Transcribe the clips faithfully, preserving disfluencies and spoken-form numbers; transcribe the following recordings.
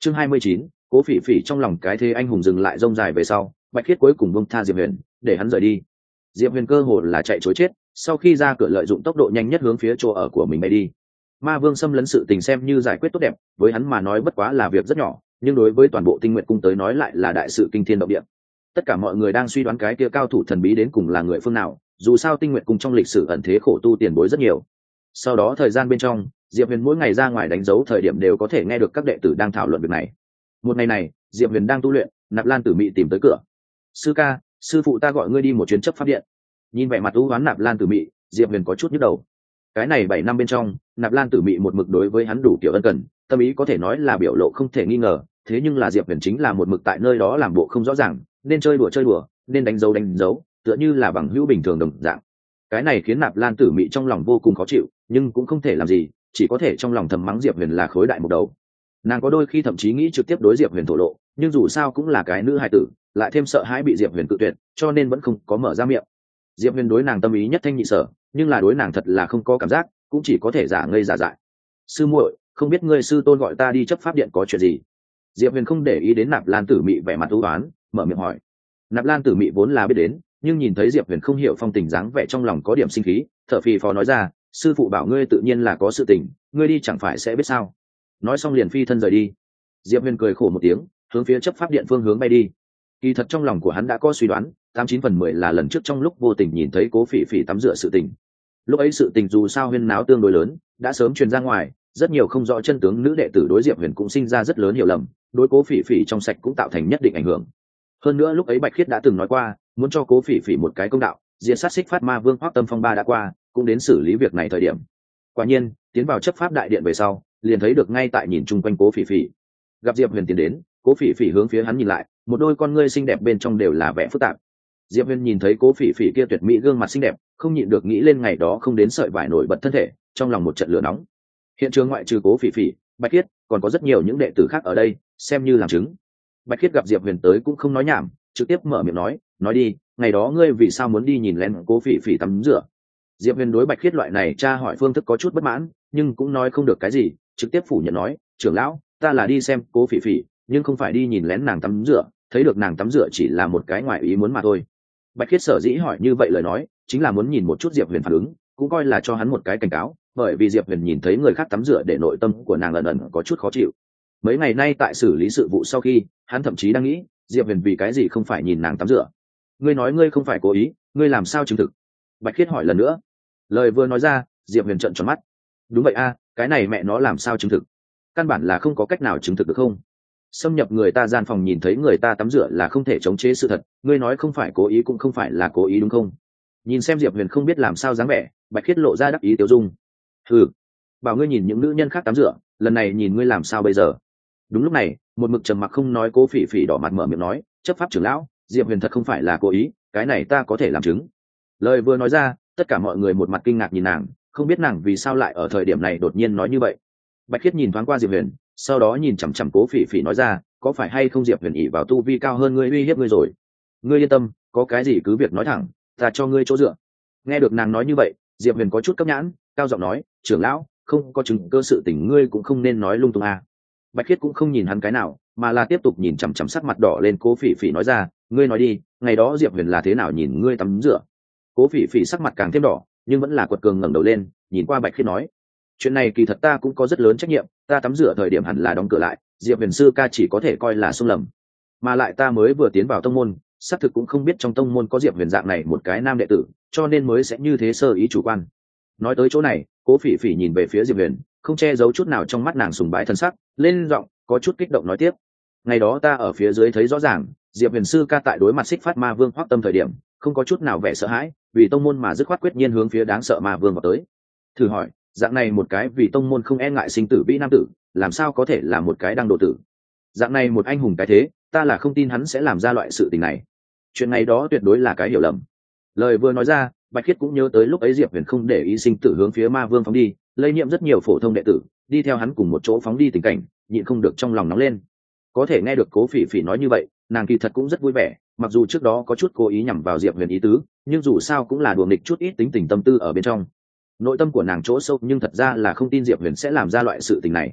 chương hai mươi chín, Cố Phỉ Phỉ trong lòng cái thế anh hùng dừng lại rông dài về sau, Bạch Khiết cuối cùng buông tha Diệp Huyền, để hắn rời đi. Diệp Huyền cơ hồ là chạy trối chết, sau khi ra cửa lợi dụng tốc độ nhanh nhất hướng phía chỗ ở của mình bay đi. Ma Vương xâm lấn sự tình xem như giải quyết tốt đẹp, với hắn mà nói bất quá là việc rất nhỏ, nhưng đối với toàn bộ Tinh Nguyệt cung tới nói lại là đại sự kinh thiên động địa. Tất cả mọi người đang suy đoán cái kia cao thủ thần bí đến cùng là người phương nào, dù sao Tinh Nguyệt cung trong lịch sử ẩn thế khổ tu tiền bối rất nhiều. Sau đó thời gian bên trong, Diệp Huyền mỗi ngày ra ngoài đánh dấu thời điểm đều có thể nghe được các đệ tử đang thảo luận việc này. Một ngày này, Diệp Huyền đang tu luyện, Nạp Lan Tử Mị tìm tới cửa. "Sư ca, sư phụ ta gọi ngươi đi một chuyến chấp pháp điện." Nhìn vẻ mặt u uất Nạp Lan Tử Mị, Diệp Huyền có chút nhức đầu. Cái này bảy năm bên trong, Nạp Lan Tử Mị một mực đối với hắn đủ kiểu ân cần, tâm ý có thể nói là biểu lộ không thể nghi ngờ, thế nhưng là Diệp Huyền chính là một mực tại nơi đó làm bộ không rõ ràng, nên chơi đùa chơi đùa, nên đánh dấu đánh dấu, tựa như là bằng hữu bình thường đồng dạng. Cái này khiến Nạp Lan Tử Mị trong lòng vô cùng khó chịu, nhưng cũng không thể làm gì, chỉ có thể trong lòng thầm mắng Diệp Huyền là khối đại một đầu. Nàng có đôi khi thậm chí nghĩ trực tiếp đối Diệp Huyền thổ lộ, nhưng dù sao cũng là cái nữ hài tử, lại thêm sợ hãi bị Diệp Huyền cự tuyệt, cho nên vẫn không có mở ra miệng. Diệp Huyền đối nàng tâm ý nhất thanh nhị sở, nhưng là đối nàng thật là không có cảm giác, cũng chỉ có thể giả ngây giả dại. "Sư muội, không biết ngươi sư tôn gọi ta đi chấp pháp điện có chuyện gì?" Diệp Huyền không để ý đến Nạp Lan Tử Mị vẻ mặt u uất, mở miệng hỏi. Nạp Lan Tử Mị vốn là biết đến, nhưng nhìn thấy Diệp Huyền không hiểu phong tình dáng vẻ trong lòng có điểm sinh khí, thở phì phò nói ra, "Sư phụ bảo ngươi tự nhiên là có sự tình, ngươi đi chẳng phải sẽ biết sao?" Nói xong liền phi thân rời đi. Diệp Huyền cười khổ một tiếng, hướng phía chấp pháp điện phương hướng bay đi. Kỳ thật trong lòng của hắn đã có suy đoán, tám chín phần mười là lần trước trong lúc vô tình nhìn thấy Cố Phỉ Phỉ tắm rửa sự tình. Lúc ấy sự tình dù sao huyên náo tương đối lớn, đã sớm truyền ra ngoài, rất nhiều không rõ chân tướng nữ đệ tử đối Diệp Huyền cũng sinh ra rất lớn hiểu lầm, đối Cố Phỉ Phỉ trong sạch cũng tạo thành nhất định ảnh hưởng. Hơn nữa lúc ấy Bạch Khiết đã từng nói qua, muốn cho Cố Phỉ Phỉ một cái công đạo, diệt sát Xích Phát Ma Vương Hoắc Tâm Phong ba đã qua, cũng đến xử lý việc này thời điểm. Quả nhiên, tiến vào chấp pháp đại điện về sau, liền thấy được ngay tại nhìn chung quanh Cố Phỉ Phỉ. Gặp Diệp Huyền tiến đến, Cố Phỉ Phỉ hướng phía hắn nhìn lại, một đôi con ngươi xinh đẹp bên trong đều là vẻ phức tạp. Diệp Huyền nhìn thấy Cố Phỉ Phỉ kia tuyệt mỹ gương mặt xinh đẹp, không nhịn được nghĩ lên ngày đó không đến sợi vải nổi bật thân thể, trong lòng một trận lửa nóng. Hiện trường ngoại trừ Cố Phỉ Phỉ, Bạch Khiết, còn có rất nhiều những đệ tử khác ở đây, xem như làm chứng. Bạch Khiết gặp Diệp Huyền tới cũng không nói nhảm, trực tiếp mở miệng nói, "Nói đi, ngày đó ngươi vì sao muốn đi nhìn lén Cố Phỉ Phỉ tắm rửa?" Diệp Huyền đối Bạch Khiết loại này tra hỏi phương thức có chút bất mãn, nhưng cũng nói không được cái gì, trực tiếp phủ nhận nói, "Trưởng lão, ta là đi xem Cố Phỉ Phỉ, nhưng không phải đi nhìn lén nàng tắm rửa, thấy được nàng tắm rửa chỉ là một cái ngoài ý muốn mà thôi." Bạch Khiết sở dĩ hỏi như vậy lời nói, chính là muốn nhìn một chút Diệp Huyền phản ứng, cũng coi là cho hắn một cái cảnh cáo, bởi vì Diệp Huyền nhìn thấy người khác tắm rửa để nội tâm của nàng ẩn ẩn có chút khó chịu. Mấy ngày nay tại xử lý sự vụ sau khi, hắn thậm chí đang nghĩ, Diệp Huyền vì cái gì không phải nhìn nàng tắm rửa. "Ngươi nói ngươi không phải cố ý, ngươi làm sao chứng thực?" Bạch Khiết hỏi lần nữa. Lời vừa nói ra, Diệp Huyền trợn tròn mắt. "Đúng vậy a, cái này mẹ nó làm sao chứng thực? Căn bản là không có cách nào chứng thực được không? Xâm nhập người ta gian phòng nhìn thấy người ta tắm rửa là không thể chống chế sự thật, ngươi nói không phải cố ý cũng không phải là cố ý đúng không?" Nhìn xem Diệp Huyền không biết làm sao dáng vẻ, Bạch Khiết lộ ra đắc ý tiêu dung. "Ừ, bảo ngươi nhìn những nữ nhân khác tắm rửa, lần này nhìn ngươi làm sao bây giờ?" Đúng lúc này, một mực trầm mặc không nói Cố Phỉ Phỉ đỏ mặt mở miệng nói, "Chấp pháp trưởng lão, Diệp Huyền thật không phải là cố ý, cái này ta có thể làm chứng." Lời vừa nói ra, tất cả mọi người một mặt kinh ngạc nhìn nàng, không biết nàng vì sao lại ở thời điểm này đột nhiên nói như vậy. Bạch Khiết nhìn thoáng qua Diệp Huyền, sau đó nhìn chằm chằm Cố Phỉ Phỉ nói ra, "Có phải hay không Diệp Huyền ỷ vào tu vi cao hơn ngươi uy hiếp ngươi rồi? Ngươi yên tâm, có cái gì cứ việc nói thẳng, ta cho ngươi chỗ dựa." Nghe được nàng nói như vậy, Diệp Huyền có chút cấp nhãn, cao giọng nói, "Trưởng lão, không có chứng cơ sự tình ngươi cũng không nên nói lung tung à." Bạch Khiết cũng không nhìn hắn cái nào, mà là tiếp tục nhìn chằm chằm sắc mặt đỏ lên Cố Phỉ Phỉ nói ra, "Ngươi nói đi, ngày đó Diệp Huyền là thế nào nhìn ngươi tắm rửa?" Cố Phỉ Phỉ sắc mặt càng thêm đỏ, nhưng vẫn là quật cường ngẩng đầu lên, nhìn qua Bạch Khiết nói, "Chuyện này kỳ thật ta cũng có rất lớn trách nhiệm, ta tắm rửa thời điểm hẳn là đóng cửa lại, Diệp Huyền sư ca chỉ có thể coi là xung lầm. Mà lại ta mới vừa tiến vào tông môn, xác thực cũng không biết trong tông môn có Diệp Huyền dạng này một cái nam đệ tử, cho nên mới sẽ như thế sơ ý chủ quan." Nói tới chỗ này, Cố Phỉ Phỉ nhìn về phía Diệp Huyền, không che giấu chút nào trong mắt nàng sùng bái thân sắc, lên giọng có chút kích động nói tiếp, "Ngày đó ta ở phía dưới thấy rõ ràng, Diệp Huyền sư ca tại đối mặt Xích Phát Ma Vương Hoắc Tâm thời điểm, không có chút nào vẻ sợ hãi, vì tông môn mà dứt khoát quyết nhiên hướng phía đáng sợ Ma Vương vào tới. Thử hỏi, dạng này một cái vì tông môn không e ngại sinh tử vĩ nam tử, làm sao có thể là một cái đăng độ tử? Dạng này một anh hùng cái thế, ta là không tin hắn sẽ làm ra loại sự tình này. Chuyện này đó tuyệt đối là cái hiểu lầm." Lời vừa nói ra, Bạch Khiết cũng nhớ tới lúc ấy Diệp Huyền không để ý sinh tử hướng phía Ma Vương phóng đi, lây nhiễm rất nhiều phổ thông đệ tử, đi theo hắn cùng một chỗ phóng đi tình cảnh, nhịn không được trong lòng nóng lên. Có thể nghe được Cố Phỉ Phỉ nói như vậy, nàng kỳ thật cũng rất vui vẻ, mặc dù trước đó có chút cố ý nhằm vào Diệp Huyền ý tứ, nhưng dù sao cũng là đùa nghịch chút ít tính tình tâm tư ở bên trong. Nội tâm của nàng chỗ sâu nhưng thật ra là không tin Diệp Huyền sẽ làm ra loại sự tình này.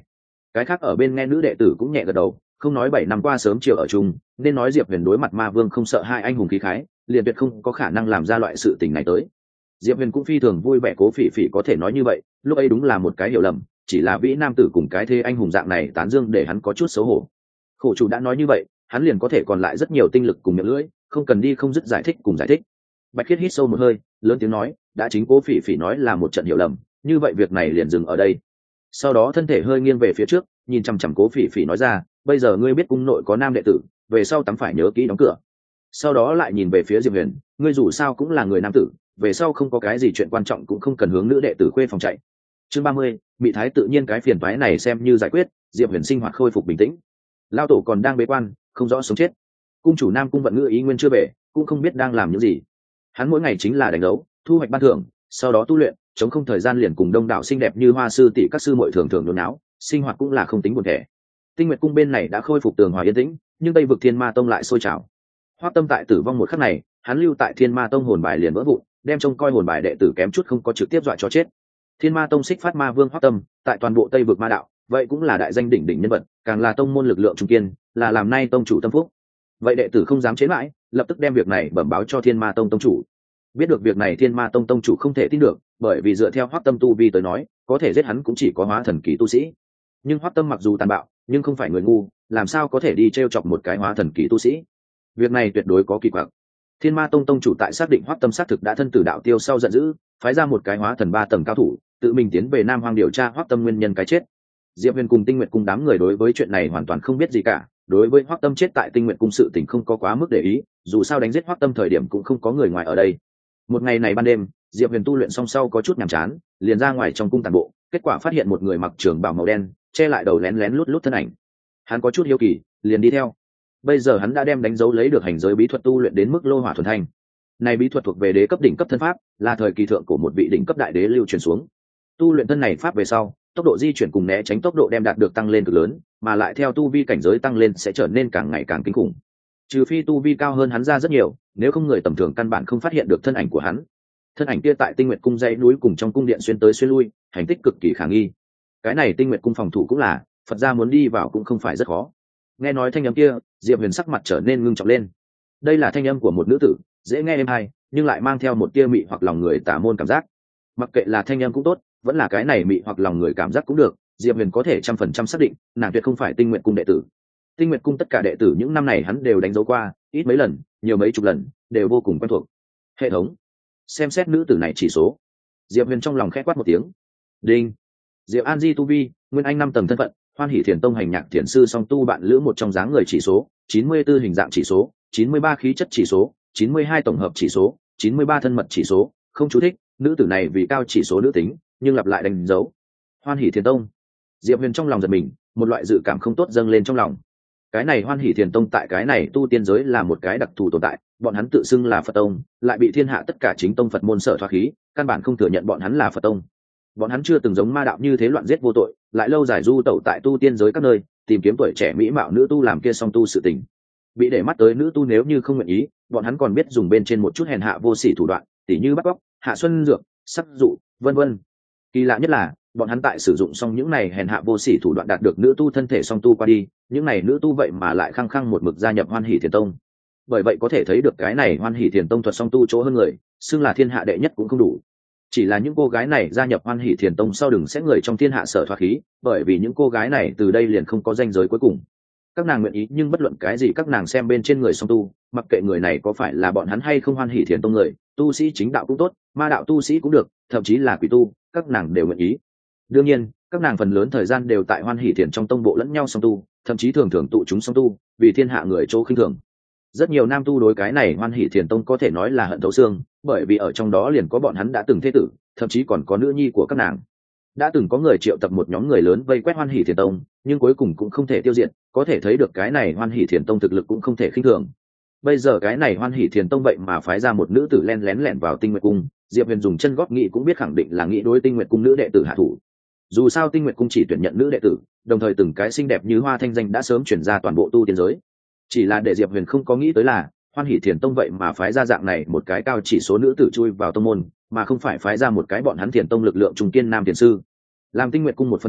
Cái khác ở bên nghe nữ đệ tử cũng nhẹ gật đầu, không nói bảy năm qua sớm chiều ở chung, nên nói Diệp Huyền đối mặt ma vương không sợ hai anh hùng khí khái, liền tuyệt không có khả năng làm ra loại sự tình này tới. Diệp Huyền cũng phi thường vui vẻ Cố Phỉ Phỉ có thể nói như vậy, lúc ấy đúng là một cái hiểu lầm, chỉ là vĩ nam tử cùng cái thế anh hùng dạng này tán dương để hắn có chút xấu hổ. Khổ chủ đã nói như vậy, hắn liền có thể còn lại rất nhiều tinh lực cùng miệng lưỡi, không cần đi không dứt giải thích cùng giải thích. Bạch Khiết hít sâu một hơi, lớn tiếng nói, đã chính Cố Phỉ Phỉ nói là một trận hiểu lầm, như vậy việc này liền dừng ở đây. Sau đó thân thể hơi nghiêng về phía trước, nhìn chằm chằm Cố Phỉ Phỉ nói ra, bây giờ ngươi biết cung nội có nam đệ tử, về sau tắm phải nhớ kỹ đóng cửa. Sau đó lại nhìn về phía Diệp Huyền, ngươi dù sao cũng là người nam tử, về sau không có cái gì chuyện quan trọng cũng không cần hướng nữ đệ tử khuê phòng chạy. Chương ba mươi, bị thái tự nhiên cái phiền toái này xem như giải quyết, Diệp Huyền sinh hoạt khôi phục bình tĩnh. Lao tổ còn đang bế quan, không rõ sống chết. Cung chủ Nam cung vận ngữ ý nguyên chưa về, cũng không biết đang làm những gì. Hắn mỗi ngày chính là đánh đấu, thu hoạch ban thưởng, sau đó tu luyện, chống không thời gian liền cùng đông đảo xinh đẹp như hoa sư tỷ các sư muội thường thường nôn náo, sinh hoạt cũng là không tính buồn tẻ. Tinh Nguyệt cung bên này đã khôi phục tường hòa yên tĩnh, nhưng Tây vực Thiên Ma tông lại sôi trào. Hoắc Tâm tại tử vong một khắc này, hắn lưu tại Thiên Ma tông hồn bài liền vỡ vụn, đem trông coi hồn bài đệ tử kém chút không có trực tiếp dọa cho chết. Thiên Ma tông xích phát ma vương Hoắc Tâm, tại toàn bộ Tây vực ma đạo, vậy cũng là đại danh đỉnh đỉnh nhân vật, càng là tông môn lực lượng trung kiên, là làm nay tông chủ tâm phúc. Vậy đệ tử không dám chế mãi, lập tức đem việc này bẩm báo cho Thiên Ma tông tông chủ. Biết được việc này Thiên Ma tông tông chủ không thể tin được, bởi vì dựa theo Hoắc Tâm tu vi tới nói, có thể giết hắn cũng chỉ có hóa thần kỳ tu sĩ. Nhưng Hoắc Tâm mặc dù tàn bạo, nhưng không phải người ngu, làm sao có thể đi trêu chọc một cái hóa thần kỳ tu sĩ. Việc này tuyệt đối có kỳ quặc. Thiên Ma tông tông chủ tại xác định Hoắc Tâm xác thực đã thân tử đạo tiêu sau giận dữ, phái ra một cái hóa thần ba tầng cao thủ, tự mình tiến về Nam Hoang điều tra Hoắc Tâm nguyên nhân cái chết. Diệp Huyền cùng Tinh Nguyệt cung đám người đối với chuyện này hoàn toàn không biết gì cả, đối với Hoắc Tâm chết tại Tinh Nguyệt cung sự tình không có quá mức để ý, dù sao đánh giết Hoắc Tâm thời điểm cũng không có người ngoài ở đây. Một ngày này ban đêm, Diệp Huyền tu luyện xong sau có chút nhàm chán, liền ra ngoài trong cung tản bộ, kết quả phát hiện một người mặc trường bào màu đen, che lại đầu lén lén lút lút thân ảnh. Hắn có chút hiếu kỳ, liền đi theo. Bây giờ hắn đã đem đánh dấu lấy được hành giới bí thuật tu luyện đến mức lô hỏa thuần thanh. Này bí thuật thuộc về đế cấp đỉnh cấp thân pháp, là thời kỳ thượng của một vị đỉnh cấp đại đế lưu truyền xuống. Tu luyện thân này pháp về sau, tốc độ di chuyển cùng né tránh tốc độ đem đạt được tăng lên cực lớn, mà lại theo tu vi cảnh giới tăng lên sẽ trở nên càng ngày càng kinh khủng. Trừ phi tu vi cao hơn hắn ra rất nhiều, nếu không người tầm thường căn bản không phát hiện được thân ảnh của hắn. Thân ảnh kia tại Tinh Nguyệt cung dãy núi cùng trong cung điện xuyên tới xuyên lui, hành tích cực kỳ khả nghi. Cái này Tinh Nguyệt cung phòng thủ cũng là, Phật gia muốn đi vào cũng không phải rất khó. Nghe nói thanh âm kia, Diệp Huyền sắc mặt trở nên ngưng trọng lên. Đây là thanh âm của một nữ tử, dễ nghe êm hay, nhưng lại mang theo một tia mị hoặc lòng người tà môn cảm giác. Mặc kệ là thanh âm cũng tốt, vẫn là cái này mị hoặc lòng người cảm giác cũng được, Diệp Huyền có thể trăm phần trăm xác định, nàng tuyệt không phải Tinh Nguyệt cung đệ tử. Tinh Nguyệt cung tất cả đệ tử những năm này hắn đều đánh dấu qua, ít mấy lần, nhiều mấy chục lần, đều vô cùng quen thuộc. Hệ thống, xem xét nữ tử này chỉ số. Diệp Huyền trong lòng khẽ quát một tiếng. Đinh. Diệp An Di tu vi, nguyên anh năm tầng thân phận, Hoan Hỷ Thiền tông hành nhạc thiền sư song tu bạn lữ một trong dáng người chỉ số, chín mươi 4 hình dạng chỉ số, chín mươi ba khí chất chỉ số, chín mươi hai tổng hợp chỉ số, chín mươi ba thân mật chỉ số, không chú thích, nữ tử này vì cao chỉ số nữ tính, nhưng lặp lại đánh dấu. Hoan Hỷ Thiền tông. Diệp Huyền trong lòng giật mình, một loại dự cảm không tốt dâng lên trong lòng. Cái này Hoan Hỷ Thiền tông tại cái này tu tiên giới là một cái đặc thù tồn tại, bọn hắn tự xưng là Phật tông, lại bị thiên hạ tất cả chính tông Phật môn sở thoá khí, căn bản không thừa nhận bọn hắn là Phật tông. Bọn hắn chưa từng giống ma đạo như thế loạn giết vô tội, lại lâu dài du tẩu tại tu tiên giới các nơi, tìm kiếm tuổi trẻ mỹ mạo nữ tu làm kia song tu sự tình. Bị để mắt tới nữ tu nếu như không nguyện ý, bọn hắn còn biết dùng bên trên một chút hèn hạ vô sỉ thủ đoạn, tỉ như bắt cóc, hạ xuân dược, sắc dụ, vân vân. Kỳ lạ nhất là, bọn hắn tại sử dụng xong những này hèn hạ vô sỉ thủ đoạn đạt được nữ tu thân thể song tu qua đi, những này nữ tu vậy mà lại khăng khăng một mực gia nhập Hoan Hỷ Thiền tông. Bởi vậy có thể thấy được cái này Hoan Hỷ Thiền tông thuật song tu chỗ hơn người, xưng là thiên hạ đệ nhất cũng không đủ. Chỉ là những cô gái này gia nhập Hoan Hỷ Thiền tông sau đừng sẽ người trong thiên hạ sở thoát khí, bởi vì những cô gái này từ đây liền không có ranh giới cuối cùng. Các nàng nguyện ý, nhưng bất luận cái gì các nàng xem bên trên người song tu, mặc kệ người này có phải là bọn hắn hay không Hoan Hỷ Thiền tông người, tu sĩ chính đạo cũng tốt, ma đạo tu sĩ cũng được, thậm chí là quỷ tu, các nàng đều nguyện ý. Đương nhiên, các nàng phần lớn thời gian đều tại Hoan Hỷ Thiền trong tông bộ lẫn nhau song tu, thậm chí thường thường tụ chúng song tu, vì thiên hạ người chỗ khinh thường. Rất nhiều nam tu đối cái này Hoan Hỷ Thiền tông có thể nói là hận thấu xương, bởi vì ở trong đó liền có bọn hắn đã từng thế tử, thậm chí còn có nữ nhi của các nàng. Đã từng có người triệu tập một nhóm người lớn vây quét Hoan Hỷ Thiền tông, nhưng cuối cùng cũng không thể tiêu diệt, có thể thấy được cái này Hoan Hỷ Thiền tông thực lực cũng không thể khinh thường. Bây giờ cái này Hoan Hỷ Thiền tông vậy mà phái ra một nữ tử len lén lẻn vào Tinh Nguyệt cung, Diệp Huyền dùng chân gót nghĩ cũng biết khẳng định là nghĩ đối Tinh Nguyệt cung nữ đệ tử hạ thủ. Dù sao Tinh Nguyệt cung chỉ tuyển nhận nữ đệ tử, đồng thời từng cái xinh đẹp như hoa thanh danh đã sớm truyền ra toàn bộ tu tiên giới. Chỉ là để Diệp Huyền không có nghĩ tới là, Hoan Hỷ Thiền tông vậy mà phái ra dạng này một cái cao chỉ số nữ tử chui vào tông môn, mà không phải phái ra một cái bọn hắn Thiền tông lực lượng trung kiên nam thiền sư. Làm Tinh Nguyệt cung một phân tử,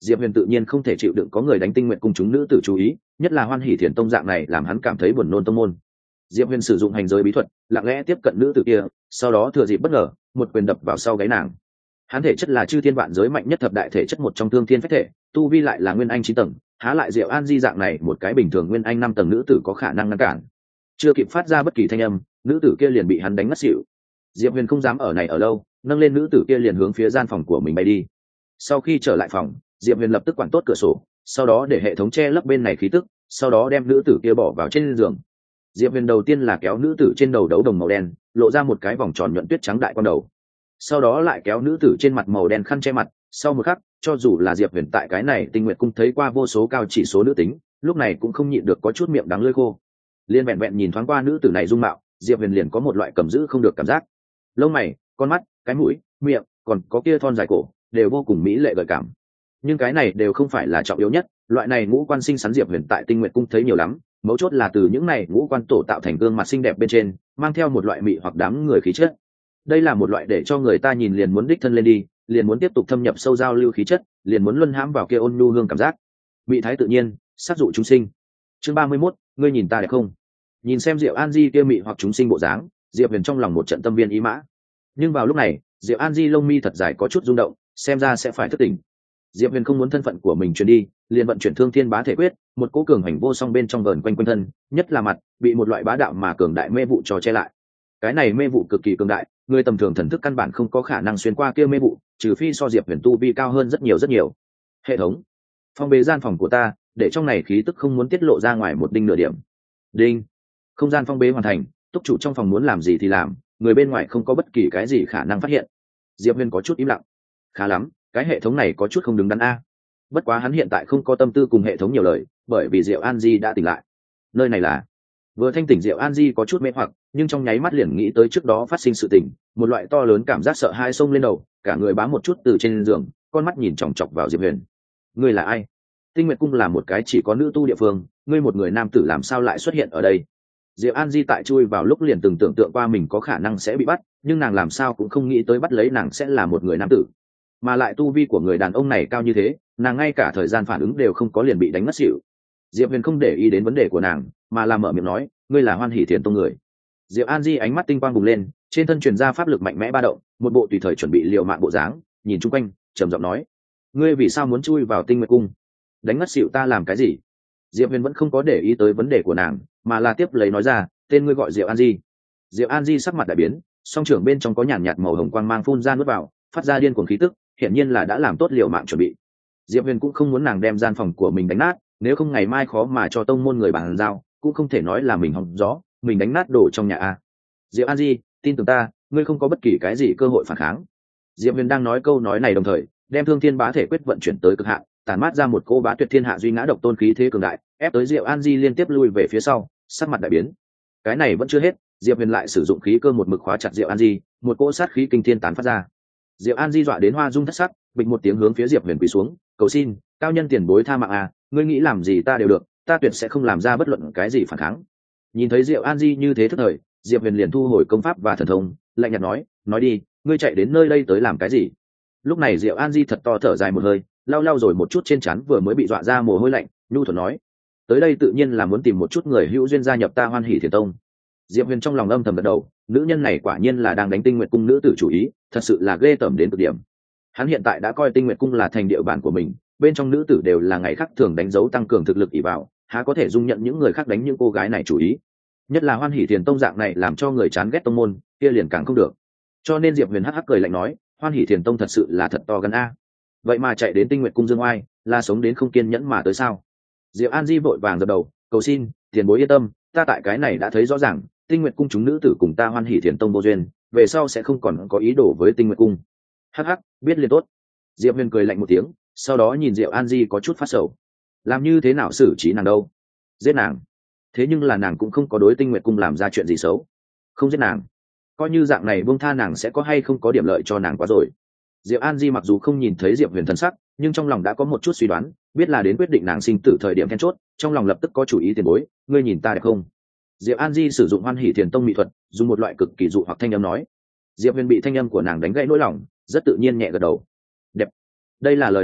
Diệp Huyền tự nhiên không thể chịu đựng có người đánh Tinh Nguyệt cung chúng nữ tử chú ý, nhất là Hoan Hỷ Thiền tông dạng này làm hắn cảm thấy buồn nôn tông môn. Diệp Huyền sử dụng hành giới bí thuật, lặng lẽ tiếp cận nữ tử kia, sau đó thừa dịp bất ngờ, một quyền đập vào sau gáy nàng. Hắn thể chất là chư thiên vạn giới mạnh nhất thập đại thể chất một trong Thương Thiên Phách Thể, tu vi lại là nguyên anh chín tầng, há lại Diệu An Di dạng này một cái bình thường nguyên anh năm tầng nữ tử có khả năng ngăn cản. Chưa kịp phát ra bất kỳ thanh âm, nữ tử kia liền bị hắn đánh ngất xỉu. Diệp Huyền không dám ở này ở lâu, nâng lên nữ tử kia liền hướng phía gian phòng của mình bay đi. Sau khi trở lại phòng, Diệp Huyền lập tức quản tốt cửa sổ, sau đó để hệ thống che lấp bên này khí tức, sau đó đem nữ tử kia bỏ vào trên giường. Diệp Huyền đầu tiên là kéo nữ tử trên đầu đấu đồng màu đen, lộ ra một cái vòng tròn nhuận tuyết trắng đại quan đầu. Sau đó lại kéo nữ tử trên mặt màu đen khăn che mặt, sau một khắc, cho dù là Diệp Huyền tại cái này Tinh Nguyệt cung thấy qua vô số cao chỉ số nữ tính, lúc này cũng không nhịn được có chút miệng đắng lưỡi khô. Liên vẹn vẹn nhìn thoáng qua nữ tử này dung mạo, Diệp Huyền liền có một loại cầm giữ không được cảm giác. Lông mày, con mắt, cái mũi, miệng, còn có kia thon dài cổ, đều vô cùng mỹ lệ gợi cảm. Nhưng cái này đều không phải là trọng yếu nhất, loại này ngũ quan sinh sắn Diệp Huyền tại Tinh Nguyệt cung thấy nhiều lắm, mấu chốt là từ những này ngũ quan tổ tạo thành gương mặt xinh đẹp bên trên, mang theo một loại mị hoặc đám người khí chất. Đây là một loại để cho người ta nhìn liền muốn đích thân lên đi, liền muốn tiếp tục thâm nhập sâu giao lưu khí chất, liền muốn luân hãm vào kia ôn nhu hương cảm giác. Mị thái tự nhiên, sát dụ chúng sinh. Chương ba mươi mốt, ngươi nhìn ta đẹp không? Nhìn xem Diệu An Di kia mị hoặc chúng sinh bộ dáng, Diệp Huyền trong lòng một trận tâm viên ý mã. Nhưng vào lúc này, Diệu An Di lông mi thật dài có chút rung động, xem ra sẽ phải thức tỉnh. Diệp Huyền không muốn thân phận của mình truyền đi, liền vận chuyển Thương Thiên Bá Thể Quyết, một cỗ cường hành vô song bên trong vờn quanh quanh thân, nhất là mặt, bị một loại bá đạo mà cường đại mê vụ cho che lại. Cái này mê vụ cực kỳ cường đại, người tầm thường thần thức căn bản không có khả năng xuyên qua kia mê vụ, trừ phi so Diệp Huyền tu vi cao hơn rất nhiều rất nhiều. Hệ thống, phong bế gian phòng của ta, để trong này khí tức không muốn tiết lộ ra ngoài một đinh nửa điểm. Đinh, không gian phong bế hoàn thành, túc chủ trong phòng muốn làm gì thì làm, người bên ngoài không có bất kỳ cái gì khả năng phát hiện. Diệp Huyền có chút im lặng. Khá lắm, cái hệ thống này có chút không đứng đắn a. Bất quá hắn hiện tại không có tâm tư cùng hệ thống nhiều lời, bởi vì Diệu An Di đã tỉnh lại. Nơi này là vừa thanh tỉnh Diệu An Di có chút mê hoặc, nhưng trong nháy mắt liền nghĩ tới trước đó phát sinh sự tình, một loại to lớn cảm giác sợ hãi xông lên đầu, cả người bám một chút từ trên giường, con mắt nhìn chòng chọc vào Diệp Huyền. Ngươi là ai? Tinh Nguyệt cung là một cái chỉ có nữ tu địa phương, ngươi một người nam tử làm sao lại xuất hiện ở đây? Diệu An Di tại chui vào lúc liền từng tưởng tượng qua mình có khả năng sẽ bị bắt, nhưng nàng làm sao cũng không nghĩ tới bắt lấy nàng sẽ là một người nam tử, mà lại tu vi của người đàn ông này cao như thế, nàng ngay cả thời gian phản ứng đều không có liền bị đánh ngất xỉu. Diệp Huyền không để ý đến vấn đề của nàng, mà làm mở miệng nói, ngươi là Hoan Hỷ Thiền tông người. Diệu An Di ánh mắt tinh quang bùng lên, trên thân truyền ra pháp lực mạnh mẽ ba động, một bộ tùy thời chuẩn bị liều mạng bộ dáng, nhìn chung quanh, trầm giọng nói, ngươi vì sao muốn chui vào Tinh Nguyệt cung? Đánh ngất xỉu ta làm cái gì? Diệp Huyền vẫn không có để ý tới vấn đề của nàng, mà là tiếp lấy nói ra, tên ngươi gọi Diệu An Di. Diệu An Di sắc mặt đại biến, song trưởng bên trong có nhàn nhạt màu hồng quang mang phun ra nuốt vào, phát ra điên cuồng khí tức, hiển nhiên là đã làm tốt liều mạng chuẩn bị. Diệp Huyền cũng không muốn nàng đem gian phòng của mình đánh nát, nếu không ngày mai khó mà cho tông môn người bàn giao, cũng không thể nói là mình hòng gió, mình đánh nát đồ trong nhà a. Diệu An Di, tin tưởng ta, ngươi không có bất kỳ cái gì cơ hội phản kháng. Diệp Huyền đang nói câu nói này đồng thời, đem Thương Thiên Bá Thể Quyết vận chuyển tới cực hạn, tản mát ra một cô bá tuyệt thiên hạ duy ngã độc tôn khí thế cường đại, ép tới Diệu An Di liên tiếp lui về phía sau, sắc mặt đại biến. Cái này vẫn chưa hết, Diệp Huyền lại sử dụng khí cơ một mực khóa chặt Diệu An Di, một cỗ sát khí kinh thiên tán phát ra. Diệu An Di dọa đến hoa dung thất sắc, bịch một tiếng hướng phía Diệp Huyền quỳ xuống, cầu xin, cao nhân tiền bối tha mạng à, ngươi nghĩ làm gì ta đều được, ta tuyệt sẽ không làm ra bất luận cái gì phản kháng. Nhìn thấy Diệu An Di như thế thức thời, Diệp Huyền liền thu hồi công pháp và thần thông, lạnh nhạt nói, nói đi, ngươi chạy đến nơi đây tới làm cái gì? Lúc này Diệu An Di thật to thở dài một hơi, lau lau rồi một chút trên trán vừa mới bị dọa ra mồ hôi lạnh, nhu thuận nói, tới đây tự nhiên là muốn tìm một chút người hữu duyên gia nhập ta Hoan Hỷ Thiền tông. Diệp Huyền trong lòng âm thầm gật đầu, nữ nhân này quả nhiên là đang đánh Tinh Nguyệt cung nữ tử chủ ý, thật sự là ghê tởm đến cực điểm. Hắn hiện tại đã coi Tinh Nguyệt cung là thành địa bàn của mình, bên trong nữ tử đều là ngày khác thường đánh dấu tăng cường thực lực ỷ vào, há có thể dung nhận những người khác đánh những cô gái này chủ ý. Nhất là Hoan Hỷ Thiền tông dạng này làm cho người chán ghét tông môn, kia liền càng không được. Cho nên Diệp Huyền hắc hắc cười lạnh nói, Hoan Hỷ Thiền tông thật sự là thật to gan a. Vậy mà chạy đến Tinh Nguyệt cung dương oai, là sống đến không kiên nhẫn mà tới sao? Diệp An Di vội vàng gật đầu, cầu xin, tiền bối yên tâm, ta tại cái này đã thấy rõ ràng, Tinh Nguyệt cung chúng nữ tử cùng ta Hoan Hỷ Thiền tông vô duyên, về sau sẽ không còn có ý đồ với Tinh Nguyệt cung. Hắc hắc, biết liền tốt. Diệp Huyền cười lạnh một tiếng, sau đó nhìn Diệu An Di có chút phát sầu. Làm như thế nào xử trí nàng đâu? Giết nàng? Thế nhưng là nàng cũng không có đối Tinh Nguyệt cung làm ra chuyện gì xấu. Không giết nàng, coi như dạng này buông tha nàng sẽ có hay không có điểm lợi cho nàng quá rồi. Diệu An Di mặc dù không nhìn thấy Diệp Huyền thần sắc, nhưng trong lòng đã có một chút suy đoán, biết là đến quyết định nàng sinh tử thời điểm then chốt, trong lòng lập tức có chủ ý tiền bối, ngươi nhìn ta đẹp không? Diệu An Di sử dụng Hoan Hỷ Thiền tông mỹ thuật, dùng một loại cực kỳ dụ hoặc thanh âm nói. Diệp Huyền bị thanh âm của nàng đánh gãy nỗi lòng, rất tự nhiên nhẹ gật đầu. Đẹp. Đây là lời nói thật,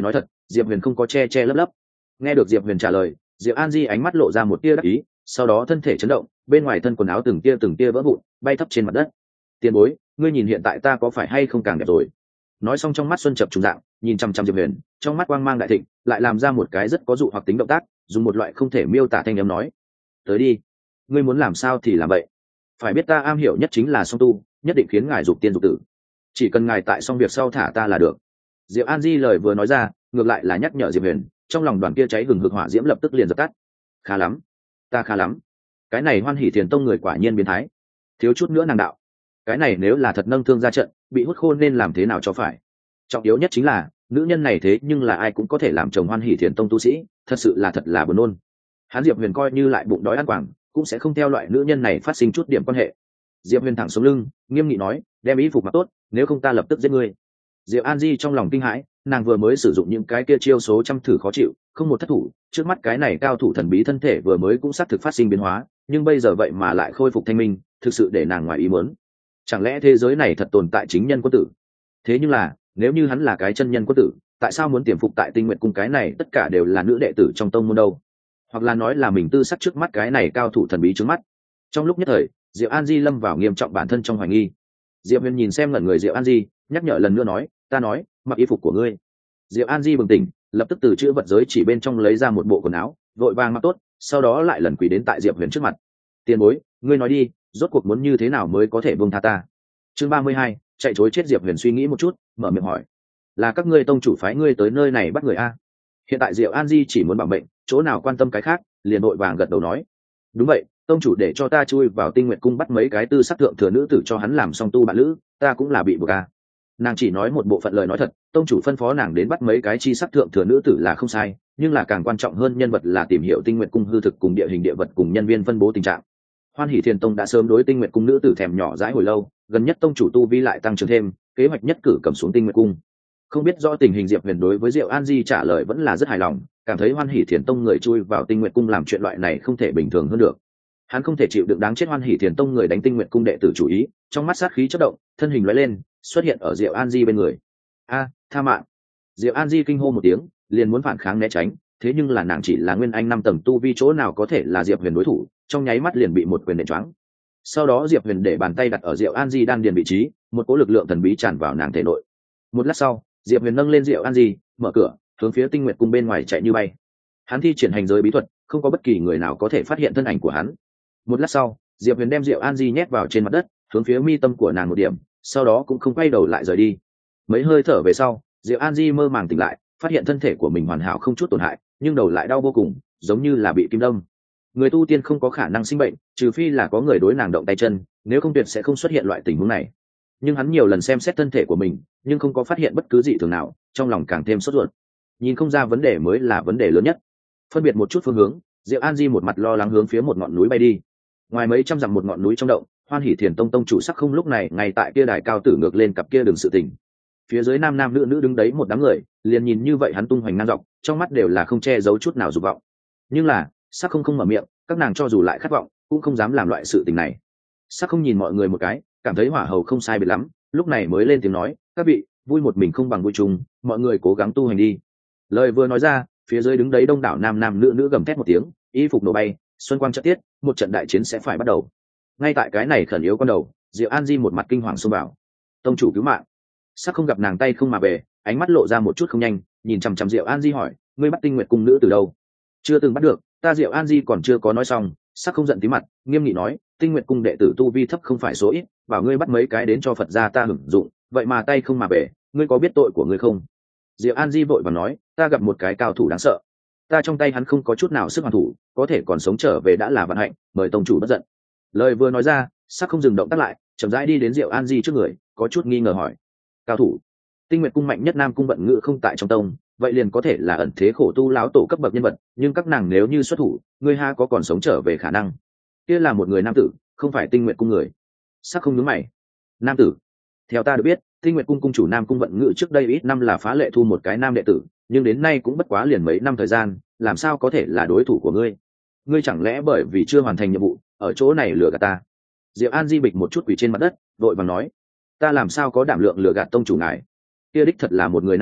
Diệp Huyền không có che che lấp lấp. Nghe được Diệp Huyền trả lời, Diệp An Di ánh mắt lộ ra một tia đắc ý, sau đó thân thể chấn động, bên ngoài thân quần áo từng tia từng tia vỡ vụn, bay thấp trên mặt đất. Tiền bối, ngươi nhìn hiện tại ta có phải hay không càng đẹp rồi? Nói xong trong mắt xuân chập trùng dạng, nhìn chăm chăm Diệp Huyền, trong mắt quang mang đại thịnh, lại làm ra một cái rất có dụ hoặc tính động tác, dùng một loại không thể miêu tả thanh âm nói: "Tới đi, ngươi muốn làm sao thì làm vậy. Phải biết ta am hiểu nhất chính là song tu, nhất định khiến ngài dục tiên dục tử. Chỉ cần ngài tại xong việc sau thả ta là được." Diệp An Di lời vừa nói ra, ngược lại là nhắc nhở Diệp Huyền, trong lòng đoàn kia cháy hừng hực hỏa diễm lập tức liền dập tắt. Khá lắm, ta khá lắm. Cái này Hoan Hỷ Thiền Tông người quả nhiên biến thái. Thiếu chút nữa nàng đạo. Cái này nếu là thật nâng thương ra trận, bị hút khô nên làm thế nào cho phải? Trọng yếu nhất chính là, nữ nhân này thế nhưng là ai cũng có thể làm chồng Hoan Hỷ Thiền Tông tu sĩ, thật sự là thật là buồn nôn. Hắn Diệp Huyền coi như lại bụng đói ăn quảng, cũng sẽ không theo loại nữ nhân này phát sinh chút điểm quan hệ. Diệp Huyền thẳng xuống lưng, nghiêm nghị nói: "Đem y phục mặc tốt, nếu không ta lập tức giết ngươi." Diệp An Di trong lòng kinh hãi, nàng vừa mới sử dụng những cái kia chiêu số trăm thử khó chịu, không một thất thủ, trước mắt cái này cao thủ thần bí thân thể vừa mới cũng xác thực phát sinh biến hóa, nhưng bây giờ vậy mà lại khôi phục thanh minh, thực sự để nàng ngoài ý muốn. Chẳng lẽ thế giới này thật tồn tại chính nhân quân tử? Thế nhưng là, nếu như hắn là cái chân nhân quân tử, tại sao muốn tiềm phục tại Tinh Nguyệt cung, cái này tất cả đều là nữ đệ tử trong tông môn đâu? Hoặc là nói là mình tư sắc trước mắt cái này cao thủ thần bí trước mắt. Trong lúc nhất thời, Diệp An Di lâm vào nghiêm trọng bản thân trong hoài nghi. Diệp Huyền nhìn xem ngẩn người Diệp An Di, nhắc nhở lần nữa nói: "Ta nói, mặc y phục của ngươi." Diệp An Di bừng tỉnh, lập tức từ chữ vật giới chỉ bên trong lấy ra một bộ quần áo, vội vàng mặc tốt, sau đó lại lần quỳ đến tại Diệp Huyền trước mặt. "Tiền bối, ngươi nói đi, rốt cuộc muốn như thế nào mới có thể buông tha ta?" Chương ba mươi hai, chạy trối chết. Diệp Huyền suy nghĩ một chút, mở miệng hỏi: "Là các ngươi tông chủ phái ngươi tới nơi này bắt người a?" Hiện tại Diệp An Di chỉ muốn bảo mệnh, chỗ nào quan tâm cái khác, liền vội vàng gật đầu nói: "Đúng vậy, tông chủ để cho ta chui vào Tinh Nguyệt cung bắt mấy cái tư sắc thượng thừa nữ tử cho hắn làm song tu bạn lữ, ta cũng là bị buộc a." Nàng chỉ nói một bộ phận lời nói thật, tông chủ phân phó nàng đến bắt mấy cái chi sắc thượng thừa nữ tử là không sai, nhưng là càng quan trọng hơn nhân vật là tìm hiểu Tinh Nguyệt cung hư thực cùng địa hình địa vật cùng nhân viên phân bố tình trạng. Hoan Hỷ Thiền Tông đã sớm đối Tinh Nguyệt cung nữ tử thèm nhỏ dãi hồi lâu, gần nhất tông chủ tu vi lại tăng trưởng thêm, kế hoạch nhất cử cầm xuống Tinh Nguyệt cung. Không biết rõ tình hình, Diệp Huyền đối với Diệu An Di trả lời vẫn là rất hài lòng, cảm thấy Hoan Hỷ Thiền Tông người chui vào Tinh Nguyệt cung làm chuyện loại này không thể bình thường hơn được. Hắn không thể chịu đựng đáng chết Hoan Hỷ Thiền Tông người đánh Tinh Nguyệt cung đệ tử chủ ý, trong mắt sát khí chớp động, thân hình lóe lên, xuất hiện ở Diệu An Di bên người. "A, tha mạng!" Diệu An Di kinh hô một tiếng, liền muốn phản kháng né tránh, thế nhưng là nàng chỉ là nguyên anh năm tầng tu vi, chỗ nào có thể là Diệp Huyền đối thủ, trong nháy mắt liền bị một quyền nện choáng. Sau đó Diệp Huyền để bàn tay đặt ở Diệu An Di đan điền vị trí, một cỗ lực lượng thần bí tràn vào nàng thể nội. Một lát sau, Diệp Huyền nâng lên Diệu An Di, mở cửa, hướng phía Tinh Nguyệt cung bên ngoài chạy như bay. Hắn thi triển hành giới bí thuật, không có bất kỳ người nào có thể phát hiện thân ảnh của hắn. Một lát sau, Diệp Huyền đem Diệu An Di nhét vào trên mặt đất, hướng phía mi tâm của nàng một điểm, sau đó cũng không quay đầu lại rời đi. Mấy hơi thở về sau, Diệu An Di mơ màng tỉnh lại, phát hiện thân thể của mình hoàn hảo không chút tổn hại, nhưng đầu lại đau vô cùng, giống như là bị kim đâm. Người tu tiên không có khả năng sinh bệnh, trừ phi là có người đối nàng động tay chân, nếu không tuyệt sẽ không xuất hiện loại tình huống này. Nhưng hắn nhiều lần xem xét thân thể của mình, nhưng không có phát hiện bất cứ gì thường nào, trong lòng càng thêm sốt ruột. Nhìn không ra vấn đề mới là vấn đề lớn nhất. Phân biệt một chút phương hướng, Diệu An Di một mặt lo lắng hướng phía một ngọn núi bay đi. Ngoài mấy trăm dặm một ngọn núi trong động, Hoan Hỷ Thiền Tông tông chủ Sắc Không lúc này ngay tại kia đài cao tử ngược lên cặp kia đường sự tình. Phía dưới nam nam nữ nữ đứng đấy một đám người, liền nhìn như vậy hắn tung hoành ngang dọc, trong mắt đều là không che giấu chút nào dục vọng. Nhưng là, Sắc Không không mở miệng, các nàng cho dù lại khát vọng, cũng không dám làm loại sự tình này. Sắc Không nhìn mọi người một cái, cảm thấy hỏa hầu không sai biệt lắm, lúc này mới lên tiếng nói: "Các vị, vui một mình không bằng vui chung, mọi người cố gắng tu hành đi." Lời vừa nói ra, phía dưới đứng đấy đông đảo nam nam nữ nữ gầm thét một tiếng, y phục nổ bay, xuân quang chợt tiết, một trận đại chiến sẽ phải bắt đầu. Ngay tại cái này khẩn yếu con đầu, Diệu An Di một mặt kinh hoàng xông vào: "Tông chủ cứu mạng!" Sắc Không gặp nàng tay không mà về, ánh mắt lộ ra một chút không nhanh, nhìn chằm chằm Diệu An Di hỏi: "Ngươi bắt Tinh Nguyệt cung nữ từ đâu?" "Chưa từng bắt được." Ta Diệu An Di còn chưa có nói xong, Sắc Không giận tí mặt, nghiêm nghị nói: "Tinh Nguyệt cung đệ tử tu vi thấp không phải số ít, bảo ngươi bắt mấy cái đến cho Phật gia ta hưởng dụng, vậy mà tay không mà về, ngươi có biết tội của ngươi không?" Diệu An Di vội vàng nói: "Ta gặp một cái cao thủ đáng sợ, ta trong tay hắn không có chút nào sức hoàn thủ, có thể còn sống trở về đã là vận hạnh, mời tông chủ bất giận." Lời vừa nói ra, Sắc Không dừng động tác lại, chậm rãi đi đến Diệu An Di trước người, có chút nghi ngờ hỏi: "Cao thủ?" Tinh Nguyệt cung mạnh nhất Nam cung Vận Ngữ không tại trong tông, vậy liền có thể là ẩn thế khổ tu lão tổ cấp bậc nhân vật, nhưng các nàng nếu như xuất thủ, ngươi ha có còn sống trở về khả năng? Kia là một người nam tử, không phải Tinh Nguyệt cung người. Sắc Không nhướng mày. Nam tử? Theo ta được biết, Tinh Nguyệt cung cung chủ Nam cung Vận Ngữ trước đây ít năm là phá lệ thu một cái nam đệ tử, nhưng đến nay cũng bất quá liền mấy năm thời gian, làm sao có thể là đối thủ của ngươi? Ngươi chẳng lẽ bởi vì chưa hoàn thành nhiệm vụ, ở chỗ này lừa gạt ta? Diệu An Di bịch một chút quỳ trên mặt đất, vội vàng nói: "Ta làm sao có đảm lượng lừa gạt tông chủ ngài? Kia đích thật là một người nam tử,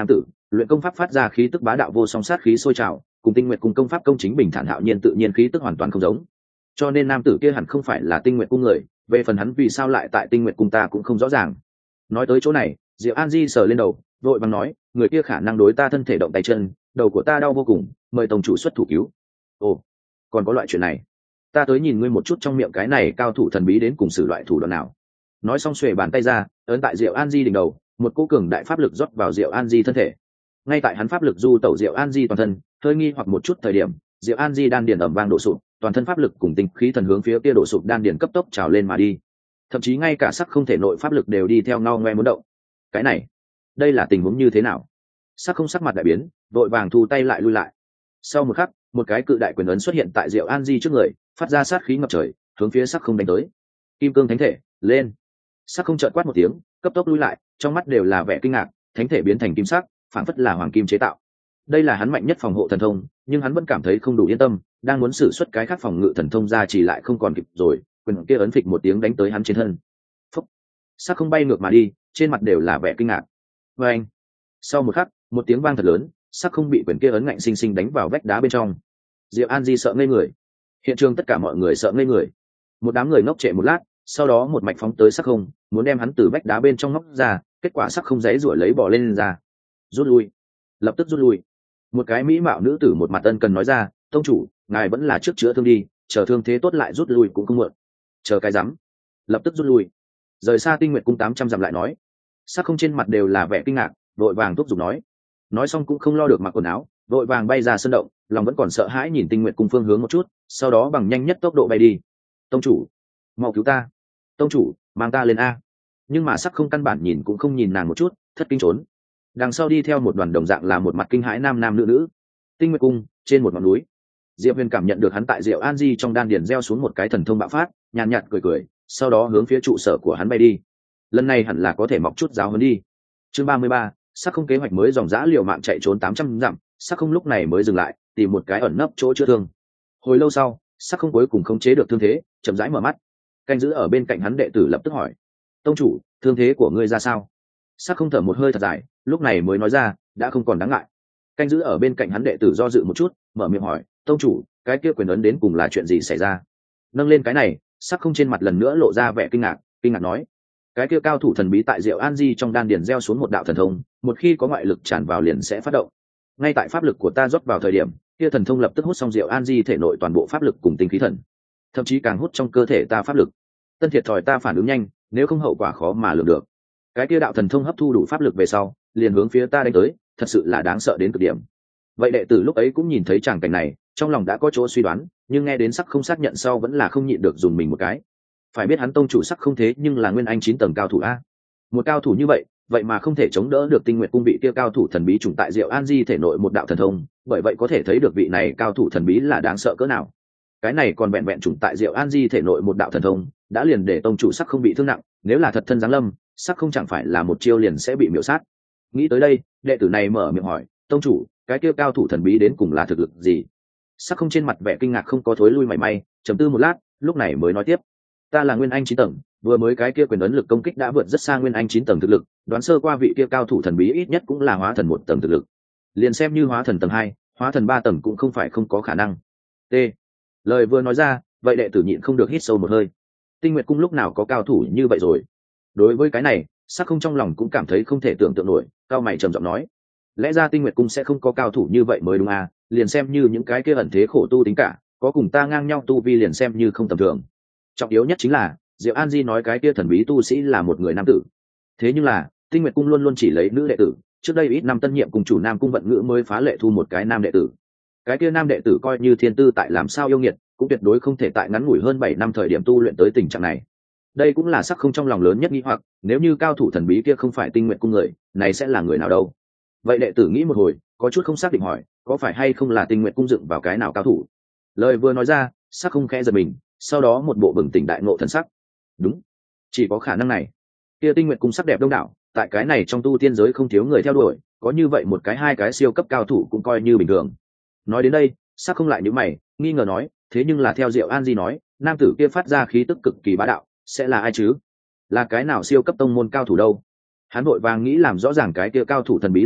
luyện công pháp phát ra khí tức bá đạo vô song sát khí sôi trào, cùng tinh nguyệt cung công pháp công chính bình thản hạo nhiên tự nhiên khí tức hoàn toàn không giống. Cho nên nam tử kia hẳn không phải là tinh nguyệt cung người, về phần hắn vì sao lại tại tinh nguyệt cung ta cũng không rõ ràng. Nói tới chỗ này, Diệu An Di sờ lên đầu, vội vàng nói, người kia khả năng đối ta thân thể động tay chân, đầu của ta đau vô cùng, mời tổng chủ xuất thủ cứu. Ồ, còn có loại chuyện này. Ta tới nhìn ngươi một chút trong miệng cái này cao thủ thần bí đến cùng sử loại thủ đoạn nào. Nói xong xuề bàn tay ra, ấn tại Diệu An Di đỉnh đầu, một cỗ cường đại pháp lực rót vào Diệu An Di thân thể. Ngay tại hắn pháp lực du tẩu Diệu An Di toàn thân, hơi nghi hoặc một chút thời điểm, Diệu An Di đan điền ầm vang đổ sụp, toàn thân pháp lực cùng tinh khí thần hướng phía kia đổ sụp đan điền cấp tốc trào lên mà đi. Thậm chí ngay cả sắc không thể nội pháp lực đều đi theo ngao ngoe muốn động. Cái này, đây là tình huống như thế nào? Sắc không sắc mặt đại biến, vội vàng thu tay lại lui lại. Sau một khắc, một cái cự đại quyền ấn xuất hiện tại Diệu An Di trước người, phát ra sát khí ngập trời, hướng phía sắc không đánh tới. Kim cương thánh thể, lên! Sắc không chợt quát một tiếng, cấp tốc lui lại, trong mắt đều là vẻ kinh ngạc, thánh thể biến thành kim sắc, phản phất là hoàng kim chế tạo. Đây là hắn mạnh nhất phòng hộ thần thông, nhưng hắn vẫn cảm thấy không đủ yên tâm, đang muốn sử xuất cái khác phòng ngự thần thông ra chỉ lại không còn kịp rồi, quyền kia ấn phịch một tiếng đánh tới hắn trên thân. Phúc! Sắc không bay ngược mà đi, trên mặt đều là vẻ kinh ngạc. Và anh, sau một khắc, một tiếng vang thật lớn, sắc không bị quyền kia ấn ngạnh sinh sinh đánh vào vách đá bên trong. Diệu An Di sợ ngây người, hiện trường tất cả mọi người sợ ngây người. Một đám người ngốc trệ một lát, sau đó một mạch phóng tới sắc không, muốn đem hắn từ vách đá bên trong ngóc ra, kết quả sắc không giấy rủi lấy bỏ lên, lên ra. Rút lui, lập tức rút lui. Một cái mỹ mạo nữ tử một mặt ân cần nói ra, tông chủ, ngài vẫn là trước chữa thương đi, chờ thương thế tốt lại rút lui cũng không muộn. Chờ cái rắm, lập tức rút lui. Rời xa tinh nguyệt cung tám trăm dặm lại nói. Sắc không trên mặt đều là vẻ kinh ngạc, vội vàng thúc giục nói. Nói xong cũng không lo được mặc quần áo, vội vàng bay ra sân động, lòng vẫn còn sợ hãi nhìn tinh nguyệt cung phương hướng một chút, sau đó bằng nhanh nhất tốc độ bay đi. Tông chủ, mau cứu ta! Tông chủ, mang ta lên a! Nhưng mà sắc không căn bản nhìn cũng không nhìn nàng một chút, thất kinh trốn. Đằng sau đi theo một đoàn đồng dạng là một mặt kinh hãi nam nam nữ nữ. Tinh nguyệt cung trên một ngọn núi, Diệp Huyền cảm nhận được hắn tại Diệu An Di trong đan điền gieo xuống một cái thần thông bạo phát, nhàn nhạt cười cười, sau đó hướng phía trụ sở của hắn bay đi. Lần này hẳn là có thể mọc chút giáo hơn đi. Chương ba mươi ba, sắc không kế hoạch mới dòng dã liều mạng chạy trốn tám trăm dặm, sắc không lúc này mới dừng lại, tìm một cái ẩn nấp chỗ chữa thương. Hồi lâu sau, sắc không cuối cùng khống chế được thương thế, chậm rãi mở mắt. Canh giữ ở bên cạnh hắn đệ tử lập tức hỏi: "Tông chủ, thương thế của ngươi ra sao?" Sắc không thở một hơi thật dài, lúc này mới nói ra: "Đã không còn đáng ngại." Canh giữ ở bên cạnh hắn đệ tử do dự một chút, mở miệng hỏi: "Tông chủ, cái kia quyền ấn đến cùng là chuyện gì xảy ra?" Nâng lên cái này, sắc không trên mặt lần nữa lộ ra vẻ kinh ngạc, kinh ngạc nói: "Cái kia cao thủ thần bí tại Diệu An Di trong đan điền gieo xuống một đạo thần thông, một khi có ngoại lực tràn vào liền sẽ phát động. Ngay tại pháp lực của ta rót vào thời điểm, kia thần thông lập tức hút xong Diệu An Di thể nội toàn bộ pháp lực cùng tinh khí thần, thậm chí càng hút trong cơ thể ta pháp lực. Tân thiệt thòi ta phản ứng nhanh, nếu không hậu quả khó mà lường được. Cái kia đạo thần thông hấp thu đủ pháp lực về sau, liền hướng phía ta đánh tới, thật sự là đáng sợ đến cực điểm." Vậy đệ tử lúc ấy cũng nhìn thấy tràng cảnh này, trong lòng đã có chỗ suy đoán, nhưng nghe đến sắc không xác nhận sau vẫn là không nhịn được dùng mình một cái. Phải biết hắn tông chủ sắc không thế nhưng là nguyên anh chín tầng cao thủ a. Một cao thủ như vậy, vậy mà không thể chống đỡ được tinh nguyệt cung bị kia cao thủ thần bí trùng tại Diệu An Di thể nội một đạo thần thông, bởi vậy có thể thấy được vị này cao thủ thần bí là đáng sợ cỡ nào. Cái này còn vẹn vẹn trùng tại Diệu An Di thể nội một đạo thần thông, đã liền để tông chủ sắc không bị thương nặng, nếu là thật thân giáng lâm, sắc không chẳng phải là một chiêu liền sẽ bị miểu sát. Nghĩ tới đây, đệ tử này mở miệng hỏi: "Tông chủ, cái kia cao thủ thần bí đến cùng là thực lực gì?" Sắc không trên mặt vẻ kinh ngạc không có thối lui mảy may, trầm tư một lát, lúc này mới nói tiếp: "Ta là nguyên anh chín tầng, vừa mới cái kia quyền ấn lực công kích đã vượt rất xa nguyên anh chín tầng thực lực, đoán sơ qua vị kia cao thủ thần bí ít nhất cũng là hóa thần một tầng thực lực. Liền xem như hóa thần tầng hai, hóa thần ba tầng cũng không phải không có khả năng." T. Lời vừa nói ra, vậy đệ tử nhịn không được hít sâu một hơi. Tinh Nguyệt cung lúc nào có cao thủ như vậy rồi? Đối với cái này, sắc không trong lòng cũng cảm thấy không thể tưởng tượng nổi, cao mày trầm giọng nói: "Lẽ ra Tinh Nguyệt cung sẽ không có cao thủ như vậy mới đúng à, liền xem như những cái kia ẩn thế khổ tu tính cả, có cùng ta ngang nhau tu vi liền xem như không tầm thường. Trọng yếu nhất chính là, Diệu An Di nói cái kia thần bí tu sĩ là một người nam tử. Thế nhưng là, Tinh Nguyệt cung luôn luôn chỉ lấy nữ đệ tử, trước đây ít năm tân nhiệm cùng chủ Nam cung vận ngữ mới phá lệ thu một cái nam đệ tử. Cái kia nam đệ tử coi như thiên tư tại làm sao yêu nghiệt, cũng tuyệt đối không thể tại ngắn ngủi hơn bảy năm thời điểm tu luyện tới tình trạng này. Đây cũng là sắc không trong lòng lớn nhất nghi hoặc, nếu như cao thủ thần bí kia không phải Tinh Nguyệt cung người, này sẽ là người nào đâu?" Vậy đệ tử nghĩ một hồi, có chút không xác định hỏi: "Có phải hay không là Tinh Nguyệt cung dựng vào cái nào cao thủ?" Lời vừa nói ra, sắc không khẽ giật mình, sau đó một bộ bừng tỉnh đại ngộ thần sắc. Đúng, chỉ có khả năng này. Kia Tinh Nguyệt cung sắc đẹp đông đảo, tại cái này trong tu tiên giới không thiếu người theo đuổi, có như vậy một cái hai cái siêu cấp cao thủ cũng coi như bình thường. Nói đến đây, sắc không lại nhíu mày, nghi ngờ nói: "Thế nhưng là theo Diệu An Di nói, nam tử kia phát ra khí tức cực kỳ bá đạo, sẽ là ai chứ? Là cái nào siêu cấp tông môn cao thủ đâu?" Hắn vội vàng nghĩ làm rõ ràng cái kia cao thủ thần bí là ai,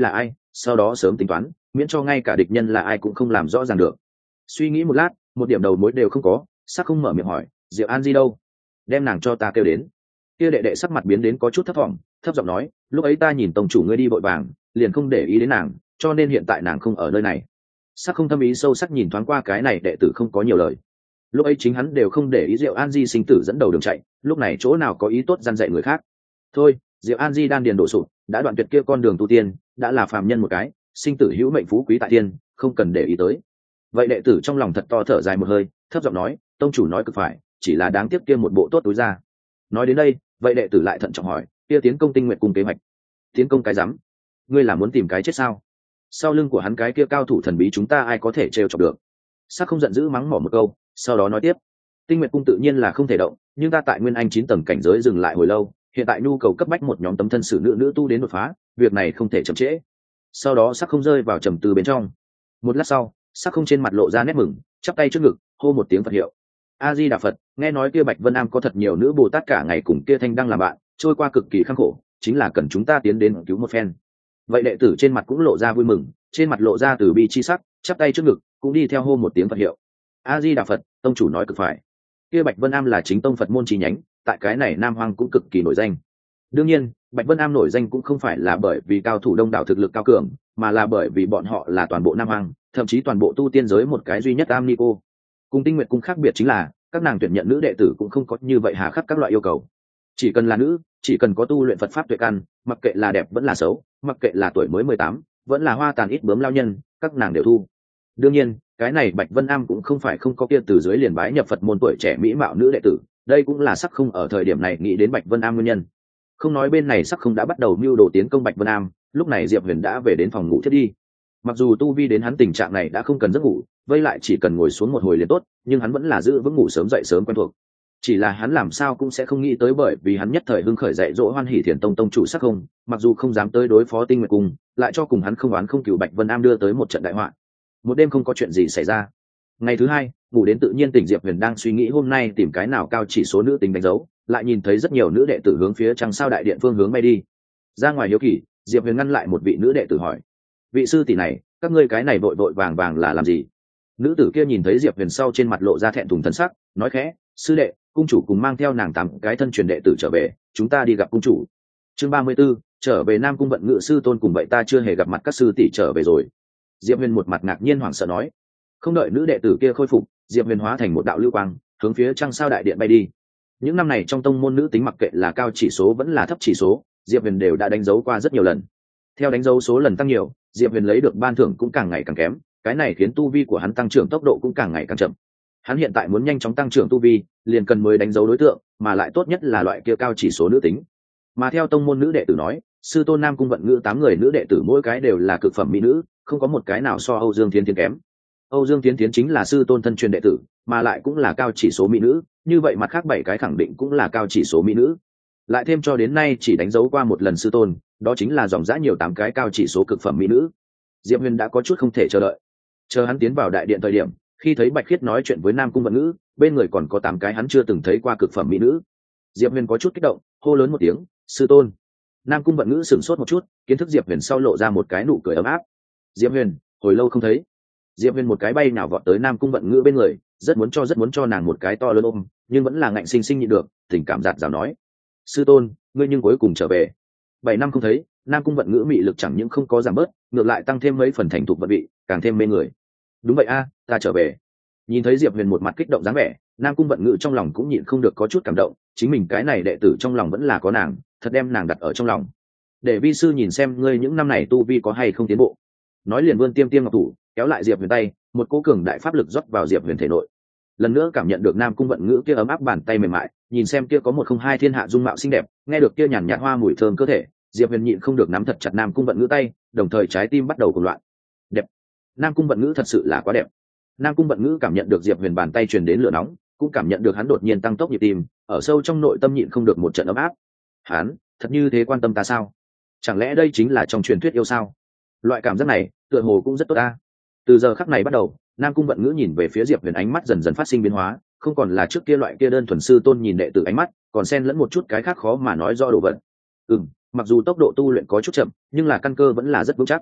sau đó sớm tính toán, miễn cho ngay cả địch nhân là ai cũng không làm rõ ràng được. Suy nghĩ một lát, một điểm đầu mối đều không có, Sắc Không mở miệng hỏi, Diệu An Di đâu? Đem nàng cho ta kêu đến. Kia đệ đệ sắc mặt biến đến có chút thấp thỏm, thấp giọng nói, lúc ấy ta nhìn tông chủ ngươi đi vội vàng, liền không để ý đến nàng, cho nên hiện tại nàng không ở nơi này. Sắc Không thâm ý sâu sắc nhìn thoáng qua cái này đệ tử không có nhiều lời. Lúc ấy chính hắn đều không để ý Diệu An Di sinh tử dẫn đầu đường chạy, lúc này chỗ nào có ý tốt gian dạy người khác. Thôi, Diệu An Di đan điền đổ sụp, đã đoạn tuyệt kia con đường tu tiên, đã là phàm nhân một cái, sinh tử hữu mệnh phú quý tại tiên, không cần để ý tới. Vậy đệ tử trong lòng thật to thở dài một hơi, thấp giọng nói, tông chủ nói cực phải, chỉ là đáng tiếc kia một bộ tốt túi ra. Nói đến đây, vậy đệ tử lại thận trọng hỏi, kia tiến công Tinh Nguyệt cung kế hoạch, tiến công cái rắm? Ngươi là muốn tìm cái chết sao? Sau lưng của hắn cái kia cao thủ thần bí chúng ta ai có thể trêu chọc được? Sắc Không giận dữ mắng mỏ một câu, sau đó nói tiếp, Tinh Nguyệt cung tự nhiên là không thể động, nhưng ta tại Nguyên Anh chín tầng cảnh giới dừng lại hồi lâu, hiện tại nhu cầu cấp bách một nhóm tấm thân sử nữ nữ tu đến đột phá, việc này không thể chậm trễ. Sau đó Sắc Không rơi vào trầm tư bên trong. Một lát sau, Sắc Không trên mặt lộ ra nét mừng, chắp tay trước ngực, hô một tiếng Phật hiệu. A Di Đà Phật, nghe nói kia Bạch Vân Am có thật nhiều nữ Bồ Tát cả ngày cùng kia Thanh Đăng làm bạn, trôi qua cực kỳ khắc khổ, chính là cần chúng ta tiến đến cứu một phen. Vậy đệ tử trên mặt cũng lộ ra vui mừng, trên mặt lộ ra từ bi chi sắc, chắp tay trước ngực, cũng đi theo hô một tiếng Phật hiệu. A Di Đà Phật, tông chủ nói cực phải. Kia Bạch Vân Am là chính tông Phật môn chi nhánh, tại cái này Nam Hoang cũng cực kỳ nổi danh. Đương nhiên, Bạch Vân Am nổi danh cũng không phải là bởi vì cao thủ đông đảo thực lực cao cường, mà là bởi vì bọn họ là toàn bộ Nam Hoang, thậm chí toàn bộ tu tiên giới một cái duy nhất Am Ni cô. Cùng Tinh Nguyệt cung khác biệt chính là, các nàng tuyển nhận nữ đệ tử cũng không có như vậy hà khắc các loại yêu cầu. Chỉ cần là nữ, chỉ cần có tu luyện Phật pháp tuệ căn, mặc kệ là đẹp vẫn là xấu, mặc kệ là tuổi mới mười tám, vẫn là hoa tàn ít bướm lao nhân, các nàng đều thu. Đương nhiên, cái này Bạch Vân Am cũng không phải không có kia từ dưới liền bái nhập Phật môn tuổi trẻ mỹ mạo nữ đệ tử, đây cũng là Sắc Không ở thời điểm này nghĩ đến Bạch Vân Am nguyên nhân. Không nói bên này Sắc Không đã bắt đầu mưu đồ tiến công Bạch Vân Am, lúc này Diệp Huyền đã về đến phòng ngủ thiết đi. Mặc dù tu vi đến hắn tình trạng này đã không cần giấc ngủ, vây lại chỉ cần ngồi xuống một hồi liền tốt, nhưng hắn vẫn là giữ vững ngủ sớm dậy sớm quen thuộc. Chỉ là hắn làm sao cũng sẽ không nghĩ tới, bởi vì hắn nhất thời hưng khởi dạy dỗ Hoan Hỷ Thiền Tông tông chủ Sắc Không, mặc dù không dám tới đối phó Tinh Nguyệt cung, lại cho cùng hắn không oán không cừu Bạch Vân Am đưa tới một trận đại họa. Một đêm không có chuyện gì xảy ra. Ngày thứ hai, ngủ đến tự nhiên tỉnh Diệp Huyền đang suy nghĩ hôm nay tìm cái nào cao chỉ số nữ tính đánh dấu, lại nhìn thấy rất nhiều nữ đệ tử hướng phía trăng sao đại điện phương hướng bay đi. Ra ngoài hiếu kỳ, Diệp Huyền ngăn lại một vị nữ đệ tử hỏi, vị sư tỷ này, các ngươi cái này vội vội vàng vàng là làm gì? Nữ tử kia nhìn thấy Diệp Huyền sau trên mặt lộ ra thẹn thùng thần sắc, nói khẽ, sư đệ, cung chủ cùng mang theo nàng tám cái thân truyền đệ tử trở về, chúng ta đi gặp cung chủ. Chương ba mươi 34, trở về Nam cung Vận Ngự sư tôn cùng vậy ta chưa hề gặp mặt các sư tỷ trở về rồi. Diệp Huyền một mặt ngạc nhiên hoảng sợ nói. Không đợi nữ đệ tử kia khôi phục, Diệp Huyền hóa thành một đạo lưu quang, hướng phía trăng sao đại điện bay đi. Những năm này trong tông môn nữ tính mặc kệ là cao chỉ số vẫn là thấp chỉ số, Diệp Huyền đều đã đánh dấu qua rất nhiều lần. Theo đánh dấu số lần tăng nhiều, Diệp Huyền lấy được ban thưởng cũng càng ngày càng kém, cái này khiến tu vi của hắn tăng trưởng tốc độ cũng càng ngày càng chậm. Hắn hiện tại muốn nhanh chóng tăng trưởng tu vi, liền cần mới đánh dấu đối tượng, mà lại tốt nhất là loại kia cao chỉ số nữ tính. Mà theo tông môn nữ đệ tử nói, sư tôn Nam cung Vận Ngữ tám người nữ đệ tử mỗi cái đều là cực phẩm mỹ nữ, không có một cái nào so Âu Dương Thiến Thiến kém. Âu Dương Thiến Thiến chính là sư tôn thân truyền đệ tử, mà lại cũng là cao chỉ số mỹ nữ, như vậy mặt khác bảy cái khẳng định cũng là cao chỉ số mỹ nữ. Lại thêm cho đến nay chỉ đánh dấu qua một lần sư tôn, đó chính là dòng dã nhiều tám cái cao chỉ số cực phẩm mỹ nữ. Diệp Huyền đã có chút không thể chờ đợi. Chờ hắn tiến vào đại điện thời điểm, khi thấy Bạch Khiết nói chuyện với Nam cung Vận Ngữ, bên người còn có tám cái hắn chưa từng thấy qua cực phẩm mỹ nữ. Diệp Huyền có chút kích động, hô lớn một tiếng, sư tôn. Nam cung Vận Ngữ sửng sốt một chút, kiến thức Diệp Huyền sau lộ ra một cái nụ cười ấm áp. Diệp Huyền, hồi lâu không thấy. Diệp Huyền một cái bay nào vọt tới Nam cung Vận Ngữ bên người, rất muốn cho rất muốn cho nàng một cái to lớn ôm, nhưng vẫn là ngạnh sinh sinh nhịn được, tình cảm giạt rào nói, sư tôn, ngươi nhưng cuối cùng trở về. Bảy năm không thấy, Nam cung Vận Ngữ mị lực chẳng những không có giảm bớt, ngược lại tăng thêm mấy phần thành thục vận vị, càng thêm mê người. Đúng vậy a, ta trở về. Nhìn thấy Diệp Huyền một mặt kích động dáng vẻ, Nam cung Vận Ngữ trong lòng cũng nhịn không được có chút cảm động, chính mình cái này đệ tử trong lòng vẫn là có nàng, thật đem nàng đặt ở trong lòng. Để vi sư nhìn xem ngươi những năm này tu vi có hay không tiến bộ. Nói liền vươn tiêm tiêm ngọc thủ, kéo lại Diệp Huyền tay, một cỗ cường đại pháp lực rót vào Diệp Huyền thể nội. Lần nữa cảm nhận được Nam cung Vận Ngữ kia ấm áp bàn tay mềm mại, nhìn xem kia có một không hai thiên hạ dung mạo xinh đẹp, nghe được kia nhàn nhạt hoa mùi thơm cơ thể, Diệp Huyền nhịn không được nắm thật chặt Nam cung Vận Ngữ tay, đồng thời trái tim bắt đầu cuồng loạn. Đẹp, Nam cung Vận Ngữ thật sự là quá đẹp. Nam cung Vận Ngữ cảm nhận được Diệp Huyền bàn tay truyền đến lửa nóng, cũng cảm nhận được hắn đột nhiên tăng tốc nhịp tim, ở sâu trong nội tâm nhịn không được một trận ấm áp. Hắn, thật như thế quan tâm ta sao? Chẳng lẽ đây chính là trong truyền thuyết yêu sao? Loại cảm giác này, tựa hồ cũng rất tốt ta. Từ giờ khắc này bắt đầu, Nam cung Vận Ngữ nhìn về phía Diệp Huyền ánh mắt dần dần phát sinh biến hóa, không còn là trước kia loại kia đơn thuần sư tôn nhìn đệ tử ánh mắt, còn xen lẫn một chút cái khác khó mà nói do đồ vật. Ừm, mặc dù tốc độ tu luyện có chút chậm, nhưng là căn cơ vẫn là rất vững chắc.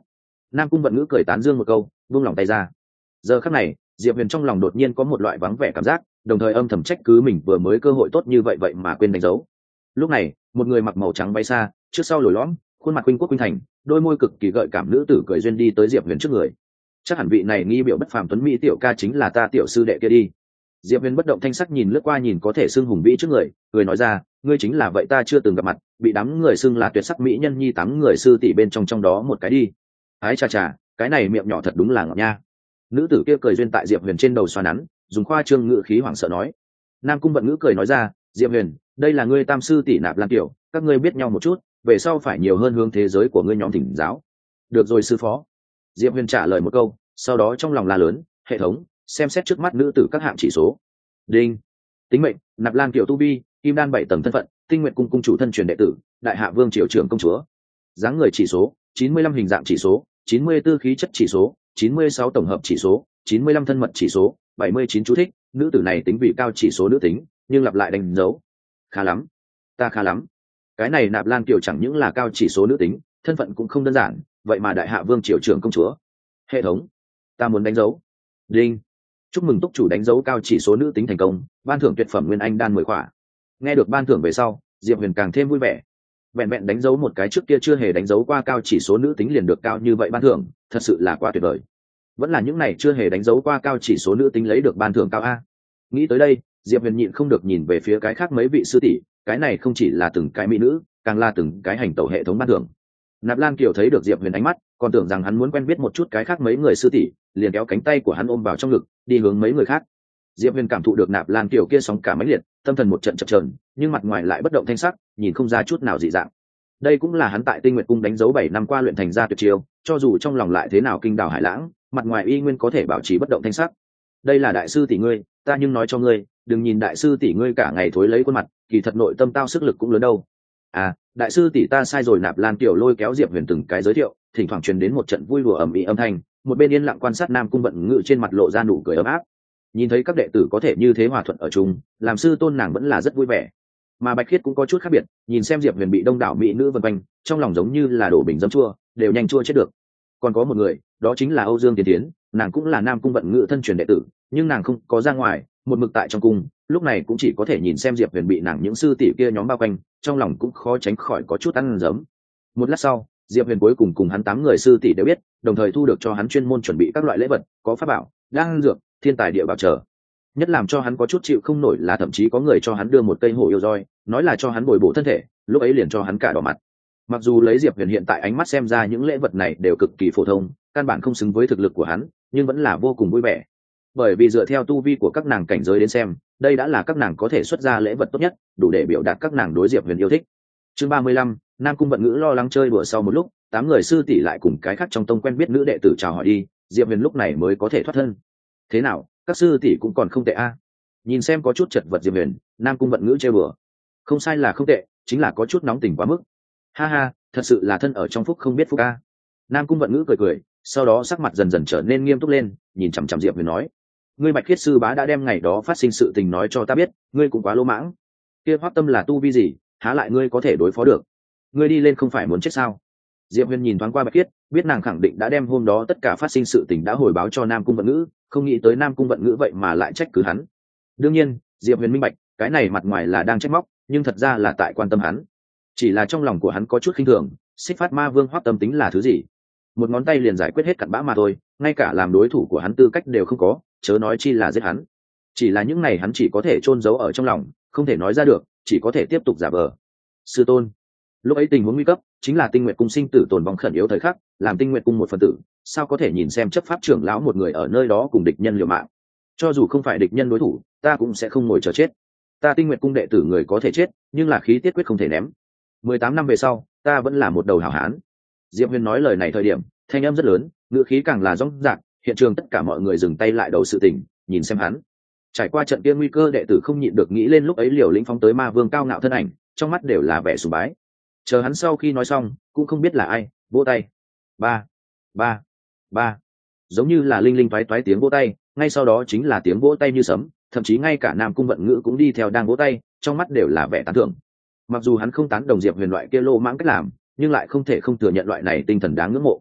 Nam Cung Vận Ngữ cười tán dương một câu, buông lòng tay ra. Giờ khắc này, Diệp Huyền trong lòng đột nhiên có một loại vắng vẻ cảm giác, đồng thời âm thầm trách cứ mình vừa mới cơ hội tốt như vậy vậy mà quên đánh dấu. Lúc này, một người mặc màu trắng bay xa, trước sau lồi lõm, khuôn mặt khuynh quốc khuynh thành, đôi môi cực kỳ gợi cảm nữ tử cười duyên đi tới Diệp Huyền trước người. Chắc hẳn vị này nghi biểu bất phàm tuấn mỹ tiểu ca chính là ta tiểu sư đệ kia đi. Diệp Huyền bất động thanh sắc nhìn lướt qua nhìn có thể xưng hùng vĩ trước người, cười nói ra, ngươi chính là vậy ta chưa từng gặp mặt, bị đám người xưng là tuyệt sắc mỹ nhân nhi tám người sư tỷ bên trong trong đó một cái đi. Ái chà chà, cái này miệng nhỏ thật đúng là ngọt nha. Nữ tử kia cười duyên tại Diệp Huyền trên đầu xoa nắn, dùng khoa trương ngữ khí hoảng sợ nói. Nam Cung Vận Ngữ cười nói ra, Diệp Huyền, đây là ngươi tam sư tỷ Nạp Lan Tiểu, các ngươi biết nhau một chút, về sau phải nhiều hơn hướng thế giới của ngươi nhóm thỉnh giáo. Được rồi sư phó. Diệp Huyền trả lời một câu, sau đó trong lòng la lớn, hệ thống, xem xét trước mắt nữ tử các hạng chỉ số. Đinh. Tính mệnh, Nạp Lan Tiểu tu vi, kim đan bảy tầng thân phận, Tinh Nguyệt cung cung chủ thân truyền đệ tử, đại hạ vương triều trưởng công chúa. Dáng người chỉ số, chín mươi lăm hình dạng chỉ số, chín mươi tư khí chất chỉ số, chín mươi sáu tổng hợp chỉ số, chín mươi lăm thân mật chỉ số, bảy mươi chín chú thích, nữ tử này tính vị cao chỉ số nữ tính, nhưng lặp lại đánh dấu. Khá lắm, ta khá lắm. Cái này Nạp Lan Kiều chẳng những là cao chỉ số nữ tính, thân phận cũng không đơn giản, vậy mà đại hạ vương triều trưởng công chúa. Hệ thống, ta muốn đánh dấu. Đinh. Chúc mừng túc chủ đánh dấu cao chỉ số nữ tính thành công, ban thưởng tuyệt phẩm nguyên anh đan mười khỏa. Nghe được ban thưởng về sau, Diệp Huyền càng thêm vui vẻ. Vẹn vẹn đánh dấu một cái trước kia chưa hề đánh dấu qua cao chỉ số nữ tính liền được cao như vậy ban thưởng, thật sự là quá tuyệt vời. Vẫn là những này chưa hề đánh dấu qua cao chỉ số nữ tính lấy được ban thưởng cao a. Nghĩ tới đây, Diệp Huyền nhịn không được nhìn về phía cái khác mấy vị sư tỷ, cái này không chỉ là từng cái mỹ nữ, càng là từng cái hành tẩu hệ thống ban thưởng. Nạp Lan Kiều thấy được Diệp Huyền ánh mắt, còn tưởng rằng hắn muốn quen biết một chút cái khác mấy người sư tỷ, liền kéo cánh tay của hắn ôm vào trong ngực, đi hướng mấy người khác. Diệp Huyền cảm thụ được Nạp Lan Kiều kia sóng cả mãnh liệt, tâm thần một trận chập chờn, nhưng mặt ngoài lại bất động thanh sắc, nhìn không ra chút nào dị dạng. Đây cũng là hắn tại Tinh Nguyệt cung đánh dấu bảy năm qua luyện thành ra tuyệt chiêu, cho dù trong lòng lại thế nào kinh đảo hải lãng, mặt ngoài y nguyên có thể bảo trì bất động thanh sắc. Đây là đại sư tỷ ngươi, ta nhưng nói cho ngươi, đừng nhìn đại sư tỷ ngươi cả ngày thối lấy khuôn mặt, kỳ thật nội tâm tao sức lực cũng lớn đâu. À, đại sư tỷ ta sai rồi. Nạp Lan Kiều lôi kéo Diệp Huyền từng cái giới thiệu, thỉnh thoảng truyền đến một trận vui đùa ầm ĩ âm thanh, một bên yên lặng quan sát Nam Cung Vận Ngữ trên mặt lộ ra nụ cười ấm áp. Nhìn thấy các đệ tử có thể như thế hòa thuận ở chung, làm sư tôn nàng vẫn là rất vui vẻ. Mà Bạch Khiết cũng có chút khác biệt, nhìn xem Diệp Huyền bị đông đảo mỹ nữ vây quanh, trong lòng giống như là đổ bình dấm chua, đều nhanh chua chết được. Còn có một người, đó chính là Âu Dương Tiến Tiến, nàng cũng là Nam Cung Vận Ngữ thân truyền đệ tử, nhưng nàng không có ra ngoài, một mực tại trong cung, lúc này cũng chỉ có thể nhìn xem Diệp Huyền bị nàng những sư tỷ kia nhóm bao quanh, trong lòng cũng khó tránh khỏi có chút ăn dấm. Một lát sau, Diệp Huyền cuối cùng cùng hắn tám người sư tỷ đều biết, đồng thời thu được cho hắn chuyên môn chuẩn bị các loại lễ vật, có pháp bảo, đan dược, thiên tài địa bảo trở. Nhất làm cho hắn có chút chịu không nổi là thậm chí có người cho hắn đưa một cây hổ yêu roi, nói là cho hắn bồi bổ thân thể, lúc ấy liền cho hắn cả đỏ mặt. Mặc dù lấy Diệp Huyền hiện tại ánh mắt xem ra những lễ vật này đều cực kỳ phổ thông, căn bản không xứng với thực lực của hắn, nhưng vẫn là vô cùng vui vẻ. Bởi vì dựa theo tu vi của các nàng cảnh giới đến xem, đây đã là các nàng có thể xuất ra lễ vật tốt nhất, đủ để biểu đạt các nàng đối Diệp Huyền yêu thích. Chương ba mươi lăm, Nam Cung Vận Ngữ lo lắng chơi đùa sau một lúc, tám người sư tỷ lại cùng cái khác trong tông quen biết nữ đệ tử chào hỏi đi, Diệp Huyền lúc này mới có thể thoát thân. Thế nào, các sư tỷ cũng còn không tệ a. Nhìn xem có chút chật vật Diệp Huyền, Nam Cung Vận Ngữ chơi bừa. Không sai là không tệ, chính là có chút nóng tình quá mức. Ha ha, thật sự là thân ở trong phúc không biết phúc a. Nam Cung Vận Ngữ cười cười, sau đó sắc mặt dần dần trở nên nghiêm túc lên, nhìn chằm chằm Diệp Huyền nói: ngươi Bạch Khiết sư bá đã đem ngày đó phát sinh sự tình nói cho ta biết, ngươi cũng quá lỗ mãng. Kia Hoắc Tâm là tu vi gì, há lại ngươi có thể đối phó được? Ngươi đi lên không phải muốn chết sao? Diệp Huyền nhìn thoáng qua Bạch Khiết, biết nàng khẳng định đã đem hôm đó tất cả phát sinh sự tình đã hồi báo cho Nam Cung Vận Ngữ, không nghĩ tới Nam Cung Vận Ngữ vậy mà lại trách cứ hắn. Đương nhiên, Diệp Huyền minh bạch, cái này mặt ngoài là đang trách móc, nhưng thật ra là tại quan tâm hắn. Chỉ là trong lòng của hắn có chút khinh thường, Xích Phát Ma Vương Hoắc Tâm tính là thứ gì? Một ngón tay liền giải quyết hết cặn bã mà thôi, ngay cả làm đối thủ của hắn tư cách đều không có, chớ nói chi là giết hắn. Chỉ là những này hắn chỉ có thể chôn giấu ở trong lòng, không thể nói ra được, chỉ có thể tiếp tục giả vờ. Sư tôn. Lúc ấy tình huống nguy cấp, chính là Tinh Nguyệt cung sinh tử tồn vong khẩn yếu thời khắc, làm Tinh Nguyệt cung một phần tử, sao có thể nhìn xem chấp pháp trưởng lão một người ở nơi đó cùng địch nhân liều mạng. Cho dù không phải địch nhân đối thủ, ta cũng sẽ không ngồi chờ chết. Ta Tinh Nguyệt cung đệ tử người có thể chết, nhưng là khí tiết quyết không thể ném. Mười tám năm về sau, ta vẫn là một đầu hảo hán. Diệp Huyền nói lời này thời điểm, thanh âm rất lớn, ngữ khí càng là rõng rạc, hiện trường tất cả mọi người dừng tay lại đầu sự tình, nhìn xem hắn. Trải qua trận kia nguy cơ, đệ tử không nhịn được nghĩ lên lúc ấy liều lĩnh phóng tới ma vương cao ngạo thân ảnh, trong mắt đều là vẻ sùng bái. Chờ hắn sau khi nói xong, cũng không biết là ai, vỗ tay. Ba, ba, ba. Giống như là linh linh toái toái tiếng vỗ tay, ngay sau đó chính là tiếng vỗ tay như sấm, thậm chí ngay cả Nam Cung Vận Ngữ cũng đi theo đang vỗ tay, trong mắt đều là vẻ tán thưởng. Mặc dù hắn không tán đồng Diệp Huyền loại kia lô mãng cách làm, nhưng lại không thể không thừa nhận loại này tinh thần đáng ngưỡng mộ.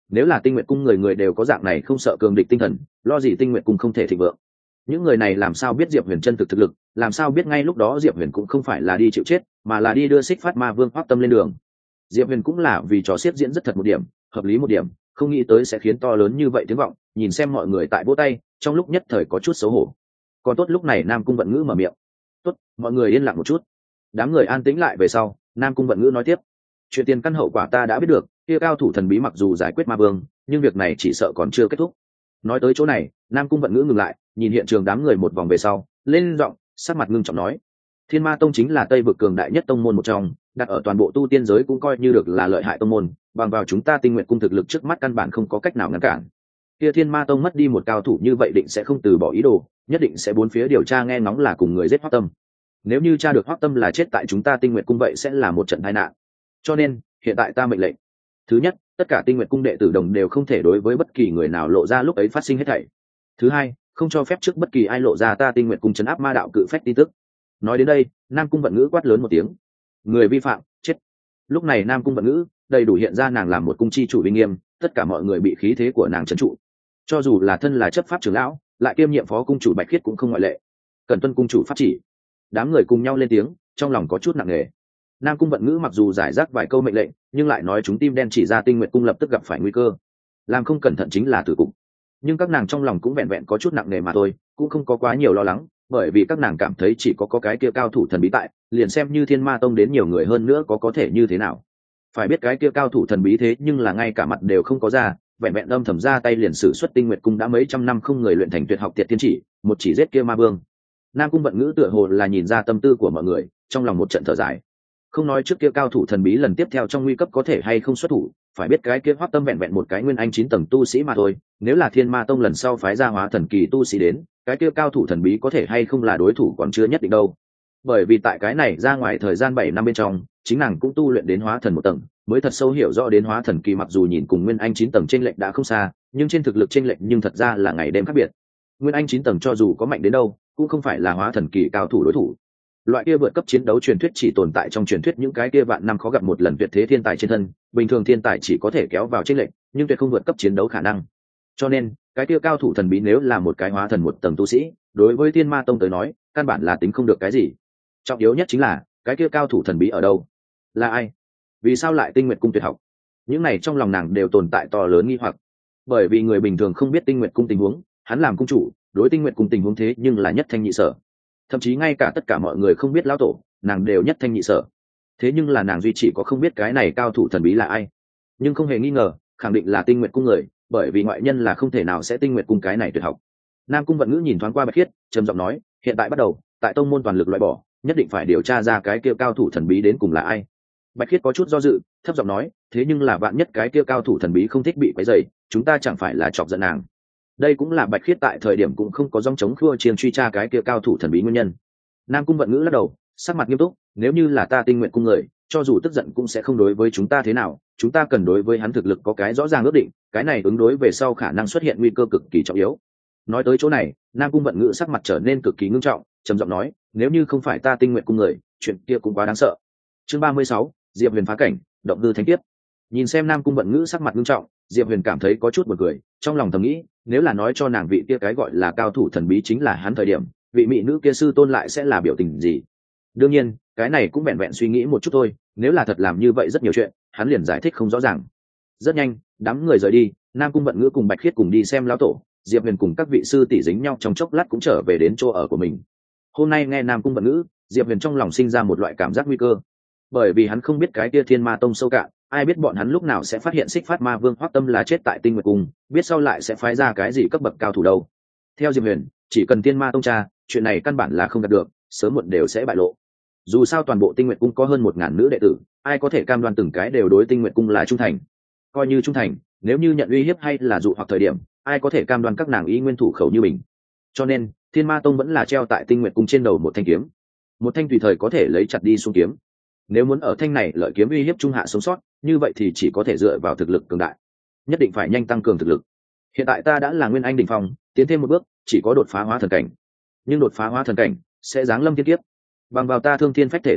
nếu là tinh nguyện cung người người đều có dạng này không sợ cường địch tinh thần, lo gì tinh nguyện cung không thể thịnh vượng. Những người này làm sao biết Diệp Huyền chân thực thực lực, làm sao biết ngay lúc đó Diệp Huyền cũng không phải là đi chịu chết, mà là đi đưa Xích Phát Ma Vương Hoắc Tâm lên đường. Diệp Huyền cũng là vì trò xiết diễn rất thật một điểm, hợp lý một điểm, không nghĩ tới sẽ khiến to lớn như vậy tiếng vọng, nhìn xem mọi người tại vỗ tay, trong lúc nhất thời có chút xấu hổ. Còn tốt lúc này Nam Cung Vận Ngữ mở miệng. "Tốt, mọi người yên lặng một chút." Đám người an tĩnh lại về sau, Nam Cung Vận Ngữ nói tiếp: "Chuyện tiền căn hậu quả ta đã biết được, kia cao thủ thần bí mặc dù giải quyết ma vương, nhưng việc này chỉ sợ còn chưa kết thúc." Nói tới chỗ này, Nam Cung Vận Ngữ ngừng lại, nhìn hiện trường đám người một vòng về sau, lên giọng, sắc mặt ngưng trọng nói: "Thiên Ma Tông chính là Tây vực cường đại nhất tông môn một trong, đặt ở toàn bộ tu tiên giới cũng coi như được là lợi hại tông môn, bằng vào chúng ta Tinh Nguyệt cung thực lực trước mắt căn bản không có cách nào ngăn cản. Kia Thiên Ma Tông mất đi một cao thủ như vậy định sẽ không từ bỏ ý đồ, nhất định sẽ bốn phía điều tra nghe ngóng là cùng người giết Hoắc Tâm. Nếu như tra được Hoắc Tâm là chết tại chúng ta Tinh Nguyệt cung vậy sẽ là một trận tai nạn. Cho nên, hiện tại ta mệnh lệnh, thứ nhất, tất cả Tinh Nguyệt cung đệ tử đồng đều không thể đối với bất kỳ người nào lộ ra lúc ấy phát sinh hết thảy. Thứ hai, không cho phép trước bất kỳ ai lộ ra ta Tinh Nguyệt cung trấn áp ma đạo cự phách tin tức." Nói đến đây, Nam Cung Vận Ngữ quát lớn một tiếng: "Người vi phạm, chết!" Lúc này Nam Cung Vận Ngữ đầy đủ hiện ra nàng làm một cung chi chủ uy nghiêm, tất cả mọi người bị khí thế của nàng trấn trụ. Cho dù là thân là chấp pháp trưởng lão, lại kiêm nhiệm phó cung chủ Bạch Khiết cũng không ngoại lệ. Cần tuân cung chủ pháp chỉ. Đám người cùng nhau lên tiếng, trong lòng có chút nặng nề. Nam Cung Vận Ngữ mặc dù giải rác vài câu mệnh lệnh, nhưng lại nói chúng tim đen chỉ ra Tinh Nguyệt cung lập tức gặp phải nguy cơ, làm không cẩn thận chính là tử cục. Nhưng các nàng trong lòng cũng vẹn vẹn có chút nặng nề mà thôi, cũng không có quá nhiều lo lắng, bởi vì các nàng cảm thấy chỉ có có cái kia cao thủ thần bí tại, liền xem như Thiên Ma Tông đến nhiều người hơn nữa có có thể như thế nào. Phải biết cái kia cao thủ thần bí thế nhưng là ngay cả mặt đều không có ra, vẹn vẹn âm thầm ra tay liền sử xuất Tinh Nguyệt cung đã mấy trăm năm không người luyện thành tuyệt học Tiệt Tiên Chỉ, một chỉ giết kia ma vương. Nam Cung Vận Ngữ tựa hồ là nhìn ra tâm tư của mọi người, trong lòng một trận thở dài. Không nói trước kia cao thủ thần bí lần tiếp theo trong nguy cấp có thể hay không xuất thủ, phải biết cái kia Hoắc Tâm vẹn vẹn một cái nguyên anh chín tầng tu sĩ mà thôi, nếu là Thiên Ma Tông lần sau phái ra hóa thần kỳ tu sĩ đến, cái kia cao thủ thần bí có thể hay không là đối thủ còn chưa nhất định đâu. Bởi vì tại cái này ra ngoài thời gian bảy năm bên trong, chính nàng cũng tu luyện đến hóa thần một tầng, mới thật sâu hiểu rõ đến hóa thần kỳ mặc dù nhìn cùng nguyên anh chín tầng chênh lệch đã không xa, nhưng trên thực lực chênh lệch nhưng thật ra là ngày đêm khác biệt. Nguyên anh chín tầng cho dù có mạnh đến đâu, cũng không phải là hóa thần kỳ cao thủ đối thủ. Loại kia vượt cấp chiến đấu truyền thuyết chỉ tồn tại trong truyền thuyết những cái kia vạn năm khó gặp một lần tuyệt thế thiên tài trên thân, bình thường thiên tài chỉ có thể kéo vào chênh lệch, nhưng tuyệt không vượt cấp chiến đấu khả năng. Cho nên, cái kia cao thủ thần bí nếu là một cái hóa thần một tầng tu sĩ, đối với Thiên Ma Tông tới nói, căn bản là tính không được cái gì. Trọng yếu nhất chính là, cái kia cao thủ thần bí ở đâu? Là ai? Vì sao lại Tinh Nguyệt cung tuyệt học? Những này trong lòng nàng đều tồn tại to lớn nghi hoặc. Bởi vì người bình thường không biết Tinh Nguyệt cung tình huống, hắn làm cung chủ, đối Tinh Nguyệt cung tình huống thế nhưng là nhất thanh nhị sở. Thậm chí ngay cả tất cả mọi người không biết lão tổ, nàng đều nhất thanh nhị sở. Thế nhưng là nàng duy chỉ có không biết cái này cao thủ thần bí là ai. Nhưng không hề nghi ngờ, khẳng định là Tinh Nguyệt cung người, bởi vì ngoại nhân là không thể nào sẽ Tinh Nguyệt cung cái này tuyệt học. Nam Cung Vận Ngữ nhìn thoáng qua Bạch Khiết, trầm giọng nói, hiện tại bắt đầu, tại tông môn toàn lực loại bỏ, nhất định phải điều tra ra cái kia cao thủ thần bí đến cùng là ai. Bạch Khiết có chút do dự, thấp giọng nói, thế nhưng là vạn nhất cái kia cao thủ thần bí không thích bị quấy rầy, chúng ta chẳng phải là chọc giận nàng. Đây cũng là Bạch Khiết tại thời điểm cũng không có dòng chống khua chiên truy tra cái kia cao thủ thần bí nguyên nhân. Nam Cung Vận Ngữ lắc đầu, sắc mặt nghiêm túc, nếu như là ta Tinh Nguyệt cung người, cho dù tức giận cũng sẽ không đối với chúng ta thế nào, chúng ta cần đối với hắn thực lực có cái rõ ràng ước định, cái này ứng đối về sau khả năng xuất hiện nguy cơ cực kỳ trọng yếu. Nói tới chỗ này, Nam Cung Vận Ngữ sắc mặt trở nên cực kỳ ngưng trọng, trầm giọng nói, nếu như không phải ta Tinh Nguyệt cung người, chuyện kia cũng quá đáng sợ. Chương ba mươi sáu, Diệp Huyền phá cảnh, động hư thánh kiếp. Nhìn xem Nam Cung Vận Ngữ sắc mặt ngưng trọng, Diệp Huyền cảm thấy có chút buồn cười, trong lòng thầm nghĩ, nếu là nói cho nàng vị kia cái gọi là cao thủ thần bí chính là hắn thời điểm, vị mỹ nữ kia sư tôn lại sẽ là biểu tình gì? Đương nhiên, cái này cũng vẹn vẹn suy nghĩ một chút thôi, nếu là thật làm như vậy rất nhiều chuyện, hắn liền giải thích không rõ ràng. Rất nhanh, đám người rời đi, Nam Cung Vận Ngữ cùng Bạch Khiết cùng đi xem lão tổ, Diệp Huyền cùng các vị sư tỷ dính nhau trong chốc lát cũng trở về đến chỗ ở của mình. Hôm nay nghe Nam Cung Vận Ngữ, Diệp Huyền trong lòng sinh ra một loại cảm giác nguy cơ, bởi vì hắn không biết cái kia Thiên Ma Tông sâu cạn, ai biết bọn hắn lúc nào sẽ phát hiện Xích Phát Ma Vương Hoắc Tâm là chết tại Tinh Nguyệt cung, biết sau lại sẽ phái ra cái gì cấp bậc cao thủ đâu. Theo Diệp Huyền, chỉ cần Thiên Ma Tông tra, chuyện này căn bản là không đạt được, sớm muộn đều sẽ bại lộ. Dù sao toàn bộ Tinh Nguyệt cung có hơn một ngàn nữ đệ tử, ai có thể cam đoan từng cái đều đối Tinh Nguyệt cung là trung thành? Coi như trung thành, nếu như nhận uy hiếp hay là dụ hoặc thời điểm, ai có thể cam đoan các nàng ý nguyên thủ khẩu như mình? Cho nên, Thiên Ma Tông vẫn là treo tại Tinh Nguyệt cung trên đầu một thanh kiếm, một thanh tùy thời có thể lấy chặt đi xuống kiếm. Nếu muốn ở thanh này lợi kiếm uy hiếp trung hạ sống sót, như vậy thì chỉ có thể dựa vào thực lực cường đại, nhất định phải nhanh tăng cường thực lực. Hiện tại ta đã là nguyên anh đỉnh phong, tiến thêm một bước, chỉ có đột phá hóa thần cảnh. Nhưng đột phá hóa thần cảnh sẽ giáng lâm thiên kiếp, bằng vào ta thương thiên phách thể thể chất,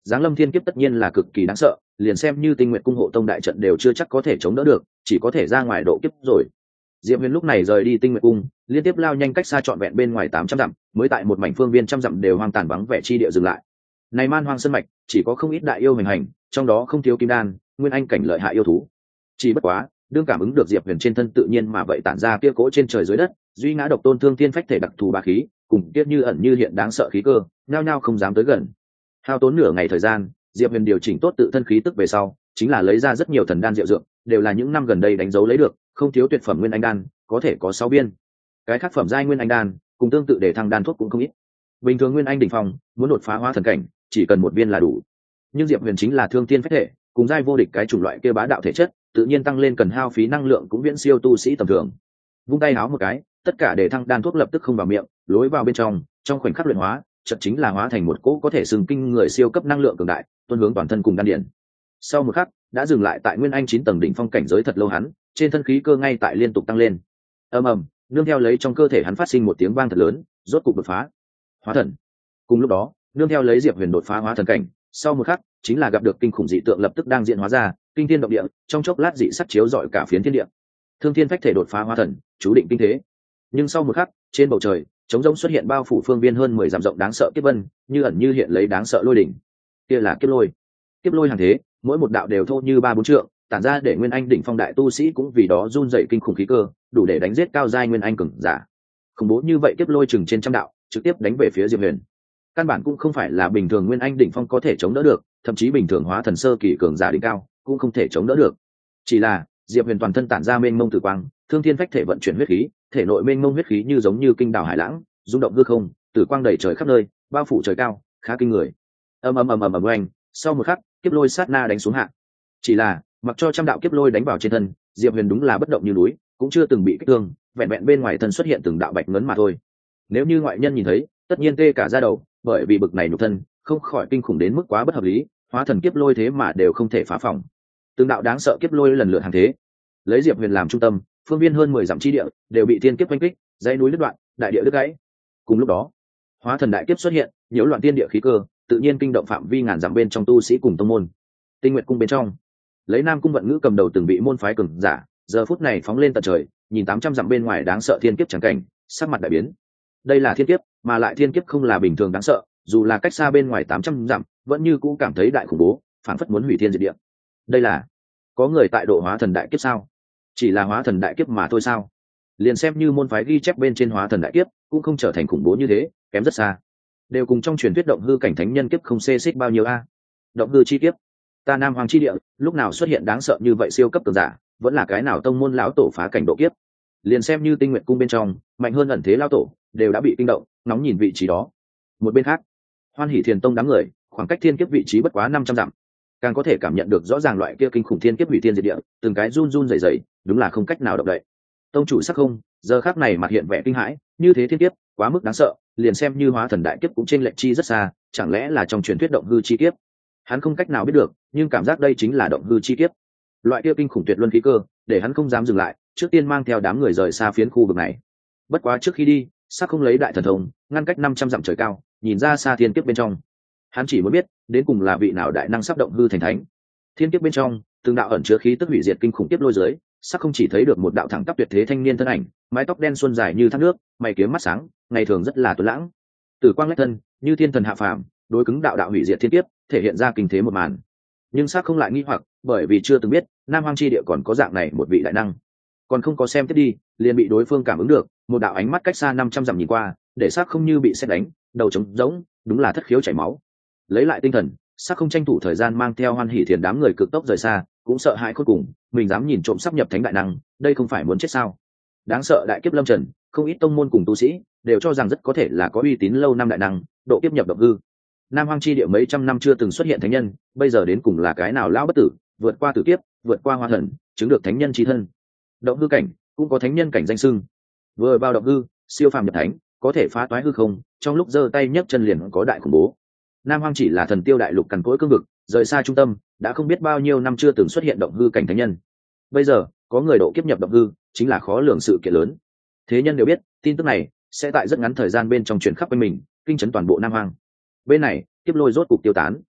giáng lâm thiên kiếp tất nhiên là cực kỳ đáng sợ, liền xem như tinh nguyện cung hộ tông đại trận đều chưa chắc có thể chống đỡ được, chỉ có thể ra ngoài độ kiếp rồi. Diệp Huyền lúc này rời đi tinh nguyện cung, liên tiếp lao nhanh cách xa trọn vẹn bên ngoài tám trăm dặm, mới tại một mảnh phương viên trăm dặm đều hoang tàn vắng vẻ chi địa dừng lại. Này man hoang sơn mạch, chỉ có không ít đại yêu hành hành, trong đó không thiếu kim đan, nguyên anh cảnh lợi hại yêu thú. Chỉ bất quá, đương cảm ứng được Diệp Huyền trên thân tự nhiên mà vậy tản ra kia cỗ trên trời dưới đất, duy ngã độc tôn thương thiên phách thể đặc thù bá khí, cùng kiếp như ẩn như hiện đáng sợ khí cơ, nhao nhao không dám tới gần. Hao tốn nửa ngày thời gian, Diệp Huyền điều chỉnh tốt tự thân khí tức về sau, chính là lấy ra rất nhiều thần đan diệu dược, đều là những năm gần đây đánh dấu lấy được, không thiếu tuyệt phẩm nguyên anh đan, có thể có sáu viên. Cái khác phẩm giai nguyên anh đan, cùng tương tự để thăng đan thuốc cũng không ít. Bình thường nguyên anh đỉnh phong, muốn đột phá hóa thần cảnh, chỉ cần một viên là đủ. Nhưng Diệp Huyền chính là thương tiên phách thể, cùng giai vô địch cái chủng loại kia bá đạo thể chất, tự nhiên tăng lên cần hao phí năng lượng cũng viễn siêu tu sĩ tầm thường. Vung tay háo một cái, tất cả để thăng đan thuốc lập tức không vào miệng, lối vào bên trong, trong khoảnh khắc luyện hóa, chợt chính là hóa thành một cỗ có thể sừng kinh người siêu cấp năng lượng cường đại, tuôn hướng toàn thân cùng đan điền. Sau một khắc, đã dừng lại tại nguyên anh chín tầng đỉnh phong cảnh giới thật lâu hắn, trên thân khí cơ ngay tại liên tục tăng lên. Ầm ầm, nương theo lấy trong cơ thể hắn phát sinh một tiếng vang thật lớn, rốt cục đột phá. Hóa thần. Cùng lúc đó, nương theo lấy Diệp Huyền đột phá hóa thần cảnh, sau một khắc, chính là gặp được kinh khủng dị tượng lập tức đang diễn hóa ra, kinh thiên động địa, trong chốc lát dị sắc chiếu rọi cả phiến thiên địa. Thương thiên phách thể đột phá hóa thần, chú định kinh thế. Nhưng sau một khắc, trên bầu trời, trống rỗng xuất hiện bao phủ phương viên hơn mười dặm rộng đáng sợ kiếp vân, như ẩn như hiện lấy đáng sợ lôi đỉnh. Kia là kiếp lôi. Kiếp lôi hàng thế, mỗi một đạo đều thô như ba bốn trượng, tản ra để nguyên anh đỉnh phong đại tu sĩ cũng vì đó run dậy kinh khủng khí cơ, đủ để đánh giết cao giai nguyên anh cường giả. Khủng bố như vậy kiếp lôi chừng trên trăm đạo, trực tiếp đánh về phía Diệp Huyền. Căn bản cũng không phải là bình thường nguyên anh đỉnh phong có thể chống đỡ được, thậm chí bình thường hóa thần sơ kỳ cường giả đỉnh cao cũng không thể chống đỡ được. Chỉ là Diệp Huyền toàn thân tản ra mênh mông tử quang, thương thiên phách thể vận chuyển huyết khí, thể nội mênh mông huyết khí như giống như kinh đảo hải lãng, rung động hư không, tử quang đầy trời khắp nơi, bao phủ trời cao, khá kinh người. Ầm ầm ầm ầm ầm oanh, sau một khắc, kiếp lôi sát na đánh xuống hạ. Chỉ là, mặc cho trăm đạo kiếp lôi đánh vào trên thân, Diệp Huyền đúng là bất động như núi, cũng chưa từng bị kích thương, vẹn vẹn bên ngoài thân xuất hiện từng đạo bạch ngấn mà thôi. Nếu như ngoại nhân nhìn thấy, tất nhiên tê cả da đầu, bởi vì bực này nhục thân, không khỏi kinh khủng đến mức quá bất hợp lý, hóa thần kiếp lôi thế mà đều không thể phá phòng. Từng đạo đáng sợ kiếp lôi lần lượt hàng thế, lấy Diệp Huyền làm trung tâm, phương viên hơn mười dặm chi địa đều bị thiên kiếp oanh kích, dãy núi đứt đoạn, đại địa đứt gãy. Cùng lúc đó, hóa thần đại kiếp xuất hiện, nhiễu loạn tiên địa khí cơ, tự nhiên kinh động phạm vi ngàn dặm bên trong tu sĩ cùng tông môn. Tinh Nguyệt cung bên trong, lấy Nam cung vận ngữ cầm đầu từng bị môn phái cường giả, giờ phút này phóng lên tận trời, nhìn tám trăm dặm bên ngoài đáng sợ thiên kiếp chẳng cảnh, sắc mặt đại biến. Đây là thiên kiếp, mà lại thiên kiếp không là bình thường đáng sợ, dù là cách xa bên ngoài tám trăm dặm, vẫn như cũ cảm thấy đại khủng bố, phản phất muốn hủy thiên diệt địa. Đây là có người tại độ hóa thần đại kiếp sao? Chỉ là hóa thần đại kiếp mà thôi sao? Liền xem như môn phái ghi chép bên trên hóa thần đại kiếp, cũng không trở thành khủng bố như thế, kém rất xa. Đều cùng trong truyền thuyết động hư cảnh thánh nhân kiếp không xê xích bao nhiêu a. Động hư chi kiếp, ta Nam Hoàng chi địa, lúc nào xuất hiện đáng sợ như vậy siêu cấp cường giả, vẫn là cái nào tông môn lão tổ phá cảnh độ kiếp. Liền xem như Tinh Nguyệt cung bên trong, mạnh hơn ẩn thế lão tổ, đều đã bị kinh động, nóng nhìn vị trí đó. Một bên khác, Hoan Hỷ Thiền tông đám người, khoảng cách thiên kiếp vị trí bất quá năm trăm dặm, càng có thể cảm nhận được rõ ràng loại kia kinh khủng thiên kiếp hủy thiên diệt địa, từng cái run run rẩy rẩy, đúng là không cách nào động đậy. Tông chủ Sắc Không, giờ khắc này mặt hiện vẻ kinh hãi, như thế thiên kiếp, quá mức đáng sợ, liền xem như hóa thần đại kiếp cũng chênh lệch chi rất xa, chẳng lẽ là trong truyền thuyết động hư chi kiếp? Hắn không cách nào biết được, nhưng cảm giác đây chính là động hư chi kiếp. Loại kia kinh khủng tuyệt luân khí cơ, để hắn không dám dừng lại, trước tiên mang theo đám người rời xa phiến khu vực này. Bất quá trước khi đi, Sắc Không lấy đại thần thông, ngăn cách năm trăm dặm trời cao, nhìn ra xa thiên kiếp bên trong. Hắn chỉ muốn biết, đến cùng là vị nào đại năng sắp động hư thành thánh. Thiên kiếp bên trong, từng đạo ẩn chứa khí tức hủy diệt kinh khủng tiếp lôi dưới, Sắc Không chỉ thấy được một đạo thẳng tắp tuyệt thế thanh niên thân ảnh, mái tóc đen xuân dài như thác nước, mày kiếm mắt sáng, ngày thường rất là tuấn lãng. Tử quang lách thân, như thiên thần hạ phàm, đối cứng đạo đạo hủy diệt thiên kiếp, thể hiện ra kinh thế một màn. Nhưng Sắc Không lại nghi hoặc, bởi vì chưa từng biết, Nam Hoang chi địa còn có dạng này một vị đại năng. Còn không có xem tiếp đi, liền bị đối phương cảm ứng được, một đạo ánh mắt cách xa năm trăm dặm nhìn qua, để Sắc Không như bị sét đánh, đầu trống rỗng, đúng là thất khiếu chảy máu. Lấy lại tinh thần, Sắc Không tranh thủ thời gian mang theo Hoan Hỷ Thiền đám người cực tốc rời xa, cũng sợ hãi cuối cùng, mình dám nhìn trộm sắp nhập thánh đại năng, đây không phải muốn chết sao? Đáng sợ đại kiếp lâm trần, không ít tông môn cùng tu sĩ đều cho rằng rất có thể là có uy tín lâu năm đại năng, độ kiếp nhập động hư. Nam Hoang chi địa mấy trăm năm chưa từng xuất hiện thánh nhân, bây giờ đến cùng là cái nào lão bất tử, vượt qua tử kiếp, vượt qua hoa thần, chứng được thánh nhân chi thân. Động hư cảnh cũng có thánh nhân cảnh danh xưng. Vừa vào động hư, siêu phàm nhập thánh, có thể phá toái hư không, trong lúc giơ tay nhấc chân liền có đại khủng bố. Nam Hoang chỉ là thần tiêu đại lục cằn cỗi cương vực, rời xa trung tâm, đã không biết bao nhiêu năm chưa từng xuất hiện động hư cảnh thánh nhân. Bây giờ, có người độ kiếp nhập động hư, chính là khó lường sự kiện lớn. Thế nhân đều biết, tin tức này sẽ tại rất ngắn thời gian bên trong truyền khắp bên mình, kinh chấn toàn bộ Nam Hoang. Bên này, kiếp lôi rốt cục tiêu tán.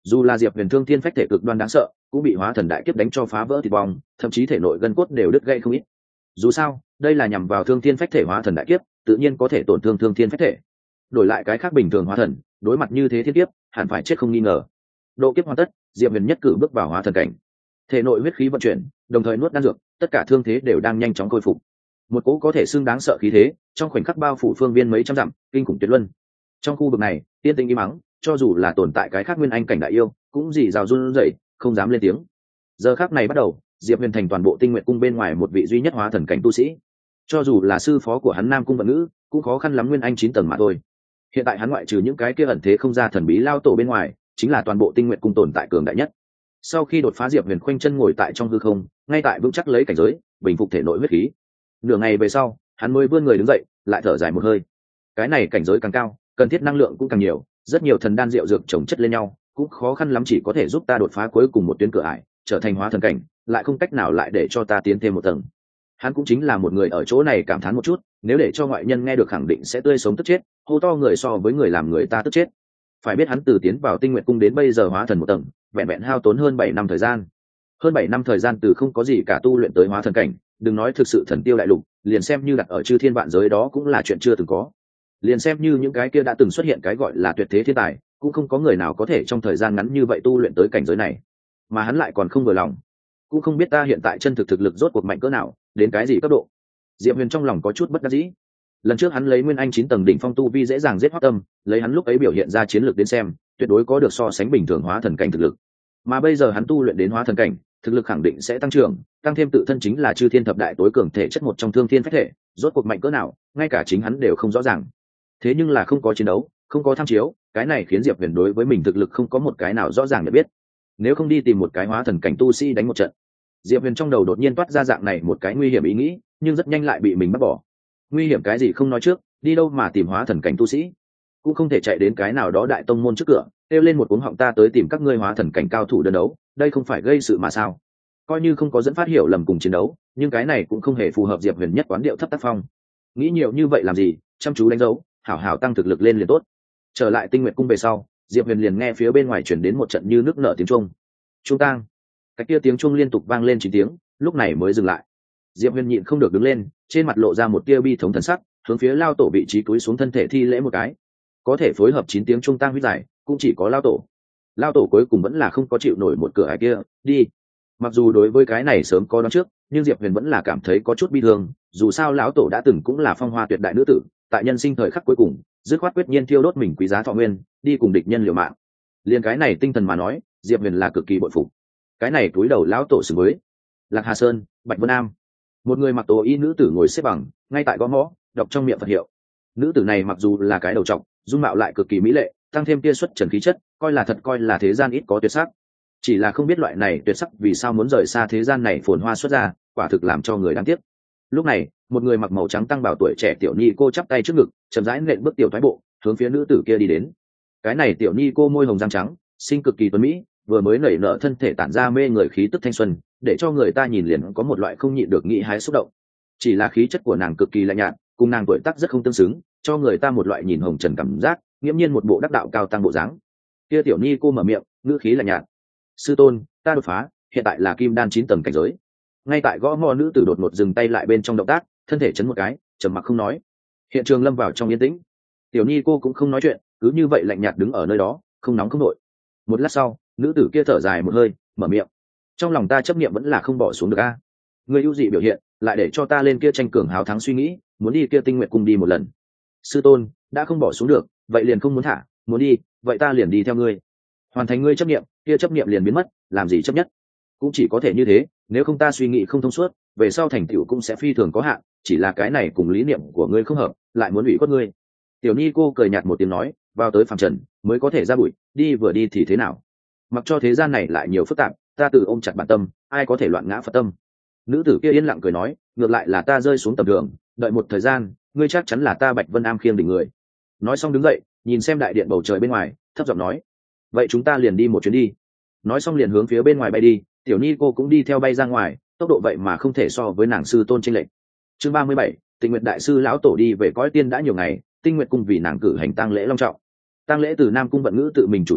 dù là diệp huyền thương thiên phách thể cực đoan đáng sợ cũng bị hóa thần đại kiếp đánh cho phá vỡ thịt bong, thậm chí thể nội gân cốt đều đứt gãy không ít. Dù sao đây là nhằm vào thương thiên phách thể hóa thần đại kiếp, tự nhiên có thể tổn thương thương thiên phách thể. Đổi lại cái khác bình thường hóa thần, đối mặt như thế thiên kiếp hẳn phải chết không nghi ngờ. Độ kiếp hoàn tất, diệp huyền nhất cử bước vào hóa thần cảnh, thể nội huyết khí vận chuyển, đồng thời nuốt đan dược, tất cả thương thế đều đang nhanh chóng khôi phục. Một cỗ có thể xưng đáng sợ khí thế trong khoảnh khắc bao phủ phương viên mấy trăm dặm, kinh khủng tuyệt luân. Trong khu vực này tiên tinh im mắng, cho dù là tồn tại cái khác nguyên anh cảnh đại yêu cũng dì rào run rẩy, không dám lên tiếng. Giờ khắc này bắt đầu, diệp huyền thành toàn bộ tinh nguyện cung bên ngoài một vị duy nhất hóa thần cảnh tu sĩ. Cho dù là sư phó của hắn Nam Cung Vận Ngữ cũng khó khăn lắm nguyên anh chín tầng mà thôi. Hiện tại hắn ngoại trừ những cái kia ẩn thế không ra thần bí lao tổ bên ngoài, chính là toàn bộ tinh nguyện cung tồn tại cường đại nhất. Sau khi đột phá, diệp huyền khoanh chân ngồi tại trong hư không, ngay tại vững chắc lấy cảnh giới, bình phục thể nội huyết khí. Nửa ngày về sau, hắn mới vươn người đứng dậy, lại thở dài một hơi. Cái này cảnh giới càng cao, cần thiết năng lượng cũng càng nhiều, rất nhiều thần đan rượu dược chồng chất lên nhau, cũng khó khăn lắm chỉ có thể giúp ta đột phá cuối cùng một tuyến cửa ải, trở thành hóa thần cảnh, lại không cách nào lại để cho ta tiến thêm một tầng. Hắn cũng chính là một người ở chỗ này cảm thán một chút, nếu để cho ngoại nhân nghe được khẳng định sẽ tươi sống tức chết, hô to người so với người làm người ta tức chết. Phải biết hắn từ tiến vào tinh nguyện cung đến bây giờ hóa thần một tầng, vẹn vẹn hao tốn hơn bảy năm thời gian. Hơn bảy năm thời gian từ không có gì cả tu luyện tới hóa thần cảnh, đừng nói thực sự thần tiêu đại lục, liền xem như đặt ở chư thiên vạn giới đó cũng là chuyện chưa từng có. Liền xem như những cái kia đã từng xuất hiện cái gọi là tuyệt thế thiên tài, cũng không có người nào có thể trong thời gian ngắn như vậy tu luyện tới cảnh giới này. Mà hắn lại còn không vừa lòng. Cũng không biết ta hiện tại chân thực thực lực rốt cuộc mạnh cỡ nào, đến cái gì cấp độ. Diệp Huyền trong lòng có chút bất đắc dĩ. Lần trước hắn lấy nguyên anh chín tầng đỉnh phong tu vi dễ dàng giết Hoắc Tâm, lấy hắn lúc ấy biểu hiện ra chiến lược đến xem, tuyệt đối có được so sánh bình thường hóa thần cảnh thực lực. Mà bây giờ hắn tu luyện đến hóa thần cảnh, thực lực khẳng định sẽ tăng trưởng, tăng thêm tự thân chính là chư thiên thập đại tối cường thể chất một trong thương thiên phách thể, rốt cuộc mạnh cỡ nào, ngay cả chính hắn đều không rõ ràng. Thế nhưng là không có chiến đấu, không có tham chiếu, cái này khiến Diệp Huyền đối với mình thực lực không có một cái nào rõ ràng để biết. Nếu không đi tìm một cái hóa thần cảnh tu sĩ đánh một trận. Diệp Huyền trong đầu đột nhiên toát ra dạng này một cái nguy hiểm ý nghĩ, nhưng rất nhanh lại bị mình bắt bỏ. Nguy hiểm cái gì không nói trước, đi đâu mà tìm hóa thần cảnh tu sĩ? Cũng không thể chạy đến cái nào đó đại tông môn trước cửa, kêu lên một cuống họng ta tới tìm các ngươi hóa thần cảnh cao thủ đơn đấu, đây không phải gây sự mà sao? Coi như không có dẫn phát hiểu lầm cùng chiến đấu, nhưng cái này cũng không hề phù hợp Diệp Huyền nhất quán điệu thấp tác phong. Nghĩ nhiều như vậy làm gì, chăm chú đánh dấu, hảo hảo tăng thực lực lên liền tốt. Trở lại Tinh Nguyệt cung về sau, Diệp Huyền liền nghe phía bên ngoài truyền đến một trận như nước nở tiếng chuông. Chuông tang. Cái kia tiếng chuông liên tục vang lên chín tiếng, lúc này mới dừng lại. Diệp Huyền nhịn không được đứng lên, trên mặt lộ ra một tia bi thống thần sắc, hướng phía lao tổ vị trí cúi xuống thân thể thi lễ một cái. Có thể phối hợp chín tiếng chuông tang huyết giải, cũng chỉ có lao tổ. Lao tổ cuối cùng vẫn là không có chịu nổi một cửa ải kia, đi. Mặc dù đối với cái này sớm có đoán trước, nhưng Diệp Huyền vẫn là cảm thấy có chút bi thương, dù sao lão tổ đã từng cũng là phong hoa tuyệt đại nữ tử, tại nhân sinh thời khắc cuối cùng, dứt khoát quyết nhiên thiêu đốt mình quý giá thọ nguyên, đi cùng địch nhân liều mạng. Liên cái này tinh thần mà nói, Diệp Huyền là cực kỳ bội phục. Cái này túi đầu lão tổ xứng với Lạc Hà Sơn, Bạch Vân Am. Một người mặc tố y nữ tử ngồi xếp bằng, ngay tại gõ mõ, đọc trong miệng Phật hiệu. Nữ tử này mặc dù là cái đầu trọc, dung mạo lại cực kỳ mỹ lệ, tăng thêm tia xuất trần khí chất, coi là thật coi là thế gian ít có tuyệt sắc. Chỉ là không biết loại này tuyệt sắc vì sao muốn rời xa thế gian này phồn hoa xuất ra, quả thực làm cho người đáng tiếc. Lúc này, một người mặc màu trắng tăng bảo tuổi trẻ tiểu nhi cô chắp tay trước ngực, chậm rãi nện bước tiểu thoái bộ, hướng phía nữ tử kia đi đến. Cái này tiểu nhi cô môi hồng răng trắng, xinh cực kỳ tuấn mỹ, vừa mới nảy nở thân thể tản ra mê người khí tức thanh xuân, để cho người ta nhìn liền có một loại không nhịn được nghĩ hái xúc động. Chỉ là khí chất của nàng cực kỳ lạnh nhạt, cùng nàng tuổi tác rất không tương xứng, cho người ta một loại nhìn hồng trần cảm giác, nghiễm nhiên một bộ đắc đạo cao tăng bộ dáng. Kia tiểu nhi cô mở miệng, ngữ khí lạnh nhạt: "Sư tôn, ta đột phá, hiện tại là kim đan chín tầng cảnh giới." Ngay tại gõ mõ nữ tử đột ngột dừng tay lại bên trong động tác, thân thể chấn một cái, trầm mặc không nói. Hiện trường lâm vào trong yên tĩnh. Tiểu nhi cô cũng không nói chuyện, cứ như vậy lạnh nhạt đứng ở nơi đó, không nóng không nổi. Một lát sau, nữ tử kia thở dài một hơi, mở miệng: "Trong lòng ta chấp niệm vẫn là không bỏ xuống được a. Người ưu dị biểu hiện, lại để cho ta lên kia tranh cường hào thắng suy nghĩ, muốn đi kia Tinh Nguyệt cung đi một lần. Sư tôn, đã không bỏ xuống được, vậy liền không muốn thả, muốn đi, vậy ta liền đi theo ngươi. Hoàn thành ngươi chấp niệm, kia chấp niệm liền biến mất, làm gì chấp nhất. Cũng chỉ có thể như thế, nếu không ta suy nghĩ không thông suốt, về sau thành tựu cũng sẽ phi thường có hạn, chỉ là cái này cùng lý niệm của ngươi không hợp, lại muốn ủy khuất ngươi." Tiểu Nhi cô cười nhạt một tiếng nói, vào tới phàm trần mới có thể ra bụi, đi vừa đi thì thế nào? Mặc cho thế gian này lại nhiều phức tạp, ta tự ôm chặt bản tâm, ai có thể loạn ngã Phật tâm. Nữ tử kia yên lặng cười nói, ngược lại là ta rơi xuống tầm thường, đợi một thời gian, ngươi chắc chắn là ta Bạch Vân Am khiêng đỉnh người. Nói xong đứng dậy, nhìn xem đại điện bầu trời bên ngoài, thấp giọng nói, vậy chúng ta liền đi một chuyến đi. Nói xong liền hướng phía bên ngoài bay đi, Tiểu Nhi cô cũng đi theo bay ra ngoài, tốc độ vậy mà không thể so với nàng sư tôn chênh lệch. Chương ba mươi bảy, Tinh Nguyệt đại sư lão tổ đi về cõi tiên đã nhiều ngày, Tinh Nguyệt cung vì nàng cử hành tang lễ long trọng. Tang lễ từ Nam cung Vận Ngữ tự mình chủ trì,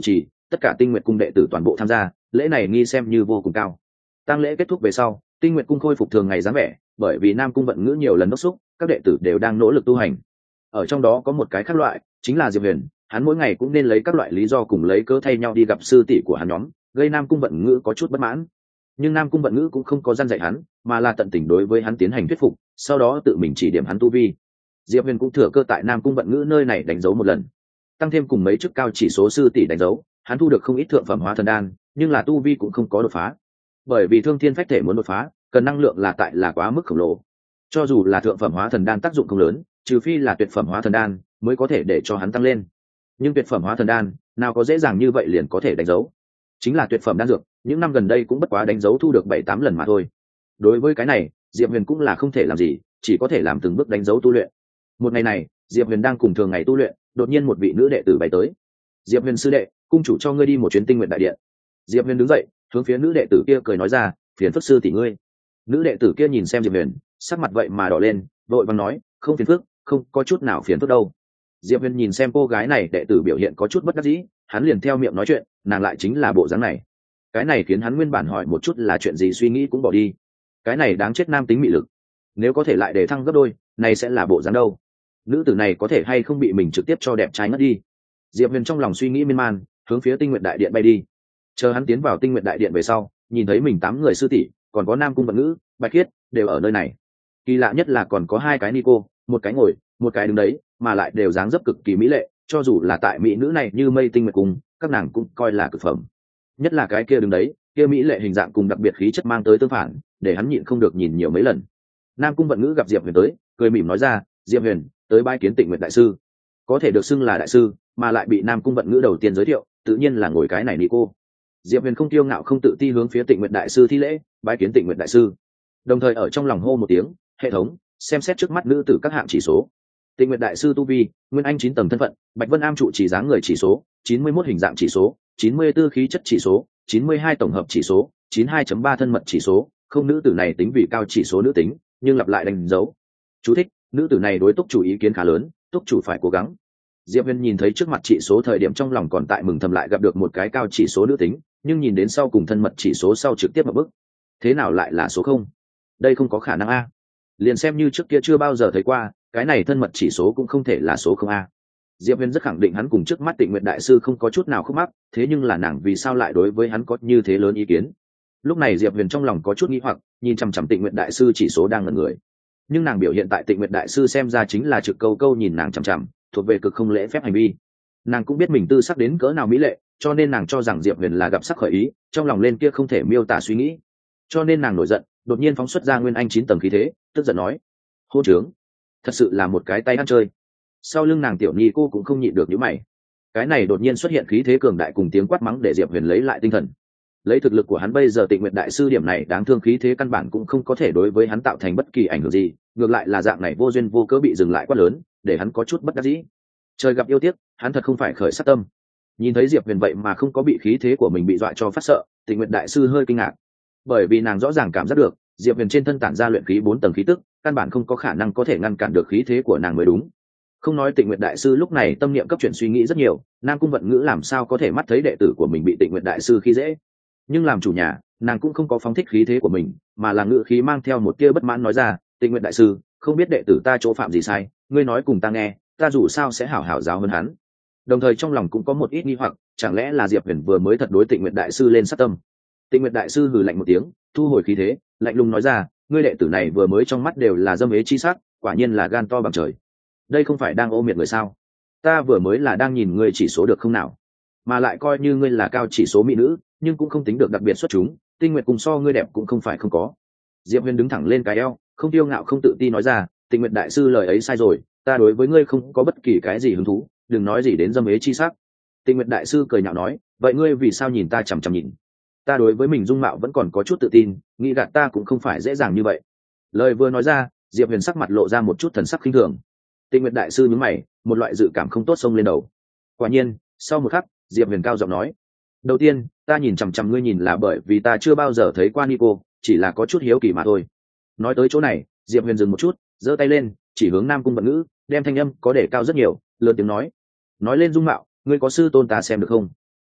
tất cả tinh nguyện cung đệ tử toàn bộ tham gia, lễ này nghi xem như vô cùng cao. Tang lễ kết thúc về sau, tinh nguyện cung khôi phục thường ngày dáng vẻ, bởi vì Nam cung vận ngữ nhiều lần đốc xúc, các đệ tử đều đang nỗ lực tu hành. Ở trong đó có một cái khác loại, chính là Diệp Huyền, hắn mỗi ngày cũng nên lấy các loại lý do cùng lấy cớ thay nhau đi gặp sư tỷ của hắn nhóm, gây Nam cung vận ngữ có chút bất mãn. Nhưng Nam cung vận ngữ cũng không có gian dạy hắn, mà là tận tình đối với hắn tiến hành thuyết phục, sau đó tự mình chỉ điểm hắn tu vi. Diệp Huyền cũng thừa cơ tại Nam cung vận ngữ nơi này đánh dấu một lần, tăng thêm cùng mấy chức cao chỉ số sư tỷ đánh dấu, hắn thu được không ít thượng phẩm hóa thần đan, nhưng là tu vi cũng không có đột phá. Bởi vì thương thiên phách thể muốn đột phá, cần năng lượng là tại là quá mức khổng lồ. Cho dù là thượng phẩm hóa thần đan tác dụng không lớn, trừ phi là tuyệt phẩm hóa thần đan mới có thể để cho hắn tăng lên. Nhưng tuyệt phẩm hóa thần đan nào có dễ dàng như vậy liền có thể đánh dấu. Chính là tuyệt phẩm đan dược, những năm gần đây cũng bất quá đánh dấu thu được bảy tám lần mà thôi. Đối với cái này, Diệp Huyền cũng là không thể làm gì, chỉ có thể làm từng bước đánh dấu tu luyện. Một ngày này, Diệp Huyền đang cùng thường ngày tu luyện, đột nhiên một vị nữ đệ tử bay tới. Diệp Huyền sư đệ, cung chủ cho ngươi đi một chuyến tinh nguyện đại điện. Diệp Huyền đứng dậy, hướng phía nữ đệ tử kia cười nói ra, phiền phức sư tỷ ngươi. Nữ đệ tử kia nhìn xem Diệp Huyền, sắc mặt vậy mà đỏ lên, vội vàng nói, không phiền phức, không có chút nào phiền phức đâu. Diệp Huyền nhìn xem cô gái này đệ tử biểu hiện có chút bất đắc dĩ, hắn liền theo miệng nói chuyện, nàng lại chính là bộ dáng này. Cái này khiến hắn nguyên bản hỏi một chút là chuyện gì suy nghĩ cũng bỏ đi. Cái này đáng chết nam tính mị lực, nếu có thể lại để thăng gấp đôi, này sẽ là bộ dáng đâu? Nữ tử này có thể hay không bị mình trực tiếp cho đẹp trai ngất đi? Diệp Huyền trong lòng suy nghĩ miên man, hướng phía tinh nguyện đại điện bay đi. Chờ hắn tiến vào tinh nguyện đại điện về sau, nhìn thấy mình tám người sư tỷ, còn có Nam cung vận ngữ, Bạch Khiết đều ở nơi này. Kỳ lạ nhất là còn có hai cái Nico, một cái ngồi, một cái đứng đấy, mà lại đều dáng dấp cực kỳ mỹ lệ, cho dù là tại mỹ nữ này như mây tinh nguyệt cùng, các nàng cũng coi là cực phẩm. Nhất là cái kia đứng đấy, kia mỹ lệ hình dạng cùng đặc biệt khí chất mang tới tương phản, để hắn nhịn không được nhìn nhiều mấy lần. Nam cung vận ngữ gặp Diệp Huyền tới, cười mỉm nói ra, Diệp Huyền, tới bái kiến Tịnh Nguyệt đại sư. Có thể được xưng là đại sư, mà lại bị Nam cung vận ngữ đầu tiên giới thiệu, tự nhiên là ngồi cái này Nico. Diệp Huyền không tiêu ngạo không tự ti hướng phía Tịnh Nguyệt đại sư thi lễ, bái kiến Tịnh Nguyệt đại sư. Đồng thời ở trong lòng hô một tiếng, hệ thống, xem xét trước mắt nữ tử các hạng chỉ số. Tịnh Nguyệt đại sư tu vi, Nguyên Anh chín tầng thân phận, Bạch Vân Am trụ chỉ dáng người chỉ số, chín mươi mốt hình dạng chỉ số, chín mươi tư khí chất chỉ số, chín mươi hai tổng hợp chỉ số, chín mươi hai chấm ba thân mật chỉ số, không nữ tử này tính vì cao chỉ số nữ tính, nhưng lặp lại đánh dấu. Chú thích, nữ tử này đối túc chủ ý kiến khá lớn, túc chủ phải cố gắng. Diệp Huyền nhìn thấy trước mặt chỉ số thời điểm trong lòng còn tại mừng thầm lại gặp được một cái cao chỉ số nữ tính, nhưng nhìn đến sau cùng thân mật chỉ số sau trực tiếp một bước. Thế nào lại là số không? Đây không có khả năng a. Liền xem như trước kia chưa bao giờ thấy qua, cái này thân mật chỉ số cũng không thể là số không a. Diệp Huyền rất khẳng định hắn cùng trước mắt Tịnh Nguyệt đại sư không có chút nào khúc mắc, thế nhưng là nàng vì sao lại đối với hắn có như thế lớn ý kiến? Lúc này Diệp Huyền trong lòng có chút nghi hoặc, nhìn chằm chằm Tịnh Nguyệt đại sư chỉ số đang ngẩn người. Nhưng nàng biểu hiện tại Tịnh Nguyệt đại sư xem ra chính là trực câu câu nhìn nàng chằm chằm, thuộc về cực không lễ phép hành vi. Nàng cũng biết mình tư sắc đến cỡ nào mỹ lệ, cho nên nàng cho rằng Diệp Huyền là gặp sắc khởi ý, trong lòng lên kia không thể miêu tả suy nghĩ. Cho nên nàng nổi giận, đột nhiên phóng xuất ra Nguyên Anh chín tầng khí thế, tức giận nói: "Hôn trướng, thật sự là một cái tay ăn chơi." Sau lưng nàng tiểu nhi cô cũng không nhịn được nhíu mày. Cái này đột nhiên xuất hiện khí thế cường đại cùng tiếng quát mắng để Diệp Huyền lấy lại tinh thần. Lấy thực lực của hắn bây giờ Tịnh Nguyệt đại sư điểm này đáng thương khí thế căn bản cũng không có thể đối với hắn tạo thành bất kỳ ảnh hưởng gì, ngược lại là dạng này vô duyên vô cớ bị dừng lại quát lớn, để hắn có chút bất đắc dĩ. Trời gặp yêu tiếc, hắn thật không phải khởi sát tâm. Nhìn thấy Diệp Huyền vậy mà không có bị khí thế của mình bị dọa cho phát sợ, Tịnh Nguyệt đại sư hơi kinh ngạc, bởi vì nàng rõ ràng cảm giác được Diệp Huyền trên thân tản ra luyện khí bốn tầng khí tức, căn bản không có khả năng có thể ngăn cản được khí thế của nàng mới đúng. Không nói Tịnh Nguyệt đại sư lúc này tâm niệm cấp chuyển suy nghĩ rất nhiều, Nam cung vận ngữ làm sao có thể mắt thấy đệ tử của mình bị Tịnh Nguyệt đại sư khi dễ. Nhưng làm chủ nhà, nàng cũng không có phóng thích khí thế của mình, mà là ngữ khí mang theo một tia bất mãn nói ra, Tịnh Nguyệt đại sư, không biết đệ tử ta chỗ phạm gì sai, ngươi nói cùng ta nghe, ta dù sao sẽ hảo hảo giáo hơn hắn. Đồng thời trong lòng cũng có một ít nghi hoặc, chẳng lẽ là Diệp Huyền vừa mới thật đối Tịnh Nguyệt đại sư lên sát tâm. Tịnh Nguyệt đại sư hừ lạnh một tiếng, thu hồi khí thế, lạnh lùng nói ra, ngươi đệ tử này vừa mới trong mắt đều là dâm ế chi sắc, quả nhiên là gan to bằng trời. Đây không phải đang ô miệt người sao? Ta vừa mới là đang nhìn ngươi chỉ số được không nào, mà lại coi như ngươi là cao chỉ số mỹ nữ, nhưng cũng không tính được đặc biệt xuất chúng, Tinh Nguyệt cùng so ngươi đẹp cũng không phải không có. Diệp Huyền đứng thẳng lên cái eo, không tiêu ngạo không tự ti nói ra, Tịnh Nguyệt đại sư lời ấy sai rồi, ta đối với ngươi không có bất kỳ cái gì hứng thú, đừng nói gì đến dâm ế chi sắc. Tịnh Nguyệt đại sư cười nhạo nói, vậy ngươi vì sao nhìn ta chằm chằm nhìn? Ta đối với mình dung mạo vẫn còn có chút tự tin, nghĩ gạt ta cũng không phải dễ dàng như vậy. Lời vừa nói ra, Diệp Huyền sắc mặt lộ ra một chút thần sắc khinh thường. Tịnh Nguyệt đại sư nhướng mày, một loại dự cảm không tốt xông lên đầu. Quả nhiên, sau một khắc, Diệp Huyền cao giọng nói, đầu tiên, ta nhìn chằm chằm ngươi nhìn là bởi vì ta chưa bao giờ thấy qua Nico, chỉ là có chút hiếu kỳ mà thôi. Nói tới chỗ này, Diệp Huyền dừng một chút, giơ tay lên, chỉ hướng Nam cung vận ngữ, đem thanh âm có để cao rất nhiều, lớn tiếng nói, nói lên dung mạo, ngươi có sư tôn ta xem được không?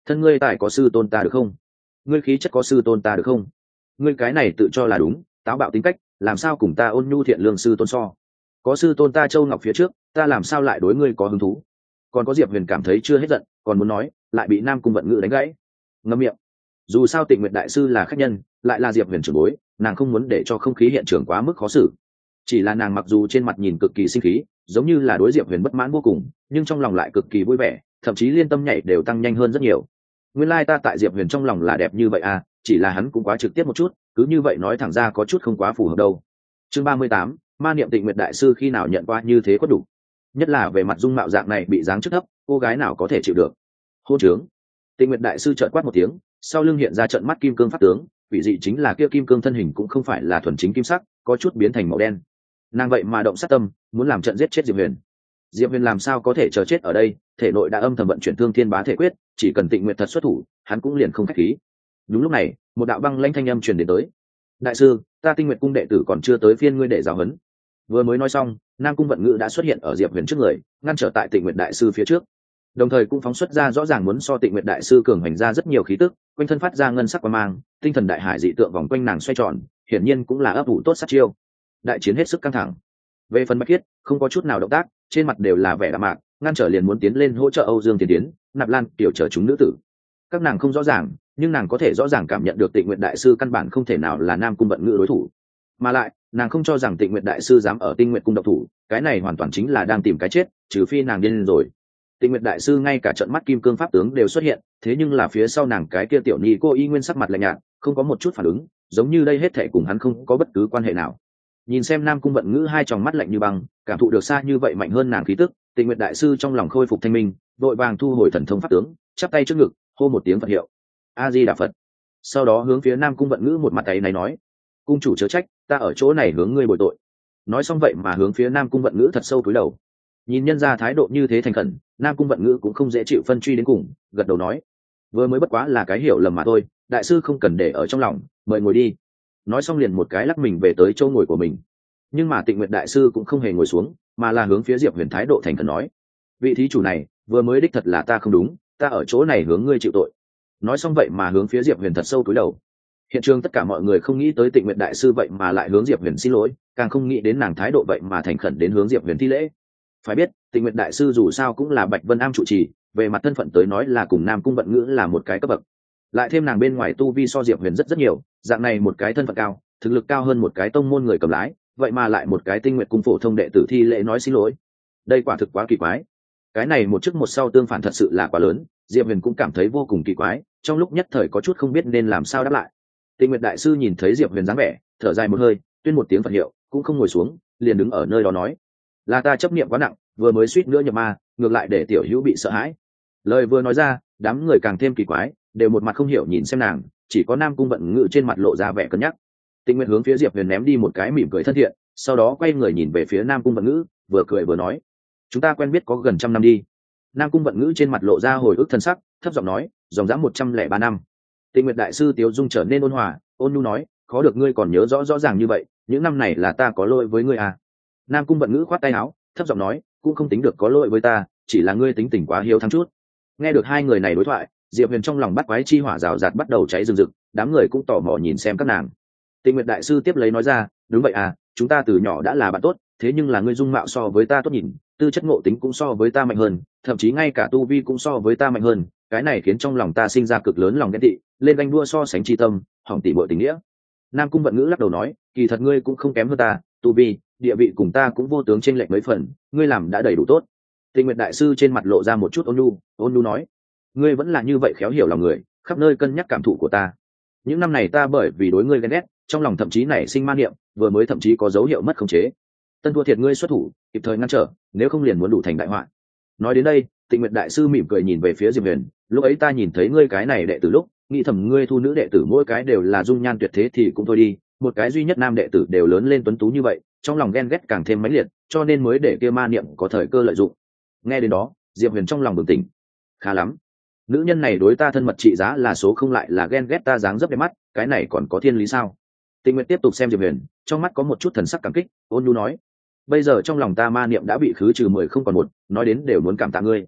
thân ngươi tài có sư tôn ta được không? Ngươi khí chất có sư tôn ta được không? Ngươi cái này tự cho là đúng, táo bạo tính cách, làm sao cùng ta ôn nhu thiện lương sư tôn so? Có sư tôn ta châu ngọc phía trước, ta làm sao lại đối ngươi có hứng thú? Còn có Diệp Huyền cảm thấy chưa hết giận, còn muốn nói, lại bị Nam Cung Vận Ngữ đánh gãy. Ngậm miệng. Dù sao Tịnh Nguyệt đại sư là khách nhân, lại là Diệp Huyền trưởng bối, nàng không muốn để cho không khí hiện trường quá mức khó xử. Chỉ là nàng mặc dù trên mặt nhìn cực kỳ sinh khí, giống như là đối Diệp Huyền bất mãn vô cùng, nhưng trong lòng lại cực kỳ vui vẻ, thậm chí liên tâm nhảy đều tăng nhanh hơn rất nhiều. Nguyên lai ta tại Diệp Huyền trong lòng là đẹp như vậy à, chỉ là hắn cũng quá trực tiếp một chút, cứ như vậy nói thẳng ra có chút không quá phù hợp đâu. Chương ba mươi tám, ma niệm Tịnh Nguyệt đại sư khi nào nhận qua như thế có đủ. Nhất là về mặt dung mạo dạng này bị dáng chức thấp, cô gái nào có thể chịu được. Hôn trướng. Tịnh Nguyệt đại sư trợn quát một tiếng, sau lưng hiện ra trận mắt kim cương pháp tướng, vị dị chính là kia kim cương thân hình cũng không phải là thuần chính kim sắc, có chút biến thành màu đen. Nàng vậy mà động sát tâm, muốn làm trận giết chết Diệp Huyền. Diệp Huyền làm sao có thể chờ chết ở đây, thể nội đã âm thầm vận chuyển Thương Thiên Bá Thể Quyết, chỉ cần Tịnh Nguyệt thật xuất thủ, hắn cũng liền không khách khí. Đúng lúc này, một đạo băng lãnh thanh âm truyền đến tới. Đại sư, ta Tinh Nguyệt cung đệ tử còn chưa tới phiên ngươi để giáo huấn. Vừa mới nói xong, Nam Cung Vận Ngữ đã xuất hiện ở Diệp Huyền trước người, ngăn trở tại Tịnh Nguyệt đại sư phía trước, đồng thời cũng phóng xuất ra rõ ràng muốn so Tịnh Nguyệt đại sư cường hành ra rất nhiều khí tức, quanh thân phát ra ngân sắc quang mang, tinh thần đại hải dị tượng vòng quanh nàng xoay tròn, hiển nhiên cũng là ấp ủ tốt sát chiêu. Đại chiến hết sức căng thẳng. Về phần Bạch Khiết, không có chút nào động tác, trên mặt đều là vẻ đạm mạc, ngăn trở liền muốn tiến lên hỗ trợ Âu Dương Tiền Tiến, Nạp Lan tiểu trở chúng nữ tử. Các nàng không rõ ràng, nhưng nàng có thể rõ ràng cảm nhận được Tịnh Nguyệt đại sư căn bản không thể nào là Nam Cung Vận Ngữ đối thủ. Mà lại, nàng không cho rằng Tịnh Nguyệt đại sư dám ở Tinh Nguyệt cung độc thủ, cái này hoàn toàn chính là đang tìm cái chết, trừ phi nàng điên rồi. Tịnh Nguyệt đại sư ngay cả trận mắt kim cương pháp tướng đều xuất hiện, thế nhưng là phía sau nàng cái kia tiểu nhi cô y nguyên sắc mặt lạnh nhạt, không có một chút phản ứng, giống như đây hết thảy cùng hắn không có bất cứ quan hệ nào. Nhìn xem Nam Cung Vận Ngữ hai tròng mắt lạnh như băng, cảm thụ được xa như vậy mạnh hơn nàng khí tức, Tịnh Nguyệt đại sư trong lòng khôi phục thanh minh, vội vàng thu hồi thần thông pháp tướng, chắp tay trước ngực, hô một tiếng Phật hiệu. A Di Đà Phật. Sau đó hướng phía Nam Cung Vận Ngữ một mặt tay này nói: "Cung chủ chớ trách, ta ở chỗ này hướng ngươi bồi tội." Nói xong vậy mà hướng phía Nam Cung Vận Ngữ thật sâu cúi đầu. Nhìn nhân ra thái độ như thế thành khẩn, Nam Cung Vận Ngữ cũng không dễ chịu phân truy đến cùng, gật đầu nói: "Vừa mới bất quá là cái hiểu lầm mà thôi, đại sư không cần để ở trong lòng, mời ngồi đi." Nói xong liền một cái lắc mình về tới chỗ ngồi của mình. Nhưng mà Tịnh Nguyệt đại sư cũng không hề ngồi xuống, mà là hướng phía Diệp Huyền thái độ thành khẩn nói: "Vị thí chủ này, vừa mới đích thật là ta không đúng, ta ở chỗ này hướng ngươi chịu tội." Nói xong vậy mà hướng phía Diệp Huyền thật sâu cúi đầu. Hiện trường tất cả mọi người không nghĩ tới Tịnh Nguyệt đại sư vậy mà lại hướng Diệp Huyền xin lỗi, càng không nghĩ đến nàng thái độ vậy mà thành khẩn đến hướng Diệp Huyền thi lễ. Phải biết, Tịnh Nguyệt đại sư dù sao cũng là Bạch Vân Am trụ trì, về mặt thân phận tới nói là cùng Nam Cung Vận Ngữ là một cái cấp bậc. Lại thêm nàng bên ngoài tu vi so Diệp Huyền rất rất nhiều, dạng này một cái thân phận cao, thực lực cao hơn một cái tông môn người cầm lái, vậy mà lại một cái Tinh Nguyệt cung phổ thông đệ tử thi lễ nói xin lỗi. Đây quả thực quá kỳ quái. Cái này một trước một sau tương phản thật sự là quá lớn, Diệp Huyền cũng cảm thấy vô cùng kỳ quái, trong lúc nhất thời có chút không biết nên làm sao đáp lại. Tịnh Nguyệt đại sư nhìn thấy Diệp Huyền dáng vẻ, thở dài một hơi, tuyên một tiếng Phật hiệu, cũng không ngồi xuống, liền đứng ở nơi đó nói: "Là ta chấp niệm quá nặng, vừa mới suýt nữa nhập ma, ngược lại để tiểu hữu bị sợ hãi." Lời vừa nói ra, đám người càng thêm kỳ quái, đều một mặt không hiểu nhìn xem nàng, chỉ có Nam Cung Vận Ngữ trên mặt lộ ra vẻ cân nhắc. Tịnh Nguyệt hướng phía Diệp Huyền ném đi một cái mỉm cười thân thiện, sau đó quay người nhìn về phía Nam Cung Vận Ngữ, vừa cười vừa nói: "Chúng ta quen biết có gần trăm năm đi." Nam Cung Vận Ngữ trên mặt lộ ra hồi ức thân sắc, thấp giọng nói: "Dòng dã một trăm lẻ ba năm." Tịnh Nguyệt đại sư Tiếu Dung trở nên ôn hòa, ôn nhu nói: "Khó được ngươi còn nhớ rõ rõ ràng như vậy, những năm này là ta có lỗi với ngươi à?" Nam Cung Vận Ngữ khoát tay áo, thấp giọng nói: "Cũng không tính được có lỗi với ta, chỉ là ngươi tính tình quá hiếu thắng chút." Nghe được hai người này đối thoại, Diệp Huyền trong lòng bắt quái chi hỏa rào rạt bắt đầu cháy rừng rực, đám người cũng tò mò nhìn xem các nàng. Tịnh Nguyệt đại sư tiếp lấy nói ra: "Đúng vậy à, chúng ta từ nhỏ đã là bạn tốt, thế nhưng là ngươi dung mạo so với ta tốt nhìn, tư chất ngộ tính cũng so với ta mạnh hơn, thậm chí ngay cả tu vi cũng so với ta mạnh hơn, cái này khiến trong lòng ta sinh ra cực lớn lòng ghen tị, lên ganh đua so sánh chi tâm, hỏng tỉ muội tình nghĩa." Nam Cung Vận Ngữ lắc đầu nói: "Kỳ thật ngươi cũng không kém hơn ta, tu vi, địa vị cùng ta cũng vô tướng chênh lệch mấy phần, ngươi làm đã đầy đủ tốt." Tịnh Nguyệt đại sư trên mặt lộ ra một chút ôn nhu, ôn nhu nói: "Ngươi vẫn là như vậy khéo hiểu lòng người, khắp nơi cân nhắc cảm thụ của ta. Những năm này ta bởi vì đối ngươi ghen ghét, trong lòng thậm chí nảy sinh ma niệm, vừa mới thậm chí có dấu hiệu mất khống chế. Tân thua thiệt ngươi xuất thủ, kịp thời ngăn trở, nếu không liền muốn đủ thành đại họa." Nói đến đây, Tịnh Nguyệt đại sư mỉm cười nhìn về phía Diệp Huyền: "Lúc ấy ta nhìn thấy ngươi cái này đệ tử lúc, nghĩ thầm ngươi thu nữ đệ tử mỗi cái đều là dung nhan tuyệt thế thì cũng thôi đi, một cái duy nhất nam đệ tử đều lớn lên tuấn tú như vậy, trong lòng ghen ghét càng thêm mãnh liệt, cho nên mới để kia ma niệm có thời cơ lợi dụng." Nghe đến đó, Diệp Huyền trong lòng bừng tỉnh. Khá lắm, nữ nhân này đối ta thân mật trị giá là số không, lại là ghen ghét ta dáng dấp đẹp mắt, cái này còn có thiên lý sao? Tịnh Nguyệt tiếp tục xem Diệp Huyền, trong mắt có một chút thần sắc cảm kích, ôn nhu nói: "Bây giờ trong lòng ta ma niệm đã bị khứ trừ mười không còn một, nói đến đều muốn cảm tạ ngươi."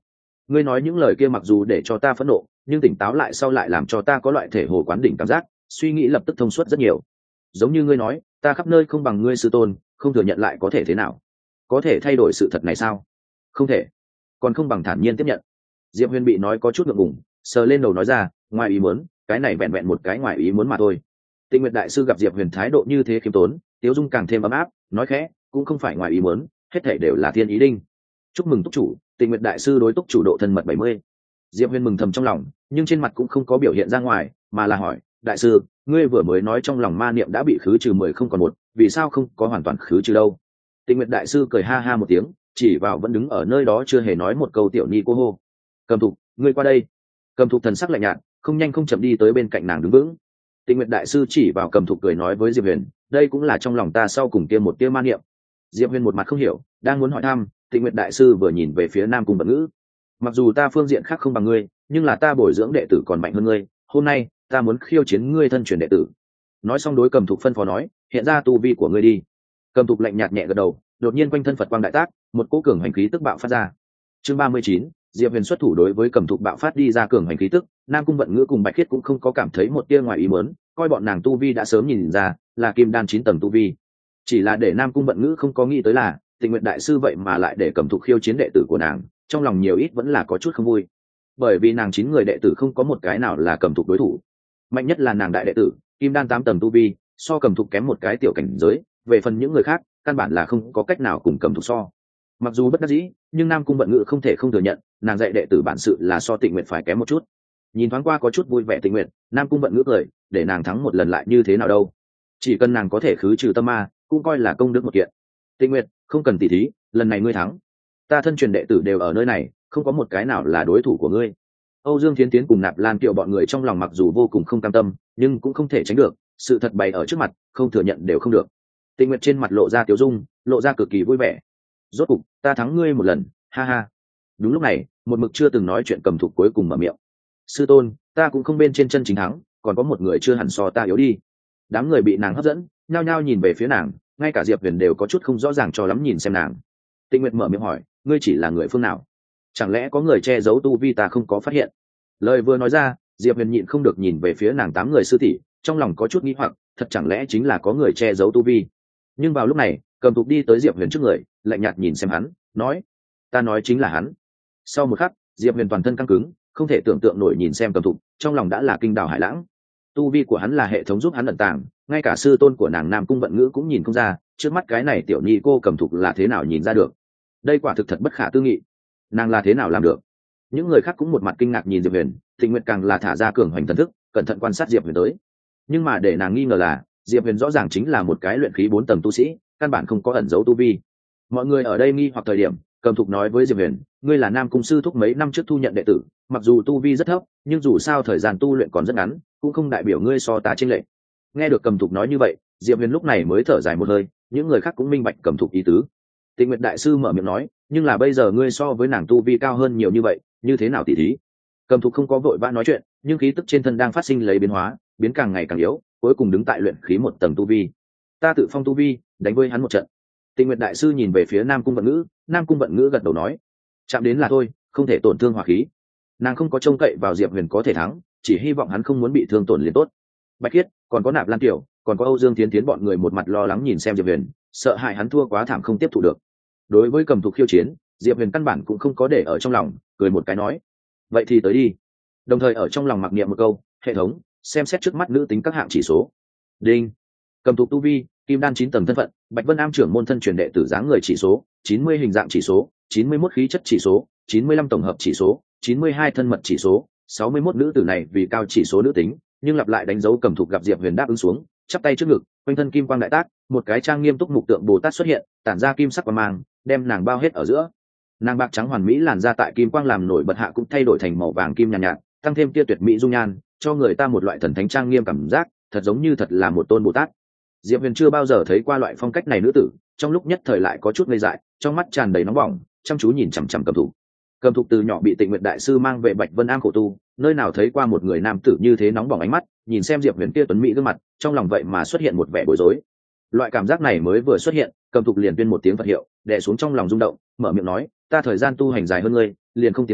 ngươi nói những lời kia mặc dù để cho ta phẫn nộ, nhưng tỉnh táo lại sau lại làm cho ta có loại thể hồ quán đỉnh cảm giác, suy nghĩ lập tức thông suốt rất nhiều. Giống như ngươi nói, ta khắp nơi không bằng ngươi sư tôn, không thừa nhận lại có thể thế nào? Có thể thay đổi sự thật này sao? Không thể. Còn không bằng thản nhiên tiếp nhận. Diệp Huyền bị nói có chút ngượng ngùng, sờ lên đầu nói ra, ngoài ý muốn, cái này vẹn vẹn một cái ngoài ý muốn mà thôi. Tịnh Nguyệt đại sư gặp Diệp Huyền thái độ như thế khiêm tốn, Tiếu Dung càng thêm ấm áp, nói khẽ, cũng không phải ngoài ý muốn, hết thảy đều là thiên ý đinh. Chúc mừng túc chủ, Tịnh Nguyệt đại sư đối túc chủ độ thân mật bảy mươi. Diệp Huyền mừng thầm trong lòng, nhưng trên mặt cũng không có biểu hiện ra ngoài, mà là hỏi, đại sư, ngươi vừa mới nói trong lòng ma niệm đã bị khứ trừ mười không còn một, vì sao không có hoàn toàn khứ trừ đâu? Tịnh Nguyệt đại sư cười ha ha một tiếng, chỉ vào vẫn đứng ở nơi đó chưa hề nói một câu tiểu ni cô hô. Cầm Thục, ngươi qua đây. Cầm Thục thần sắc lạnh nhạt, không nhanh không chậm đi tới bên cạnh nàng đứng vững. Tịnh Nguyệt đại sư chỉ vào Cầm Thục cười nói với Diệp Huyền, đây cũng là trong lòng ta sau cùng kia một tia ma niệm. Diệp Huyền một mặt không hiểu, đang muốn hỏi thăm, Tịnh Nguyệt đại sư vừa nhìn về phía Nam Cung Vận Ngữ. Mặc dù ta phương diện khác không bằng ngươi, nhưng là ta bồi dưỡng đệ tử còn mạnh hơn ngươi, hôm nay ta muốn khiêu chiến ngươi thân truyền đệ tử. Nói xong đối Cầm Thục phân phó nói, hiện ra tu vi của ngươi đi. Cầm Thục lạnh nhạt nhẹ gật đầu, đột nhiên quanh thân Phật quang đại tác, một cỗ cường hành khí tức bạo phát ra. Chương ba mươi chín, Diệp Huyền xuất thủ đối với Cầm Thục bạo phát đi ra cường hành khí tức, Nam Cung Vận Ngữ cùng Bạch Khiết cũng không có cảm thấy một tia ngoài ý muốn, coi bọn nàng tu vi đã sớm nhìn ra, là kim đan chín tầng tu vi. Chỉ là để Nam Cung Vận Ngữ không có nghĩ tới là, Tịnh Nguyệt đại sư vậy mà lại để Cầm Thục khiêu chiến đệ tử của nàng, trong lòng nhiều ít vẫn là có chút không vui. Bởi vì nàng chín người đệ tử không có một cái nào là Cầm Thục đối thủ. Mạnh nhất là nàng đại đệ tử, kim đan tám tầng tu vi, so Cầm Thục kém một cái tiểu cảnh giới, về phần những người khác, căn bản là không có cách nào cùng Cầm Thục so. Mặc dù bất đắc dĩ, nhưng Nam Cung Vận Ngữ không thể không thừa nhận, nàng dạy đệ tử bản sự là so Tịnh Nguyệt phải kém một chút. Nhìn thoáng qua có chút vui vẻ Tịnh Nguyệt, Nam Cung Vận Ngữ cười, để nàng thắng một lần lại như thế nào đâu? Chỉ cần nàng có thể khứ trừ tâm ma, cũng coi là công đức một kiện. Tịnh Nguyệt, không cần tỉ thí, lần này ngươi thắng. Ta thân truyền đệ tử đều ở nơi này, không có một cái nào là đối thủ của ngươi. Âu Dương Thiến Tiến cùng Nạp Lan Kiều bọn người trong lòng mặc dù vô cùng không cam tâm, nhưng cũng không thể tránh được, sự thật bày ở trước mặt, không thừa nhận đều không được. Tịnh Nguyệt trên mặt lộ ra tiếu dung, lộ ra cực kỳ vui vẻ. Rốt cục, ta thắng ngươi một lần, ha ha. Đúng lúc này, một mực chưa từng nói chuyện Cầm Thục cuối cùng mở miệng. Sư tôn, ta cũng không bên trên chân chính thắng, còn có một người chưa hẳn so ta yếu đi. Đám người bị nàng hấp dẫn, nhao nhao nhìn về phía nàng, ngay cả Diệp Huyền đều có chút không rõ ràng cho lắm nhìn xem nàng. Tịnh Nguyệt mở miệng hỏi, ngươi chỉ là người phương nào? Chẳng lẽ có người che giấu tu vi ta không có phát hiện? Lời vừa nói ra, Diệp Huyền nhịn không được nhìn về phía nàng tám người sư tỷ, trong lòng có chút nghi hoặc, thật chẳng lẽ chính là có người che giấu tu vi? Nhưng vào lúc này, Cầm Thục đi tới Diệp Huyền trước người, lạnh nhạt nhìn xem hắn, nói, ta nói chính là hắn. Sau một khắc, Diệp Huyền toàn thân căng cứng, không thể tưởng tượng nổi nhìn xem Cầm Thục, trong lòng đã là kinh đảo hải lãng. Tu vi của hắn là hệ thống giúp hắn ẩn tàng, ngay cả sư tôn của nàng Nam Cung Vận Ngữ cũng nhìn không ra, trước mắt cái này tiểu nhi cô Cầm Thục là thế nào nhìn ra được? Đây quả thực thật bất khả tư nghị, nàng là thế nào làm được? Những người khác cũng một mặt kinh ngạc nhìn Diệp Huyền, Tịnh Nguyệt càng là thả ra cường hoành thần thức, cẩn thận quan sát Diệp Huyền tới. Nhưng mà để nàng nghi ngờ là, Diệp Huyền rõ ràng chính là một cái luyện khí bốn tầng tu sĩ, căn bản không có ẩn giấu tu vi. Mọi người ở đây nghi hoặc thời điểm, Cầm Thục nói với Diệp Huyền, ngươi là Nam Cung sư thúc mấy năm trước thu nhận đệ tử, mặc dù tu vi rất thấp, nhưng dù sao thời gian tu luyện còn rất ngắn, cũng không đại biểu ngươi so ta chênh lệch. Nghe được Cầm Thục nói như vậy, Diệp Huyền lúc này mới thở dài một hơi, những người khác cũng minh bạch Cầm Thục ý tứ. Tịnh Nguyệt đại sư mở miệng nói, nhưng là bây giờ ngươi so với nàng tu vi cao hơn nhiều như vậy, như thế nào tỉ thí? Cầm Thục không có vội vã nói chuyện, nhưng khí tức trên thân đang phát sinh lấy biến hóa, biến càng ngày càng yếu, cuối cùng đứng tại luyện khí một tầng tu vi. Ta tự phong tu vi, đánh với hắn một trận. Tịnh Nguyệt đại sư nhìn về phía Nam Cung Vận Ngữ, Nam Cung Vận Ngữ gật đầu nói, chạm đến là thôi, không thể tổn thương hỏa khí. Nàng không có trông cậy vào Diệp Huyền có thể thắng, chỉ hy vọng hắn không muốn bị thương tổn liền tốt. Bạch Khiết, còn có Nạp Lan Kiều, còn có Âu Dương Thiến Thiến bọn người một mặt lo lắng nhìn xem Diệp Huyền, sợ hại hắn thua quá thảm không tiếp thụ được. Đối với Cầm Thục khiêu chiến, Diệp Huyền căn bản cũng không có để ở trong lòng, cười một cái nói, vậy thì tới đi. Đồng thời ở trong lòng mặc niệm một câu, hệ thống, xem xét trước mắt nữ tính các hạng chỉ số. Đinh. Cầm Thục tu vi, kim đan chín tầng thân phận, Bạch Vân Am trưởng môn thân truyền đệ tử dáng người chỉ số, chín mươi hình dạng chỉ số, chín mươi mốt khí chất chỉ số, chín mươi lăm tổng hợp chỉ số, chín mươi hai thân mật chỉ số, sáu mươi mốt nữ tử này vì cao chỉ số nữ tính, nhưng lặp lại đánh dấu Cầm Thục gặp Diệp Huyền đáp ứng xuống, chắp tay trước ngực, quanh thân kim quang đại tác, một cái trang nghiêm túc mục tượng Bồ Tát xuất hiện, tản ra kim sắc quang mang, đem nàng bao hết ở giữa. Nàng bạc trắng hoàn mỹ làn da tại kim quang làm nổi bật hạ cũng thay đổi thành màu vàng kim nhàn nhạt, nhạt, tăng thêm tia tuyệt mỹ dung nhan, cho người ta một loại thần thánh trang nghiêm cảm giác, thật giống như thật là một tôn Bồ Tát. Diệp Huyền chưa bao giờ thấy qua loại phong cách này nữ tử, trong lúc nhất thời lại có chút ngây dại, trong mắt tràn đầy nóng bỏng, chăm chú nhìn chằm chằm Cầm Thục. Cầm Thục từ nhỏ bị Tịnh Nguyệt đại sư mang về Bạch Vân Am khổ tu, nơi nào thấy qua một người nam tử như thế nóng bỏng ánh mắt, nhìn xem Diệp Huyền kia tuấn mỹ gương mặt, trong lòng vậy mà xuất hiện một vẻ bối rối. Loại cảm giác này mới vừa xuất hiện, Cầm Thục liền tuyên một tiếng Phật hiệu, đè xuống trong lòng rung động, mở miệng nói, ta thời gian tu hành dài hơn ngươi, liền không tiến công,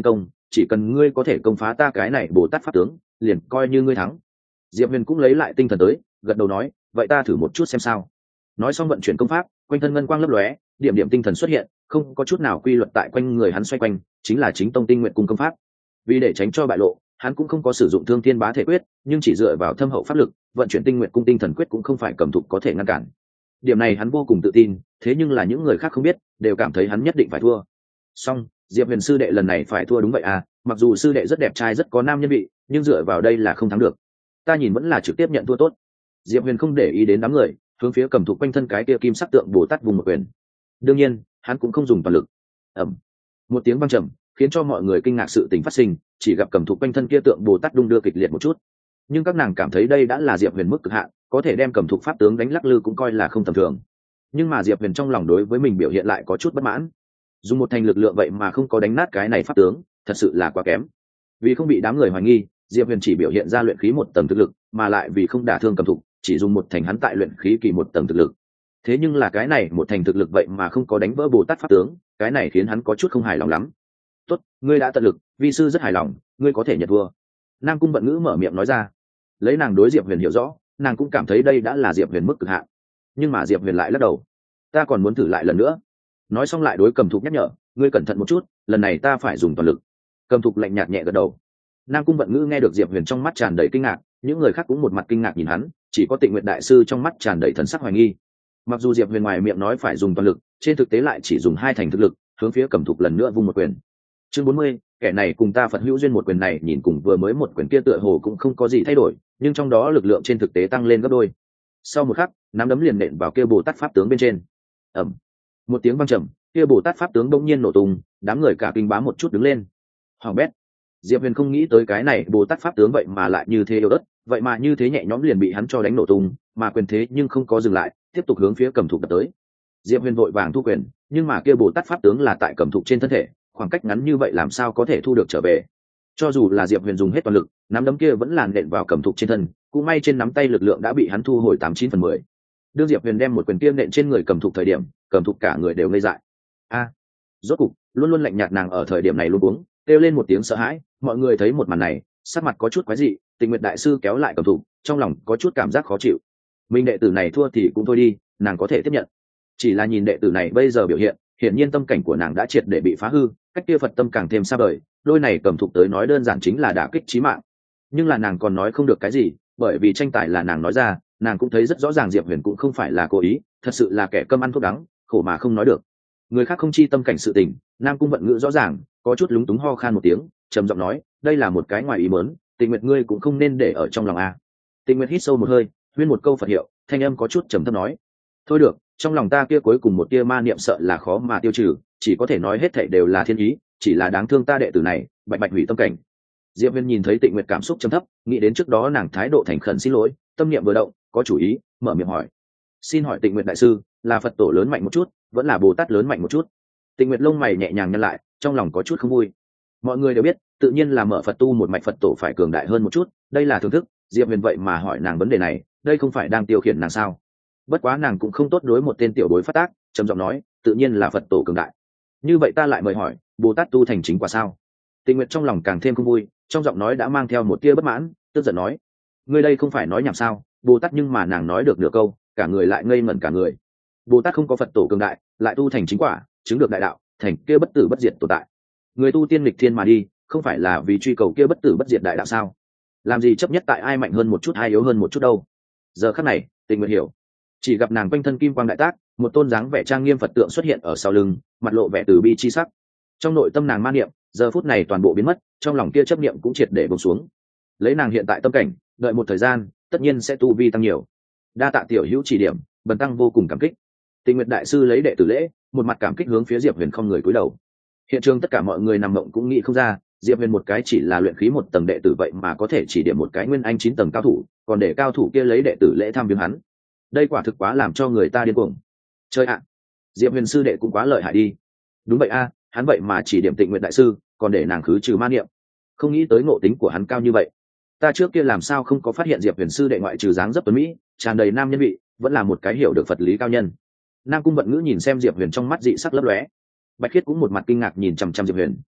chỉ cần ngươi có thể công phá ta cái này bồ tát pháp tướng liền coi như ngươi thắng. Diệp Huyền cũng lấy lại tinh thần tới, gật đầu nói vậy ta thử một chút xem sao. Nói xong vận chuyển công pháp, quanh thân ngân quang lấp lóe, điểm điểm tinh thần xuất hiện, không có chút nào quy luật tại quanh người hắn xoay quanh, chính là chính tông tinh nguyện cung công pháp. Vì để tránh cho bại lộ, hắn cũng không có sử dụng thương thiên bá thể quyết, nhưng chỉ dựa vào thâm hậu pháp lực, vận chuyển tinh nguyện cung tinh thần quyết cũng không phải cầm thục có thể ngăn cản. Điểm này hắn vô cùng tự tin, thế nhưng là những người khác không biết, đều cảm thấy hắn nhất định phải thua. Song Diệp Huyền sư đệ lần này phải thua đúng vậy à, mặc dù sư đệ rất đẹp trai rất có nam nhân vị, nhưng dựa vào đây là không thắng được. Ta nhìn vẫn là trực tiếp nhận thua tốt. Diệp Huyền không để ý đến đám người, hướng phía cầm thục quanh thân cái kia kim sắc tượng bồ tát vùng một quyền. Đương nhiên hắn cũng không dùng toàn lực. Ầm, một tiếng vang trầm khiến cho mọi người kinh ngạc sự tình phát sinh, chỉ gặp cầm thục quanh thân kia tượng bồ tát đung đưa kịch liệt một chút, nhưng các nàng cảm thấy đây đã là Diệp Huyền mức cực hạn, có thể đem cầm thục pháp tướng đánh lắc lư cũng coi là không tầm thường. Nhưng mà Diệp Huyền trong lòng đối với mình biểu hiện lại có chút bất mãn, dùng một thành lực lượng vậy mà không có đánh nát cái này pháp tướng, thật sự là quá kém. Vì không bị đám người hoài nghi, Diệp Huyền chỉ biểu hiện ra luyện khí một tầng thực lực, mà lại vì không đả thương cầm thục, chỉ dùng một thành hắn tại luyện khí kỳ một tầng thực lực. Thế nhưng là cái này một thành thực lực vậy mà không có đánh vỡ bồ tát pháp tướng, cái này khiến hắn có chút không hài lòng lắm. Tốt, ngươi đã tận lực, vi sư rất hài lòng, ngươi có thể nhận thua. Nam Cung Vận Ngữ mở miệng nói ra. Lấy nàng đối Diệp Huyền hiểu rõ, nàng cũng cảm thấy đây đã là Diệp Huyền mức cực hạn. Nhưng mà Diệp Huyền lại lắc đầu, ta còn muốn thử lại lần nữa. Nói xong lại đối cầm thục nhắc nhở, ngươi cẩn thận một chút, lần này ta phải dùng toàn lực. Cầm thục lạnh nhạt nhẹ gật đầu. Nam Cung Vận Ngữ nghe được Diệp Huyền trong mắt tràn đầy kinh ngạc, những người khác cũng một mặt kinh ngạc nhìn hắn, chỉ có Tịnh Nguyệt đại sư trong mắt tràn đầy thần sắc hoài nghi. Mặc dù Diệp Huyền ngoài miệng nói phải dùng toàn lực, trên thực tế lại chỉ dùng hai thành thực lực, hướng phía cầm thục lần nữa vung một quyền. Chương bốn mươi, kẻ này cùng ta Phật hữu duyên, một quyền này nhìn cùng vừa mới một quyền kia tựa hồ cũng không có gì thay đổi, nhưng trong đó lực lượng trên thực tế tăng lên gấp đôi. Sau một khắc, nắm đấm liền nện vào kia Bồ Tát pháp tướng bên trên. Ầm, một tiếng vang trầm, kia Bồ Tát pháp tướng bỗng nhiên nổ tung, đám người cả kinh bá một chút đứng lên. Hoàng bét. Diệp Huyền không nghĩ tới cái này Bồ Tát pháp tướng vậy mà lại như thế yếu ớt, vậy mà như thế nhẹ nhõm liền bị hắn cho đánh nổ tung, mà quyền thế nhưng không có dừng lại, tiếp tục hướng phía cầm thục đập tới. Diệp Huyền vội vàng thu quyền, nhưng mà kia Bồ Tát pháp tướng là tại cầm thục trên thân thể, khoảng cách ngắn như vậy làm sao có thể thu được trở về. Cho dù là Diệp Huyền dùng hết toàn lực, nắm đấm kia vẫn làn nện vào cầm thục trên thân, cũng may trên nắm tay lực lượng đã bị hắn thu hồi tám chín phần mười. Đương Diệp Huyền đem một quyền kia nện trên người cầm thục thời điểm, cầm thục cả người đều ngây dại. A, rốt cục, luôn luôn lạnh nhạt nàng ở thời điểm này luôn uống, kêu lên một tiếng sợ hãi. Mọi người thấy một màn này, sắc mặt có chút quái dị, Tịnh Nguyệt đại sư kéo lại cầm thục, trong lòng có chút cảm giác khó chịu. Mình đệ tử này thua thì cũng thôi đi, nàng có thể tiếp nhận. Chỉ là nhìn đệ tử này bây giờ biểu hiện, hiển nhiên tâm cảnh của nàng đã triệt để bị phá hư, cách kia Phật tâm càng thêm xa vời, đôi này cầm thục tới nói đơn giản chính là đả kích chí mạng. Nhưng là nàng còn nói không được cái gì, bởi vì tranh tài là nàng nói ra, nàng cũng thấy rất rõ ràng Diệp Huyền cũng không phải là cố ý, thật sự là kẻ cơm ăn thuốc đắng, khổ mà không nói được. Người khác không chi tâm cảnh sự tình, Nam Cung Vận Ngữ rõ ràng, có chút lúng túng ho khan một tiếng, trầm giọng nói, đây là một cái ngoài ý muốn, Tịnh Nguyệt ngươi cũng không nên để ở trong lòng a. Tịnh Nguyệt hít sâu một hơi, huyên một câu Phật hiệu, thanh âm có chút trầm thấp nói, thôi được, trong lòng ta kia cuối cùng một tia ma niệm sợ là khó mà tiêu trừ, chỉ có thể nói hết thảy đều là thiên ý, chỉ là đáng thương ta đệ tử này, bạch bạch hủy tâm cảnh. Diệp Huyền nhìn thấy Tịnh Nguyệt cảm xúc trầm thấp, nghĩ đến trước đó nàng thái độ thành khẩn xin lỗi, tâm niệm vừa động, có chủ ý, mở miệng hỏi, xin hỏi Tịnh Nguyệt đại sư, là Phật tổ lớn mạnh một chút, vẫn là Bồ Tát lớn mạnh một chút? Tịnh Nguyệt lông mày nhẹ nhàng nhăn lại, trong lòng có chút không vui. Mọi người đều biết, tự nhiên là mở Phật tu một mạch Phật tổ phải cường đại hơn một chút, đây là thưởng thức. Diệp Huyền vậy mà hỏi nàng vấn đề này, đây không phải đang tiêu khiển nàng sao? Bất quá nàng cũng không tốt đối một tên tiểu bối phát tác, trầm giọng nói, tự nhiên là Phật tổ cường đại. Như vậy ta lại mời hỏi, Bồ Tát tu thành chính quả sao? Tịnh Nguyệt trong lòng càng thêm không vui, trong giọng nói đã mang theo một tia bất mãn, tức giận nói, ngươi đây không phải nói nhảm sao? Bồ Tát, nhưng mà nàng nói được nửa câu, cả người lại ngây ngẩn cả người. Bồ Tát không có Phật tổ cường đại, lại tu thành chính quả, chứng được đại đạo, thành kia bất tử bất diệt tồn tại. Người tu tiên nghịch thiên mà đi, không phải là vì truy cầu kia bất tử bất diệt đại đạo sao? Làm gì chấp nhất tại ai mạnh hơn một chút ai yếu hơn một chút đâu? Giờ khắc này, Tịnh Nguyệt hiểu, chỉ gặp nàng quanh thân kim quang đại tác, một tôn dáng vẻ trang nghiêm Phật tượng xuất hiện ở sau lưng, mặt lộ vẻ từ bi chi sắc. Trong nội tâm nàng man niệm, giờ phút này toàn bộ biến mất, trong lòng kia chấp niệm cũng triệt để buông xuống. Lấy nàng hiện tại tâm cảnh, đợi một thời gian, tất nhiên sẽ tu vi tăng nhiều. Đa tạ tiểu hữu chỉ điểm, bần tăng vô cùng cảm kích. Tịnh Nguyệt đại sư lấy đệ tử lễ, một mặt cảm kích hướng phía Diệp Huyền không người cúi đầu. Hiện trường tất cả mọi người nằm mộng cũng nghĩ không ra, Diệp Huyền một cái chỉ là luyện khí một tầng đệ tử vậy mà có thể chỉ điểm một cái nguyên anh chín tầng cao thủ, còn để cao thủ kia lấy đệ tử lễ tham viếng hắn. Đây quả thực quá làm cho người ta điên cuồng. Chơi ạ, à, Diệp Huyền sư đệ cũng quá lợi hại đi. Đúng vậy a, à, hắn vậy mà chỉ điểm Tịnh Nguyệt đại sư, còn để nàng khứ trừ ma niệm. Không nghĩ tới ngộ tính của hắn cao như vậy. Ta trước kia làm sao không có phát hiện Diệp Huyền sư đệ ngoại trừ dáng dấp tuấn mỹ, tràn đầy nam nhân vị, vẫn là một cái hiểu được Phật lý cao nhân. Nam Cung Vận Ngữ nhìn xem Diệp Huyền trong mắt dị sắc lấp lóe. Bạch Khiết cũng một mặt kinh ngạc nhìn chằm chằm Diệp Huyền,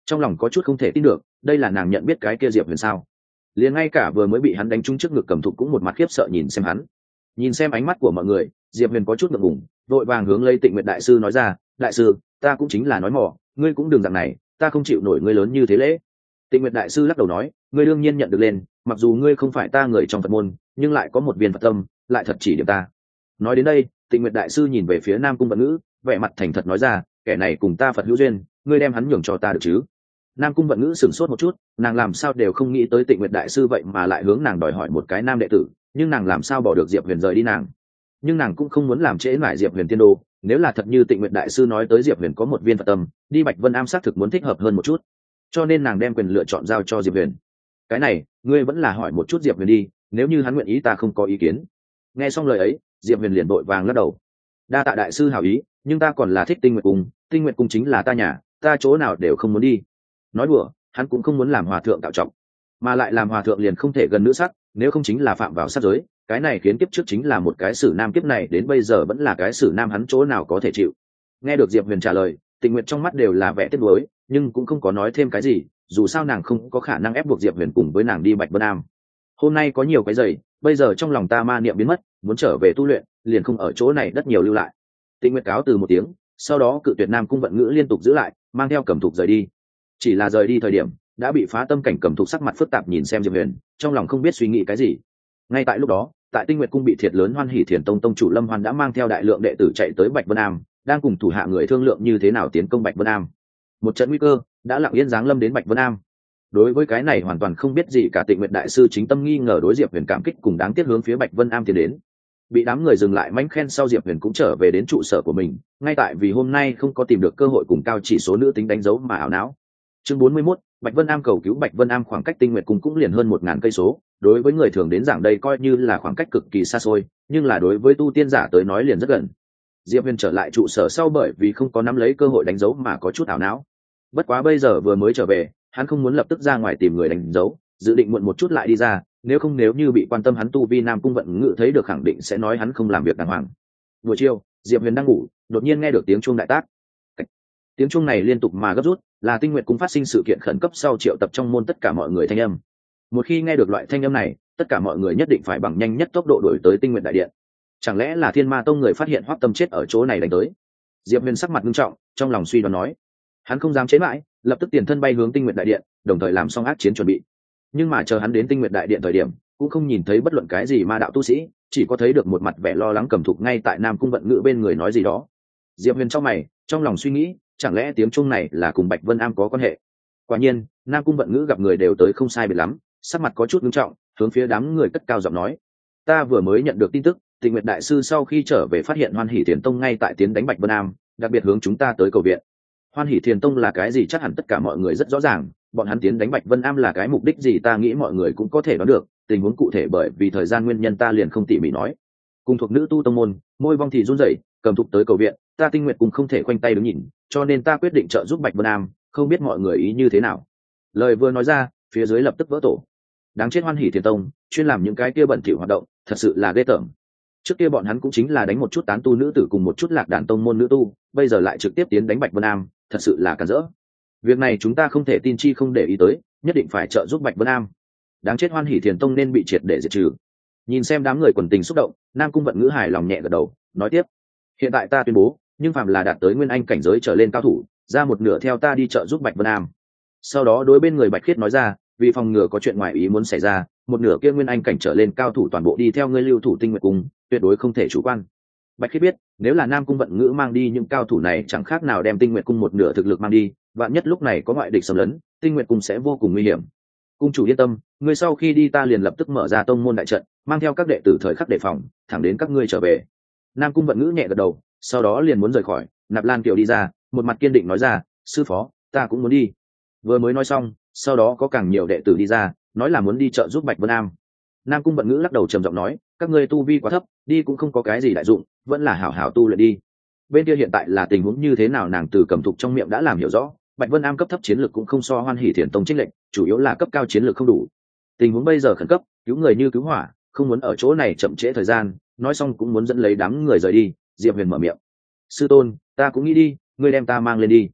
trong lòng có chút không thể tin được, đây là nàng nhận biết cái kia Diệp Huyền sao? Liền ngay cả vừa mới bị hắn đánh trúng trước ngực Cầm Thục cũng một mặt khiếp sợ nhìn xem hắn. Nhìn xem ánh mắt của mọi người, Diệp Huyền có chút ngượng ngùng, vội vàng hướng lấy Tịnh Nguyệt đại sư nói ra, đại sư, ta cũng chính là nói mỏ, ngươi cũng đừng dạng này, ta không chịu nổi ngươi lớn như thế lễ. Tịnh Nguyệt đại sư lắc đầu nói, ngươi đương nhiên nhận được lên, mặc dù ngươi không phải ta người trong Phật môn, nhưng lại có một viên Phật tâm, lại thật chỉ điểm ta. Nói đến đây, Tịnh Nguyệt đại sư nhìn về phía Nam Cung Vận Ngữ, vẻ mặt thành thật nói ra, kẻ này cùng ta Phật hữu duyên, ngươi đem hắn nhường cho ta được chứ? Nam Cung Vận Ngữ sửng sốt một chút, nàng làm sao đều không nghĩ tới Tịnh Nguyệt đại sư vậy mà lại hướng nàng đòi hỏi một cái nam đệ tử, nhưng nàng làm sao bỏ được Diệp Huyền rời đi nàng. Nhưng nàng cũng không muốn làm trễ mãi Diệp Huyền tiên đồ, nếu là thật như Tịnh Nguyệt đại sư nói tới Diệp Huyền có một viên Phật tâm, đi Bạch Vân Am xác thực muốn thích hợp hơn một chút, cho nên nàng đem quyền lựa chọn giao cho Diệp Huyền. Cái này, ngươi vẫn là hỏi một chút Diệp Huyền đi, nếu như hắn nguyện ý ta không có ý kiến. Nghe xong lời ấy, Diệp Huyền liền vội vàng lắc đầu. Đa tạ đại sư hảo ý, nhưng ta còn là thích Tinh Nguyệt Cung, Tinh Nguyệt Cung chính là ta nhà, ta chỗ nào đều không muốn đi. Nói đùa, hắn cũng không muốn làm hòa thượng tạo trọng, mà lại làm hòa thượng liền không thể gần nữ sắc, nếu không chính là phạm vào sát giới, cái này khiến kiếp trước chính là một cái sử nam, kiếp này đến bây giờ vẫn là cái sử nam, hắn chỗ nào có thể chịu. Nghe được Diệp Huyền trả lời, Tình Nguyệt trong mắt đều là vẻ tiếc nuối, nhưng cũng không có nói thêm cái gì, dù sao nàng không có khả năng ép buộc Diệp Huyền cùng với nàng đi Bạch Vân Am. Hôm nay có nhiều cái giày, bây giờ trong lòng ta ma niệm biến mất, muốn trở về tu luyện, liền không ở chỗ này đất nhiều lưu lại. Tình Nguyệt cáo từ một tiếng, sau đó cự tuyệt Nam Cung Vận Ngữ liên tục giữ lại, mang theo Cẩm Thục rời đi. Chỉ là rời đi thời điểm, đã bị phá tâm cảnh Cẩm Thục sắc mặt phức tạp nhìn xem Diệp Huyền, trong lòng không biết suy nghĩ cái gì. Ngay tại lúc đó, tại Tinh Nguyệt Cung bị thiệt lớn Hoan Hỷ Thiền Tông tông chủ Lâm Hoan đã mang theo đại lượng đệ tử chạy tới Bạch Vân Am, đang cùng thủ hạ người thương lượng như thế nào tiến công Bạch Vân Am. Một trận nguy cơ đã lặng yên giáng lâm đến Bạch Vân Am. Đối với cái này hoàn toàn không biết gì cả Tịnh Nguyệt đại sư chính tâm nghi ngờ đối Diệp Huyền cảm kích cùng đáng tiếc hướng phía Bạch Vân Am tiến đến. Bị đám người dừng lại mánh khen sau, Diệp Huyền cũng trở về đến trụ sở của mình, ngay tại vì hôm nay không có tìm được cơ hội cùng cao chỉ số nữ tính đánh dấu mà ảo não. Chương bốn mươi mốt, Bạch Vân Am cầu cứu. Bạch Vân Am khoảng cách Tinh Nguyệt Cung cũng liền hơn một ngàn cây số, đối với người thường đến giảng đây coi như là khoảng cách cực kỳ xa xôi, nhưng là đối với tu tiên giả tới nói liền rất gần. Diệp Huyền trở lại trụ sở sau bởi vì không có nắm lấy cơ hội đánh dấu mà có chút ảo não. Bất quá bây giờ vừa mới trở về, hắn không muốn lập tức ra ngoài tìm người đánh dấu, dự định muộn một chút lại đi ra, nếu không nếu như bị quan tâm hắn tu vi Nam Cung Vận Ngữ thấy được khẳng định sẽ nói hắn không làm việc đàng hoàng. Buổi chiều, Diệp Huyền đang ngủ, đột nhiên nghe được tiếng chuông đại tác. Tiếng chuông này liên tục mà gấp rút, là Tinh Nguyệt Cung phát sinh sự kiện khẩn cấp sau triệu tập trong môn tất cả mọi người thanh âm. Một khi nghe được loại thanh âm này, tất cả mọi người nhất định phải bằng nhanh nhất tốc độ đuổi tới Tinh Nguyệt đại điện. Chẳng lẽ là Thiên Ma Tông người phát hiện Hoắc Tâm chết ở chỗ này đánh tới? Diệp Huyền sắc mặt nghiêm trọng, trong lòng suy đoán nói. Hắn không dám chế mãi, lập tức tiền thân bay hướng Tinh Nguyệt đại điện, đồng thời làm xong ác chiến chuẩn bị. Nhưng mà chờ hắn đến Tinh Nguyệt đại điện thời điểm, cũng không nhìn thấy bất luận cái gì ma đạo tu sĩ, chỉ có thấy được một mặt vẻ lo lắng Cẩm Thục ngay tại Nam Cung Vận Ngữ bên người nói gì đó. Diệp Huyền trong mày, trong lòng suy nghĩ, chẳng lẽ tiếng chuông này là cùng Bạch Vân Am có quan hệ? Quả nhiên, Nam Cung Vận Ngữ gặp người đều tới không sai biệt lắm, sắc mặt có chút nghiêm trọng, hướng phía đám người cất cao giọng nói: "Ta vừa mới nhận được tin tức, Tịnh Nguyệt đại sư sau khi trở về phát hiện Hoan Hỷ Thiền Tông ngay tại tiến đánh Bạch Vân Am, đặc biệt hướng chúng ta tới cầu viện." Hoan Hỷ Thiền Tông là cái gì chắc hẳn tất cả mọi người rất rõ ràng, bọn hắn tiến đánh Bạch Vân Am là cái mục đích gì ta nghĩ mọi người cũng có thể đoán được, tình huống cụ thể bởi vì thời gian nguyên nhân ta liền không tỉ mỉ nói. Cùng thuộc nữ tu tông môn, môi vong thì run rẩy, Cầm Thục tới cầu viện, ta Tinh Nguyệt cùng không thể khoanh tay đứng nhìn, cho nên ta quyết định trợ giúp Bạch Vân Am, không biết mọi người ý như thế nào. Lời vừa nói ra, phía dưới lập tức vỡ tổ. Đáng chết Hoan Hỷ Thiền Tông, chuyên làm những cái kia bẩn thỉu hoạt động, thật sự là ghê tởm. Trước kia bọn hắn cũng chính là đánh một chút tán tu nữ tử cùng một chút lạc đàn tông môn nữ tu, bây giờ lại trực tiếp tiến đánh Bạch Vân Am, thật sự là cản rỡ. Việc này chúng ta không thể tin chi không để ý tới, nhất định phải trợ giúp Bạch Vân Am. Đáng chết Hoan Hỷ Thiền Tông nên bị triệt để diệt trừ. Nhìn xem đám người quần tình xúc động, Nam Cung Vận Ngữ hài lòng nhẹ gật đầu, nói tiếp: "Hiện tại ta tuyên bố, nhưng phàm là đạt tới nguyên anh cảnh giới trở lên cao thủ, ra một nửa theo ta đi trợ giúp Bạch Vân Am." Sau đó đối bên người Bạch Khiết nói ra: "Vì phòng ngừa có chuyện ngoài ý muốn xảy ra, một nửa kia nguyên anh cảnh trở lên cao thủ toàn bộ đi theo ngươi lưu thủ Tinh Nguyệt Cung, tuyệt đối không thể chủ quan." Bạch Khiết biết, nếu là Nam Cung Vận Ngữ mang đi những cao thủ này chẳng khác nào đem Tinh Nguyệt Cung một nửa thực lực mang đi, vạn nhất lúc này có ngoại địch xâm lấn, Tinh Nguyệt Cung sẽ vô cùng nguy hiểm. "Cung chủ yên tâm, ngươi sau khi đi ta liền lập tức mở ra tông môn đại trận, mang theo các đệ tử thời khắc đề phòng, thẳng đến các ngươi trở về." Nam Cung Vận Ngữ nhẹ gật đầu, sau đó liền muốn rời khỏi, Nạp Lan Kiều đi ra, một mặt kiên định nói ra: "Sư phó, ta cũng muốn đi." Vừa mới nói xong, sau đó có càng nhiều đệ tử đi ra, nói là muốn đi trợ giúp Bạch Vân Am. Nam Cung Vận Ngữ lắc đầu trầm giọng nói: "Các ngươi tu vi quá thấp, đi cũng không có cái gì đại dụng, vẫn là hảo hảo tu luyện đi." Bên kia hiện tại là tình huống như thế nào nàng từ Cẩm Thục trong miệng đã làm hiểu rõ, Bạch Vân Am cấp thấp chiến lược cũng không so Hoan Hỷ Thiền Tông chênh lệch, chủ yếu là cấp cao chiến lược không đủ. Tình huống bây giờ khẩn cấp, cứu người như cứu hỏa, không muốn ở chỗ này chậm trễ thời gian, nói xong cũng muốn dẫn lấy đám người rời đi. Diệp Huyền mở miệng: "Sư tôn, ta cũng nghĩ đi, ngươi đem ta mang lên đi."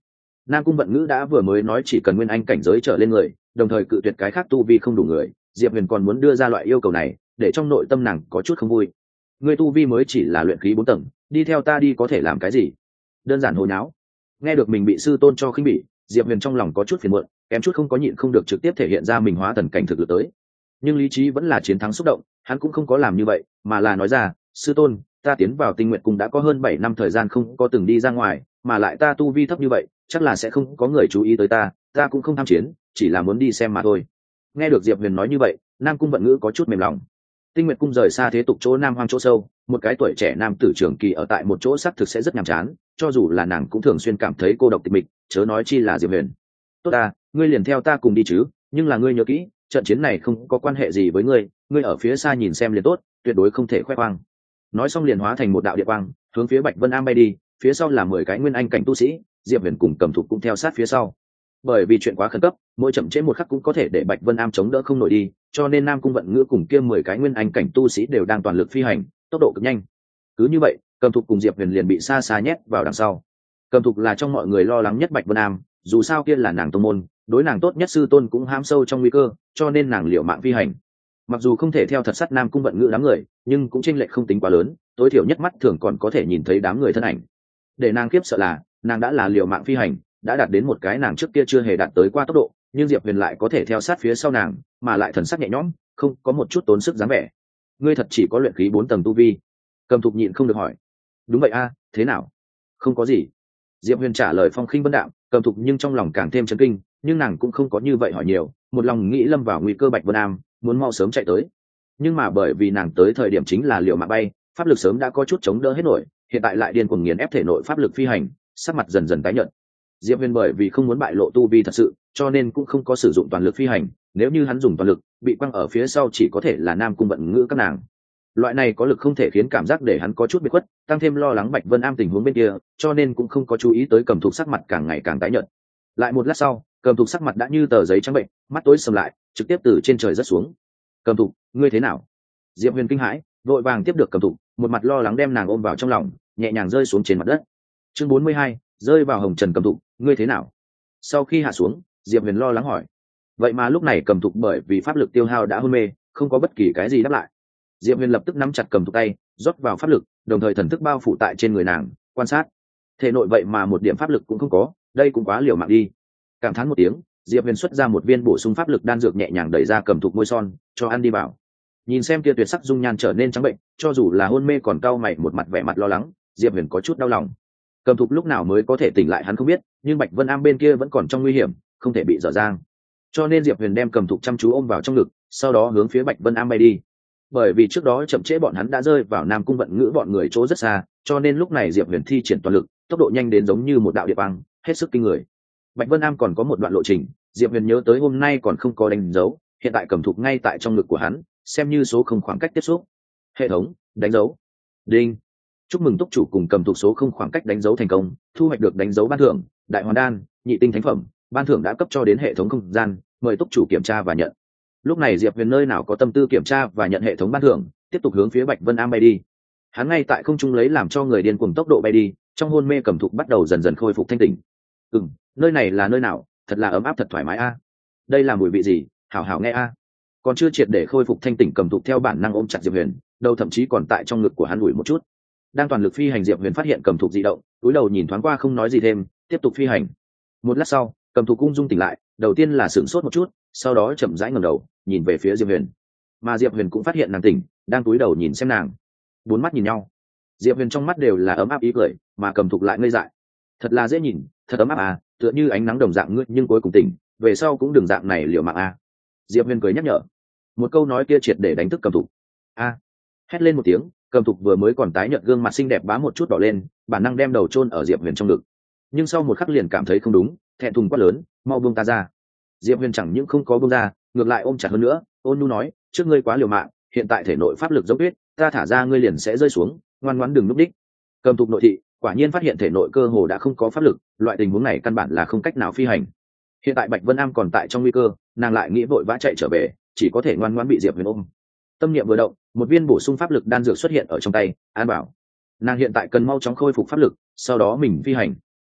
Nam Cung Vận Ngữ đã vừa mới nói chỉ cần nguyên anh cảnh giới trở lên người, đồng thời cự tuyệt cái khác tu vi không đủ người, Diệp Huyền còn muốn đưa ra loại yêu cầu này, để trong nội tâm nàng có chút không vui. Ngươi tu vi mới chỉ là luyện khí bốn tầng, đi theo ta đi có thể làm cái gì? Đơn giản hồi nháo. Nghe được mình bị sư tôn cho khinh bỉ, Diệp Huyền trong lòng có chút phiền muộn, kém chút không có nhịn không được trực tiếp thể hiện ra mình hóa thần cảnh thực lực tới. Nhưng lý trí vẫn là chiến thắng xúc động, hắn cũng không có làm như vậy, mà là nói ra, sư tôn, ta tiến vào Tinh Nguyệt Cung đã có hơn bảy năm thời gian không có từng đi ra ngoài, mà lại ta tu vi thấp như vậy, chắc là sẽ không có người chú ý tới ta, ta cũng không tham chiến, chỉ là muốn đi xem mà thôi. Nghe được Diệp Huyền nói như vậy, Nam Cung Vận Ngữ có chút mềm lòng. Tinh Nguyệt Cung rời xa thế tục chỗ Nam Hoang chỗ sâu, một cái tuổi trẻ nam tử trưởng kỳ ở tại một chỗ xác thực sẽ rất nhàm chán, cho dù là nàng cũng thường xuyên cảm thấy cô độc tịch mịch, chớ nói chi là Diệp Huyền. Tốt ta, ngươi liền theo ta cùng đi chứ, nhưng là ngươi nhớ kỹ, trận chiến này không có quan hệ gì với ngươi, ngươi ở phía xa nhìn xem liền tốt, tuyệt đối không thể khoe khoang. Nói xong liền hóa thành một đạo địa quang, hướng phía Bạch Vân Am bay đi, phía sau là mười cái nguyên anh cảnh tu sĩ, Diệp Huyền cùng Cầm Thục cũng theo sát phía sau. Bởi vì chuyện quá khẩn cấp, mỗi chậm trễ một khắc cũng có thể để Bạch Vân Am chống đỡ không nổi đi, cho nên Nam Cung Vận Ngữ cùng kia mười cái nguyên anh cảnh tu sĩ đều đang toàn lực phi hành, tốc độ cực nhanh. Cứ như vậy, Cầm Thục cùng Diệp Huyền liền bị xa xa nhét vào đằng sau. Cầm Thục là trong mọi người lo lắng nhất Bạch Vân Am, dù sao kia là nàng tông môn, đối nàng tốt nhất sư tôn cũng hãm sâu trong nguy cơ, cho nên nàng liều mạng phi hành. Mặc dù không thể theo thật sát Nam Cung Vận Ngữ đám người, nhưng cũng chênh lệch không tính quá lớn, tối thiểu nhất mắt thường còn có thể nhìn thấy đám người thân ảnh. Để nàng kiếp sợ là, nàng đã là liều mạng phi hành, đã đạt đến một cái nàng trước kia chưa hề đạt tới qua tốc độ, nhưng Diệp Huyền lại có thể theo sát phía sau nàng, mà lại thần sắc nhẹ nhõm, không có một chút tốn sức dáng vẻ. Ngươi thật chỉ có luyện khí bốn tầng tu vi? Cầm Thục nhịn không được hỏi. Đúng vậy a, thế nào? Không có gì. Diệp Huyền trả lời phong khinh vân đạm, Cầm Thục nhưng trong lòng càng thêm chấn kinh, nhưng nàng cũng không có như vậy hỏi nhiều, một lòng nghĩ lâm vào nguy cơ Bạch Vân Am, muốn mau sớm chạy tới. Nhưng mà bởi vì nàng tới thời điểm chính là liều mạng bay, pháp lực sớm đã có chút chống đỡ hết nổi, hiện tại lại điên cuồng nghiền ép thể nội pháp lực phi hành, sắc mặt dần dần tái nhợt. Diệp Huyền bởi vì không muốn bại lộ tu vi thật sự, cho nên cũng không có sử dụng toàn lực phi hành, nếu như hắn dùng toàn lực, bị quăng ở phía sau chỉ có thể là Nam Cung Vận Ngữ các nàng. Loại này có lực không thể khiến cảm giác để hắn có chút biệt khuất, tăng thêm lo lắng Bạch Vân Am tình huống bên kia, cho nên cũng không có chú ý tới Cầm Thục sắc mặt càng ngày càng tái nhợt. Lại một lát sau, Cầm Thục sắc mặt đã như tờ giấy trắng bệnh, mắt tối sầm lại, trực tiếp từ trên trời rớt xuống. Cầm Thục, ngươi thế nào? Diệp Huyền kinh hãi, vội vàng tiếp được Cầm Thục, một mặt lo lắng đem nàng ôm vào trong lòng, nhẹ nhàng rơi xuống trên mặt đất. Chương bốn mươi hai, rơi vào hồng trần. Cầm Thục, ngươi thế nào? Sau khi hạ xuống, Diệp Huyền lo lắng hỏi. Vậy mà lúc này Cầm Thục bởi vì pháp lực tiêu hao đã hôn mê, không có bất kỳ cái gì đáp lại. Diệp Huyền lập tức nắm chặt Cầm Thục tay, rót vào pháp lực, đồng thời thần thức bao phủ tại trên người nàng, quan sát. Thể nội vậy mà một điểm pháp lực cũng không có, đây cũng quá liều mạng đi. Cảm thán một tiếng, Diệp Huyền xuất ra một viên bổ sung pháp lực đan dược nhẹ nhàng đẩy ra Cầm Thục môi son, cho ăn đi vào. Nhìn xem kia tuyệt sắc dung nhan trở nên trắng bệnh, cho dù là hôn mê còn cau mày một mặt vẻ mặt lo lắng, Diệp Huyền có chút đau lòng. Cầm Thục lúc nào mới có thể tỉnh lại hắn không biết, nhưng Bạch Vân Am bên kia vẫn còn trong nguy hiểm, không thể bị dở dang. Cho nên Diệp Huyền đem Cầm Thục chăm chú ôm vào trong ngực, sau đó hướng phía Bạch Vân Am bay đi. Bởi vì trước đó chậm trễ bọn hắn đã rơi vào Nam Cung Vận Ngữ bọn người chỗ rất xa, cho nên lúc này Diệp Huyền thi triển toàn lực, tốc độ nhanh đến giống như một đạo địa băng, hết sức kinh người. Bạch Vân Am còn có một đoạn lộ trình, Diệp Huyền nhớ tới hôm nay còn không có đánh dấu, hiện tại Cầm Thục ngay tại trong ngực của hắn, xem như số không khoảng cách tiếp xúc. Hệ thống đánh dấu. Đinh. Chúc mừng túc chủ cùng Cầm Thục số không khoảng cách đánh dấu thành công, thu hoạch được đánh dấu ban thưởng, đại hoàn đan, nhị tinh thánh phẩm, ban thưởng đã cấp cho đến hệ thống không gian, mời túc chủ kiểm tra và nhận. Lúc này Diệp Huyền nơi nào có tâm tư kiểm tra và nhận hệ thống ban thưởng, tiếp tục hướng phía Bạch Vân Am bay đi. Hắn ngay tại không trung lấy làm cho người điên cuồng tốc độ bay đi, trong hôn mê Cầm Thục bắt đầu dần dần khôi phục thanh tỉnh. Ừm, nơi này là nơi nào, thật là ấm áp thật thoải mái a. Đây là mùi vị gì, hảo hảo nghe a. Còn chưa triệt để khôi phục thanh tỉnh Cầm Thục theo bản năng ôm chặt Diệp Huyền, đầu thậm chí còn tại trong ngực của hắn ủi một chút. Đang toàn lực phi hành Diệp Huyền phát hiện Cầm Thục dị động, cúi đầu nhìn thoáng qua không nói gì thêm, tiếp tục phi hành. Một lát sau, Cầm Thục ung dung tỉnh lại, đầu tiên là sửng sốt một chút, sau đó chậm rãi ngẩng đầu, nhìn về phía Diệp Huyền. Mà Diệp Huyền cũng phát hiện nàng tỉnh, đang cúi đầu nhìn xem nàng. Bốn mắt nhìn nhau. Diệp Huyền trong mắt đều là ấm áp ý cười, mà Cầm Thục lại ngây dại. Thật là dễ nhìn, thật ấm áp à, tựa như ánh nắng đồng dạng ngươi nhưng cuối cùng tỉnh, về sau cũng đừng dạng này liều mạng à. Diệp Huyền cười nhắc nhở. Một câu nói kia triệt để đánh thức Cầm Thục. A! Hét lên một tiếng, Cầm Thục vừa mới còn tái nhợt gương mặt xinh đẹp bá một chút đỏ lên, bản năng đem đầu chôn ở Diệp Huyền trong ngực. Nhưng sau một khắc liền cảm thấy không đúng, thẹn thùng quát lớn, mau buông ta ra. Diệp Huyền chẳng những không có buông ra, ngược lại ôm chặt hơn nữa, ôn nhu nói, trước ngươi quá liều mạng, hiện tại thể nội pháp lực dốc tuyết, ta thả ra ngươi liền sẽ rơi xuống, ngoan ngoãn đừng núp đích. Cầm Thục nội thị, quả nhiên phát hiện thể nội cơ hồ đã không có pháp lực, loại tình huống này căn bản là không cách nào phi hành. Hiện tại Bạch Vân Am còn tại trong nguy cơ, nàng lại nghĩ vội vã chạy trở về, chỉ có thể ngoan ngoãn bị Diệp Huyền ôm. Tâm niệm vừa động, một viên bổ sung pháp lực đan dược xuất hiện ở trong tay, an bảo nàng hiện tại cần mau chóng khôi phục pháp lực, sau đó mình phi hành.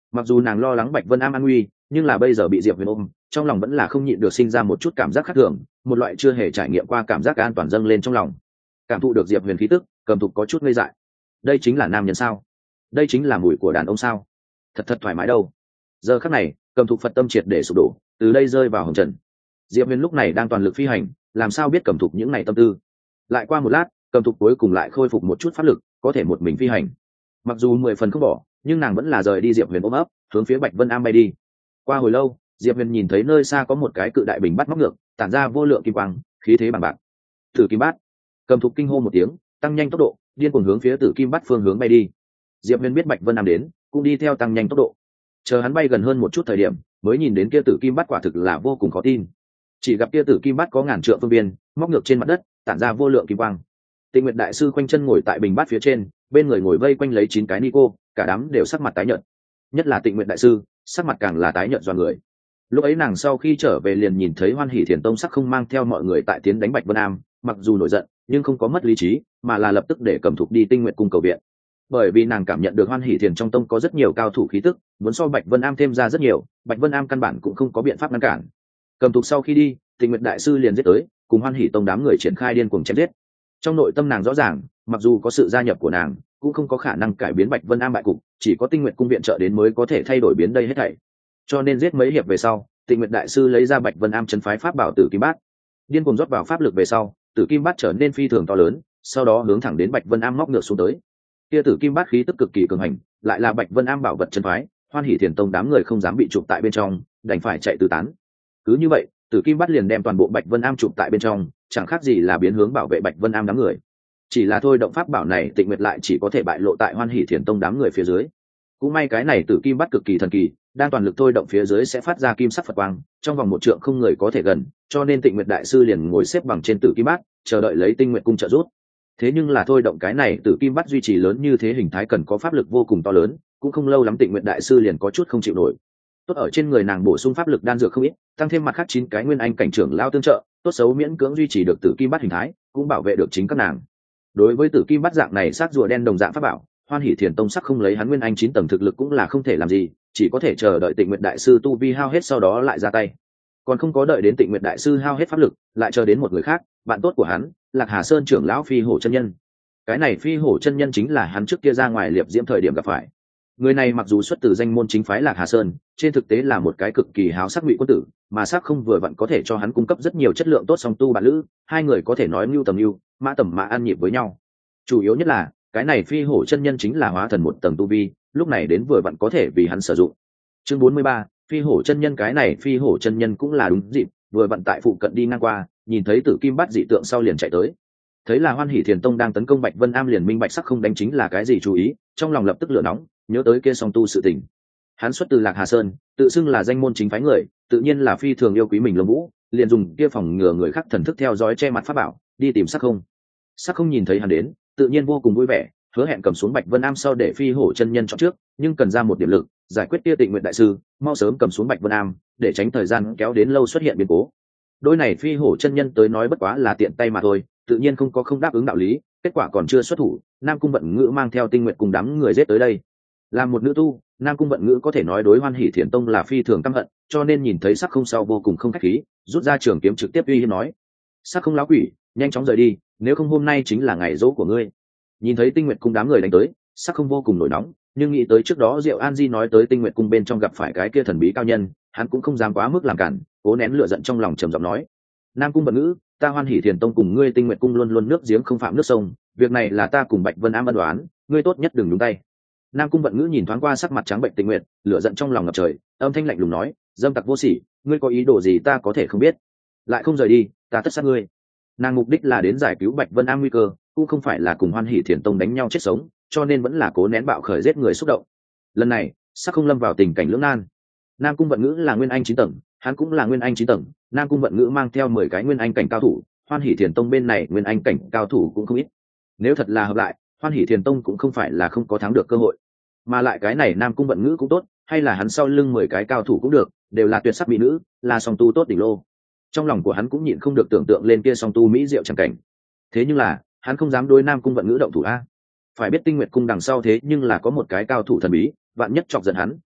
Mặc dù nàng lo lắng Bạch Vân Am an nguy, nhưng là bây giờ bị Diệp Huyền ôm, trong lòng vẫn là không nhịn được sinh ra một chút cảm giác khác thường, một loại chưa hề trải nghiệm qua cảm giác an toàn dâng lên trong lòng. Cảm thụ được Diệp Huyền khí tức, Cầm Thục có chút ngây dại. Đây chính là nam nhân sao? Đây chính là mùi của đàn ông sao? Thật thật thoải mái đâu. Giờ khắc này, Cầm Thục Phật tâm triệt để sụp đổ, từ đây rơi vào hồng trần. Diệp Huyền lúc này đang toàn lực phi hành, làm sao biết Cầm Thục những này tâm tư. Lại qua một lát, Cầm Thục cuối cùng lại khôi phục một chút pháp lực, có thể một mình phi hành. Mặc dù mười phần không bỏ, nhưng nàng vẫn là rời đi Diệp Huyền ôm ấp, hướng phía Bạch Vân Am bay đi. Qua hồi lâu, Diệp Huyền nhìn thấy nơi xa có một cái cự đại bình bát móc ngược, tản ra vô lượng kim quang, khí thế bằng bạc. Tử Kim Bát. Cầm Thục kinh hô một tiếng, tăng nhanh tốc độ, điên cuồng hướng phía Tử Kim Bát phương hướng bay đi. Diệp Huyền biết Bạch Vân Am đến, cũng đi theo tăng nhanh tốc độ. Chờ hắn bay gần hơn một chút thời điểm, mới nhìn đến kia Tử Kim Bát quả thực là vô cùng khó tin. Chỉ gặp kia Tử Kim Bát có ngàn trượng phương biên, móc ngược trên mặt đất, tản ra vô lượng kim quang. Tịnh Nguyệt đại sư quanh chân ngồi tại bình bát phía trên, bên người ngồi vây quanh lấy chín cái ni cô, cả đám đều sắc mặt tái nhợt. Nhất là Tịnh Nguyệt đại sư, sắc mặt càng là tái nhợt doan người. Lúc ấy nàng sau khi trở về liền nhìn thấy Hoan Hỷ Thiền Tông sắc không mang theo mọi người tại tiến đánh Bạch Vân Am, mặc dù nổi giận, nhưng không có mất lý trí, mà là lập tức để Cầm Thục đi Tinh Nguyệt cung cầu viện. Bởi vì nàng cảm nhận được Hoan Hỷ Thiền trong tông có rất nhiều cao thủ khí tức, muốn so Bạch Vân Am thêm ra rất nhiều, Bạch Vân Am căn bản cũng không có biện pháp ngăn cản. Cầm Thục sau khi đi, Tịnh Nguyệt đại sư liền giết tới, cùng Hoan Hỷ Tông đám người triển khai điên cuồng chém giết. Trong nội tâm nàng rõ ràng, mặc dù có sự gia nhập của nàng, cũng không có khả năng cải biến Bạch Vân Am bại cục, chỉ có Tinh Nguyệt cung viện trợ đến mới có thể thay đổi biến đây hết thảy. Cho nên giết mấy hiệp về sau, Tịnh Nguyệt đại sư lấy ra Bạch Vân Am chân phái pháp bảo Tử Kim Bát, điên cuồng rót vào pháp lực về sau, Tử Kim Bát trở nên phi thường to lớn, sau đó hướng thẳng đến Bạch Vân Am móc ngược xuống tới. Kia Tử Kim Bát khí tức cực kỳ cường hành, lại là Bạch Vân Am bảo vật chân phái, Hoan Hỷ Thiền Tông đám người không dám bị chụp tại bên trong, đành phải chạy tứ tán. Cứ như vậy, Tử Kim Bát liền đem toàn bộ Bạch Vân Am chụp tại bên trong, chẳng khác gì là biến hướng bảo vệ Bạch Vân Am đám người. Chỉ là thôi động pháp bảo này Tịnh Nguyệt lại chỉ có thể bại lộ tại Hoan Hỷ Thiền Tông đám người phía dưới. Cũng may cái này Tử Kim Bát cực kỳ thần kỳ, đang toàn lực thôi động phía dưới sẽ phát ra kim sắc Phật quang, trong vòng một trượng không người có thể gần, cho nên Tịnh Nguyệt đại sư liền ngồi xếp bằng trên Tử Kim Bát, chờ đợi lấy Tinh Nguyệt cung trợ giúp. Thế nhưng là thôi động cái này Tử Kim Bát duy trì lớn như thế hình thái cần có pháp lực vô cùng to lớn, cũng không lâu lắm Tịnh Nguyệt đại sư liền có chút không chịu nổi. Tốt ở trên người nàng bổ sung pháp lực đan dược không ít, tăng thêm mặt khác chín cái nguyên anh cảnh trưởng lao tương trợ, tốt xấu miễn cưỡng duy trì được Tử Kim Bát hình thái, cũng bảo vệ được chính các nàng. Đối với Tử Kim Bát dạng này sát rùa đen đồng dạng pháp bảo, Hoan Hỷ Thiền Tông sắc không lấy hắn nguyên anh chín tầng thực lực cũng là không thể làm gì, chỉ có thể chờ đợi Tịnh Nguyệt đại sư tu vi hao hết sau đó lại ra tay. Còn không có đợi đến Tịnh Nguyệt đại sư hao hết pháp lực, lại chờ đến một người khác, bạn tốt của hắn, Lạc Hà Sơn trưởng lão Phi Hổ chân nhân. Cái này Phi Hổ chân nhân chính là hắn trước kia ra ngoài liệp diễm thời điểm gặp phải. Người này mặc dù xuất từ danh môn chính phái Lạc Hà Sơn, trên thực tế là một cái cực kỳ háo sắc ngụy quân tử, mà sắc không vừa vặn có thể cho hắn cung cấp rất nhiều chất lượng tốt song tu bạn lữ, hai người có thể nói mưu tầm mưu, mã tầm mã ăn nhịp với nhau. Chủ yếu nhất là cái này Phi Hổ chân nhân chính là hóa thần một tầng tu vi, lúc này đến vừa vặn có thể vì hắn sử dụng. Chương bốn mươi ba, Phi Hổ chân nhân cái này Phi Hổ chân nhân cũng là đúng dịp, vừa vặn tại phụ cận đi ngang qua, nhìn thấy Tử Kim Bát dị tượng sau liền chạy tới. Thấy là Hoan Hỷ Thiền Tông đang tấn công Bạch Vân Am liền minh bạch sắc không đánh chính là cái gì chú ý, trong lòng lập tức lửa nóng, nhớ tới kia song tu sự tình. Hắn xuất từ Lạc Hà Sơn, tự xưng là danh môn chính phái người, tự nhiên là phi thường yêu quý mình Lông Vũ, liền dùng kia phòng ngừa người khác thần thức theo dõi che mặt pháp bảo, đi tìm sắc không. Sắc không nhìn thấy hắn đến, tự nhiên vô cùng vui vẻ, hứa hẹn cầm xuống Bạch Vân Am sau để Phi Hổ chân nhân chọn trước, nhưng cần ra một điểm lực, giải quyết tia Tịnh Nguyệt đại sư, mau sớm cầm xuống Bạch Vân Am, để tránh thời gian kéo đến lâu xuất hiện biến cố. Đôi này Phi Hổ chân nhân tới nói bất quá là tiện tay mà thôi, tự nhiên không có không đáp ứng đạo lý, kết quả còn chưa xuất thủ, Nam Cung Vận Ngữ mang theo Tinh Nguyệt cùng đám người giết tới đây. Làm một nữ tu, Nam Cung Vận Ngữ có thể nói đối Hoan Hỷ Thiền Tông là phi thường căm hận, cho nên nhìn thấy sắc không sau vô cùng không khách khí, rút ra trường kiếm trực tiếp uy hiếp nói: "Sắc không lão quỷ, nhanh chóng rời đi, nếu không hôm nay chính là ngày dỗ của ngươi." Nhìn thấy Tinh Nguyệt cung đám người đánh tới, sắc không vô cùng nổi nóng, nhưng nghĩ tới trước đó Diệu An Di nói tới Tinh Nguyệt cung bên trong gặp phải cái kia thần bí cao nhân, hắn cũng không dám quá mức làm cản, cố nén lửa giận trong lòng trầm giọng nói: "Nam Cung Vận Ngữ, ta Hoan Hỷ Thiền Tông cùng ngươi Tinh Nguyệt cung luôn luôn nước giếng không phạm nước sông, việc này là ta cùng Bạch Vân Am ân đoán, ngươi tốt nhất đừng nhúng tay." Nam Cung Vận Ngữ nhìn thoáng qua sắc mặt trắng bệnh Tinh Nguyệt, lửa giận trong lòng ngập trời, âm thanh lạnh lùng nói: "Dâm tặc vô sỉ, ngươi có ý đồ gì ta có thể không biết, lại không rời đi, ta tất sát ngươi." Nàng mục đích là đến giải cứu Bạch Vân Am nguy cơ, cũng không phải là cùng Hoan Hỷ Thiền Tông đánh nhau chết sống, cho nên vẫn là cố nén bạo khởi giết người xúc động. Lần này, sắc không lâm vào tình cảnh lưỡng nan. Nam Cung Vận Ngữ là nguyên anh chín tầng, hắn cũng là nguyên anh chín tầng, Nam Cung Vận Ngữ mang theo mười cái nguyên anh cảnh cao thủ, Hoan Hỷ Thiền Tông bên này nguyên anh cảnh cao thủ cũng không ít. Nếu thật là hợp lại, Hoan Hỷ Thiền Tông cũng không phải là không có thắng được cơ hội. Mà lại cái này Nam Cung Vận Ngữ cũng tốt, hay là hắn sau lưng mười cái cao thủ cũng được, đều là tuyệt sắc mỹ nữ, là song tu tốt đỉnh lô. Trong lòng của hắn cũng nhịn không được tưởng tượng lên kia song tu mỹ diệu chẳng cảnh. Thế nhưng là, hắn không dám đối Nam Cung Vận Ngữ động thủ a. Phải biết Tinh Nguyệt cung đằng sau thế nhưng là có một cái cao thủ thần bí, vạn nhất chọc giận hắn,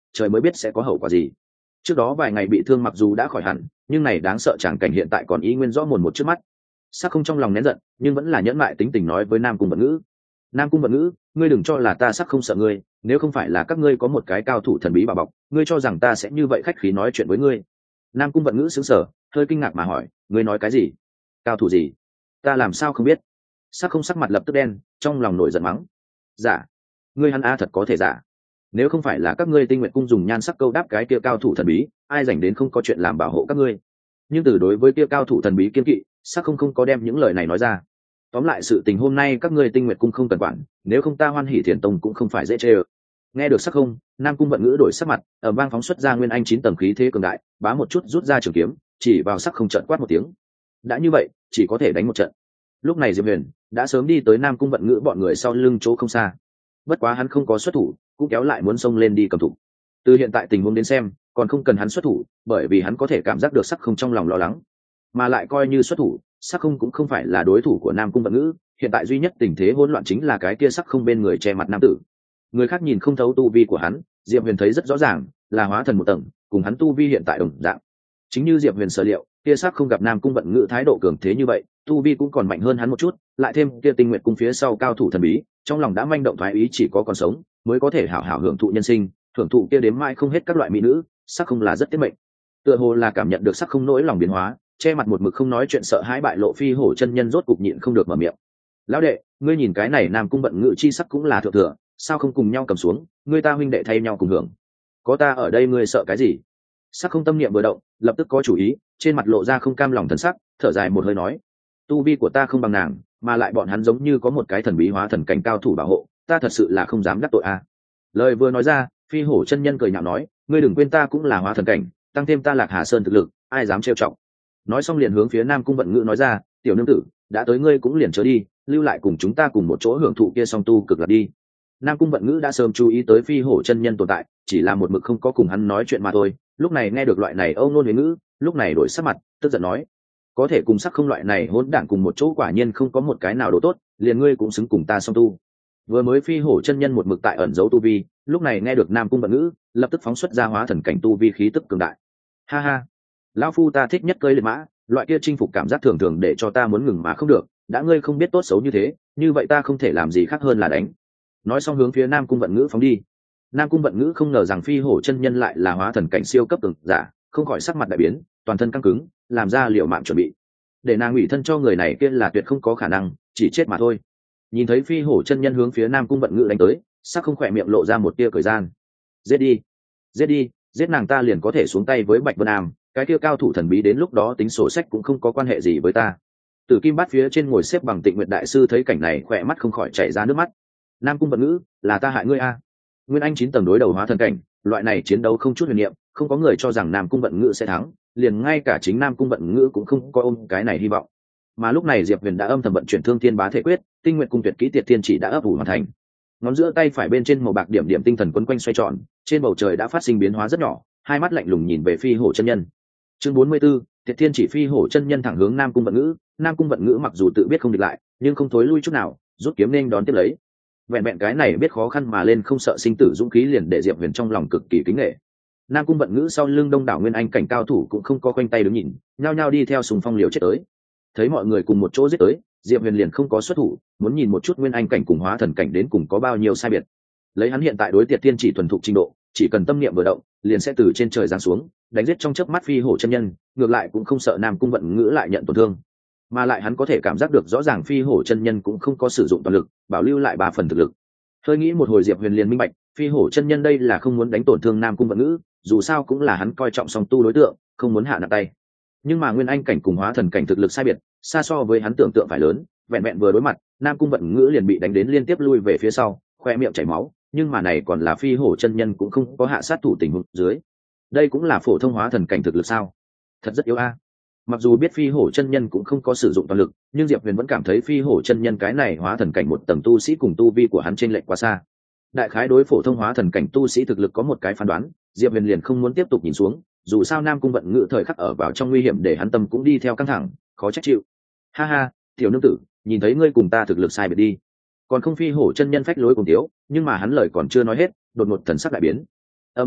trời mới biết sẽ có hậu quả gì. Trước đó vài ngày bị thương mặc dù đã khỏi hẳn, nhưng này đáng sợ chẳng cảnh hiện tại còn ý nguyên rõ mồn một trước mắt. Sắc không trong lòng nén giận, nhưng vẫn là nhẫn mại tính tình nói với Nam Cung Vận Ngữ. Nam Cung Vận Ngữ, ngươi đừng cho là ta sắc không sợ ngươi, nếu không phải là các ngươi có một cái cao thủ thần bí bảo bọc, ngươi cho rằng ta sẽ như vậy khách khí nói chuyện với ngươi. Nam Cung Vận Ngữ sững sờ, hơi kinh ngạc mà hỏi, ngươi nói cái gì? Cao thủ gì? Ta làm sao không biết? Sắc không sắc mặt lập tức đen, trong lòng nổi giận mắng. Giả, ngươi hắn a thật có thể giả. Nếu không phải là các ngươi Tinh Nguyệt cung dùng nhan sắc câu đáp cái kia cao thủ thần bí, ai rảnh đến không có chuyện làm bảo hộ các ngươi. Nhưng từ đối với kia cao thủ thần bí kiên kỵ, sắc không không có đem những lời này nói ra. Tóm lại sự tình hôm nay các ngươi Tinh Nguyệt cung không cần quản, nếu không ta Hoan Hỷ Thiền Tông cũng không phải dễ chơi. Nghe được sắc không, Nam Cung Vận Ngữ đổi sắc mặt, ở vang phóng xuất ra nguyên anh chín tầng khí thế cường đại, bá một chút rút ra trường kiếm, chỉ vào sắc không trận quát một tiếng. Đã như vậy, chỉ có thể đánh một trận. Lúc này Diệp Huyền đã sớm đi tới Nam Cung Vận Ngữ bọn người sau lưng chỗ không xa. Bất quá hắn không có xuất thủ, cũng kéo lại muốn xông lên đi cầm thủ. Từ hiện tại tình huống đến xem, còn không cần hắn xuất thủ, bởi vì hắn có thể cảm giác được sắc không trong lòng lo lắng, mà lại coi như xuất thủ, sắc không cũng không phải là đối thủ của Nam Cung Vận Ngữ. Hiện tại duy nhất tình thế hỗn loạn chính là cái kia sắc không bên người che mặt nam tử. Người khác nhìn không thấu tu vi của hắn, Diệp Huyền thấy rất rõ ràng, là hóa thần một tầng, cùng hắn tu vi hiện tại đồng dạng. Chính như Diệp Huyền sở liệu, kia sắc không gặp Nam Cung Vận Ngữ thái độ cường thế như vậy, tu vi cũng còn mạnh hơn hắn một chút, lại thêm kia Tinh Nguyệt cung phía sau cao thủ thần bí, trong lòng đã manh động thoái ý, chỉ có còn sống mới có thể hảo hảo hưởng thụ nhân sinh, hưởng thụ kia đếm mãi không hết các loại mỹ nữ. Sắc không là rất tiết mệnh, tựa hồ là cảm nhận được sắc không nỗi lòng biến hóa, che mặt một mực không nói chuyện sợ hãi bại lộ Phi Hổ chân nhân rốt cục nhịn không được mở miệng. Lão đệ, ngươi nhìn cái này Nam Cung Vận Ngữ chi sắc cũng là thượng thừa, sao không cùng nhau cầm xuống, ngươi ta huynh đệ thay nhau cùng hưởng. Có ta ở đây ngươi sợ cái gì? Sắc không tâm niệm vừa động, lập tức có chủ ý, trên mặt lộ ra không cam lòng thần sắc, thở dài một hơi nói, tu vi của ta không bằng nàng, mà lại bọn hắn giống như có một cái thần bí hóa thần cảnh cao thủ bảo hộ, ta thật sự là không dám đắc tội a. À. Lời vừa nói ra, Phi Hổ chân nhân cười nhạo nói, ngươi đừng quên ta cũng là hóa thần cảnh, tăng thêm ta Lạc Hà Sơn thực lực, ai dám trêu chọc. Nói xong liền hướng phía Nam Cung Vận Ngữ nói ra, tiểu nương tử, đã tới ngươi cũng liền trở đi, lưu lại cùng chúng ta cùng một chỗ hưởng thụ kia song tu cực lạc đi. Nam Cung Vận Ngữ đã sớm chú ý tới Phi Hổ chân nhân tồn tại, chỉ là một mực không có cùng hắn nói chuyện mà thôi. Lúc này nghe được loại này âu nôn huế ngữ, lúc này đổi sắc mặt, tức giận nói, có thể cùng sắc không loại này hỗn đản cùng một chỗ quả nhiên không có một cái nào đồ tốt, liền ngươi cũng xứng cùng ta song tu. Vừa mới Phi Hổ chân nhân một mực tại ẩn giấu tu vi, lúc này nghe được Nam Cung Vận Ngữ, lập tức phóng xuất ra hóa thần cảnh tu vi khí tức cường đại. Ha ha, lão phu ta thích nhất cơi liệt mã, loại kia chinh phục cảm giác thường thường để cho ta muốn ngừng mà không được, đã ngươi không biết tốt xấu như thế, như vậy ta không thể làm gì khác hơn là đánh. Nói xong hướng phía Nam Cung Vận Ngữ phóng đi. Nam Cung Vận Ngữ không ngờ rằng Phi Hổ chân nhân lại là hóa thần cảnh siêu cấp cường giả, không khỏi sắc mặt đại biến, toàn thân căng cứng, làm ra liều mạng chuẩn bị. Để nàng ủy thân cho người này kia là tuyệt không có khả năng, chỉ chết mà thôi. Nhìn thấy Phi Hổ chân nhân hướng phía Nam Cung Vận Ngữ đánh tới, sắc không khỏe miệng lộ ra một tia cười gian. Giết đi, giết đi, giết nàng ta liền có thể xuống tay với Bạch Vân Am, cái kia cao thủ thần bí đến lúc đó tính sổ sách cũng không có quan hệ gì với ta. Tử Kim Bát phía trên ngồi xếp bằng Tịnh Nguyệt đại sư thấy cảnh này khỏe mắt không khỏi chảy ra nước mắt. Nam Cung Vận Ngữ, là ta hại ngươi a. Nguyên anh chín tầng đối đầu hóa thần cảnh, loại này chiến đấu không chút huyền niệm, không có người cho rằng Nam Cung Vận Ngữ sẽ thắng, liền ngay cả chính Nam Cung Vận Ngữ cũng không có ôm cái này hy vọng. Mà lúc này Diệp Huyền đã âm thầm vận chuyển Thương Thiên Bá Thể Quyết, Tinh Nguyệt cung tuyệt kỹ Tiệt Thiên chỉ đã ấp ủ hoàn thành. Ngón giữa tay phải bên trên màu bạc điểm điểm tinh thần quấn quanh xoay tròn, trên bầu trời đã phát sinh biến hóa rất nhỏ, hai mắt lạnh lùng nhìn về Phi Hổ chân nhân. Chương bốn mươi 44, Tiệt Thiên chỉ. Phi Hổ chân nhân thẳng hướng Nam Cung Vận Ngữ, Nam Cung Vận Ngữ mặc dù tự biết không địch lại, nhưng không thối lui chút nào, rút kiếm nên đón tiếp lấy. Vẹn vẹn cái này biết khó khăn mà lên không sợ sinh tử dũng khí liền để Diệp Huyền trong lòng cực kỳ kính nể. Nam Cung Vận Ngữ sau lưng đông đảo nguyên anh cảnh cao thủ cũng không có khoanh tay đứng nhìn, nhao nhao đi theo sùng phong liều chết tới. Thấy mọi người cùng một chỗ giết tới, Diệp Huyền liền không có xuất thủ, muốn nhìn một chút nguyên anh cảnh cùng hóa thần cảnh đến cùng có bao nhiêu sai biệt. Lấy hắn hiện tại đối Tiệt Thiên chỉ thuần thục trình độ, chỉ cần tâm niệm vừa động, liền sẽ từ trên trời giáng xuống, đánh giết trong chớp mắt Phi Hổ chân nhân, ngược lại cũng không sợ Nam Cung Vận Ngữ lại nhận tổn thương. Mà lại hắn có thể cảm giác được rõ ràng Phi Hổ chân nhân cũng không có sử dụng toàn lực, bảo lưu lại ba phần thực lực. Hơi nghĩ một hồi Diệp Huyền liền minh bạch, Phi Hổ chân nhân đây là không muốn đánh tổn thương Nam Cung Vận Ngữ, dù sao cũng là hắn coi trọng song tu đối tượng, không muốn hạ nặng tay. Nhưng mà nguyên anh cảnh cùng hóa thần cảnh thực lực sai biệt, xa so với hắn tưởng tượng phải lớn, vẹn vẹn vừa đối mặt, Nam Cung Vận Ngữ liền bị đánh đến liên tiếp lui về phía sau, khoe miệng chảy máu, nhưng mà này còn là Phi Hổ chân nhân cũng không có hạ sát thủ tình huống dưới. Đây cũng là phổ thông hóa thần cảnh thực lực sao? Thật rất yếu a. Mặc dù biết Phi Hổ chân nhân cũng không có sử dụng toàn lực, nhưng Diệp Huyền vẫn cảm thấy Phi Hổ chân nhân cái này hóa thần cảnh một tầng tu sĩ cùng tu vi của hắn chênh lệch quá xa. Đại khái đối phổ thông hóa thần cảnh tu sĩ thực lực có một cái phán đoán, Diệp Huyền liền không muốn tiếp tục nhìn xuống, dù sao Nam Cung Vận Ngữ thời khắc ở vào trong nguy hiểm để hắn tâm cũng đi theo căng thẳng, khó trách chịu. Ha ha, tiểu nương tử, nhìn thấy ngươi cùng ta thực lực sai biệt đi. Còn không Phi Hổ chân nhân phách lối cùng tiếu, nhưng mà hắn lời còn chưa nói hết, đột ngột thần sắc đại biến. Ầm ầm,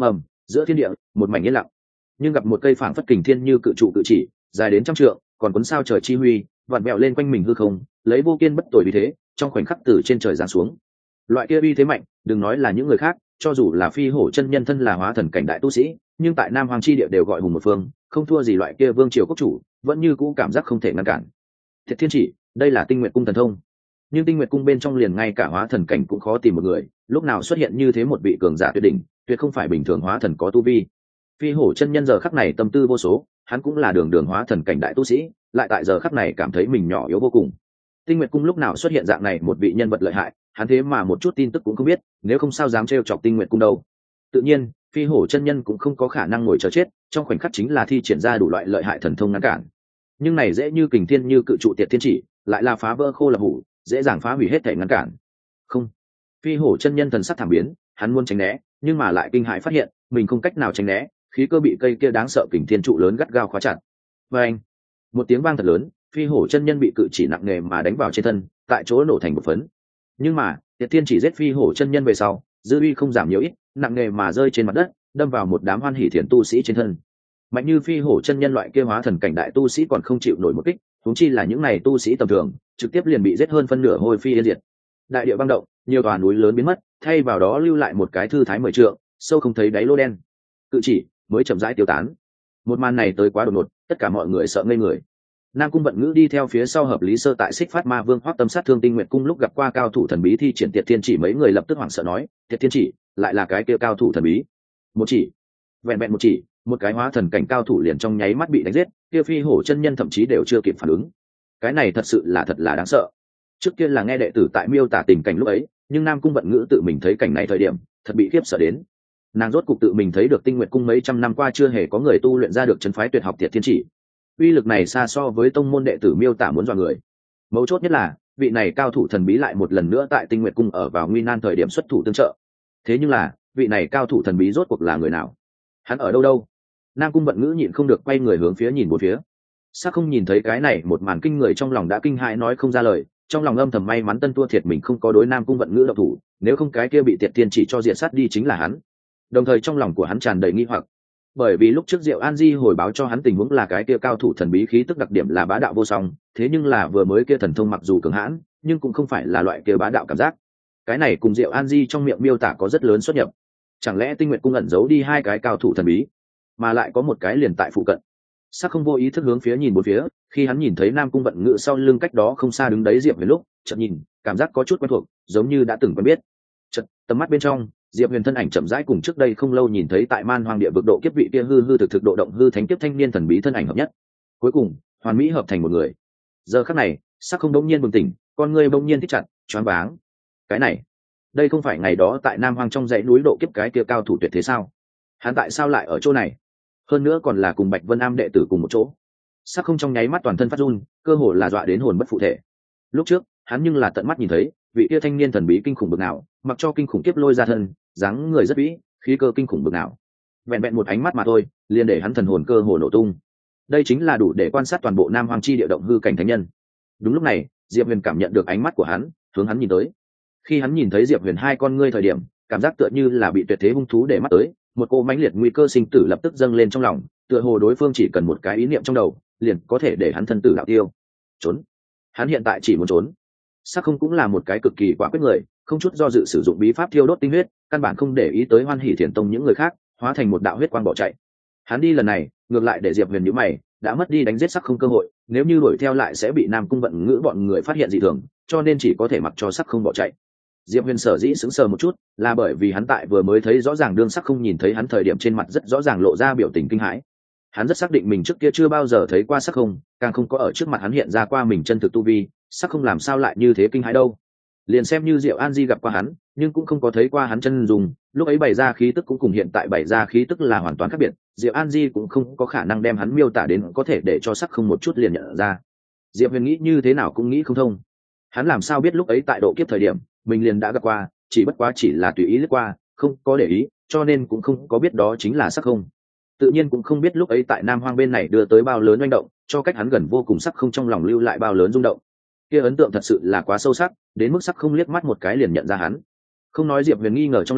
giữa thiên địa một mảnh yên lặng, nhưng gặp một cây phảng phất kình thiên như cự trụ cự chỉ dài đến trăm trượng, còn cuốn sao trời chi huy vặn vẹo lên quanh mình hư không, lấy vô kiên bất tồi vì thế trong khoảnh khắc từ trên trời giáng xuống. Loại kia uy thế mạnh, đừng nói là những người khác, cho dù là Phi Hổ chân nhân thân là hóa thần cảnh đại tu sĩ, nhưng tại Nam Hoàng chi địa đều gọi hùng một phương, không thua gì loại kia vương triều quốc chủ, vẫn như cũ cảm giác không thể ngăn cản. Thiệt Thiên Chỉ, đây là Tinh Nguyệt cung thần thông, nhưng Tinh Nguyệt cung bên trong liền ngay cả hóa thần cảnh cũng khó tìm một người, lúc nào xuất hiện như thế một vị cường giả tuyệt đỉnh, tuyệt không phải bình thường hóa thần có tu vi. Phi Hổ chân nhân giờ khắc này tâm tư vô số, hắn cũng là đường đường hóa thần cảnh đại tu sĩ, lại tại giờ khắc này cảm thấy mình nhỏ yếu vô cùng. Tinh Nguyệt cung lúc nào xuất hiện dạng này một vị nhân vật lợi hại, hắn thế mà một chút tin tức cũng không biết, nếu không sao dám trêu chọc Tinh Nguyệt cung đâu. Tự nhiên, Phi Hổ chân nhân cũng không có khả năng ngồi chờ chết, trong khoảnh khắc chính là thi triển ra đủ loại lợi hại thần thông ngăn cản. Nhưng này dễ như kình thiên như cự trụ Tiệt Thiên Chỉ, lại là phá vỡ khô lập hủ, dễ dàng phá hủy hết thể ngăn cản. Không. Phi Hổ chân nhân thần sắc thảm biến, hắn muốn tránh né, nhưng mà lại kinh hãi phát hiện, mình không cách nào tránh né, khí cơ bị cây kia đáng sợ kình thiên trụ lớn gắt gao khóa chặt. Và anh, một tiếng vang thật lớn, Phi Hổ chân nhân bị cự chỉ nặng nề mà đánh vào trên thân, tại chỗ nổ thành một phấn. Nhưng mà, Tiệt Thiên Chỉ giết Phi Hổ chân nhân về sau, dư uy không giảm nhiều ít, nặng nề mà rơi trên mặt đất, đâm vào một đám hoan hỉ thiền tu sĩ trên thân. Mạnh như Phi Hổ chân nhân loại kia hóa thần cảnh đại tu sĩ còn không chịu nổi một kích, huống chi là những này tu sĩ tầm thường, trực tiếp liền bị giết hơn phân nửa hôi phi yên diệt. Đại địa băng động, nhiều tòa núi lớn biến mất, thay vào đó lưu lại một cái thư thái mười trượng, sâu không thấy đáy lô đen. Cự chỉ mới chậm rãi tiêu tán. Một màn này tới quá đột ngột, tất cả mọi người sợ ngây người. Nam Cung Vận Ngữ đi theo phía sau Hợp Lý Sơ tại Xích Phát Ma Vương Hoắc Tâm sát thương Tinh Nguyệt cung lúc gặp qua cao thủ thần bí thi triển Tiệt Thiên Chỉ, mấy người lập tức hoảng sợ nói, Tiệt Thiên Chỉ lại là cái kia cao thủ thần bí. Một chỉ, vẹn vẹn một chỉ, một cái hóa thần cảnh cao thủ liền trong nháy mắt bị đánh giết, kia Phi Hổ chân nhân thậm chí đều chưa kịp phản ứng. Cái này thật sự là thật là đáng sợ. Trước kia là nghe đệ tử tại miêu tả tình cảnh lúc ấy, nhưng Nam Cung Vận Ngữ tự mình thấy cảnh này thời điểm, thật bị khiếp sợ đến. Nàng rốt cục tự mình thấy được Tinh Nguyệt cung mấy trăm năm qua chưa hề có người tu luyện ra được trấn phái tuyệt học Tiệt Thiên Chỉ. Uy lực này xa so với tông môn đệ tử miêu tả muốn dọa người. Mấu chốt nhất là, vị này cao thủ thần bí lại một lần nữa tại Tinh Nguyệt cung ở vào nguy nan thời điểm xuất thủ tương trợ. Thế nhưng là, vị này cao thủ thần bí rốt cuộc là người nào? Hắn ở đâu đâu? Nam Cung Vận Ngữ nhịn không được quay người hướng phía nhìn một phía. Sắc không nhìn thấy cái này một màn kinh người, trong lòng đã kinh hãi nói không ra lời, trong lòng âm thầm may mắn Tân Tua Thiệt mình không có đối Nam Cung Vận Ngữ động thủ, nếu không cái kia bị Tiệt Thiên Chỉ cho diệt sát đi chính là hắn. Đồng thời trong lòng của hắn tràn đầy nghi hoặc, bởi vì lúc trước Diệu An Di hồi báo cho hắn tình huống là cái kia cao thủ thần bí khí tức đặc điểm là bá đạo vô song, thế nhưng là vừa mới kia thần thông mặc dù cường hãn, nhưng cũng không phải là loại kia bá đạo cảm giác. Cái này cùng Diệu An Di trong miệng miêu tả có rất lớn xuất nhập. Chẳng lẽ Tinh Nguyệt cung ẩn giấu đi hai cái cao thủ thần bí, mà lại có một cái liền tại phụ cận? Sắc không vô ý thức hướng phía nhìn bốn phía, khi hắn nhìn thấy Nam Cung Vận Ngữ sau lưng cách đó không xa đứng đấy Diệp Huyền lúc, chợt nhìn, cảm giác có chút quen thuộc, giống như đã từng quen biết. Chợt, tầm mắt bên trong, Diệp Huyền thân ảnh chậm rãi cùng trước đây không lâu nhìn thấy tại Man Hoang địa vực độ kiếp vị kia hư hư thực thực độ động hư thánh kiếp thanh niên thần bí thân ảnh hợp nhất. Cuối cùng, hoàn mỹ hợp thành một người. Giờ khắc này, Sắc không đống nhiên bừng tỉnh, con ngươi bỗng nhiên thích chặt, choáng váng. Cái này, đây không phải ngày đó tại Nam Hoang trong dãy núi độ kiếp cái kia cao thủ tuyệt thế sao? Hắn tại sao lại ở chỗ này? Hơn nữa còn là cùng Bạch Vân Am đệ tử cùng một chỗ. Sắc không trong nháy mắt toàn thân phát run, cơ hồ là dọa đến hồn bất phụ thể. Lúc trước, hắn nhưng là tận mắt nhìn thấy, vị kia thanh niên thần bí kinh khủng bực nào, mặc cho kinh khủng kiếp lôi ra thân, dáng người rất vĩ, khí cơ kinh khủng bực nào. Vẹn vẹn một ánh mắt mà thôi, liền để hắn thần hồn cơ hồ nổ tung. Đây chính là đủ để quan sát toàn bộ Nam Hoang chi địa động hư cảnh thánh nhân. Đúng lúc này, Diệp Huyền cảm nhận được ánh mắt của hắn, hướng hắn nhìn tới. Khi hắn nhìn thấy Diệp Huyền hai con ngươi thời điểm, cảm giác tựa như là bị tuyệt thế hung thú để mắt tới, một cô mãnh liệt nguy cơ sinh tử lập tức dâng lên trong lòng, tựa hồ đối phương chỉ cần một cái ý niệm trong đầu, liền có thể để hắn thân tử đạo tiêu. Trốn. Hắn hiện tại chỉ muốn trốn. Sắc không cũng là một cái cực kỳ quả quyết người, không chút do dự sử dụng bí pháp thiêu đốt tinh huyết, căn bản không để ý tới Hoan Hỷ Thiền Tông những người khác, hóa thành một đạo huyết quang bỏ chạy. Hắn đi lần này, ngược lại để Diệp Huyền nhíu mày, đã mất đi đánh giết Sắc không cơ hội, nếu như đuổi theo lại sẽ bị Nam Cung Vận Ngữ bọn người phát hiện dị thường, cho nên chỉ có thể mặc cho Sắc không bỏ chạy. Diệp Huyền sở dĩ sững sờ một chút, là bởi vì hắn tại vừa mới thấy rõ ràng đương Sắc không nhìn thấy hắn thời điểm trên mặt rất rõ ràng lộ ra biểu tình kinh hãi. Hắn rất xác định mình trước kia chưa bao giờ thấy qua Sắc không, càng không có ở trước mặt hắn hiện ra qua mình chân thực tu vi, Sắc không làm sao lại như thế kinh hãi đâu. Liền xem như Diệu An Di gặp qua hắn, nhưng cũng không có thấy qua hắn chân dùng, lúc ấy bày ra khí tức cũng cùng hiện tại bày ra khí tức là hoàn toàn khác biệt, Diệu An Di cũng không có khả năng đem hắn miêu tả đến có thể để cho Sắc không một chút liền nhận ra. Diệp Huyền nghĩ như thế nào cũng nghĩ không thông. Hắn làm sao biết lúc ấy tại độ kiếp thời điểm, mình liền đã gặp qua, chỉ bất quá chỉ là tùy ý lướt qua, không có để ý, cho nên cũng không có biết đó chính là Sắc không. Tự nhiên cũng không biết lúc ấy tại Nam Hoang bên này đưa tới bao lớn oanh động, cho cách hắn gần vô cùng Sắc không trong lòng lưu lại bao lớn rung động. Kia ấn tượng thật sự là quá sâu sắc, đến mức Sắc không liếc mắt một cái liền nhận ra hắn. Không nói Diệp Huyền nghi ngờ trong lòng,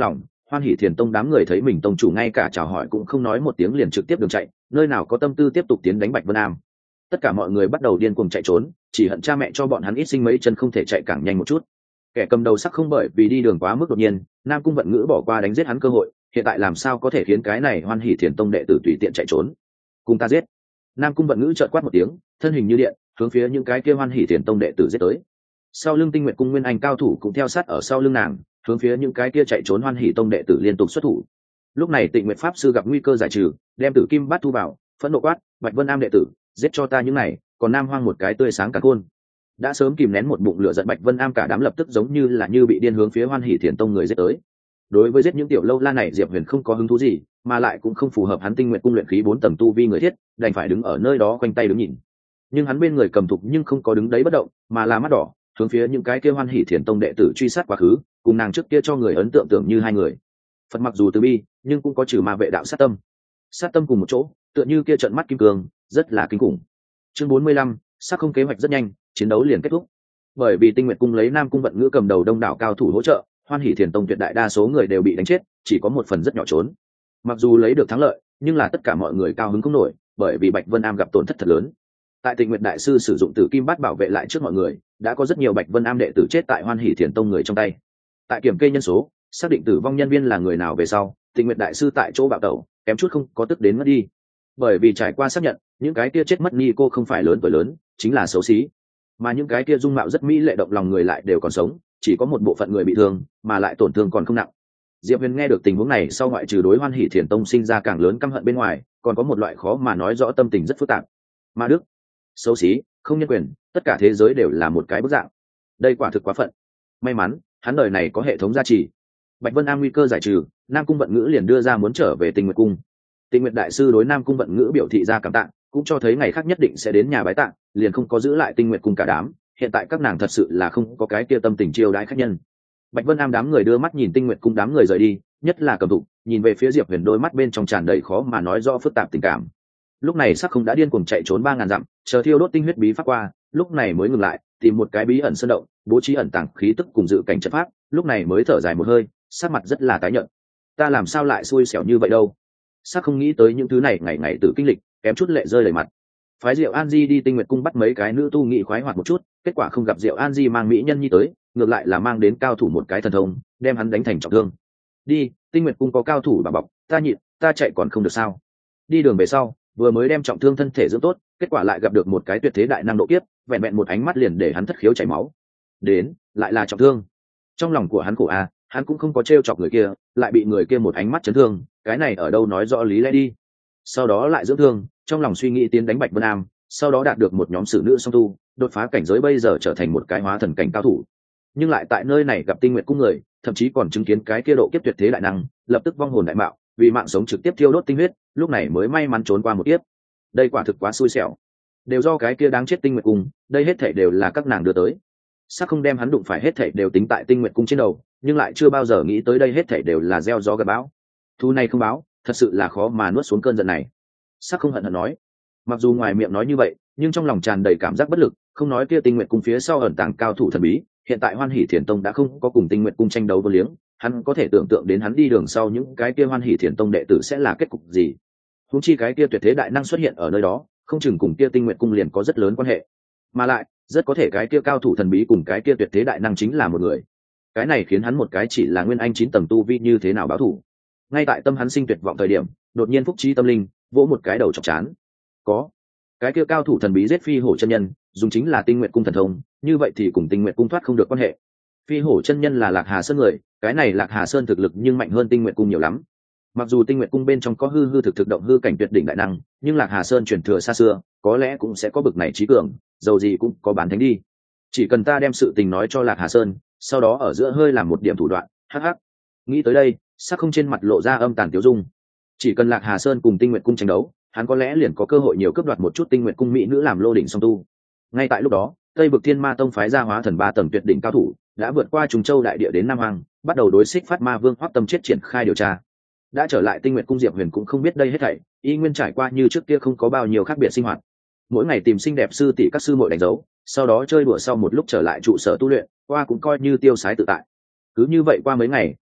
Hoan Hỷ Thiền Tông đám người thấy mình tông chủ ngay cả chào hỏi cũng không nói một tiếng liền trực tiếp đường chạy, nơi nào có tâm tư tiếp tục tiến đánh Bạch Vân Am. Tất cả mọi người bắt đầu điên cuồng chạy trốn, chỉ hận cha mẹ cho bọn hắn ít sinh mấy chân không thể chạy càng nhanh một chút. Kẻ cầm đầu Sắc Không bởi vì đi đường quá mức đột nhiên, Nam Cung Vận Ngữ bỏ qua đánh giết hắn cơ hội, hiện tại làm sao có thể khiến cái này Hoan Hỷ Thiền Tông đệ tử tùy tiện chạy trốn. Cùng ta giết. Nam Cung Vận Ngữ chợt quát một tiếng, thân hình như điện, hướng phía những cái kia Hoan Hỷ Thiền Tông đệ tử giết tới. Sau lưng Tinh Nguyệt Cung Nguyên Anh cao thủ cũng theo sát ở sau lưng nàng, hướng phía những cái kia chạy trốn Hoan Hỷ Tông đệ tử liên tục xuất thủ. Lúc này Tịnh Nguyệt pháp sư gặp nguy cơ giải trừ, đem Tử Kim Bát thu vào, phẫn nộ quát, Bạch Vân Am đệ tử, giết cho ta những này, còn Nam Hoang một cái tươi sáng cả khôn. Đã sớm kìm nén một bụng lửa giận Bạch Vân Am cả đám lập tức giống như là như bị điên hướng phía Hoan Hỷ Thiền Tông người giết tới. Đối với giết những tiểu lâu la này Diệp Huyền không có hứng thú gì, mà lại cũng không phù hợp hắn Tinh Nguyệt Cung luyện khí bốn tầng tu vi người thiết, đành phải đứng ở nơi đó quanh tay đứng nhìn. Nhưng hắn bên người cầm thục nhưng không có đứng đấy bất động, mà là mắt đỏ, hướng phía những cái kia Hoan Hỷ Thiền Tông đệ tử truy sát quá khứ, cùng nàng trước kia cho người ấn tượng tưởng như hai người. Phật mặc dù từ bi, nhưng cũng có trừ ma vệ đạo sát tâm. Sát tâm cùng một chỗ, tựa như kia trận mắt kim cương, rất là kinh khủng. Chương bốn mươi lăm, Sắc Không kế hoạch rất nhanh, chiến đấu liền kết thúc. Bởi vì Tinh Nguyệt Cung lấy Nam Cung Vận Ngữ cầm đầu đông đảo cao thủ hỗ trợ, Hoan Hỷ Thiền Tông tuyệt đại đa số người đều bị đánh chết, chỉ có một phần rất nhỏ trốn. Mặc dù lấy được thắng lợi, nhưng là tất cả mọi người cao hứng không nổi, bởi vì Bạch Vân Am gặp tổn thất thật lớn. Tại Tịnh Nguyệt đại sư sử dụng Tử Kim Bát bảo vệ lại trước mọi người, đã có rất nhiều Bạch Vân Am đệ tử chết tại Hoan Hỷ Thiền Tông người trong tay. Tại kiểm kê nhân số, xác định tử vong nhân viên là người nào về sau, Tịnh Nguyệt đại sư tại chỗ bạo tẩu, kém chút không có tức đến mất đi. Bởi vì trải qua xác nhận, những cái kia chết mất ni cô không phải lớn tuổi lớn, chính là xấu xí, mà những cái kia dung mạo rất mỹ lệ động lòng người lại đều còn sống, chỉ có một bộ phận người bị thương, mà lại tổn thương còn không nặng. Diệp Huyền nghe được tình huống này sau, ngoại trừ đối Hoan Hỷ Thiền Tông sinh ra càng lớn căm hận bên ngoài, còn có một loại khó mà nói rõ tâm tình rất phức tạp. Ma đức, xấu xí, không nhân quyền, tất cả thế giới đều là một cái bức dạng. Đây quả thực quá phận. May mắn, hắn đời này có hệ thống gia trì. Bạch Vân Am nguy cơ giải trừ, Nam Cung Vận Ngữ liền đưa ra muốn trở về Tinh Nguyệt Cung. Tinh Nguyệt đại sư đối Nam Cung Vận Ngữ biểu thị ra cảm tạ, cũng cho thấy ngày khác nhất định sẽ đến nhà bái tạ, liền không có giữ lại Tinh Nguyệt Cung cả đám. Hiện tại các nàng thật sự là không có cái kia tâm tình chiêu đãi khách nhân. Bạch Vân Am đám người đưa mắt nhìn Tinh Nguyệt Cung đám người rời đi, nhất là Cầm Thục, nhìn về phía Diệp Huyền, đôi mắt bên trong tràn đầy khó mà nói rõ phức tạp tình cảm. Lúc này Sắc Không đã điên cuồng chạy trốn ba ngàn dặm, chờ thiêu đốt tinh huyết bí pháp qua, lúc này mới ngừng lại, tìm một cái bí ẩn sơn động, bố trí ẩn tàng khí tức cùng dự cảnh trận pháp, lúc này mới thở dài một hơi, sắc mặt rất là tái nhợt. Ta làm sao lại xui xẻo như vậy đâu? Sắc Không nghĩ tới những thứ này ngày ngày tự kinh lịch, kém chút lệ rơi đầy mặt. Phái Diệu An Di đi Tinh Nguyệt Cung bắt mấy cái nữ tu nghị khoái hoạt một chút, kết quả không gặp Diệu An Di mang mỹ nhân nhi tới, ngược lại là mang đến cao thủ một cái thần thông, đem hắn đánh thành trọng thương. Đi, Tinh Nguyệt Cung có cao thủ bảo bọc, ta nhịn, ta chạy còn không được sao? Đi đường về sau, vừa mới đem trọng thương thân thể dưỡng tốt, kết quả lại gặp được một cái tuyệt thế đại năng độ kiếp, vẹn vẹn một ánh mắt liền để hắn thất khiếu chảy máu. Đến, lại là trọng thương. Trong lòng của hắn khổ a, hắn cũng không có trêu chọc người kia, lại bị người kia một ánh mắt chấn thương, cái này ở đâu nói rõ lý lẽ đi. Sau đó lại dưỡng thương, trong lòng suy nghĩ tiến đánh Bạch Vân Am, sau đó đạt được một nhóm sử nữ song tu, đột phá cảnh giới, bây giờ trở thành một cái hóa thần cảnh cao thủ. Nhưng lại tại nơi này gặp Tinh Nguyệt Cung người, thậm chí còn chứng kiến cái kia độ kiếp tuyệt thế đại năng, lập tức vong hồn đại mạo, vì mạng sống trực tiếp thiêu đốt tinh huyết, lúc này mới may mắn trốn qua một kiếp. Đây quả thực quá xui xẻo, đều do cái kia đáng chết Tinh Nguyệt Cung, đây hết thảy đều là các nàng đưa tới. Sắc Không đem hắn đụng phải hết thảy đều tính tại Tinh Nguyệt Cung trên đầu, nhưng lại chưa bao giờ nghĩ tới đây hết thảy đều là gieo gió gặt bão. Thu này không báo, thật sự là khó mà nuốt xuống cơn giận này. Sắc Không hận hận nói, mặc dù ngoài miệng nói như vậy, nhưng trong lòng tràn đầy cảm giác bất lực, không nói kia Tinh Nguyệt Cung phía sau ẩn tàng cao thủ thần bí, hiện tại Hoan Hỷ Thiền Tông đã không có cùng Tinh Nguyệt Cung tranh đấu vô liếng, hắn có thể tưởng tượng đến hắn đi đường sau những cái kia Hoan Hỷ Thiền Tông đệ tử sẽ là kết cục gì. Huống chi cái kia tuyệt thế đại năng xuất hiện ở nơi đó, không chừng cùng kia Tinh Nguyệt Cung liền có rất lớn quan hệ, mà lại rất có thể cái kia cao thủ thần bí cùng cái kia tuyệt thế đại năng chính là một người. Cái này khiến hắn một cái chỉ là nguyên anh chín tầng tu vi như thế nào báo thủ. Ngay tại tâm hắn sinh tuyệt vọng thời điểm, đột nhiên phúc trí tâm linh vỗ một cái đầu chọc chán. Có cái kia cao thủ thần bí giết Phi Hổ chân nhân, dùng chính là Tinh Nguyệt Cung thần thông, như vậy thì cùng Tinh Nguyệt Cung thoát không được quan hệ. Phi Hổ chân nhân là Lạc Hà Sơn người, cái này Lạc Hà Sơn thực lực nhưng mạnh hơn Tinh Nguyệt Cung nhiều lắm. Mặc dù Tinh Nguyệt Cung bên trong có hư hư thực thực động hư cảnh tuyệt đỉnh đại năng, nhưng Lạc Hà Sơn truyền thừa xa xưa, có lẽ cũng sẽ có bực này trí cường, dầu gì cũng có bán thánh đi. Chỉ cần ta đem sự tình nói cho Lạc Hà Sơn, sau đó ở giữa hơi làm một điểm thủ đoạn, hắc hắc. Nghĩ tới đây, Sắc Không trên mặt lộ ra âm tàn tiêu dung. Chỉ cần Lạc Hà Sơn cùng Tinh Nguyệt Cung tranh đấu, hắn có lẽ liền có cơ hội nhiều cướp đoạt một chút Tinh Nguyệt Cung mỹ nữ làm lô đỉnh song tu. Ngay tại lúc đó, Tây Vực Thiên Ma Tông phái ra hóa thần ba tầng tuyệt đỉnh cao thủ, đã vượt qua Trùng Châu đại địa đến Nam Hoàng, bắt đầu đối xích Phát Ma Vương Hoắc Tâm chết triển khai điều tra. Đã trở lại Tinh Nguyệt Cung, Diệp Huyền cũng không biết đây hết thảy, y nguyên trải qua như trước kia không có bao nhiêu khác biệt sinh hoạt. Mỗi ngày tìm xinh đẹp sư tỷ các sư muội đánh dấu, sau đó chơi đùa, sau một lúc trở lại trụ sở tu luyện, qua cũng coi như tiêu sái tự tại. Cứ như vậy qua mấy ngày,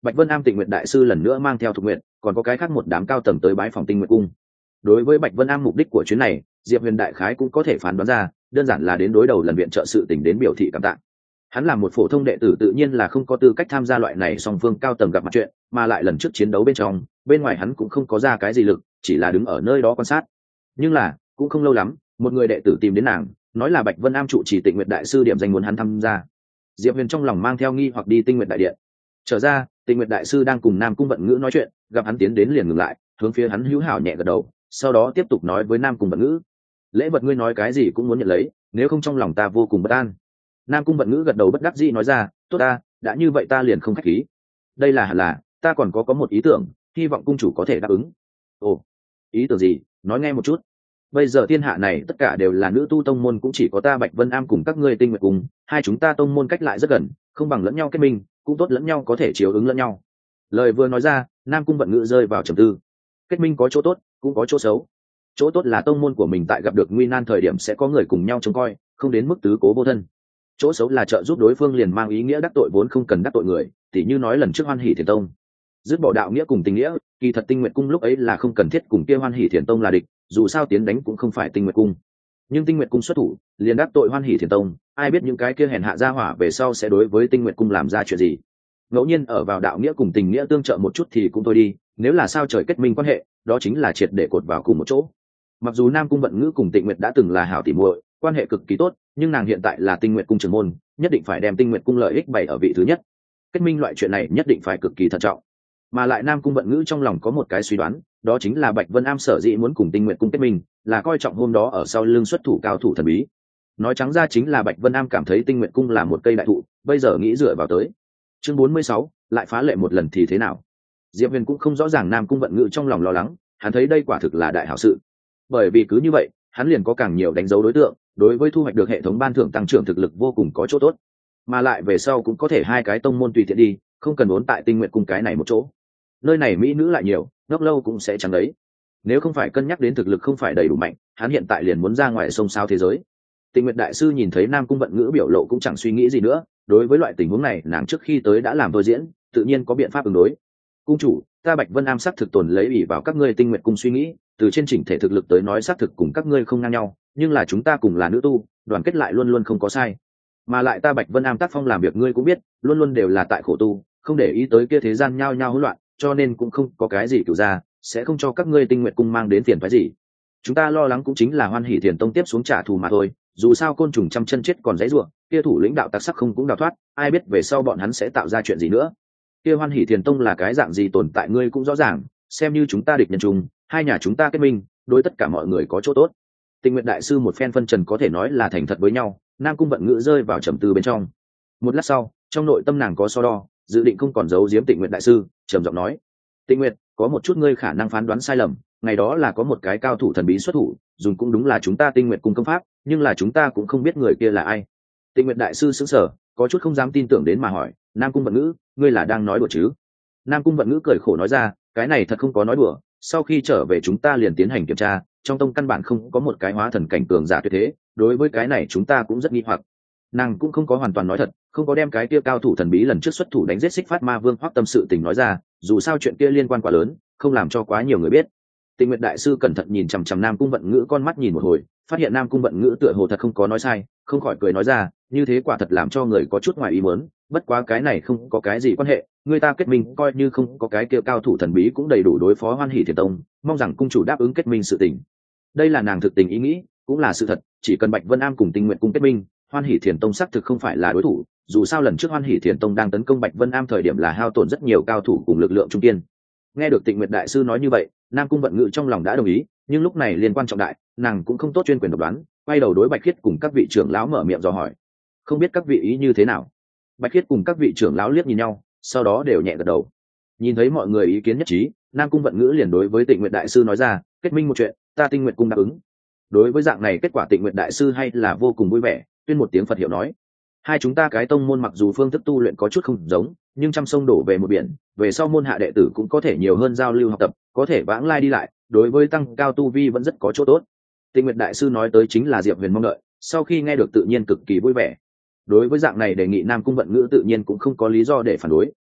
Bạch Vân Am Tịnh Nguyệt đại sư lần nữa mang theo Thục Nguyệt, còn có cái khác một đám cao tầng tới bái phòng Tinh Nguyệt cung. Đối với Bạch Vân Am mục đích của chuyến này, Diệp Huyền đại khái cũng có thể phán đoán ra, đơn giản là đến đối đầu lần viện trợ sự tình đến biểu thị cảm tạ. Hắn là một phổ thông đệ tử tự nhiên là không có tư cách tham gia loại này song phương cao tầng gặp mặt chuyện, mà lại lần trước chiến đấu bên trong, bên ngoài hắn cũng không có ra cái gì lực, chỉ là đứng ở nơi đó quan sát. Nhưng là, cũng không lâu lắm, một người đệ tử tìm đến nàng, nói là Bạch Vân Am trụ trì Tịnh Nguyệt đại sư điểm danh muốn hắn tham gia. Diệp Huyền trong lòng mang theo nghi hoặc đi Tinh Nguyệt đại điện. Trở ra, Tịnh Nguyệt đại sư đang cùng Nam Cung Vận Ngữ nói chuyện, gặp hắn tiến đến liền ngừng lại, hướng phía hắn hữu hảo nhẹ gật đầu, sau đó tiếp tục nói với Nam Cung Vận Ngữ: "Lễ vật ngươi nói cái gì cũng muốn nhận lấy, nếu không trong lòng ta vô cùng bất an." Nam Cung Vận Ngữ gật đầu bất đắc dĩ nói ra: "Tốt ta, đã như vậy ta liền không khách khí. Đây là hẳn là, ta còn có có một ý tưởng, hy vọng cung chủ có thể đáp ứng." "Ồ, ý tưởng gì? Nói nghe một chút." "Bây giờ thiên hạ này tất cả đều là nữ tu tông môn, cũng chỉ có ta Bạch Vân Am cùng các ngươi Tinh Nguyệt cùng, hai chúng ta tông môn cách lại rất gần, không bằng lẫn nhau kết minh, cũng tốt lẫn nhau có thể chiếu ứng lẫn nhau." Lời vừa nói ra, Nam Cung Vận Ngữ rơi vào trầm tư. Kết minh có chỗ tốt, cũng có chỗ xấu. Chỗ tốt là tông môn của mình tại gặp được nguy nan thời điểm sẽ có người cùng nhau trông coi, không đến mức tứ cố vô thân. Chỗ xấu là trợ giúp đối phương liền mang ý nghĩa đắc tội vốn không cần đắc tội người, tỉ như nói lần trước Hoan Hỷ Thiền Tông, dứt bỏ đạo nghĩa cùng tình nghĩa, kỳ thật Tinh Nguyệt cung lúc ấy là không cần thiết cùng kia Hoan Hỷ Thiền Tông là địch, dù sao tiến đánh cũng không phải Tinh Nguyệt cung. Nhưng Tinh Nguyệt cung xuất thủ, liền đắc tội Hoan Hỷ Thiền Tông, ai biết những cái kia hèn hạ gia hỏa về sau sẽ đối với Tinh Nguyệt cung làm ra chuyện gì. Ngẫu nhiên ở vào đạo nghĩa cùng tình nghĩa tương trợ một chút thì cũng thôi đi, nếu là sao trời kết minh quan hệ, đó chính là triệt để cột vào cùng một chỗ. Mặc dù Nam Cung Vận Ngữ cùng Tịnh Nguyệt đã từng là hảo tỉ muội, quan hệ cực kỳ tốt, nhưng nàng hiện tại là Tinh Nguyệt cung trưởng môn, nhất định phải đem Tinh Nguyệt cung lợi ích bày ở vị thứ nhất. Kết minh loại chuyện này nhất định phải cực kỳ thận trọng. Mà lại Nam Cung Vận Ngữ trong lòng có một cái suy đoán, đó chính là Bạch Vân Am sở dĩ muốn cùng Tinh Nguyệt cung kết minh, là coi trọng hôm đó ở sau lưng xuất thủ cao thủ thần bí. Nói trắng ra chính là Bạch Vân Am cảm thấy Tinh Nguyệt cung là một cây đại thụ, bây giờ nghĩ dựa vào tới. Chương bốn mươi sáu, lại phá lệ một lần thì thế nào? Diệp Huyền cũng không rõ ràng Nam Cung Vận Ngữ trong lòng lo lắng, hắn thấy đây quả thực là đại hảo sự. Bởi vì cứ như vậy, hắn liền có càng nhiều đánh dấu đối tượng, đối với thu hoạch được hệ thống ban thưởng tăng trưởng thực lực vô cùng có chỗ tốt. Mà lại về sau cũng có thể hai cái tông môn tùy tiện đi, không cần vốn tại Tinh Nguyệt cung cái này một chỗ. Nơi này mỹ nữ lại nhiều, ngốc lâu cũng sẽ chẳng đấy. Nếu không phải cân nhắc đến thực lực không phải đầy đủ mạnh, hắn hiện tại liền muốn ra ngoài sông sao thế giới. Tịnh Nguyệt đại sư nhìn thấy Nam Cung Vận Ngữ biểu lộ cũng chẳng suy nghĩ gì nữa, đối với loại tình huống này nàng trước khi tới đã làm vơ diễn, tự nhiên có biện pháp ứng đối. "Cung chủ, ta Bạch Vân Am xác thực tồn lấy ủy vào các ngươi Tinh Nguyệt cung suy nghĩ, từ trên chỉnh thể thực lực tới nói xác thực cùng các ngươi không ngang nhau, nhưng là chúng ta cùng là nữ tu, đoàn kết lại luôn luôn không có sai. Mà lại ta Bạch Vân Am tác phong làm việc ngươi cũng biết, luôn luôn đều là tại khổ tu, không để ý tới kia thế gian nhao nhao hỗn loạn, cho nên cũng không có cái gì cửu ra, sẽ không cho các ngươi Tinh Nguyệt cung mang đến phiền phức gì. Chúng ta lo lắng cũng chính là Hoan Hỷ Thiền Tông tiếp xuống trả thù mà thôi, dù sao côn trùng trăm chân chết còn dãy rủa, kia thủ lĩnh đạo tặc sắc không cũng đào thoát, ai biết về sau bọn hắn sẽ tạo ra chuyện gì nữa. Kia Hoan Hỷ Thiền Tông là cái dạng gì tồn tại ngươi cũng rõ ràng, xem như chúng ta địch nhân chung, hai nhà chúng ta kết minh, đối tất cả mọi người có chỗ tốt." Tinh Nguyệt đại sư một phen phân trần có thể nói là thành thật với nhau, Nam Cung Vận Ngữ rơi vào trầm tư bên trong. Một lát sau, trong nội tâm nàng có so đo, dự định không còn giấu giếm Tịnh Nguyệt đại sư, trầm giọng nói: "Tịnh Nguyệt, có một chút ngươi khả năng phán đoán sai lầm, ngày đó là có một cái cao thủ thần bí xuất thủ, dùng cũng đúng là chúng ta Tinh Nguyệt cung công pháp, nhưng là chúng ta cũng không biết người kia là ai." Tịnh Nguyệt đại sư sững sờ, có chút không dám tin tưởng đến mà hỏi: "Nam Cung Vận Ngữ, ngươi là đang nói đùa chứ?" Nam Cung Vận Ngữ cười khổ nói ra: "Cái này thật không có nói đùa, sau khi trở về chúng ta liền tiến hành kiểm tra, trong tông căn bản không có một cái hóa thần cảnh cường giả tuyệt thế, đối với cái này chúng ta cũng rất nghi hoặc." Nàng cũng không có hoàn toàn nói thật, không có đem cái kia cao thủ thần bí lần trước xuất thủ đánh giết Xích Phát Ma Vương Hoắc Tâm sự tình nói ra, dù sao chuyện kia liên quan quá lớn, không làm cho quá nhiều người biết. Tịnh Nguyệt đại sư cẩn thận nhìn chằm chằm Nam Cung Vận Ngữ con mắt nhìn một hồi, phát hiện Nam Cung Vận Ngữ tựa hồ thật không có nói sai, không khỏi cười nói ra: "Như thế quả thật làm cho người có chút ngoài ý muốn, bất quá cái này không có cái gì quan hệ, người ta kết minh coi như không có cái kia cao thủ thần bí cũng đầy đủ đối phó Hoan Hỷ Thiền Tông, mong rằng cung chủ đáp ứng kết minh sự tình." Đây là nàng thực tình ý nghĩ, cũng là sự thật, chỉ cần Bạch Vân Am cùng Tinh Nguyệt cung kết minh, Hoan Hỷ Thiền Tông xác thực không phải là đối thủ, dù sao lần trước Hoan Hỷ Thiền Tông đang tấn công Bạch Vân Am thời điểm là hao tổn rất nhiều cao thủ cùng lực lượng trung kiên. Nghe được Tịnh Nguyệt đại sư nói như vậy, Nam Cung Vận Ngữ trong lòng đã đồng ý, nhưng lúc này liên quan trọng đại, nàng cũng không tốt chuyên quyền độc đoán, quay đầu đối Bạch Khiết cùng các vị trưởng lão mở miệng dò hỏi: "Không biết các vị ý như thế nào?" Bạch Khiết cùng các vị trưởng lão liếc nhìn nhau, sau đó đều nhẹ gật đầu. Nhìn thấy mọi người ý kiến nhất trí, Nam Cung Vận Ngữ liền đối với Tịnh Nguyệt đại sư nói ra: "Kết minh một chuyện, ta Tinh Nguyệt cung đáp ứng." Đối với dạng này kết quả, Tịnh Nguyệt đại sư hay là vô cùng vui vẻ, tuyên một tiếng Phật hiệu nói: "Hai chúng ta cái tông môn mặc dù phương thức tu luyện có chút không giống, nhưng trăm sông đổ về một biển, về sau môn hạ đệ tử cũng có thể nhiều hơn giao lưu học tập, có thể vãng lai đi lại, đối với tăng cao tu vi vẫn rất có chỗ tốt." Tịnh Nguyệt đại sư nói tới chính là Diệp Huyền mong đợi, sau khi nghe được tự nhiên cực kỳ vui vẻ. Đối với dạng này đề nghị Nam Cung Vận Ngữ tự nhiên cũng không có lý do để phản đối,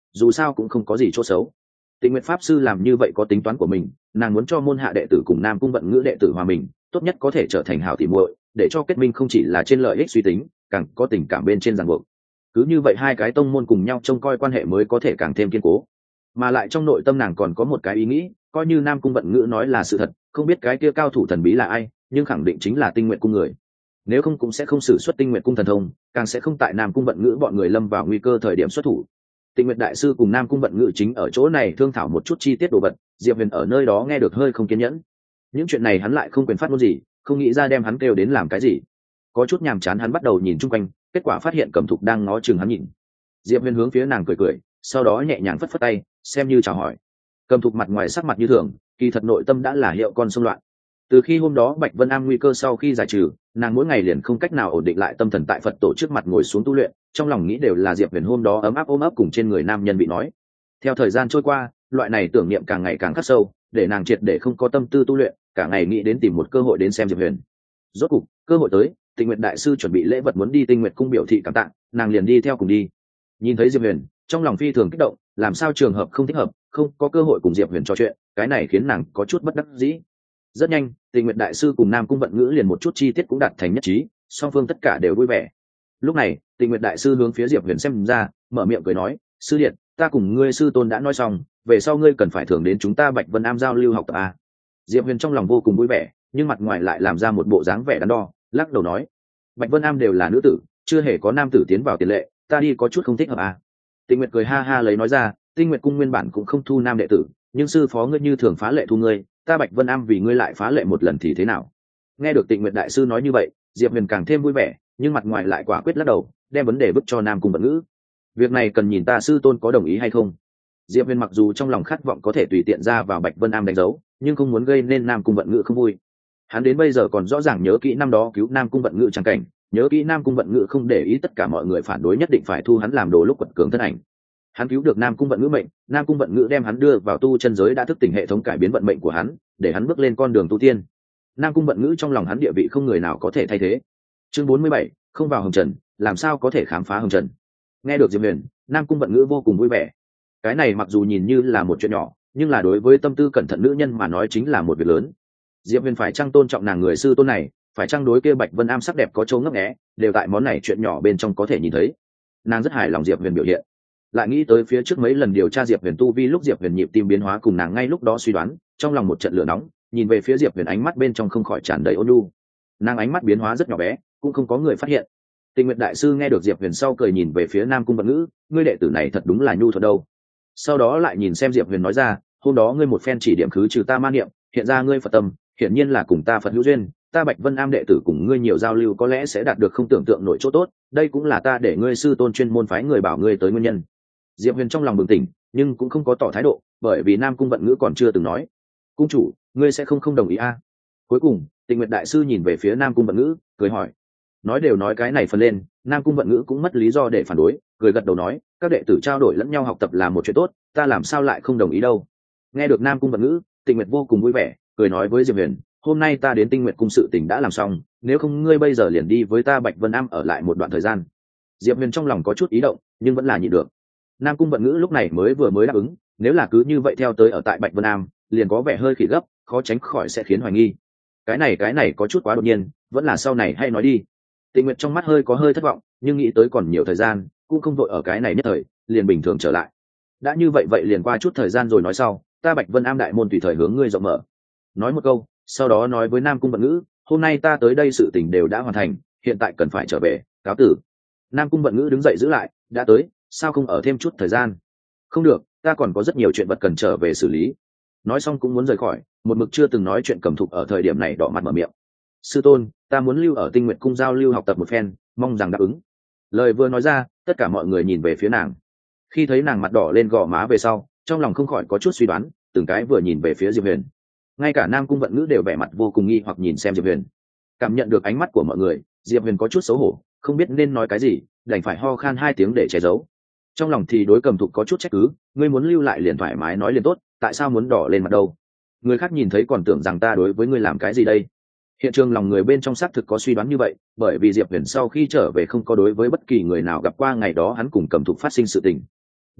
dù sao cũng không có gì chỗ xấu. Tịnh Nguyệt pháp sư làm như vậy có tính toán của mình, nàng muốn cho môn hạ đệ tử cùng Nam Cung Vận Ngữ đệ tử hòa mình, tốt nhất có thể trở thành hảo tỉ muội, để cho kết minh không chỉ là trên lợi ích suy tính, càng có tình cảm bên trên ràng buộc. Cứ như vậy hai cái tông môn cùng nhau trông coi quan hệ mới có thể càng thêm kiên cố. Mà lại trong nội tâm nàng còn có một cái ý nghĩ, coi như Nam Cung Vận Ngữ nói là sự thật, không biết cái kia cao thủ thần bí là ai, nhưng khẳng định chính là Tinh Nguyệt cung người. Nếu không cũng sẽ không sử xuất Tinh Nguyệt cung thần thông, càng sẽ không tại Nam Cung Vận Ngữ bọn người lâm vào nguy cơ thời điểm xuất thủ. Tịnh Nguyệt đại sư cùng Nam Cung Vận Ngữ chính ở chỗ này thương thảo một chút chi tiết đồ vật, Diệp Huyền ở nơi đó nghe được hơi không kiên nhẫn. Những chuyện này hắn lại không quyền phát ngôn gì, không nghĩ ra đem hắn kêu đến làm cái gì. Có chút nhàm chán hắn bắt đầu nhìn chung quanh, kết quả phát hiện Cẩm Thục đang ngó chừng hắn nhìn. Diệp Huyền hướng phía nàng cười cười, sau đó nhẹ nhàng phất phất tay, xem như chào hỏi. Cẩm Thục mặt ngoài sắc mặt như thường, kỳ thật nội tâm đã là hiệu con xung loạn. Từ khi hôm đó Bạch Vân Am nguy cơ sau khi giải trừ, nàng mỗi ngày liền không cách nào ổn định lại tâm thần tại Phật tổ trước mặt ngồi xuống tu luyện, trong lòng nghĩ đều là Diệp Huyền hôm đó ấm áp ôm ấp cùng trên người nam nhân bị nói. Theo thời gian trôi qua, loại này tưởng niệm càng ngày càng khắc sâu, để nàng triệt để không có tâm tư tu luyện, cả ngày nghĩ đến tìm một cơ hội đến xem Diệp Huyền. Rốt cục, cơ hội tới, Tịnh Nguyệt đại sư chuẩn bị lễ vật muốn đi Tinh Nguyệt cung biểu thị cảm tạ, nàng liền đi theo cùng đi. Nhìn thấy Diệp Huyền, trong lòng phi thường kích động, làm sao trường hợp không thích hợp, không có cơ hội cùng Diệp Huyền trò chuyện, cái này khiến nàng có chút bất đắc dĩ. Rất nhanh, Tịnh Nguyệt đại sư cùng Nam Cung Vận Ngữ liền một chút chi tiết cũng đạt thành nhất trí, song phương tất cả đều vui vẻ. Lúc này, Tịnh Nguyệt đại sư hướng phía Diệp Huyền xem ra, mở miệng cười nói, sư điện, ta cùng ngươi sư tôn đã nói xong, về sau ngươi cần phải thường đến chúng ta Bạch Vân Am giao lưu học tập a. Diệp Huyền trong lòng vô cùng vui vẻ, nhưng mặt ngoài lại làm ra một bộ dáng vẻ đắn đo, lắc đầu nói, Bạch Vân Am đều là nữ tử, chưa hề có nam tử tiến vào tiền lệ, ta đi có chút không thích hợp a. Tịnh Nguyệt cười ha ha lấy nói ra, Tinh Nguyệt cung nguyên bản cũng không thu nam đệ tử, nhưng sư phó ngươi như thường phá lệ thu ngươi, ta Bạch Vân Am vì ngươi lại phá lệ một lần thì thế nào? Nghe được Tịnh Nguyệt đại sư nói như vậy, Diệp Huyền càng thêm vui vẻ, nhưng mặt ngoài lại quả quyết lắc đầu, đem vấn đề vứt cho Nam Cung Vận Ngữ. Việc này cần nhìn ta sư tôn có đồng ý hay không. Diệp Huyền mặc dù trong lòng khát vọng có thể tùy tiện ra vào Bạch Vân Am đánh dấu, nhưng không muốn gây nên Nam Cung Vận Ngữ không vui. Hắn đến bây giờ còn rõ ràng nhớ kỹ năm đó cứu Nam Cung Vận Ngữ chẳng cảnh, nhớ kỹ Nam Cung Vận Ngữ không để ý tất cả mọi người phản đối nhất định phải thu hắn làm đồ lúc quật cường thân ảnh. Hắn cứu được Nam Cung Vận Ngữ mệnh, Nam Cung Vận Ngữ đem hắn đưa vào tu chân giới đã thức tỉnh hệ thống cải biến vận mệnh của hắn, để hắn bước lên con đường tu tiên. Nam Cung Vận Ngữ trong lòng hắn địa vị không người nào có thể thay thế. Chương bốn mươi bảy, không vào hồng trần, làm sao có thể khám phá hồng trần. Nghe được Diệp Huyền, Nam Cung Vận Ngữ vô cùng vui vẻ. Cái này mặc dù nhìn như là một chuyện nhỏ, nhưng là đối với tâm tư cẩn thận nữ nhân mà nói chính là một việc lớn. Diệp Huyền phải chăng tôn trọng nàng người sư tôn này, phải chăng đối kia Bạch Vân Am sắc đẹp có chỗ ngấp nghé, đều tại món này chuyện nhỏ bên trong có thể nhìn thấy. Nàng rất hài lòng Diệp Huyền biểu hiện. Lại nghĩ tới phía trước mấy lần điều tra Diệp Huyền tu vi lúc Diệp Huyền nhịp tim biến hóa cùng nàng ngay lúc đó suy đoán, trong lòng một trận lửa nóng, nhìn về phía Diệp Huyền ánh mắt bên trong không khỏi tràn đầy ôn nhu. Nàng ánh mắt biến hóa rất nhỏ bé, cũng không có người phát hiện. Tịnh Nguyệt đại sư nghe được Diệp Huyền sau cười nhìn về phía Nam Cung Vận Ngữ, ngươi đệ tử này thật đúng là nhu thuận đâu. Sau đó lại nhìn xem Diệp Huyền nói ra, hôm đó ngươi một phen chỉ điểm khứ trừ ta ma niệm, hiện ra ngươi Phật tâm, hiển nhiên là cùng ta Phật hữu duyên, ta Bạch Vân Am đệ tử cùng ngươi nhiều giao lưu có lẽ sẽ đạt được không tưởng tượng nổi chỗ tốt, đây cũng là ta để ngươi sư tôn chuyên môn phái người bảo ngươi tới nguyên nhân. Diệp Huyền trong lòng bừng tỉnh, nhưng cũng không có tỏ thái độ, bởi vì Nam Cung Vận Ngữ còn chưa từng nói. Cung chủ, ngươi sẽ không không đồng ý a? À? Cuối cùng, Tịnh Nguyệt đại sư nhìn về phía Nam Cung Vận Ngữ, cười hỏi. Nói đều nói cái này phần lên, Nam Cung Vận Ngữ cũng mất lý do để phản đối, cười gật đầu nói, các đệ tử trao đổi lẫn nhau học tập là một chuyện tốt, ta làm sao lại không đồng ý đâu. Nghe được Nam Cung Vận Ngữ, Tịnh Nguyệt vô cùng vui vẻ, cười nói với Diệp Huyền, hôm nay ta đến Tinh Nguyệt cung sự tình đã làm xong, nếu không ngươi bây giờ liền đi với ta Bạch Vân Am ở lại một đoạn thời gian. Diệp Huyền trong lòng có chút ý động, nhưng vẫn là nhịn được. Nam Cung Vận Ngữ lúc này mới vừa mới đáp ứng, nếu là cứ như vậy theo tới ở tại Bạch Vân Am, liền có vẻ hơi khỉ gấp, khó tránh khỏi sẽ khiến hoài nghi. Cái này cái này có chút quá đột nhiên, vẫn là sau này hay nói đi. Tịnh Nguyệt trong mắt hơi có hơi thất vọng, nhưng nghĩ tới còn nhiều thời gian, cũng không vội ở cái này nhất thời, liền bình thường trở lại. Đã như vậy vậy liền qua chút thời gian rồi nói sau, ta Bạch Vân Am đại môn tùy thời hướng ngươi rộng mở. Nói một câu, sau đó nói với Nam Cung Vận Ngữ, hôm nay ta tới đây sự tình đều đã hoàn thành, hiện tại cần phải trở về, cáo tử. Nam Cung Vận Ngữ đứng dậy giữ lại, đã tới, sao không ở thêm chút thời gian? Không được, ta còn có rất nhiều chuyện vật cần trở về xử lý. Nói xong cũng muốn rời khỏi, một mực chưa từng nói chuyện Cẩm Thục ở thời điểm này đỏ mặt mở miệng. Sư tôn, ta muốn lưu ở Tinh Nguyệt cung giao lưu học tập một phen, mong rằng đáp ứng. Lời vừa nói ra, tất cả mọi người nhìn về phía nàng. Khi thấy nàng mặt đỏ lên gò má về sau, trong lòng không khỏi có chút suy đoán, từng cái vừa nhìn về phía Diệp Huyền. Ngay cả Nam Cung Vận Ngữ đều vẻ mặt vô cùng nghi hoặc nhìn xem Diệp Huyền. Cảm nhận được ánh mắt của mọi người, Diệp Huyền có chút xấu hổ, không biết nên nói cái gì, đành phải ho khan hai tiếng để che giấu. Trong lòng thì đối Cẩm Thục có chút trách cứ, ngươi muốn lưu lại liền thoải mái nói liền tốt, tại sao muốn đỏ lên mặt đâu? Người khác nhìn thấy còn tưởng rằng ta đối với ngươi làm cái gì đây? Hiện trường lòng người bên trong xác thực có suy đoán như vậy, bởi vì Diệp Huyền sau khi trở về không có đối với bất kỳ người nào gặp qua ngày đó hắn cùng Cẩm Thục phát sinh sự tình. Đồng dạng,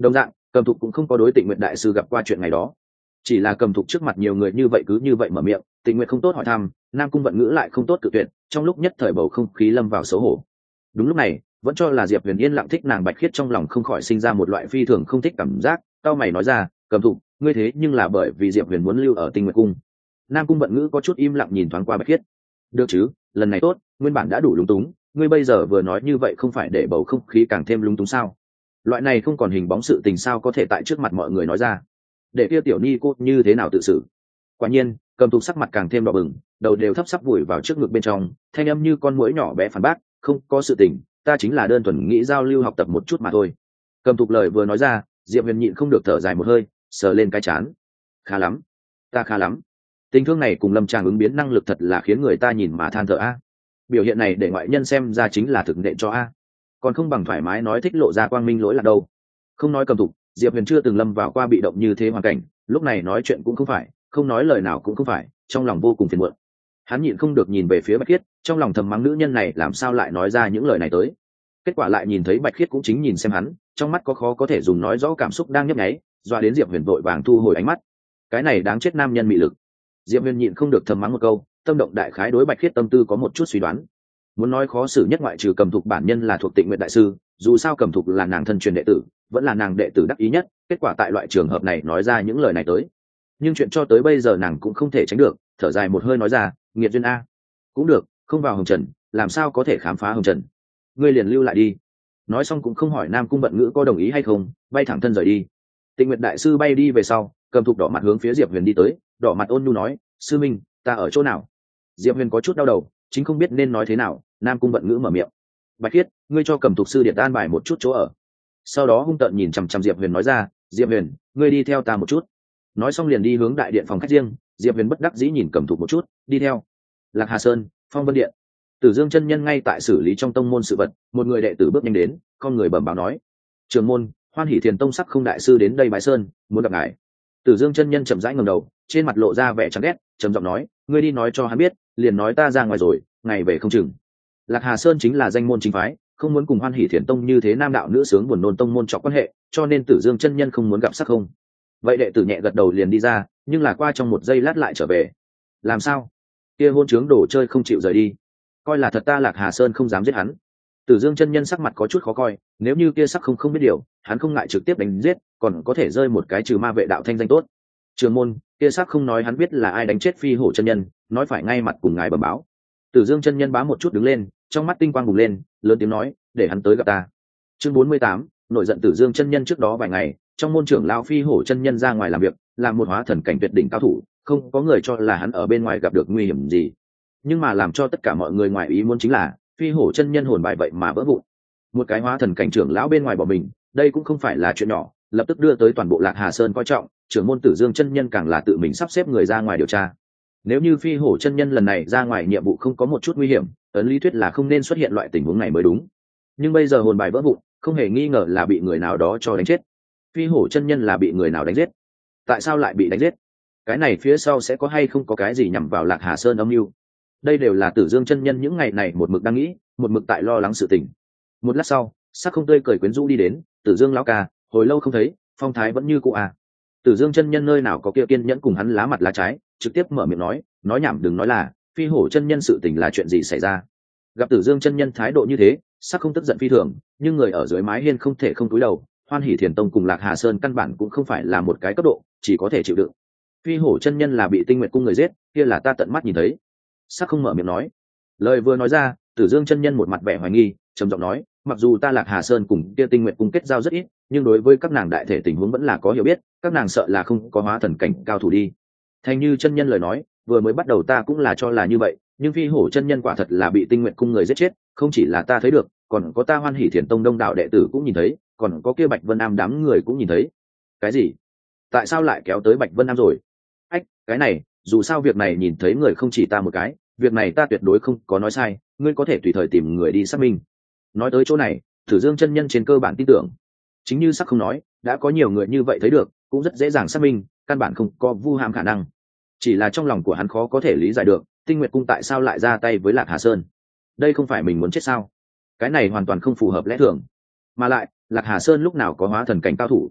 Cầm Thục cũng không có đối Tịnh Nguyệt đại sư gặp qua chuyện ngày đó, chỉ là Cầm Thục trước mặt nhiều người như vậy cứ như vậy mở miệng, Tịnh Nguyệt không tốt hỏi thăm, Nam Cung Vận Ngữ lại không tốt cự tuyệt, trong lúc nhất thời bầu không khí lâm vào xấu hổ. Đúng lúc này, vẫn cho là Diệp Huyền yên lặng thích nàng Bạch Khiết trong lòng không khỏi sinh ra một loại phi thường không thích cảm giác, cao mày nói ra, Cầm Thục, ngươi thế nhưng là bởi vì Diệp Huyền muốn lưu ở Tinh Nguyệt cung. Nam Cung Vận Ngữ có chút im lặng nhìn thoáng qua Bạch Khiết. Được chứ, lần này tốt, nguyên bản đã đủ lúng túng, ngươi bây giờ vừa nói như vậy không phải để bầu không khí càng thêm lúng túng sao? Loại này không còn hình bóng sự tình sao có thể tại trước mặt mọi người nói ra? Để kia tiểu ni cô như thế nào tự xử? Quả nhiên, Cầm Thục sắc mặt càng thêm đỏ bừng, đầu đều thấp sắp vùi vào trước ngực bên trong, thanh âm như con muỗi nhỏ bé phản bác, không có sự tình, ta chính là đơn thuần nghĩ giao lưu học tập một chút mà thôi. Cầm Thục lời vừa nói ra, Diệp Huyền nhịn không được thở dài một hơi, sờ lên cái chán. Khá lắm, ta khá lắm. Tình thương này cùng Lâm Tràng ứng biến năng lực thật là khiến người ta nhìn mà than thở a. Biểu hiện này để ngoại nhân xem ra chính là thực nện cho a. Còn không bằng thoải mái nói thích lộ ra quang minh lỗi là đâu. Không nói Cầm Thục, Diệp Huyền chưa từng lâm vào qua bị động như thế hoàn cảnh, lúc này nói chuyện cũng không phải, không nói lời nào cũng không phải, trong lòng vô cùng phiền muộn. Hắn nhịn không được nhìn về phía Bạch Khiết, trong lòng thầm mắng nữ nhân này làm sao lại nói ra những lời này tới. Kết quả lại nhìn thấy Bạch Khiết cũng chính nhìn xem hắn, trong mắt có khó có thể dùng nói rõ cảm xúc đang nhấp nháy, doa đến Diệp Huyền vội vàng thu hồi ánh mắt. Cái này đáng chết nam nhân mị lực. Diệp Huyền nhịn không được thầm mắng một câu, tâm động đại khái đối Bạch Khiết tâm tư có một chút suy đoán. Muốn nói khó xử nhất ngoại trừ Cầm Thục bản nhân là thuộc Tịnh Nguyệt đại sư, dù sao Cầm Thục là nàng thân truyền đệ tử, vẫn là nàng đệ tử đắc ý nhất, kết quả tại loại trường hợp này nói ra những lời này tới. Nhưng chuyện cho tới bây giờ nàng cũng không thể tránh được, thở dài một hơi nói ra, nghiệt duyên a. Cũng được, không vào hồng trần, làm sao có thể khám phá hồng trần. Ngươi liền lưu lại đi. Nói xong cũng không hỏi Nam Cung Vận Ngữ có đồng ý hay không, bay thẳng thân rời đi. Tịnh Nguyệt đại sư bay đi về sau, Cầm Thục đỏ mặt hướng phía Diệp Huyền đi tới, đỏ mặt ôn nhu nói, sư minh, ta ở chỗ nào? Diệp Huyền có chút đau đầu, chính không biết nên nói thế nào. Nam Cung Vận Ngữ mở miệng, Bạch Khiết, ngươi cho Cầm Thục sư điện an bài một chút chỗ ở. Sau đó hung tợn nhìn chằm chằm Diệp Huyền nói ra, Diệp Huyền, ngươi đi theo ta một chút. Nói xong liền đi hướng đại điện phòng khách riêng. Diệp Huyền bất đắc dĩ nhìn Cầm Thục một chút, đi theo. Lạc Hà Sơn, Phong Vân Điện. Tử Dương chân nhân ngay tại xử lý trong tông môn sự vật, một người đệ tử bước nhanh đến, con người bẩm báo nói, trưởng môn, Hoan Hỷ Thiền tông sắc không đại sư đến đây bái sơn, muốn gặp ngài. Tử Dương chân nhân chậm rãi ngẩng đầu, trên mặt lộ ra vẻ chán ghét, trầm giọng nói, ngươi đi nói cho hắn biết, liền nói ta ra ngoài rồi, ngày về không chừng. Lạc Hà Sơn chính là danh môn chính phái, không muốn cùng Hoan Hỷ Thiền tông như thế nam đạo nữ sướng buồn nôn tông môn trọc quan hệ, cho nên Tử Dương chân nhân không muốn gặp sắc không. Vậy đệ tử nhẹ gật đầu liền đi ra, nhưng là qua trong một giây lát lại trở về. Làm sao? Kia hôn trướng đồ chơi không chịu rời đi, coi là thật ta Lạc Hà Sơn không dám giết hắn. Tử Dương chân nhân sắc mặt có chút khó coi, nếu như kia sắc không không biết điều, hắn không ngại trực tiếp đánh giết, còn có thể rơi một cái trừ ma vệ đạo thanh danh tốt. Trường môn, kia sắc không nói hắn biết là ai đánh chết Phi Hổ chân nhân, nói phải ngay mặt cùng ngài bẩm báo. Tử Dương chân nhân bá một chút đứng lên, trong mắt tinh quang bùng lên, lớn tiếng nói, để hắn tới gặp ta. Chương bốn mươi tám, nổi giận Tử Dương chân nhân trước đó vài ngày, trong môn trưởng lão Phi Hổ chân nhân ra ngoài làm việc, làm một hóa thần cảnh tuyệt đỉnh cao thủ, không có người cho là hắn ở bên ngoài gặp được nguy hiểm gì. Nhưng mà làm cho tất cả mọi người ngoài ý muốn chính là, Phi Hổ chân nhân hồn bại vậy mà vỡ vụn. Một cái hóa thần cảnh trưởng lão bên ngoài bỏ mình, đây cũng không phải là chuyện nhỏ, lập tức đưa tới toàn bộ Lạc Hà Sơn coi trọng, trưởng môn Tử Dương chân nhân càng là tự mình sắp xếp người ra ngoài điều tra. Nếu như Phi Hổ chân nhân lần này ra ngoài nhiệm vụ không có một chút nguy hiểm, ấn lý thuyết là không nên xuất hiện loại tình huống này mới đúng. Nhưng bây giờ hồn bài vỡ vụn, không hề nghi ngờ là bị người nào đó cho đánh chết. Phi Hổ chân nhân là bị người nào đánh giết? Tại sao lại bị đánh giết? Cái này phía sau sẽ có hay không có cái gì nhằm vào Lạc Hà Sơn âm mưu? Đây đều là Tử Dương chân nhân những ngày này một mực đang nghĩ, một mực tại lo lắng sự tình. Một lát sau, sắc không tươi cười quyến rũ đi đến, Tử Dương lão ca, hồi lâu không thấy, phong thái vẫn như cũ à. Tử Dương chân nhân nơi nào có kia kiên nhẫn cùng hắn lá mặt lá trái, trực tiếp mở miệng nói, nói nhảm đừng nói là, Phi Hổ chân nhân sự tình là chuyện gì xảy ra. Gặp Tử Dương chân nhân thái độ như thế, sắc không tức giận phi thường, nhưng người ở dưới mái hiên không thể không cúi đầu, Hoan Hỷ Thiền tông cùng Lạc Hà Sơn căn bản cũng không phải là một cái cấp độ, chỉ có thể chịu đựng. Phi Hổ chân nhân là bị Tinh Nguyệt cung người giết, kia là ta tận mắt nhìn thấy. Sắc không mở miệng nói. Lời vừa nói ra, Tử Dương chân nhân một mặt vẻ hoài nghi, trầm giọng nói, mặc dù ta Lạc Hà Sơn cùng kia Tinh Nguyệt cung kết giao rất ít, nhưng đối với các nàng đại thể tình huống vẫn là có hiểu biết, các nàng sợ là không có hóa thần cảnh cao thủ đi. Thành như chân nhân lời nói, vừa mới bắt đầu ta cũng là cho là như vậy, nhưng Phi Hổ chân nhân quả thật là bị Tinh Nguyệt cung người giết chết, không chỉ là ta thấy được, còn có ta Hoan Hỷ Thiền tông đông đạo đệ tử cũng nhìn thấy, còn có kia Bạch Vân Am đám người cũng nhìn thấy. Cái gì? Tại sao lại kéo tới Bạch Vân Am rồi? Ách, cái này, dù sao việc này nhìn thấy người không chỉ ta một cái, việc này ta tuyệt đối không có nói sai, ngươi có thể tùy thời tìm người đi xác minh. Nói tới chỗ này, Tử Dương chân nhân trên cơ bản tin tưởng. Chính như sắc không nói, đã có nhiều người như vậy thấy được, cũng rất dễ dàng xác minh, căn bản không có vu ham khả năng. Chỉ là trong lòng của hắn khó có thể lý giải được, Tinh Nguyệt cung tại sao lại ra tay với Lạc Hà Sơn. Đây không phải mình muốn chết sao? Cái này hoàn toàn không phù hợp lẽ thường. Mà lại, Lạc Hà Sơn lúc nào có hóa thần cảnh cao thủ?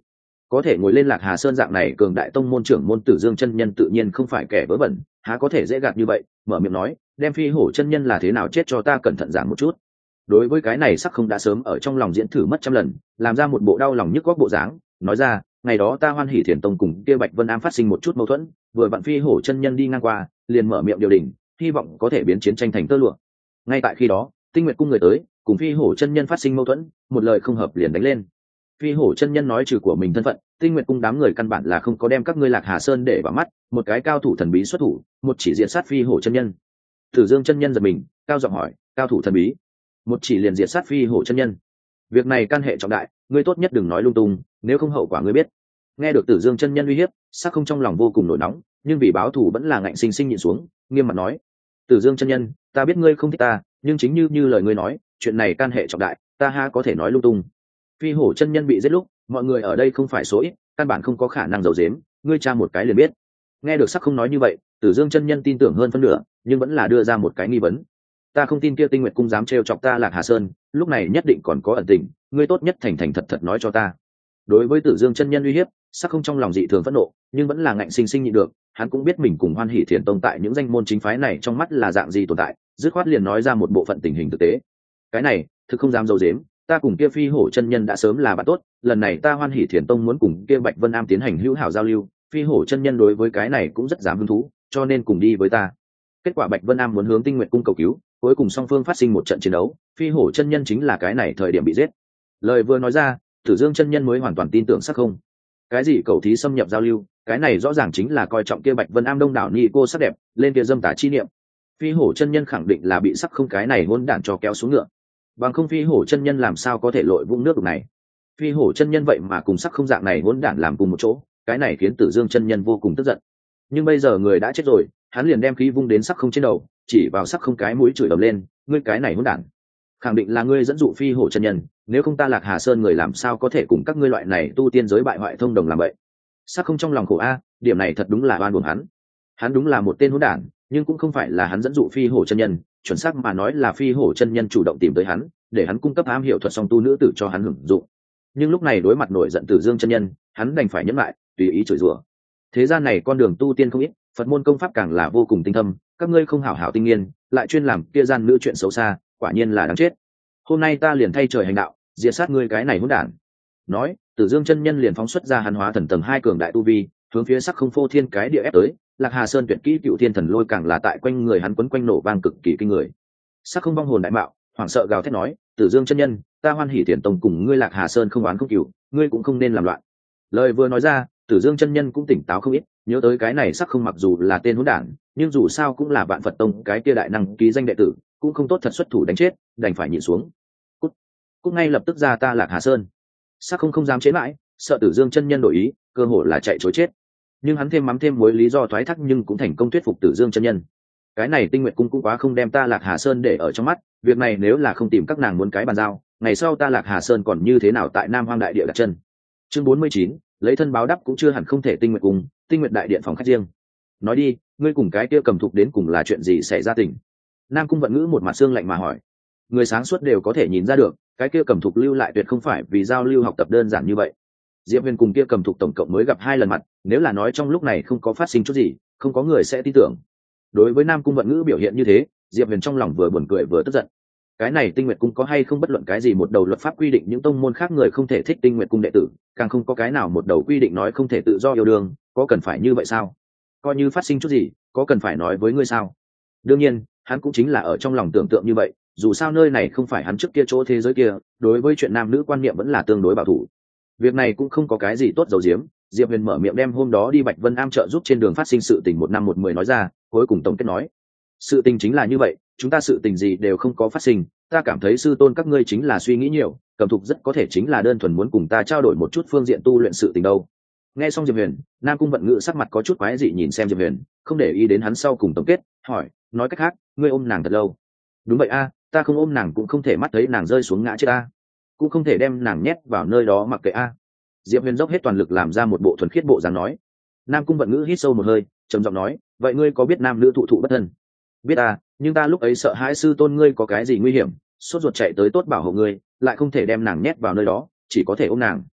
có thể ngồi lên Lạc Hà Sơn dạng này cường đại tông môn trưởng môn Tử Dương chân nhân tự nhiên không phải kẻ vớ vẩn, há có thể dễ gạt như vậy. Mở miệng nói, đem Phi Hổ chân nhân là thế nào chết cho ta cẩn thận giảng một chút. Đối với cái này Sắc Không đã sớm ở trong lòng diễn thử mất trăm lần, làm ra một bộ đau lòng nhức góc bộ dáng, nói ra, ngày đó ta Hoan Hỷ Thiền Tông cùng kia Bạch Vân Am phát sinh một chút mâu thuẫn, vừa vặn Phi Hổ chân nhân đi ngang qua, liền mở miệng điều đình, hy vọng có thể biến chiến tranh thành tơ lụa. Ngay tại khi đó, Tinh Nguyệt cung người tới, cùng Phi Hổ chân nhân phát sinh mâu thuẫn, một lời không hợp liền đánh lên. Phi Hổ chân nhân nói trừ của mình thân phận, Tinh Nguyệt cung đám người căn bản là không có đem các ngươi Lạc Hà Sơn để vào mắt, một cái cao thủ thần bí xuất thủ, một chỉ diện sát Phi Hổ chân nhân. Tử Dương chân nhân giật mình, cao giọng hỏi, cao thủ thần bí, một chỉ liền diệt sát Phi Hổ chân nhân, việc này can hệ trọng đại, ngươi tốt nhất đừng nói lung tung, nếu không hậu quả ngươi biết. Nghe được Tử Dương chân nhân uy hiếp, Sắc Không trong lòng vô cùng nổi nóng, nhưng vì báo thù vẫn là ngạnh sinh sinh nhịn xuống, nghiêm mặt nói, Tử Dương chân nhân, ta biết ngươi không thích ta, nhưng chính như như lời ngươi nói, chuyện này can hệ trọng đại, ta ha có thể nói lung tung. Phi Hổ chân nhân bị giết lúc, mọi người ở đây không phải số ít, căn bản không có khả năng giấu giếm, ngươi tra một cái liền biết. Nghe được Sắc Không nói như vậy, Tử Dương chân nhân tin tưởng hơn phân nửa, nhưng vẫn là đưa ra một cái nghi vấn. Ta không tin kia Tinh Nguyệt cung dám trêu chọc ta Lạc Hà Sơn, lúc này nhất định còn có ẩn tình, ngươi tốt nhất thành thành thật thật nói cho ta. Đối với Tử Dương chân nhân uy hiếp, Sắc Không trong lòng dị thường phẫn nộ, nhưng vẫn là ngạnh sinh sinh nhịn được, hắn cũng biết mình cùng Hoan Hỷ Thiền Tông tại những danh môn chính phái này trong mắt là dạng gì tồn tại, dứt khoát liền nói ra một bộ phận tình hình thực tế. Cái này, thực không dám giấu giếm, ta cùng kia Phi Hổ chân nhân đã sớm là bạn tốt, lần này ta Hoan Hỷ Thiền Tông muốn cùng kia Bạch Vân Am tiến hành hữu hảo giao lưu, Phi Hổ chân nhân đối với cái này cũng rất dám hứng thú, cho nên cùng đi với ta. Kết quả Bạch Vân Am muốn hướng Tinh Nguyệt cung cầu cứu, cuối cùng song phương phát sinh một trận chiến đấu, Phi Hổ chân nhân chính là cái này thời điểm bị giết. Lời vừa nói ra, Tử Dương chân nhân mới hoàn toàn tin tưởng Sắc Không. Cái gì cầu thí xâm nhập giao lưu, cái này rõ ràng chính là coi trọng kia Bạch Vân Am đông đảo ni cô sắc đẹp, lên kia dâm tà chi niệm. Phi Hổ chân nhân khẳng định là bị Sắc Không cái này hỗn đản cho kéo xuống ngựa. Bằng không Phi Hổ chân nhân làm sao có thể lội vũng nước đục này. Phi Hổ chân nhân vậy mà cùng Sắc Không dạng này hỗn đản làm cùng một chỗ, cái này khiến Tử Dương chân nhân vô cùng tức giận. Nhưng bây giờ người đã chết rồi, hắn liền đem khí vung đến Sắc Không trên đầu, chỉ vào Sắc Không cái mũi chửi ầm lên, ngươi cái này hỗn đản, khẳng định là ngươi dẫn dụ Phi Hổ chân nhân, nếu không ta Lạc Hà Sơn người làm sao có thể cùng các ngươi loại này tu tiên giới bại hoại thông đồng làm vậy. Sắc Không trong lòng khổ a, điểm này thật đúng là oan uổng hắn. Hắn đúng là một tên hỗn đản, nhưng cũng không phải là hắn dẫn dụ Phi Hổ chân nhân, chuẩn xác mà nói là Phi Hổ chân nhân chủ động tìm tới hắn, để hắn cung cấp ám hiệu thuật song tu nữ tử cho hắn hưởng dụng. Nhưng lúc này đối mặt nổi giận Tử Dương chân nhân, hắn đành phải nhẫn lại, tùy ý chửi rủa. Thế gian này con đường tu tiên không ít, Phật môn công pháp càng là vô cùng tinh thâm, các ngươi không hảo hảo tinh nghiên, lại chuyên làm kia gian nữ chuyện xấu xa, quả nhiên là đáng chết. Hôm nay ta liền thay trời hành đạo, diệt sát ngươi cái này hỗn đản. Nói, Tử Dương chân nhân liền phóng xuất ra hắn hóa thần tầng hai cường đại tu vi, hướng phía Sắc Không phô thiên cái địa ép tới. Lạc Hà Sơn tuyệt kỹ Cựu Thiên Thần Lôi càng là tại quanh người hắn quấn quanh nổ vang cực kỳ kinh người. Sắc Không vong hồn đại mạo, hoảng sợ gào thét nói, Tử Dương chân nhân, ta Hoan Hỷ Thiền Tông cùng ngươi Lạc Hà Sơn không oán không cừu, ngươi cũng không nên làm loạn. Lời vừa nói ra, Tử Dương chân nhân cũng tỉnh táo không ít, nhớ tới cái này Sắc Không mặc dù là tên hỗn đản, nhưng dù sao cũng là Vạn Phật Tông cái kia đại năng ký danh đệ tử, cũng không tốt thật xuất thủ đánh chết, đành phải nhịn xuống. Cút, cút ngay lập tức ra ta Lạc Hà Sơn. Sắc Không không dám chế mãi, sợ Tử Dương chân nhân đổi ý, cơ hội là chạy trối chết. Nhưng hắn thêm mắm thêm muối lý do thoái thác nhưng cũng thành công thuyết phục Tử Dương chân nhân. Cái này Tinh Nguyệt cung cũng quá không đem ta Lạc Hà Sơn để ở trong mắt, việc này nếu là không tìm các nàng muốn cái bàn giao, ngày sau ta Lạc Hà Sơn còn như thế nào tại Nam Hoang đại địa đặt chân. Chương bốn mươi chín, lấy thân báo đáp cũng chưa hẳn không thể. Tinh Nguyệt cung, Tinh Nguyệt đại điện phòng khách riêng. Nói đi, ngươi cùng cái kia cầm thục đến cùng là chuyện gì xảy ra tình? Nam Cung Vận Ngữ một mặt xương lạnh mà hỏi. Người sáng suốt đều có thể nhìn ra được, cái kia cầm thục lưu lại tuyệt không phải vì giao lưu học tập đơn giản như vậy. Diệp Huyền cùng kia cầm thục tổng cộng mới gặp hai lần mặt, nếu là nói trong lúc này không có phát sinh chút gì, không có người sẽ tin tưởng. Đối với Nam Cung Vận Ngữ biểu hiện như thế, Diệp Huyền trong lòng vừa buồn cười vừa tức giận. Cái này Tinh Nguyệt cung có hay không bất luận cái gì một đầu luật pháp quy định những tông môn khác người không thể thích Tinh Nguyệt cung đệ tử, càng không có cái nào một đầu quy định nói không thể tự do yêu đương, có cần phải như vậy sao? Coi như phát sinh chút gì, có cần phải nói với ngươi sao? Đương nhiên, hắn cũng chính là ở trong lòng tưởng tượng như vậy, dù sao nơi này không phải hắn trước kia chỗ thế giới kia, đối với chuyện nam nữ quan niệm vẫn là tương đối bảo thủ. Việc này cũng không có cái gì tốt giấu giếm, Diệp Huyền mở miệng đem hôm đó đi Bạch Vân Am trợ giúp trên đường phát sinh sự tình một năm một mười nói ra, cuối cùng tổng kết nói: sự tình chính là như vậy, chúng ta sự tình gì đều không có phát sinh, ta cảm thấy sư tôn các ngươi chính là suy nghĩ nhiều, Cầm Thục rất có thể chính là đơn thuần muốn cùng ta trao đổi một chút phương diện tu luyện sự tình đâu. Nghe xong Diệp Huyền, Nam Cung Vận Ngữ sắc mặt có chút quái dị nhìn xem Diệp Huyền, không để ý đến hắn sau cùng tổng kết, hỏi: nói cách khác, ngươi ôm nàng thật lâu? Đúng vậy a, ta không ôm nàng cũng không thể mắt thấy nàng rơi xuống ngã chết a, cũng không thể đem nàng nhét vào nơi đó mặc kệ a. Diệp Huyền dốc hết toàn lực làm ra một bộ thuần khiết bộ dáng nói. Nam Cung Vận Ngữ hít sâu một hơi, trầm giọng nói: vậy ngươi có biết nam nữ thụ thụ bất thân? Biết à, nhưng ta lúc ấy sợ hãi sư tôn ngươi có cái gì nguy hiểm, sốt ruột chạy tới tốt bảo hộ ngươi, lại không thể đem nàng nhét vào nơi đó, chỉ có thể ôm nàng.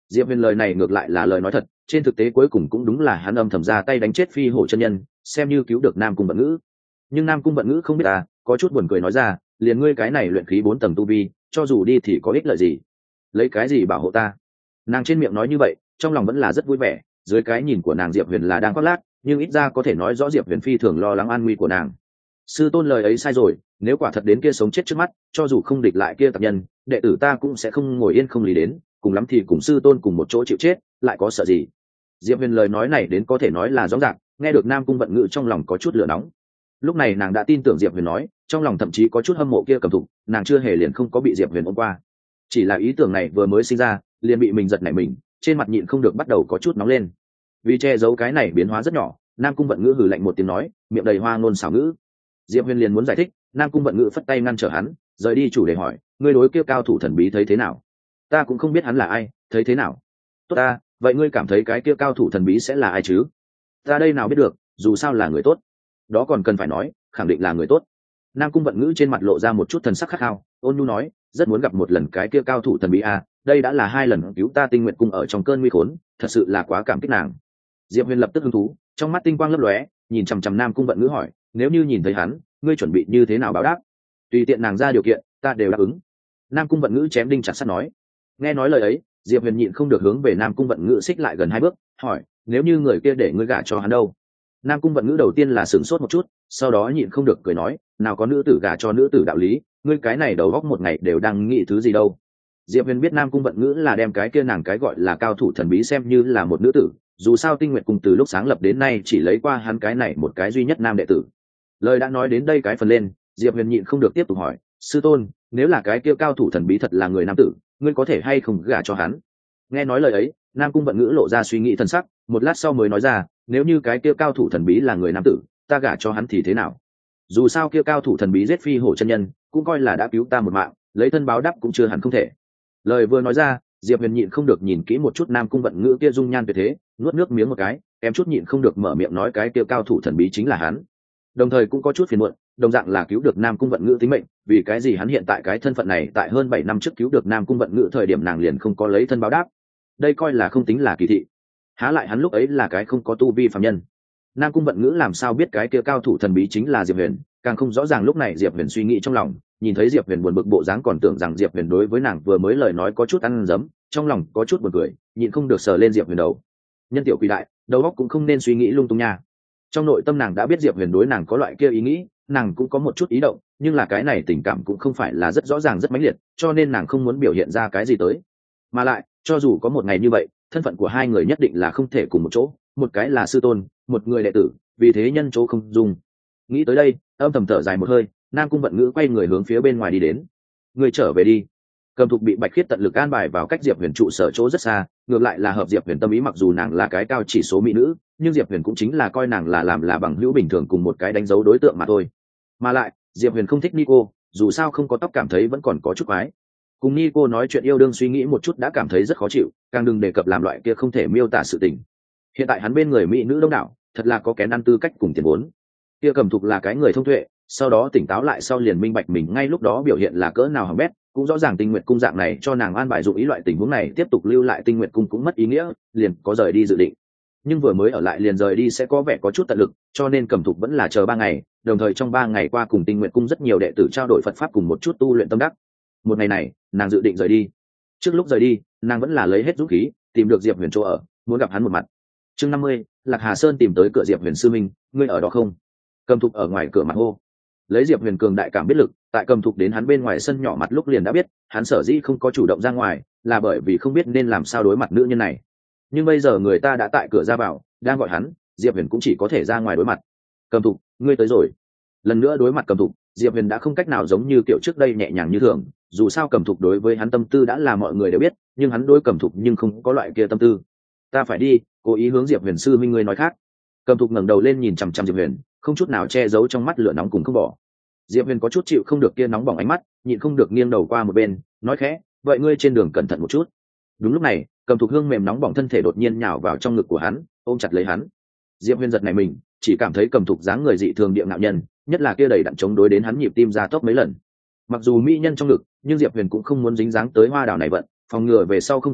Diệp Huyền lời này ngược lại là lời nói thật, trên thực tế cuối cùng cũng đúng là hắn âm thầm ra tay đánh chết phi hổ chân nhân, xem như cứu được Nam Cung Vận Ngữ. Nhưng Nam Cung Vận Ngữ không biết à, có chút buồn cười nói ra, liền ngươi cái này luyện khí bốn tầng tu vi, cho dù đi thì có ích lợi gì? Lấy cái gì bảo hộ ta? Nàng trên miệng nói như vậy, trong lòng vẫn là rất vui vẻ, dưới cái nhìn của nàng Diệp Huyền là đang khoác lác, nhưng ít ra có thể nói rõ Diệp Huyền phi thường lo lắng an nguy của nàng. Sư tôn lời ấy sai rồi, nếu quả thật đến kia sống chết trước mắt, cho dù không địch lại kia tập nhân, đệ tử ta cũng sẽ không ngồi yên không lý đến, cùng lắm thì cùng sư tôn cùng một chỗ chịu chết, lại có sợ gì? Diệp Huyền lời nói này đến có thể nói là rõ ràng, nghe được Nam Cung Vận Ngữ trong lòng có chút lửa nóng. Lúc này nàng đã tin tưởng Diệp Huyền nói, trong lòng thậm chí có chút hâm mộ kia Cầm Thục, nàng chưa hề liền không có bị Diệp Huyền ôm qua. Chỉ là ý tưởng này vừa mới sinh ra, liền bị mình giật nảy mình, trên mặt nhịn không được bắt đầu có chút nóng lên. Vì che giấu cái này biến hóa rất nhỏ, Nam Cung Vận Ngữ hừ lạnh một tiếng nói, miệng đầy hoa ngôn xảo ngữ. Diệp Huyền liền muốn giải thích, Nam Cung Vận Ngữ phất tay ngăn trở hắn, rời đi chủ đề hỏi, ngươi đối kia cao thủ thần bí thấy thế nào? Ta cũng không biết hắn là ai, thấy thế nào? Tốt ta, vậy ngươi cảm thấy cái kia cao thủ thần bí sẽ là ai chứ? Ta đây nào biết được, dù sao là người tốt. Đó còn cần phải nói, khẳng định là người tốt. Nam Cung Vận Ngữ trên mặt lộ ra một chút thần sắc khát khao, ôn nhu nói, rất muốn gặp một lần cái kia cao thủ thần bí a, đây đã là hai lần cứu ta Tinh Nguyệt Cung ở trong cơn nguy khốn, thật sự là quá cảm kích nàng. Diệp Huyền lập tức hứng thú, trong mắt tinh quang lấp lóe, nhìn chằm chằm Nam Cung Vận Ngữ hỏi, nếu như nhìn thấy hắn, ngươi chuẩn bị như thế nào báo đáp? Tùy tiện nàng ra điều kiện, ta đều đáp ứng. Nam Cung Vận Ngữ chém đinh chặt sắt nói. Nghe nói lời ấy, Diệp Huyền nhịn không được hướng về Nam Cung Vận Ngữ xích lại gần hai bước, hỏi, nếu như người kia để ngươi gả cho hắn đâu? Nam Cung Vận Ngữ đầu tiên là sửng sốt một chút, sau đó nhịn không được cười nói, nào có nữ tử gả cho nữ tử đạo lý, ngươi cái này đầu góc một ngày đều đang nghĩ thứ gì đâu. Diệp Huyền biết Nam Cung Vận Ngữ là đem cái kia nàng cái gọi là cao thủ thần bí xem như là một nữ tử, dù sao Tinh Nguyệt Cung từ lúc sáng lập đến nay chỉ lấy qua hắn cái này một cái duy nhất nam đệ tử. Lời đã nói đến đây cái phần lên, Diệp Huyền nhịn không được tiếp tục hỏi, sư tôn, nếu là cái kia cao thủ thần bí thật là người nam tử, ngươi có thể hay không gả cho hắn? Nghe nói lời ấy, Nam Cung Vận Ngữ lộ ra suy nghĩ thần sắc, một lát sau mới nói ra, nếu như cái kia cao thủ thần bí là người nam tử, ta gả cho hắn thì thế nào? Dù sao kia cao thủ thần bí giết phi hổ chân nhân, cũng coi là đã cứu ta một mạng, lấy thân báo đáp cũng chưa hẳn không thể. Lời vừa nói ra, Diệp Huyền nhịn không được nhìn kỹ một chút Nam Cung Vận Ngữ kia dung nhan tuyệt thế, nuốt nước miếng một cái, em chút nhịn không được mở miệng nói cái kia cao thủ thần bí chính là hắn. Đồng thời cũng có chút phiền muộn, đồng dạng là cứu được Nam Cung Vận Ngữ tính mệnh, vì cái gì hắn hiện tại cái thân phận này tại hơn bảy năm trước cứu được Nam Cung Vận Ngữ thời điểm nàng liền không có lấy thân báo đáp. Đây coi là không tính là kỳ thị. Há lại hắn lúc ấy là cái không có tu vi phàm nhân. Nam Cung Vận Ngữ làm sao biết cái kia cao thủ thần bí chính là Diệp Huyền, càng không rõ ràng lúc này Diệp Huyền suy nghĩ trong lòng, nhìn thấy Diệp Huyền buồn bực bộ dáng còn tưởng rằng Diệp Huyền đối với nàng vừa mới lời nói có chút ăn dấm, trong lòng có chút buồn cười, nhịn không được sờ lên Diệp Huyền đầu. Nhân tiểu quỷ đại, đầu óc cũng không nên suy nghĩ lung tung nha. Trong nội tâm nàng đã biết Diệp Huyền đối nàng có loại kia ý nghĩ, nàng cũng có một chút ý động, nhưng là cái này tình cảm cũng không phải là rất rõ ràng rất mãnh liệt, cho nên nàng không muốn biểu hiện ra cái gì tới. Mà lại, cho dù có một ngày như vậy, thân phận của hai người nhất định là không thể cùng một chỗ, một cái là sư tôn, một người đệ tử, vì thế nhân chỗ không dung. Nghĩ tới đây, âm thầm thở dài một hơi, Nam Cung Vận Ngữ quay người hướng phía bên ngoài đi đến. Người trở về đi. Cầm Thục bị Bạch Khiết tận lực an bài vào cách Diệp Huyền trụ sở chỗ rất xa, ngược lại là hợp Diệp Huyền tâm ý, mặc dù nàng là cái cao chỉ số mỹ nữ, nhưng Diệp Huyền cũng chính là coi nàng là làm là bằng hữu bình thường cùng một cái đánh dấu đối tượng mà thôi. Mà lại, Diệp Huyền không thích Nico, dù sao không có tóc cảm thấy vẫn còn có chút quái. Cùng Nico nói chuyện yêu đương suy nghĩ một chút đã cảm thấy rất khó chịu, càng đừng đề cập làm loại kia không thể miêu tả sự tình. Hiện tại hắn bên người mỹ nữ đông đảo, thật là có kén ăn tư cách cùng tiền vốn. Kia Cầm Thục là cái người thông tuệ, sau đó tỉnh táo lại sau liền minh bạch mình ngay lúc đó biểu hiện là cỡ nào hỏng bét, cũng rõ ràng Tinh Nguyệt Cung dạng này cho nàng an bài dụng ý loại tình huống này tiếp tục lưu lại Tinh Nguyệt Cung cũng mất ý nghĩa, liền có rời đi dự định. Nhưng vừa mới ở lại liền rời đi sẽ có vẻ có chút tận lực, cho nên Cầm Thục vẫn là chờ ba ngày, đồng thời trong ba ngày qua cùng Tinh Nguyệt Cung rất nhiều đệ tử trao đổi Phật pháp cùng một chút tu luyện tâm đắc. Một ngày này, nàng dự định rời đi. Trước lúc rời đi, nàng vẫn là lấy hết dũng khí, tìm được Diệp Huyền chỗ ở, muốn gặp hắn một mặt. Chương năm mươi, Lạc Hà Sơn tìm tới cửa Diệp Huyền sư minh, ngươi ở đó không? Cầm Thục ở ngoài cửa mặt hô. Lấy Diệp Huyền cường đại cảm biết lực, tại Cầm Thục đến hắn bên ngoài sân nhỏ mặt lúc liền đã biết, hắn sở dĩ không có chủ động ra ngoài, là bởi vì không biết nên làm sao đối mặt nữ nhân này. Nhưng bây giờ người ta đã tại cửa ra vào, đang gọi hắn, Diệp Huyền cũng chỉ có thể ra ngoài đối mặt. Cầm Thục, ngươi tới rồi. Lần nữa đối mặt Cầm Thục, Diệp Huyền đã không cách nào giống như kiểu trước đây nhẹ nhàng như thường, dù sao Cầm Thục đối với hắn tâm tư đã là mọi người đều biết, nhưng hắn đối Cầm Thục nhưng không có loại kia tâm tư. Ta phải đi, cố ý hướng Diệp Huyền sư minh ngươi nói khác. Cầm Thục ngẩng đầu lên nhìn chằm chằm Diệp Huyền, không chút nào che giấu trong mắt lửa nóng cùng không bỏ. Diệp Huyền có chút chịu không được kia nóng bỏng ánh mắt, nhịn không được nghiêng đầu qua một bên, nói khẽ, vậy ngươi trên đường cẩn thận một chút. Đúng lúc này, Cầm Thục hương mềm nóng bỏng thân thể đột nhiên nhào vào trong ngực của hắn, ôm chặt lấy hắn. Diệp Huyền giật này mình, chỉ cảm thấy Cầm Thục dáng người dị thường địa ngạo nhân, nhất là kia đầy đặn chống đối đến hắn nhịp tim ra tốc mấy lần. Mặc dù mỹ nhân trong ngực, nhưng Diệp Huyền cũng không muốn dính dáng tới hoa đào này vận, phòng ngừa về sau không dứt,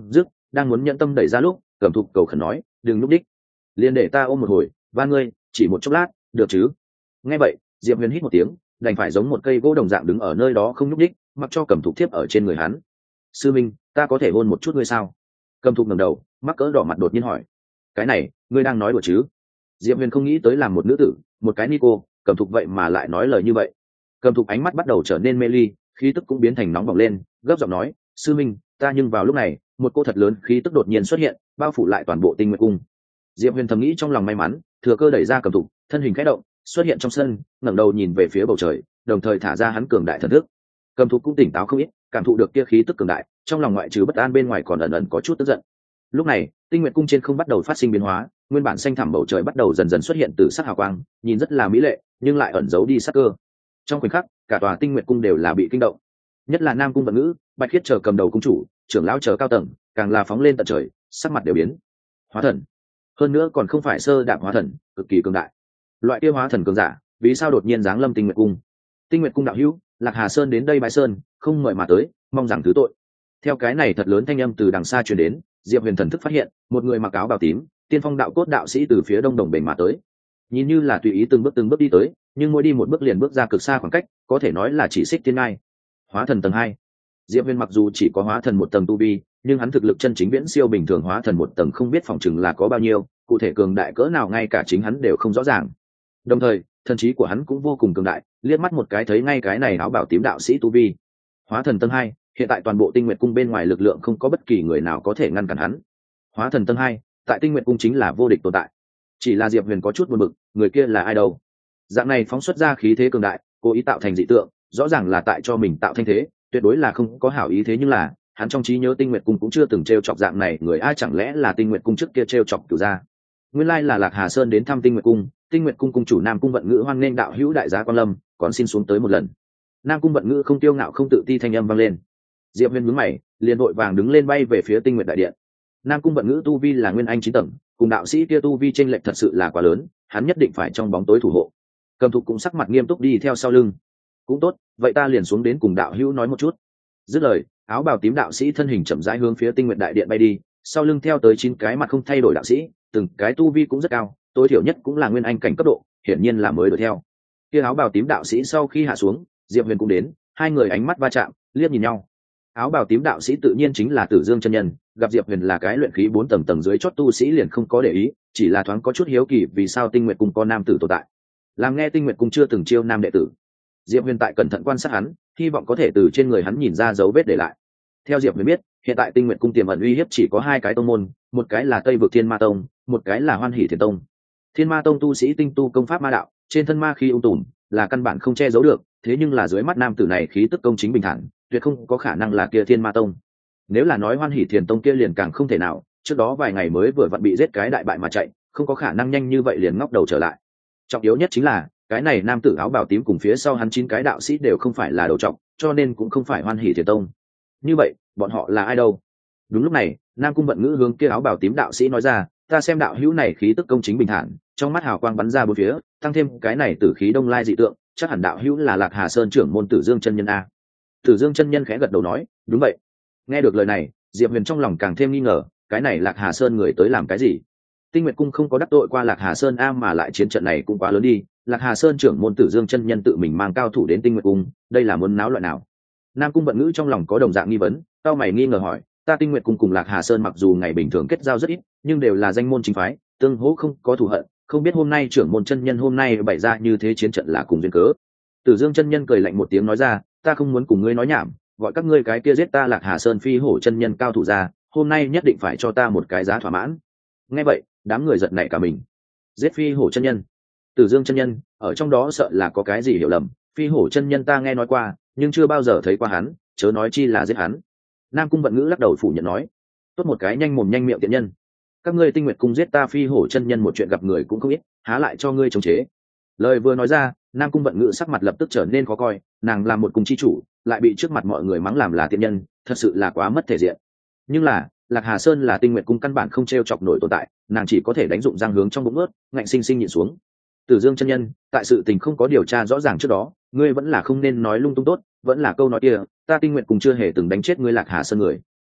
đang muốn nhẫn tâm đẩy ra lúc Cẩm Thục cầu khẩn nói đừng núp đích, liền để ta ôm một hồi ba ngươi chỉ một chốc lát được chứ. Nghe vậy Diệp Huyền hít một tiếng, đành phải giống một cây gỗ đồng dạng đứng ở nơi đó không nhúc đích, mặc cho Cẩm Thục thiếp ở trên người hắn. Sư minh, ta có thể hôn một chút ngươi sao? Cẩm Thục ngẩng đầu, mắc cỡ đỏ mặt đột nhiên hỏi. Cái này ngươi đang nói đùa chứ? Diệp Huyền không nghĩ tới làm một nữ tử, một cái Nico, Cẩm Thục vậy mà lại nói lời như vậy. Cẩm Thục ánh mắt bắt đầu trở nên mê ly, khí tức cũng biến thành nóng bỏng lên, gấp giọng nói sư minh ta. Nhưng vào lúc này một cô thật lớn khí tức đột nhiên xuất hiện, bao phủ lại toàn bộ Tinh Nguyệt Cung. Diệp Huyền thầm nghĩ trong lòng may mắn, thừa cơ đẩy ra Cẩm Thục, thân hình khẽ động xuất hiện trong sân, ngẩng đầu nhìn về phía bầu trời, đồng thời thả ra hắn cường đại thần thức. Cẩm Thục cũng tỉnh táo không ít, cảm thụ được kia khí tức cường đại, trong lòng ngoại trừ bất an bên ngoài còn ẩn ẩn có chút tức giận. Lúc này Tinh Nguyệt Cung trên không bắt đầu phát sinh biến hóa, nguyên bản xanh thẳm bầu trời bắt đầu dần dần xuất hiện từ sắc hào quang, nhìn rất là mỹ lệ nhưng lại ẩn giấu đi sắc cơ. Trong khoảnh khắc cả tòa Tinh Nguyệt Cung đều là bị kinh động, nhất là Nam Cung Vận Ngữ, Bạch Khiết chờ cầm đầu cung chủ, trưởng lão chờ cao tầng càng là phóng lên tận trời, sắc mặt đều biến. Hóa thần, hơn nữa còn không phải sơ đạp hóa thần, cực kỳ cường đại. Loại kia hóa thần cường giả vì sao đột nhiên giáng lâm Tinh Nguyệt Cung? Tinh Nguyệt Cung đạo hữu, Lạc Hà Sơn đến đây bái sơn, không mời mà tới, mong rằng thứ tội. Theo cái này thật lớn thanh âm từ đằng xa truyền đến, Diệp Huyền thần thức phát hiện một người mặc áo bào tím, tiên phong đạo cốt đạo sĩ từ phía đông đồng bền mà tới. Nhìn như là tùy ý từng bước từng bước đi tới, nhưng mỗi đi một bước liền bước ra cực xa khoảng cách, có thể nói là chỉ xích tiên ngai. Hóa thần tầng hai. Diệp Huyền mặc dù chỉ có hóa thần một tầng tu vi, nhưng hắn thực lực chân chính viễn siêu bình thường hóa thần một tầng không biết phòng chừng là có bao nhiêu, cụ thể cường đại cỡ nào ngay cả chính hắn đều không rõ ràng. Đồng thời thần trí của hắn cũng vô cùng cường đại, liếc mắt một cái thấy ngay cái này áo bảo tím đạo sĩ tu vi hóa thần tầng hai. Hiện tại toàn bộ Tinh Nguyệt Cung bên ngoài lực lượng không có bất kỳ người nào có thể ngăn cản hắn. Hóa thần tầng hai tại Tinh Nguyệt Cung chính là vô địch tồn tại. Chỉ là Diệp Huyền có chút buồn bực, người kia là ai đâu? Dạng này phóng xuất ra khí thế cường đại, cố ý tạo thành dị tượng, rõ ràng là tại cho mình tạo thanh thế, tuyệt đối là không có hảo ý thế. Nhưng là hắn trong trí nhớ Tinh Nguyệt Cung cũng chưa từng trêu chọc dạng này người, ai chẳng lẽ là Tinh Nguyệt Cung trước kia trêu chọc cửu gia? Nguyên lai là Lạc Hà Sơn đến thăm Tinh Nguyệt Cung. Tinh Nguyệt Cung cung chủ Nam Cung Vận Ngữ hoan nghênh đạo hữu đại giá quan lâm, còn xin xuống tới một lần. Nam Cung Vận Ngữ không tiêu ngạo không tự ti thanh âm vang lên. Diệp Huyền nhướng mày, liền vội vàng đứng lên bay về phía Tinh Nguyệt đại điện. Nam Cung Vận Ngữ tu vi là nguyên anh chín tầng, cùng đạo sĩ kia tu vi chênh lệch thật sự là quá lớn, hắn nhất định phải trong bóng tối thủ hộ. Cầm Thục cũng sắc mặt nghiêm túc đi theo sau lưng. Cũng tốt, vậy ta liền xuống đến cùng đạo hữu nói một chút. Dứt lời, áo bào tím đạo sĩ thân hình chậm rãi hướng phía Tinh Nguyệt đại điện bay đi, sau lưng theo tới chín cái mặt không thay đổi đạo sĩ, từng cái tu vi cũng rất cao, tối thiểu nhất cũng là nguyên anh cảnh cấp độ, hiển nhiên là mới đuổi theo. Kia áo bào tím đạo sĩ sau khi hạ xuống, Diệp Huyền cũng đến, hai người ánh mắt va chạm, liếc nhìn nhau. Áo bào tím đạo sĩ tự nhiên chính là Tử Dương chân nhân, gặp Diệp Huyền là cái luyện khí bốn tầng tầng dưới chót tu sĩ liền không có để ý, chỉ là thoáng có chút hiếu kỳ vì sao Tinh Nguyệt Cung có nam tử tồn tại. Làm nghe Tinh Nguyệt Cung chưa từng chiêu nam đệ tử. Diệp Huyền tại cẩn thận quan sát hắn, hy vọng có thể từ trên người hắn nhìn ra dấu vết để lại. Theo Diệp Huyền biết, hiện tại Tinh Nguyệt Cung tiềm ẩn uy hiếp chỉ có hai cái tông môn, một cái là Tây Vực Thiên Ma Tông, một cái là Hoan Hỷ Thiền Tông. Thiên Ma Tông tu sĩ tinh tu công pháp ma đạo, trên thân ma khí ung tùm, là căn bản không che giấu được, thế nhưng là dưới mắt nam tử này khí tức công chính bình thản, tuyệt không có khả năng là kia Thiên Ma Tông. Nếu là nói Hoan Hỷ Thiền Tông kia liền càng không thể nào, trước đó vài ngày mới vừa vặn bị giết cái đại bại mà chạy, không có khả năng nhanh như vậy liền ngóc đầu trở lại. Trọng yếu nhất chính là cái này nam tử áo bào tím cùng phía sau hắn chín cái đạo sĩ đều không phải là đầu trọc, cho nên cũng không phải Hoan Hỷ Thiền Tông. Như vậy bọn họ là ai đâu? Đúng lúc này Nam Cung Vận Ngữ hướng kia áo bào tím đạo sĩ nói ra, ta xem đạo hữu này khí tức công chính bình thản, trong mắt hào quang bắn ra bốn phía, tăng thêm cái này tử khí đông lai dị tượng, chắc hẳn đạo hữu là Lạc Hà Sơn trưởng môn Tử Dương chân nhân a. Tử Dương chân nhân khẽ gật đầu nói, đúng vậy. Nghe được lời này, Diệp Huyền trong lòng càng thêm nghi ngờ, cái này Lạc Hà Sơn người tới làm cái gì? Tinh Nguyệt Cung không có đắc tội qua Lạc Hà Sơn a, mà lại chiến trận này cũng quá lớn đi, Lạc Hà Sơn trưởng môn Tử Dương chân nhân tự mình mang cao thủ đến Tinh Nguyệt Cung, đây là muốn náo loạn nào? Nam Cung Vận Ngữ trong lòng có đồng dạng nghi vấn, cao mày nghi ngờ hỏi, ta Tinh Nguyệt Cung cùng Lạc Hà Sơn mặc dù ngày bình thường kết giao rất ít, nhưng đều là danh môn chính phái, tương hỗ không có thù hận, không biết hôm nay trưởng môn chân nhân hôm nay bày ra như thế chiến trận là cùng duyên cớ. Tử Dương chân nhân cười lạnh một tiếng nói ra, ta không muốn cùng ngươi nói nhảm, gọi các ngươi cái kia giết ta Lạc Hà Sơn phi hổ chân nhân cao thủ ra, hôm nay nhất định phải cho ta một cái giá thỏa mãn. Nghe vậy, đám người giật nảy cả mình. Giết phi hổ chân nhân? Tử Dương chân nhân, ở trong đó sợ là có cái gì hiểu lầm, phi hổ chân nhân ta nghe nói qua, nhưng chưa bao giờ thấy qua hắn, chớ nói chi là giết hắn. Nam Cung Vận Ngữ lắc đầu phủ nhận nói, tốt một cái nhanh mồm nhanh miệng tiện nhân, các ngươi Tinh Nguyệt Cung giết ta phi hổ chân nhân một chuyện gặp người cũng không ít, há lại cho ngươi chống chế. Lời vừa nói ra, Nam Cung Vận Ngữ sắc mặt lập tức trở nên khó coi, nàng làm một cung chi chủ lại bị trước mặt mọi người mắng làm là tiện nhân, thật sự là quá mất thể diện. Nhưng là Lạc Hà Sơn là Tinh Nguyệt Cung căn bản không t r e o chọc nổi tồn tại, nàng chỉ có thể đánh dụng răng hướng trong bụng ướt, ngạnh sinh sinh nhịn xuống. Tử Dương chân nhân, tại sự tình không có điều tra rõ ràng trước đó, ngươi vẫn là không nên nói lung tung tốt, vẫn là câu nói kia, ta Tinh Nguyệt Cung chưa hề từng đánh chết ngươi Lạc Hà Sơn người.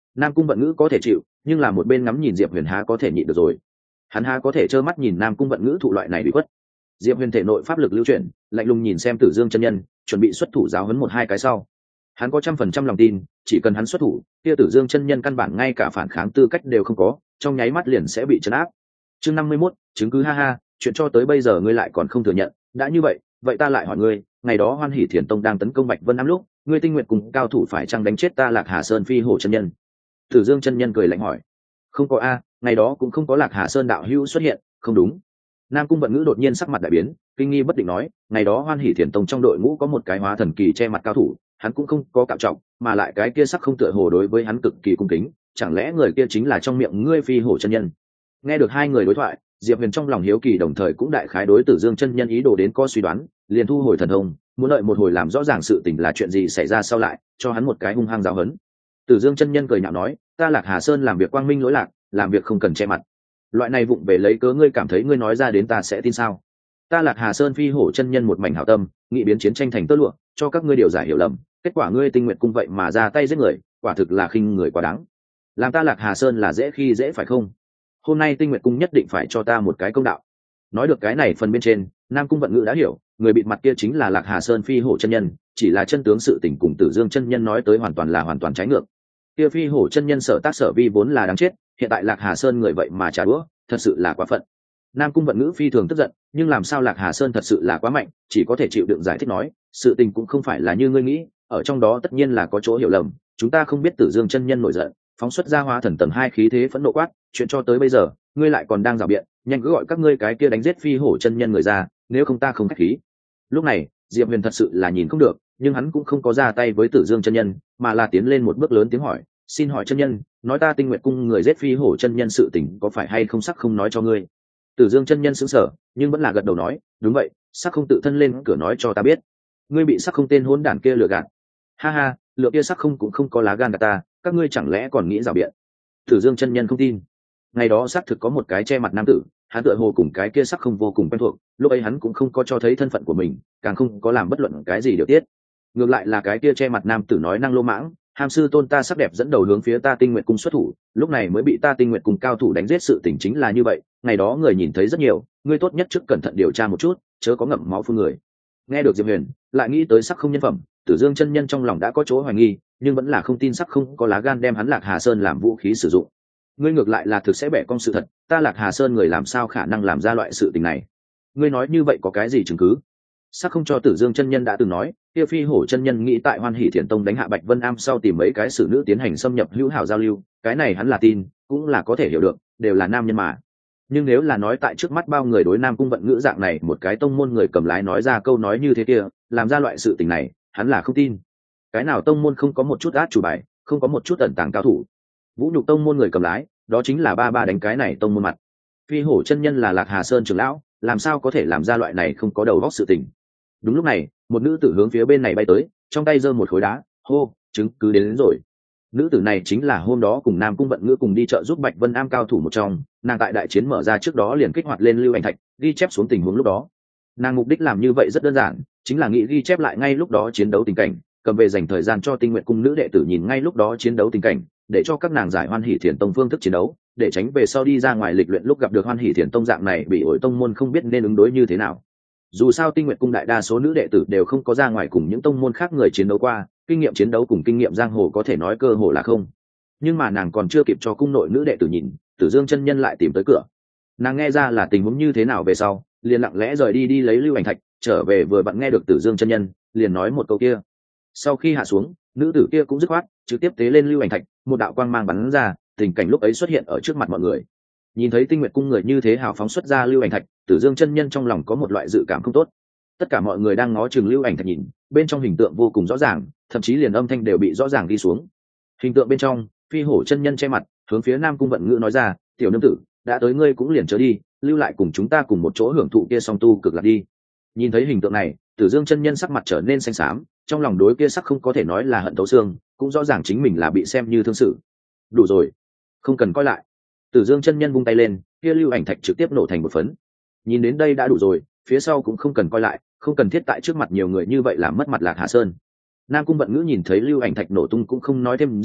Nam cung vận ngữ có thể chịu, nhưng là một bên ngắm nhìn Diệp Huyền há có thể nhịn được rồi. Hắn há có thể trơ mắt nhìn Nam cung vận ngữ thụ loại này bị khuất. Diệp Huyền thể nội pháp lực lưu chuyển, lạnh lùng nhìn xem Tử Dương chân nhân, chuẩn bị xuất thủ giáo huấn một hai cái sau. Hắn có trăm phần trăm lòng tin, chỉ cần hắn xuất thủ, kia Tử Dương chân nhân căn bản ngay cả phản kháng tư cách đều không có, trong nháy mắt liền sẽ bị trấn áp. Chương năm mươi mốt, chứng cứ ha ha, chuyện cho tới bây giờ ngươi lại còn không thừa nhận, đã như vậy, vậy ta lại hỏi ngươi, ngày đó Hoan Hỷ Thiền Tông đang tấn công Bạch Vân Am lúc, ngươi Tinh Nguyệt cùng cao thủ phải chăng đánh chết ta Lạc Hà Sơn Phi Hổ chân nhân? Tử Dương chân nhân cười lạnh hỏi. Không có a, ngày đó cũng không có Lạc Hà Sơn đạo hữu xuất hiện, không đúng. Nam cung vận ngữ đột nhiên sắc mặt đại biến, kinh nghi bất định nói, ngày đó Hoan Hỷ Thiền Tông trong đội ngũ có một cái hóa thần kỳ che mặt cao thủ, hắn cũng không có cạo trọng, mà lại cái kia sắc không tựa hồ đối với hắn cực kỳ cung kính, chẳng lẽ người kia chính là trong miệng ngươi Phi Hổ chân nhân? Nghe được hai người đối thoại, Diệp Huyền trong lòng hiếu kỳ đồng thời cũng đại khái đối Tử Dương chân nhân ý đồ đến có suy đoán, liền thu hồi thần thông, muốn đợi một hồi làm rõ ràng sự tình là chuyện gì xảy ra sau lại, cho hắn một cái hung hăng giáo huấn. Tử Dương chân nhân cười nhạo nói, ta Lạc Hà Sơn làm việc quang minh lỗi lạc, làm việc không cần che mặt. Loại này vụng về lấy cớ ngươi cảm thấy ngươi nói ra đến ta sẽ tin sao? Ta Lạc Hà Sơn Phi Hổ chân nhân một mảnh hảo tâm, nghị biến chiến tranh thành tơ lụa, cho các ngươi điều giải hiểu lầm, kết quả ngươi Tinh Nguyệt cung vậy mà ra tay giết người, quả thực là khinh người quá đáng. Làm ta Lạc Hà Sơn là dễ khi dễ phải không? Hôm nay Tinh Nguyệt cung nhất định phải cho ta một cái công đạo. Nói được cái này phần bên trên, Nam cung vận ngữ đã hiểu, người bịt mặt kia chính là Lạc Hà Sơn Phi Hổ chân nhân, chỉ là chân tướng sự tình cùng Tử Dương chân nhân nói tới hoàn toàn là hoàn toàn trái ngược. Kia Phi Hổ chân nhân sở tác sở vi vốn là đáng chết, hiện tại Lạc Hà Sơn người vậy mà trả đũa, thật sự là quá phận. Nam cung vận ngữ phi thường tức giận, nhưng làm sao Lạc Hà Sơn thật sự là quá mạnh, chỉ có thể chịu đựng giải thích nói, sự tình cũng không phải là như ngươi nghĩ, ở trong đó tất nhiên là có chỗ hiểu lầm, chúng ta không biết Tử Dương chân nhân nổi giận, phóng xuất ra hóa thần tầng hai khí thế phẫn nộ quát, chuyện cho tới bây giờ, ngươi lại còn đang rào biện, nhanh cứ gọi các ngươi cái kia đánh giết Phi Hổ chân nhân người ra, nếu không ta không khách khí. Lúc này, Diệp Huyền thật sự là nhìn không được, nhưng hắn cũng không có ra tay với Tử Dương chân nhân, mà là tiến lên một bước lớn tiếng hỏi, xin hỏi chân nhân, nói ta Tinh Nguyệt cung người giết Phi Hổ chân nhân sự tình có phải hay không sắc không nói cho ngươi? Tử Dương chân nhân sững sờ, nhưng vẫn là gật đầu nói, đúng vậy, sắc không tự thân lên cửa nói cho ta biết. Ngươi bị sắc không tên hỗn đản kia lừa gạt. Ha ha, lừa kia sắc không cũng không có lá gan gạt ta, các ngươi chẳng lẽ còn nghĩ rào biện? Tử Dương chân nhân không tin. Ngày đó xác thực có một cái che mặt nam tử, hắn tựa hồ cùng cái kia sắc không vô cùng quen thuộc, lúc ấy hắn cũng không có cho thấy thân phận của mình, càng không có làm bất luận cái gì điều tiết. Ngược lại là cái kia che mặt nam tử nói năng lô mãng, hàm sư tôn ta sắc đẹp dẫn đầu hướng phía ta Tinh Nguyệt cung xuất thủ, lúc này mới bị ta Tinh Nguyệt cung cao thủ đánh giết, sự tình chính là như vậy, ngày đó người nhìn thấy rất nhiều, ngươi tốt nhất trước cẩn thận điều tra một chút, chớ có ngậm máu phun người. Nghe được Diệp Huyền, lại nghĩ tới sắc không nhân phẩm, Tử Dương chân nhân trong lòng đã có chỗ hoài nghi, nhưng vẫn là không tin sắc không có lá gan đem hắn Lạc Hà Sơn làm vũ khí sử dụng. Ngươi ngược lại là thực sẽ bẻ cong sự thật, ta Lạc Hà Sơn người làm sao khả năng làm ra loại sự tình này? Ngươi nói như vậy có cái gì chứng cứ? Sắc không cho Tử Dương chân nhân đã từng nói, kia Phi Hổ chân nhân nghĩ tại Hoan Hỷ Thiền Tông đánh hạ Bạch Vân Am sau tìm mấy cái xử nữ tiến hành xâm nhập hữu hảo giao lưu, cái này hắn là tin, cũng là có thể hiểu được, đều là nam nhân mà. Nhưng nếu là nói tại trước mắt bao người đối Nam cung vận ngữ dạng này một cái tông môn người cầm lái nói ra câu nói như thế kia, làm ra loại sự tình này, hắn là không tin. Cái nào tông môn không có một chút át chủ bài, không có một chút ẩn tàng cao thủ? Vũ nhục tông môn người cầm lái, đó chính là ba ba đánh cái này tông môn mặt. Phi Hổ chân nhân là Lạc Hà Sơn trưởng lão, làm sao có thể làm ra loại này không có đầu óc sự tình? Đúng lúc này, một nữ tử hướng phía bên này bay tới, trong tay giơ một khối đá, hô, chứng cứ đến, đến rồi. Nữ tử này chính là hôm đó cùng Nam cung vận ngữ cùng đi chợ giúp Bạch Vân Am cao thủ một trong, nàng tại đại chiến mở ra trước đó liền kích hoạt lên lưu ảnh thạch, ghi chép xuống tình huống lúc đó. Nàng mục đích làm như vậy rất đơn giản, chính là nghĩ ghi chép lại ngay lúc đó chiến đấu tình cảnh, cầm về dành thời gian cho Tinh Nguyệt cung nữ đệ tử nhìn ngay lúc đó chiến đấu tình cảnh, để cho các nàng giải Hoan Hỷ Thiền Tông phương thức chiến đấu, để tránh về sau đi ra ngoài lịch luyện lúc gặp được Hoan Hỷ Thiền Tông dạng này bị ổi tông môn không biết nên ứng đối như thế nào. Dù sao Tinh Nguyệt cung đại đa số nữ đệ tử đều không có ra ngoài cùng những tông môn khác người chiến đấu qua, kinh nghiệm chiến đấu cùng kinh nghiệm giang hồ có thể nói cơ hồ là không. Nhưng mà nàng còn chưa kịp cho cung nội nữ đệ tử nhìn, Tử Dương chân nhân lại tìm tới cửa. Nàng nghe ra là tình huống như thế nào về sau, liền lặng lẽ rời đi đi lấy lưu ảnh thạch, trở về vừa vặn nghe được Tử Dương chân nhân liền nói một câu kia. Sau khi hạ xuống, nữ tử kia cũng dứt khoát trực tiếp tế lên lưu ảnh thạch, một đạo quang mang bắn ra, tình cảnh lúc ấy xuất hiện ở trước mặt mọi người. Nhìn thấy Tinh Nguyệt cung người như thế hào phóng xuất ra lưu ảnh thạch, Tử Dương chân nhân trong lòng có một loại dự cảm không tốt. Tất cả mọi người đang ngó chừng lưu ảnh thạch nhìn, bên trong hình tượng vô cùng rõ ràng, thậm chí liền âm thanh đều bị rõ ràng đi xuống. Hình tượng bên trong, Phi Hổ chân nhân che mặt, hướng phía Nam cung vận ngữ nói ra, tiểu nương tử, đã tới ngươi cũng liền chớ đi, lưu lại cùng chúng ta cùng một chỗ hưởng thụ kia song tu cực lạc đi. Nhìn thấy hình tượng này, Tử Dương chân nhân sắc mặt trở nên xanh xám, trong lòng đối kia sắc không có thể nói là hận thấu xương, cũng rõ ràng chính mình là bị xem như thương sự. Đủ rồi, không cần coi lại. Tử Dương chân nhân vung tay lên, kia lưu ảnh thạch trực tiếp nổ thành một phấn. Nhìn đến đây đã đủ rồi, phía sau cũng không cần coi lại, không cần thiết tại trước mặt nhiều người như vậy làm mất mặt Lạc Hà Sơn. Nam cung vận ngữ nhìn thấy lưu ảnh thạch nổ tung cũng không nói thêm gì,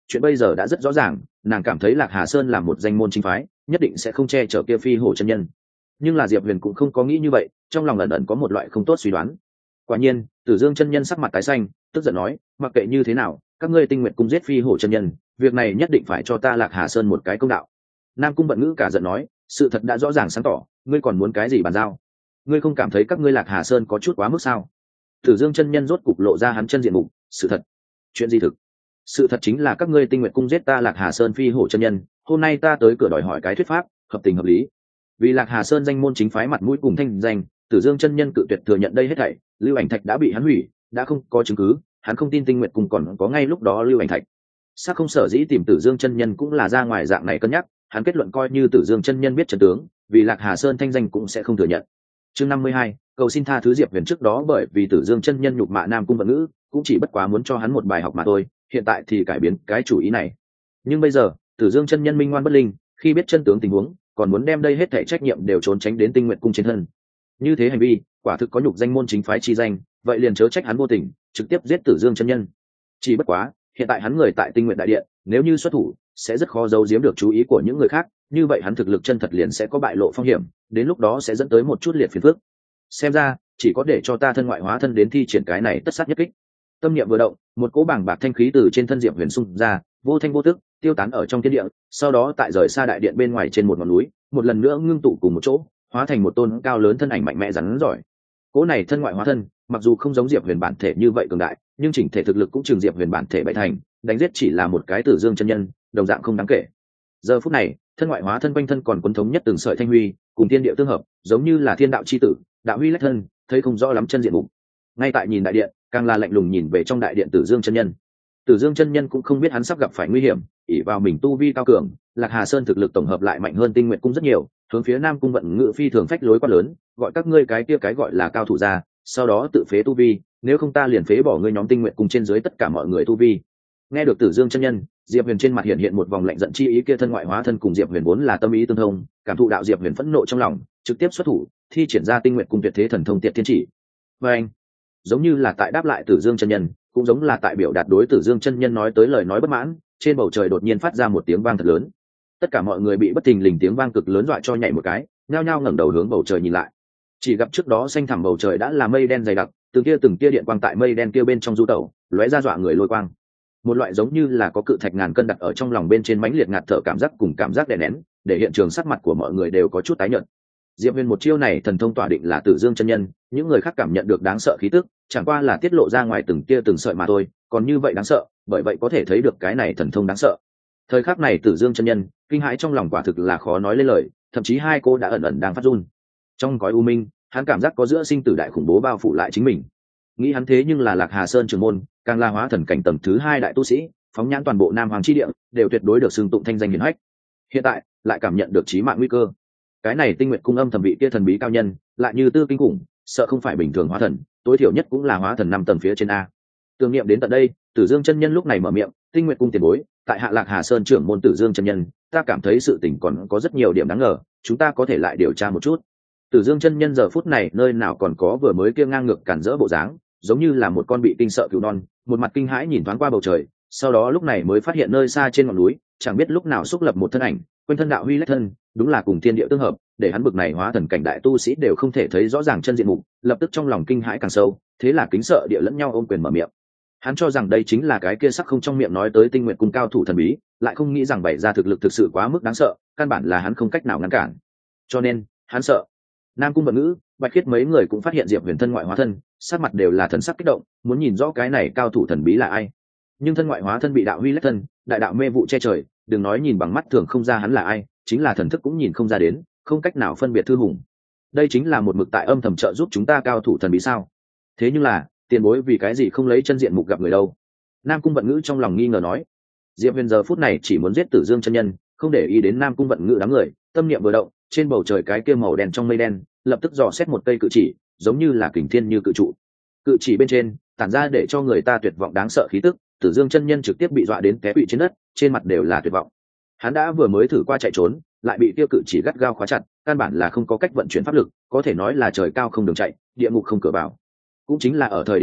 chuyện bây giờ đã rất rõ ràng, nàng cảm thấy lạc hà sơn là một danh môn chính phái, nhất định sẽ không che chở kia phi hổ chân nhân. Nhưng là Diệp Huyền cũng không có nghĩ như vậy, trong lòng ẩn ẩn có một loại không tốt suy đoán. Quả nhiên, Tử Dương chân nhân sắc mặt tái xanh, tức giận nói, mặc kệ như thế nào, các ngươi Tinh Nguyệt cung giết phi hổ chân nhân, việc này nhất định phải cho ta lạc hà sơn một cái công đạo. Nam cung Vận Ngữ cả giận nói, sự thật đã rõ ràng sáng tỏ, ngươi còn muốn cái gì bàn giao? Ngươi không cảm thấy các ngươi lạc hà sơn có chút quá mức sao? Tử Dương chân nhân rốt cục lộ ra hắn chân diện mục, sự thật. Chuyện gì thực? Sự thật chính là các ngươi Tinh Nguyệt cung giết ta lạc hà sơn phi hổ chân nhân, hôm nay ta tới cửa đòi hỏi cái thuyết pháp, hợp tình hợp lý. Vì lạc hà sơn danh môn chính phái mặt mũi cùng thanh danh, Tử Dương chân nhân cự tuyệt thừa nhận đây hết thảy, lưu ảnh thạch đã bị hắn hủy, đã không có chứng cứ, hắn không tin Tinh Nguyệt cung còn có ngay lúc đó lưu ảnh thạch. Sắc không sở dĩ tìm Tử Dương chân nhân cũng là ra ngoài dạng này cân nhắc, hắn kết luận coi như Tử Dương chân nhân biết chân tướng, vì lạc hà sơn thanh danh cũng sẽ không thừa nhận. Chương năm mươi hai, cầu xin tha thứ. Diệp Huyền trước đó bởi vì Tử Dương chân nhân nhục mạ Nam cung Vận Ngữ, cũng chỉ bất quá muốn cho hắn một bài học mà thôi, hiện tại thì cải biến cái chủ ý này. Nhưng bây giờ, Tử Dương chân nhân minh ngoan bất linh, khi biết chân tướng tình huống, còn muốn đem đây hết thảy trách nhiệm đều trốn tránh đến Tinh Nguyệt cung trên thân. Như thế hành vi, quả thực có nhục danh môn chính phái chi danh, vậy liền chớ trách hắn vô tình, trực tiếp giết Tử Dương chân nhân. Chỉ bất quá, hiện tại hắn người tại Tinh Nguyệt đại điện, nếu như xuất thủ, sẽ rất khó giấu giếm được chú ý của những người khác, như vậy hắn thực lực chân thật liền sẽ có bại lộ phong hiểm, đến lúc đó sẽ dẫn tới một chút liệt phiền phức. Xem ra, chỉ có để cho ta thân ngoại hóa thân đến thi triển cái này tất sát nhất kích. Tâm niệm vừa động, một cỗ bảng bạc thanh khí từ trên thân Diệp Huyền xung ra, vô thanh vô tức, tiêu tán ở trong thiên địa, sau đó tại rời xa đại điện bên ngoài trên một ngọn núi, một lần nữa ngưng tụ cùng một chỗ, hóa thành một tôn cao lớn thân ảnh mạnh mẽ rắn giỏi. Cỗ này thân ngoại hóa thân, mặc dù không giống Diệp Huyền bản thể như vậy cường đại, nhưng chỉnh thể thực lực cũng chừng Diệp Huyền bản thể bảy thành, đánh giết chỉ là một cái Tử Dương chân nhân, đồng dạng không đáng kể. Giờ phút này, thân ngoại hóa thân quanh thân còn quấn thống nhất từng sợi thanh huy, cùng thiên địa tương hợp, giống như là thiên đạo chi tử, đạo huy lách thân, thấy không rõ lắm chân diện mục. Ngay tại nhìn đại điện, càng là lạnh lùng nhìn về trong đại điện Tử Dương chân nhân. Tử Dương chân nhân cũng không biết hắn sắp gặp phải nguy hiểm, ỷ vào mình tu vi cao cường, Lạc Hà Sơn thực lực tổng hợp lại mạnh hơn Tinh Nguyệt cung rất nhiều, hướng phía Nam cung Vận Ngữ phi thường phách lối quá lớn, gọi các ngươi cái kia cái gọi là cao thủ ra, sau đó tự phế tu vi, nếu không ta liền phế bỏ ngươi nhóm Tinh Nguyệt cung trên dưới tất cả mọi người tu vi. Nghe được Tử Dương chân nhân, Diệp Huyền trên mặt hiện hiện một vòng lạnh giận chi ý, kia thân ngoại hóa thân cùng Diệp Huyền vốn là tâm ý tương thông, cảm thụ đạo Diệp Huyền phẫn nộ trong lòng, trực tiếp xuất thủ, thi triển ra Tinh Nguyệt cung tuyệt thế thần thông Tiệt Thiên Chỉ. Và anh, giống như là tại đáp lại Tử Dương chân nhân, cũng giống là tại biểu đạt đối Tử Dương chân nhân nói tới lời nói bất mãn, trên bầu trời đột nhiên phát ra một tiếng vang thật lớn. Tất cả mọi người bị bất thình lình tiếng vang cực lớn dọa cho nhảy một cái, nhao nhao ngẩng đầu hướng bầu trời nhìn lại. Chỉ gặp trước đó xanh thẳm bầu trời đã là mây đen dày đặc, từng kia từng kia điện quang tại mây đen kia bên trong du tẩu, lóe ra dọa người lôi quang. Một loại giống như là có cự thạch ngàn cân đặt ở trong lòng bên trên mãnh liệt ngạt thở cảm giác cùng cảm giác đè nén, để hiện trường sắc mặt của mọi người đều có chút tái nhợt. Diệp Huyền một chiêu này thần thông tỏa định là Tử Dương chân nhân, những người khác cảm nhận được đáng sợ khí tức, chẳng qua là tiết lộ ra ngoài từng tia từng sợi mà thôi, còn như vậy đáng sợ, bởi vậy có thể thấy được cái này thần thông đáng sợ. Thời khắc này Tử Dương chân nhân, kinh hãi trong lòng quả thực là khó nói lên lời, thậm chí hai cô đã ẩn ẩn đang phát run. Trong cõi u minh, hắn cảm giác có giữa sinh tử đại khủng bố bao phủ lại chính mình. Nghĩ hắn thế nhưng là Lạc Hà Sơn trưởng môn, càng là hóa thần cảnh tầng thứ hai đại tu sĩ, phóng nhãn toàn bộ Nam Hoàng chi địa, đều tuyệt đối được xưng tụng thanh danh hiển hách. Hiện tại, lại cảm nhận được chí mạng nguy cơ. Cái này Tinh Nguyệt cung âm thầm vị kia thần bí cao nhân, lại như tư kinh khủng, sợ không phải bình thường hóa thần, tối thiểu nhất cũng là hóa thần năm tầng phía trên a. Tưởng niệm đến tận đây, Tử Dương chân nhân lúc này mở miệng, Tinh Nguyệt cung tiền bối, tại hạ Lạc Hà Sơn trưởng môn Tử Dương chân nhân, ta cảm thấy sự tình còn có rất nhiều điểm đáng ngờ, chúng ta có thể lại điều tra một chút. Tử Dương chân nhân giờ phút này nơi nào còn có vừa mới kia ngang ngược cản rỡ bộ dáng, giống như là một con bị kinh sợ cừu non, một mặt kinh hãi nhìn thoáng qua bầu trời, sau đó lúc này mới phát hiện nơi xa trên ngọn núi, chẳng biết lúc nào xúc lập một thân ảnh, quanh thân đạo huy lách thân, đúng là cùng thiên địa tương hợp, để hắn bực này hóa thần cảnh đại tu sĩ đều không thể thấy rõ ràng chân diện mục, lập tức trong lòng kinh hãi càng sâu, thế là kính sợ địa lẫn nhau ôm quyền mở miệng. Hắn cho rằng đây chính là cái kia sắc không trong miệng nói tới Tinh Nguyệt cung cao thủ thần bí, lại không nghĩ rằng bày ra thực lực thực sự quá mức đáng sợ, căn bản là hắn không cách nào ngăn cản. Cho nên, hắn sợ. Nam cung Vận Ngữ, Bạch Khiết mấy người cũng phát hiện Diệp Huyền thân ngoại hóa thân, sắc mặt đều là thần sắc kích động, muốn nhìn rõ cái này cao thủ thần bí là ai. Nhưng thân ngoại hóa thân bị đạo huy lách thân, đại đạo mê vụ che trời, đừng nói nhìn bằng mắt thường không ra hắn là ai, chính là thần thức cũng nhìn không ra đến, không cách nào phân biệt thư hùng. Đây chính là một mực tại âm thầm trợ giúp chúng ta cao thủ thần bí sao? Thế nhưng là, tiền bối vì cái gì không lấy chân diện mục gặp người đâu? Nam cung Vận Ngữ trong lòng nghi ngờ nói. Diệp Huyền giờ phút này chỉ muốn giết Tử Dương chân nhân, không để ý đến Nam cung Vận Ngữ đám người, tâm niệm vừa động, trên bầu trời cái kia màu đen trong mây đen, lập tức dò xét một cây cự chỉ, giống như là kình thiên như cự trụ. Cự chỉ bên trên tản ra để cho người ta tuyệt vọng đáng sợ khí tức, Tử Dương chân nhân trực tiếp bị dọa đến té quỵ trên đất, trên mặt đều là tuyệt vọng. Hắn đã vừa mới thử qua chạy trốn, lại bị tiêu cự chỉ gắt gao khóa chặt, căn bản là không có cách vận chuyển pháp lực, có thể nói là trời cao không đường chạy, địa ngục không cửa vào. Cũng chính là ở thời điểm này,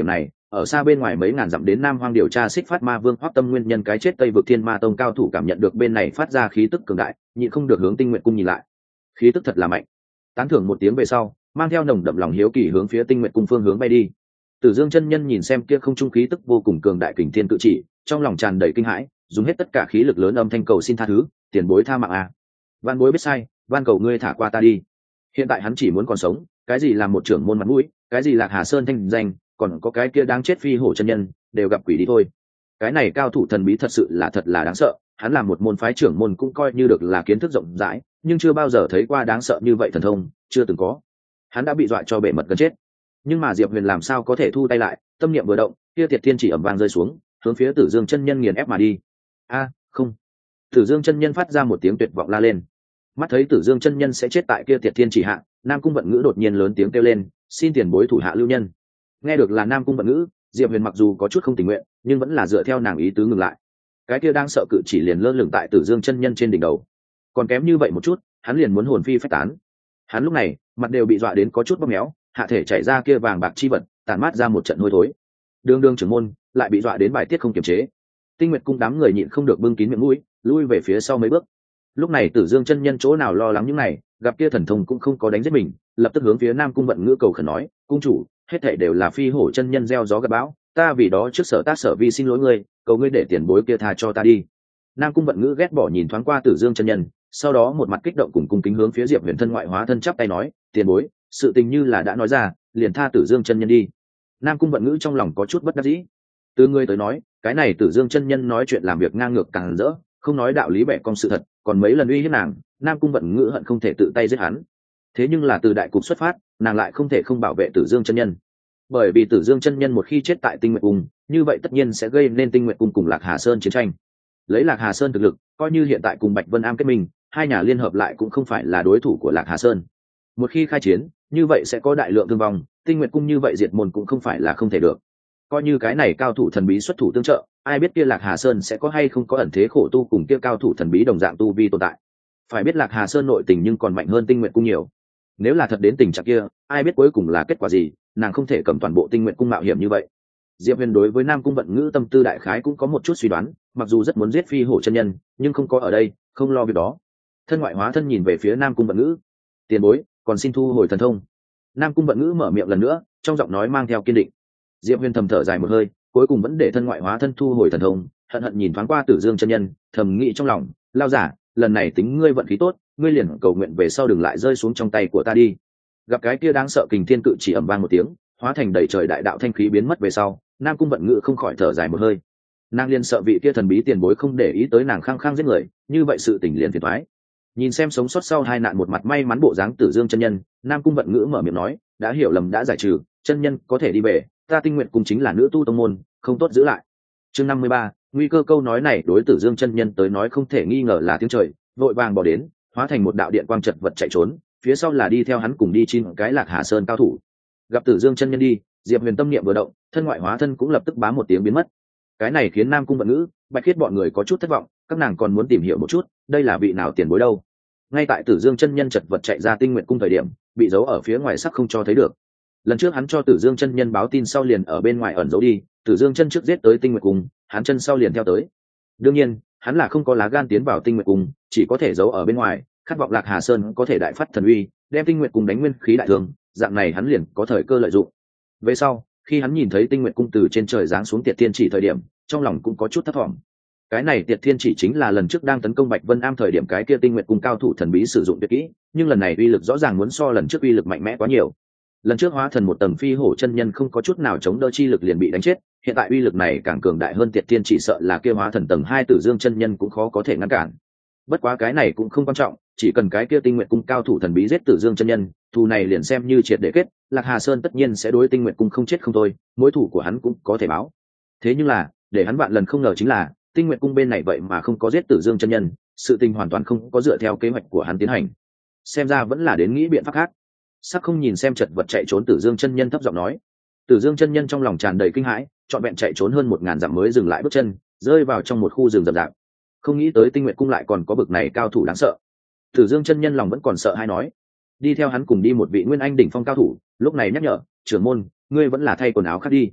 ở xa bên ngoài mấy ngàn dặm đến Nam Hoang điều tra Xích Phát Ma Vương Hoắc Tâm nguyên nhân cái chết Tây vực Thiên Ma Tông cao thủ cảm nhận được bên này phát ra khí tức cường đại, nhịn không được hướng Tinh Nguyệt Cung nhìn lại. Khí tức thật là mạnh. Tán thưởng một tiếng về sau, mang theo nồng đậm lòng hiếu kỳ hướng phía Tinh Nguyệt Cung phương hướng bay đi. Tử Dương chân nhân nhìn xem kia không trung khí tức vô cùng cường đại kình thiên cự chỉ, trong lòng tràn đầy kinh hãi, dùng hết tất cả khí lực lớn âm thanh cầu xin tha thứ, tiền bối tha mạng à. Van bối biết sai, van cầu ngươi thả qua ta đi. Hiện tại hắn chỉ muốn còn sống, cái gì làm một trưởng môn mặt mũi, cái gì Lạc Hà Sơn thanh danh, còn có cái kia đáng chết phi hổ chân nhân, đều gặp quỷ đi thôi. Cái này cao thủ thần bí thật sự là thật là đáng sợ, hắn là một môn phái trưởng môn cũng coi như được là kiến thức rộng rãi, nhưng chưa bao giờ thấy qua đáng sợ như vậy thần thông, chưa từng có. Hắn đã bị dọa cho bể mật gần chết. Nhưng mà Diệp Huyền làm sao có thể thu tay lại, tâm niệm vừa động, kia Tiệt Thiên chỉ ầm vang rơi xuống, hướng phía Tử Dương chân nhân nghiền ép mà đi. A, không. Tử Dương chân nhân phát ra một tiếng tuyệt vọng la lên. Mắt thấy Tử Dương chân nhân sẽ chết tại kia Tiệt Thiên chỉ hạ, Nam Cung Vận Ngữ đột nhiên lớn tiếng kêu lên, xin tiền bối thủ hạ lưu nhân. Nghe được là Nam Cung Vận Ngữ, Diệp Huyền mặc dù có chút không tình nguyện, nhưng vẫn là dựa theo nàng ý tứ ngừng lại. Cái kia đang sợ cự chỉ liền lơ lửng tại Tử Dương chân nhân trên đỉnh đầu. Còn kém như vậy một chút, hắn liền muốn hồn phi phách tán. Hắn lúc này, mặt đều bị dọa đến có chút bóp méo, hạ thể chảy ra kia vàng bạc chi vật, tàn mát ra một trận hôi thối. Đường Đường trưởng môn lại bị dọa đến bài tiết không kiềm chế. Tinh Nguyệt Cung đám người nhịn không được bưng kín miệng mũi, lui về phía sau mấy bước. Lúc này Tử Dương chân nhân chỗ nào lo lắng những này, gặp kia thần thông cũng không có đánh giết mình, lập tức hướng phía Nam Cung Vận Ngữ cầu khẩn nói, cung chủ, hết thảy đều là phi hổ chân nhân gieo gió gặt bão, ta vì đó trước sở tác sở vi xin lỗi ngươi, cầu ngươi để tiền bối kia tha cho ta đi. Nam Cung Vận Ngữ ghét bỏ nhìn thoáng qua Tử Dương chân nhân, sau đó một mặt kích động cùng cung kính hướng phía Diệp Huyền thân ngoại hóa thân chắp tay nói, tiền bối, sự tình như là đã nói ra, liền tha Tử Dương chân nhân đi. Nam Cung Vận Ngữ trong lòng có chút bất đắc dĩ. Từ ngươi tới nói, cái này Tử Dương chân nhân nói chuyện làm việc ngang ngược càng rỡ, không nói đạo lý bẻ cong sự thật, còn mấy lần uy hiếp nàng, Nam Cung Vận Ngữ hận không thể tự tay giết hắn. Thế nhưng là từ đại cục xuất phát, nàng lại không thể không bảo vệ Tử Dương chân nhân. Bởi vì Tử Dương chân nhân một khi chết tại Tinh Nguyệt Cung, như vậy tất nhiên sẽ gây nên Tinh Nguyệt Cung cùng Lạc Hà Sơn chiến tranh. Lấy Lạc Hà Sơn thực lực, coi như hiện tại cùng Bạch Vân Am kết minh, hai nhà liên hợp lại cũng không phải là đối thủ của Lạc Hà Sơn. Một khi khai chiến, như vậy sẽ có đại lượng thương vong, Tinh Nguyệt Cung như vậy diệt môn cũng không phải là không thể được. Coi như cái này cao thủ thần bí xuất thủ tương trợ, ai biết kia Lạc Hà Sơn sẽ có hay không có ẩn thế khổ tu cùng kia cao thủ thần bí đồng dạng tu vi tồn tại. Phải biết Lạc Hà Sơn nội tình nhưng còn mạnh hơn Tinh Nguyệt Cung nhiều. Nếu là thật đến tình trạng kia, ai biết cuối cùng là kết quả gì, nàng không thể cầm toàn bộ Tinh Nguyệt Cung mạo hiểm như vậy. Diệp Huyền đối với Nam Cung Vận Ngữ tâm tư đại khái cũng có một chút suy đoán, mặc dù rất muốn giết phi hổ chân nhân, nhưng không có ở đây, không lo việc đó. Thân ngoại hóa thân nhìn về phía Nam Cung Vận Ngữ, tiền bối, còn xin thu hồi thần thông. Nam Cung Vận Ngữ mở miệng lần nữa, trong giọng nói mang theo kiên định. Diệp Huyền thầm thở dài một hơi, cuối cùng vẫn để thân ngoại hóa thân thu hồi thần thông, hận hận nhìn thoáng qua Tử Dương chân nhân, thầm nghĩ trong lòng, lao giả, lần này tính ngươi vận khí tốt, ngươi liền cầu nguyện về sau đừng lại rơi xuống trong tay của ta đi. Gặp cái kia đáng sợ kình thiên cự chỉ ầm vang một tiếng, hóa thành đầy trời đại đạo thanh khí biến mất về sau, Nam Cung Vận Ngữ không khỏi thở dài một hơi. Nàng liền sợ vị kia thần bí tiền bối không để ý tới nàng khăng khăng giết người, như vậy sự tình liền phiền toái. Nhìn xem sống sót sau hai nạn một mặt may mắn bộ dáng Tử Dương chân nhân, Nam Cung Vận Ngữ mở miệng nói, đã hiểu lầm đã giải trừ, chân nhân có thể đi về, ta Tinh Nguyện Cung chính là nữ tu tông môn, không tốt giữ lại. Chương năm mươi ba, nguy cơ câu nói này đối Tử Dương chân nhân tới nói không thể nghi ngờ là tiếng trời, vội vàng bỏ đến, hóa thành một đạo điện quang chật vật chạy trốn, phía sau là đi theo hắn cùng đi chín cái Lạc Hà Sơn cao thủ. Gặp Tử Dương chân nhân đi, Diệp Huyền tâm niệm vừa động, thân ngoại hóa thân cũng lập tức bám một tiếng biến mất. Cái này khiến Nam Cung Vận Ngữ, Bạch Khiết bọn người có chút thất vọng, các nàng còn muốn tìm hiểu một chút, đây là vị nào tiền bối đâu. Ngay tại Tử Dương chân nhân chật vật chạy ra Tinh Nguyện Cung thời điểm, bị giấu ở phía ngoài sắc không cho thấy được. Lần trước hắn cho Tử Dương chân nhân báo tin sau liền ở bên ngoài ẩn giấu đi, Tử Dương chân trước giết tới Tinh Nguyệt Cung, hắn chân sau liền theo tới. Đương nhiên, hắn là không có lá gan tiến vào Tinh Nguyệt Cung, chỉ có thể giấu ở bên ngoài, khát vọng Lạc Hà Sơn có thể đại phát thần uy, đem Tinh Nguyệt Cung đánh nguyên khí đại thương, dạng này hắn liền có thời cơ lợi dụng. Về sau, khi hắn nhìn thấy Tinh Nguyệt Cung từ trên trời giáng xuống Tiệt Thiên chỉ thời điểm, trong lòng cũng có chút thất vọng. Cái này Tiệt Thiên chỉ chính là lần trước đang tấn công Bạch Vân Am thời điểm cái kia Tinh Nguyệt Cung cao thủ thần bí sử dụng tuyệt kỹ, nhưng lần này uy lực rõ ràng muốn so lần trước uy lực mạnh mẽ quá nhiều. Lần trước hóa thần một tầng phi hổ chân nhân không có chút nào chống đỡ chi lực liền bị đánh chết, hiện tại uy lực này càng cường đại hơn Tiệt Thiên chỉ sợ là kia hóa thần tầng hai Tử Dương chân nhân cũng khó có thể ngăn cản. Bất quá cái này cũng không quan trọng, chỉ cần cái kia Tinh Nguyệt Cung cao thủ thần bí giết Tử Dương chân nhân, thù này liền xem như triệt để kết, Lạc Hà Sơn tất nhiên sẽ đối Tinh Nguyệt Cung không chết không thôi, mối thù của hắn cũng có thể báo. Thế nhưng là, để hắn vạn lần không ngờ chính là, Tinh Nguyệt Cung bên này vậy mà không có giết Tử Dương chân nhân, sự tình hoàn toàn không có dựa theo kế hoạch của hắn tiến hành. Xem ra vẫn là đến nghĩ biện pháp khác. Sắc không nhìn xem chật vật chạy trốn Tử Dương chân nhân thấp giọng nói. Tử Dương chân nhân trong lòng tràn đầy kinh hãi, trọn vẹn chạy trốn hơn một ngàn dặm mới dừng lại bước chân, rơi vào trong một khu rừng rậm rạp. Không nghĩ tới Tinh Nguyệt Cung lại còn có bực này cao thủ đáng sợ. Tử Dương chân nhân lòng vẫn còn sợ hay nói. Đi theo hắn cùng đi một vị nguyên anh đỉnh phong cao thủ, lúc này nhắc nhở, trưởng môn, ngươi vẫn là thay quần áo khác đi.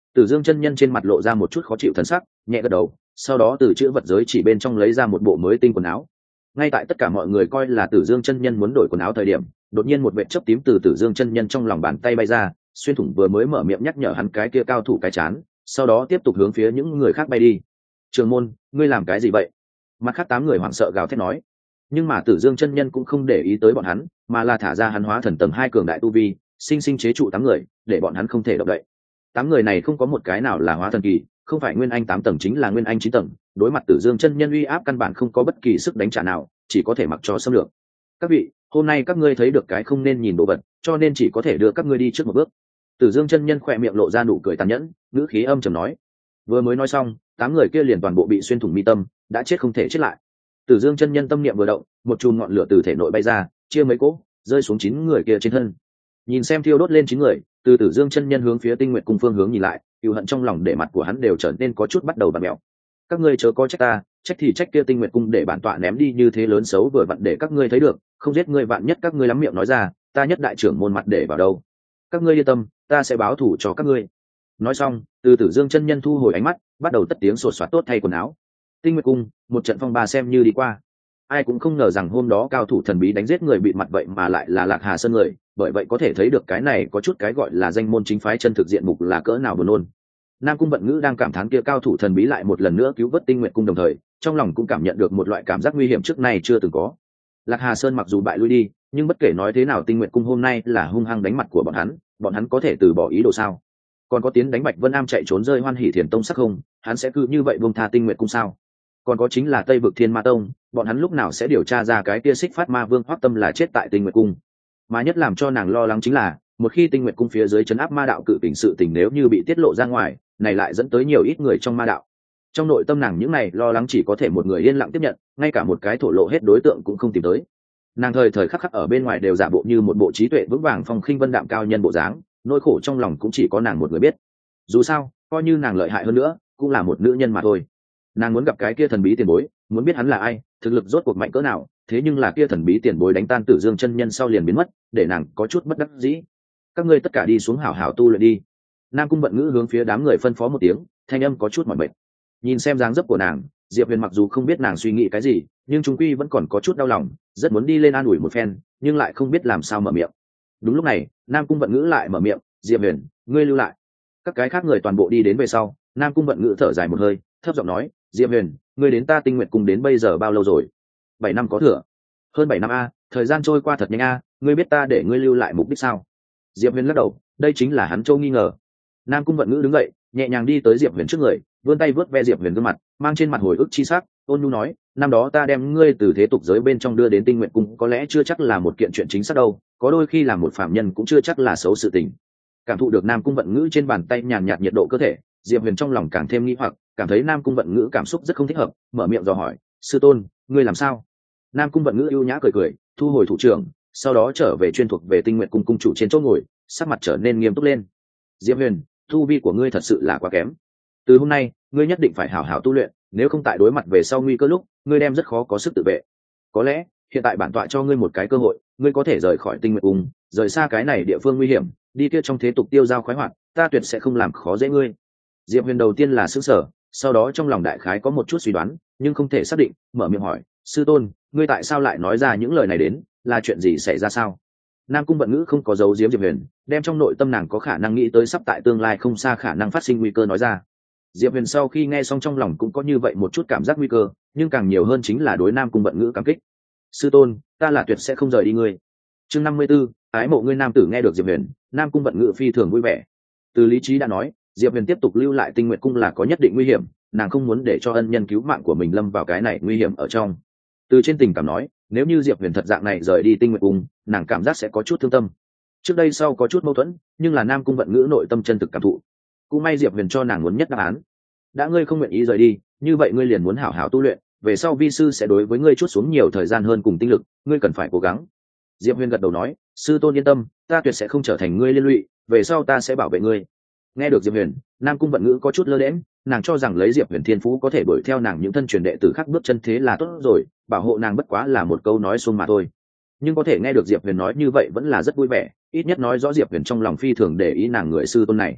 Tử Dương chân nhân trên mặt lộ ra một chút khó chịu thần sắc, nhẹ gật đầu, sau đó từ chữ vật giới chỉ bên trong lấy ra một bộ mới tinh quần áo. Ngay tại tất cả mọi người coi là Tử Dương chân nhân muốn đổi quần áo thời điểm, đột nhiên một vệt chớp tím từ Tử Dương chân nhân trong lòng bàn tay bay ra, xuyên thủng vừa mới mở miệng nhắc nhở hắn cái kia cao thủ cái chán, sau đó tiếp tục hướng phía những người khác bay đi. Trường môn, ngươi làm cái gì vậy? Mặt khác tám người hoảng sợ gào thét nói. Nhưng mà Tử Dương chân nhân cũng không để ý tới bọn hắn, mà là thả ra hắn hóa thần tầng hai cường đại tu vi, sinh sinh chế trụ tám người, để bọn hắn không thể động đậy. Tám người này không có một cái nào là hóa thần kỳ, không phải nguyên anh tám tầng chính là nguyên anh chín tầng, đối mặt Tử Dương chân nhân uy áp căn bản không có bất kỳ sức đánh trả nào, chỉ có thể mặc cho xâm lược. Các vị, hôm nay các ngươi thấy được cái không nên nhìn đồ vật, cho nên chỉ có thể đưa các ngươi đi trước một bước. Tử Dương chân nhân khỏe miệng lộ ra nụ cười tàn nhẫn, ngữ khí âm trầm nói. Vừa mới nói xong, tám người kia liền toàn bộ bị xuyên thủng mi tâm, đã chết không thể chết lại. Tử Dương chân nhân tâm niệm vừa động, một chùm ngọn lửa từ thể nội bay ra, chia mấy cỗ, rơi xuống chín người kia trên thân. Nhìn xem thiêu đốt lên chín người, từ Tử Dương chân nhân hướng phía Tinh Nguyệt cung phương hướng nhìn lại, cừu hận trong lòng để mặt của hắn đều trở nên có chút bắt đầu bặm mèo. Các ngươi chớ có trách ta, trách thì trách kia Tinh Nguyệt cung để bản tọa ném đi như thế lớn xấu vừa vặn để các ngươi thấy được, không giết ngươi vạn nhất các ngươi lắm miệng nói ra, ta nhất đại trưởng môn mặt để vào đâu. Các ngươi yên tâm, ta sẽ báo thù cho các ngươi. Nói xong, từ Tử Dương chân nhân thu hồi ánh mắt, bắt đầu tất tiếng sột soạt tốt thay quần áo. Tinh Nguyệt cung, một trận phong ba xem như đi qua. Ai cũng không ngờ rằng hôm đó cao thủ thần bí đánh giết người bị mặt vậy mà lại là Lạc Hà Sơn người, bởi vậy có thể thấy được cái này có chút cái gọi là danh môn chính phái chân thực diện mục là cỡ nào buồn nôn. Nam Cung Vận Ngữ đang cảm thán kia cao thủ thần bí lại một lần nữa cứu vớt Tinh Nguyệt cung, đồng thời trong lòng cũng cảm nhận được một loại cảm giác nguy hiểm trước nay chưa từng có. Lạc Hà Sơn mặc dù bại lui đi, nhưng bất kể nói thế nào Tinh Nguyệt cung hôm nay là hung hăng đánh mặt của bọn hắn, bọn hắn có thể từ bỏ ý đồ sao? Còn có tiến đánh Bạch Vân Am chạy trốn rơi Hoan Hỷ Thiền tông sắc không, hắn sẽ cứ như vậy buông tha Tinh Nguyệt cung sao? Còn có chính là Tây vực Thiên Ma tông, bọn hắn lúc nào sẽ điều tra ra cái kia Xích Phát Ma Vương Hoắc Tâm là chết tại Tinh Nguyệt cung? Mà nhất làm cho nàng lo lắng chính là, một khi Tinh Nguyệt cung phía dưới trấn áp ma đạo cự tình sự tình nếu như bị tiết lộ ra ngoài, này lại dẫn tới nhiều ít người trong ma đạo. Trong nội tâm nàng những này lo lắng chỉ có thể một người yên lặng tiếp nhận, ngay cả một cái thổ lộ hết đối tượng cũng không tìm tới. Nàng thời thời khắc khắc ở bên ngoài đều giả bộ như một bộ trí tuệ vững vàng phong khinh vân đạm cao nhân bộ dáng, nỗi khổ trong lòng cũng chỉ có nàng một người biết. Dù sao, coi như nàng lợi hại hơn nữa, cũng là một nữ nhân mà thôi. Nàng muốn gặp cái kia thần bí tiền bối, muốn biết hắn là ai, thực lực rốt cuộc mạnh cỡ nào, thế nhưng là kia thần bí tiền bối đánh tan Tử Dương chân nhân sau liền biến mất, để nàng có chút bất đắc dĩ. Các ngươi tất cả đi xuống hảo hảo tu luyện đi. Nam Cung Vận Ngữ hướng phía đám người phân phó một tiếng, thanh âm có chút mỏi mệt. Nhìn xem dáng dấp của nàng, Diệp Huyền mặc dù không biết nàng suy nghĩ cái gì, nhưng chúng quy vẫn còn có chút đau lòng, rất muốn đi lên an ủi một phen, nhưng lại không biết làm sao mở miệng. Đúng lúc này, Nam Cung Vận Ngữ lại mở miệng, "Diệp Huyền, ngươi lưu lại." Các cái khác người toàn bộ đi đến về sau, Nam Cung Vận Ngữ thở dài một hơi, thấp giọng nói, "Diệp Huyền, ngươi đến ta Tinh Nguyệt cung đến bây giờ bao lâu rồi?" Bảy năm có thừa. Hơn bảy năm a, thời gian trôi qua thật nhanh a, ngươi biết ta để ngươi lưu lại mục đích sao? Diệp Huyền lắc đầu, đây chính là hắn châu nghi ngờ. Nam Cung Vận Ngữ đứng dậy, nhẹ nhàng đi tới Diệp Huyền trước người, vươn tay vớt ve Diệp Huyền gương mặt, mang trên mặt hồi ức chi sắc, ôn nhu nói, năm đó ta đem ngươi từ thế tục giới bên trong đưa đến Tinh Nguyệt cung, có lẽ chưa chắc là một kiện chuyện chính xác đâu, có đôi khi là một phạm nhân cũng chưa chắc là xấu sự tình. Cảm thụ được Nam Cung Vận Ngữ trên bàn tay nhàn nhạt nhiệt độ cơ thể, Diệp Huyền trong lòng càng thêm nghi hoặc, cảm thấy Nam Cung Vận Ngữ cảm xúc rất không thích hợp, mở miệng dò hỏi, sư tôn, ngươi làm sao? Nam Cung Vận Ngữ ưu nhã cười cười, thu hồi thủ trưởng, sau đó trở về chuyên thuộc về Tinh Nguyệt cung cung chủ trên chỗ ngồi, sắc mặt trở nên nghiêm túc lên. Diệp Huyền, tu vi của ngươi thật sự là quá kém. Từ hôm nay, ngươi nhất định phải hảo hảo tu luyện, nếu không tại đối mặt về sau nguy cơ lúc, ngươi đem rất khó có sức tự vệ. Có lẽ, hiện tại bản tọa cho ngươi một cái cơ hội, ngươi có thể rời khỏi Tinh Nguyệt cung, rời xa cái này địa phương nguy hiểm, đi kia trong thế tục tiêu dao khoái hoạt, ta tuyệt sẽ không làm khó dễ ngươi. Diệp Huyền đầu tiên là sửng sở, sau đó trong lòng đại khái có một chút suy đoán, nhưng không thể xác định, mở miệng hỏi, sư tôn, ngươi tại sao lại nói ra những lời này đến, là chuyện gì xảy ra sao? Nam Cung Vận Ngữ không có giấu giếm Diệp Huyền, đem trong nội tâm nàng có khả năng nghĩ tới sắp tại tương lai không xa khả năng phát sinh nguy cơ nói ra. Diệp Huyền sau khi nghe xong trong lòng cũng có như vậy một chút cảm giác nguy cơ, nhưng càng nhiều hơn chính là đối Nam Cung Vận Ngữ cảm kích. Sư tôn, ta là tuyệt sẽ không rời đi ngươi. Chương năm mươi b ố, ái mộ ngươi nam tử. Nghe được Diệp Huyền, Nam Cung Vận Ngữ phi thường vui vẻ. Từ lý trí đã nói, Diệp Huyền tiếp tục lưu lại Tinh Nguyệt cung là có nhất định nguy hiểm, nàng không muốn để cho ân nhân cứu mạng của mình lâm vào cái này nguy hiểm ở trong. Từ trên tình cảm nói, nếu như Diệp Huyền thật dạng này rời đi Tinh Nguyệt cung, nàng cảm giác sẽ có chút thương tâm. Trước đây sau có chút mâu thuẫn, nhưng là Nam Cung Vận Ngữ nội tâm chân thực cảm thụ. Cũng may Diệp Huyền cho nàng muốn nhất đáp án. Đã ngươi không nguyện ý rời đi, như vậy ngươi liền muốn hảo hảo tu luyện, về sau vi sư sẽ đối với ngươi chút xuống nhiều thời gian hơn cùng tinh lực, ngươi cần phải cố gắng. Diệp Huyền gật đầu nói, sư tôn yên tâm, ta tuyệt sẽ không trở thành ngươi liên lụy, về sau ta sẽ bảo vệ ngươi. Nghe được Diệp Huyền, Nam Cung Vận Ngữ có chút lơ đễnh, nàng cho rằng lấy Diệp Huyền thiên phú có thể đuổi theo nàng những thân truyền đệ tử khác bước chân thế là tốt rồi, bảo hộ nàng bất quá là một câu nói xuông mà thôi. Nhưng có thể nghe được Diệp Huyền nói như vậy vẫn là rất vui vẻ, ít nhất nói rõ Diệp Huyền trong lòng phi thường để ý nàng người sư tôn này.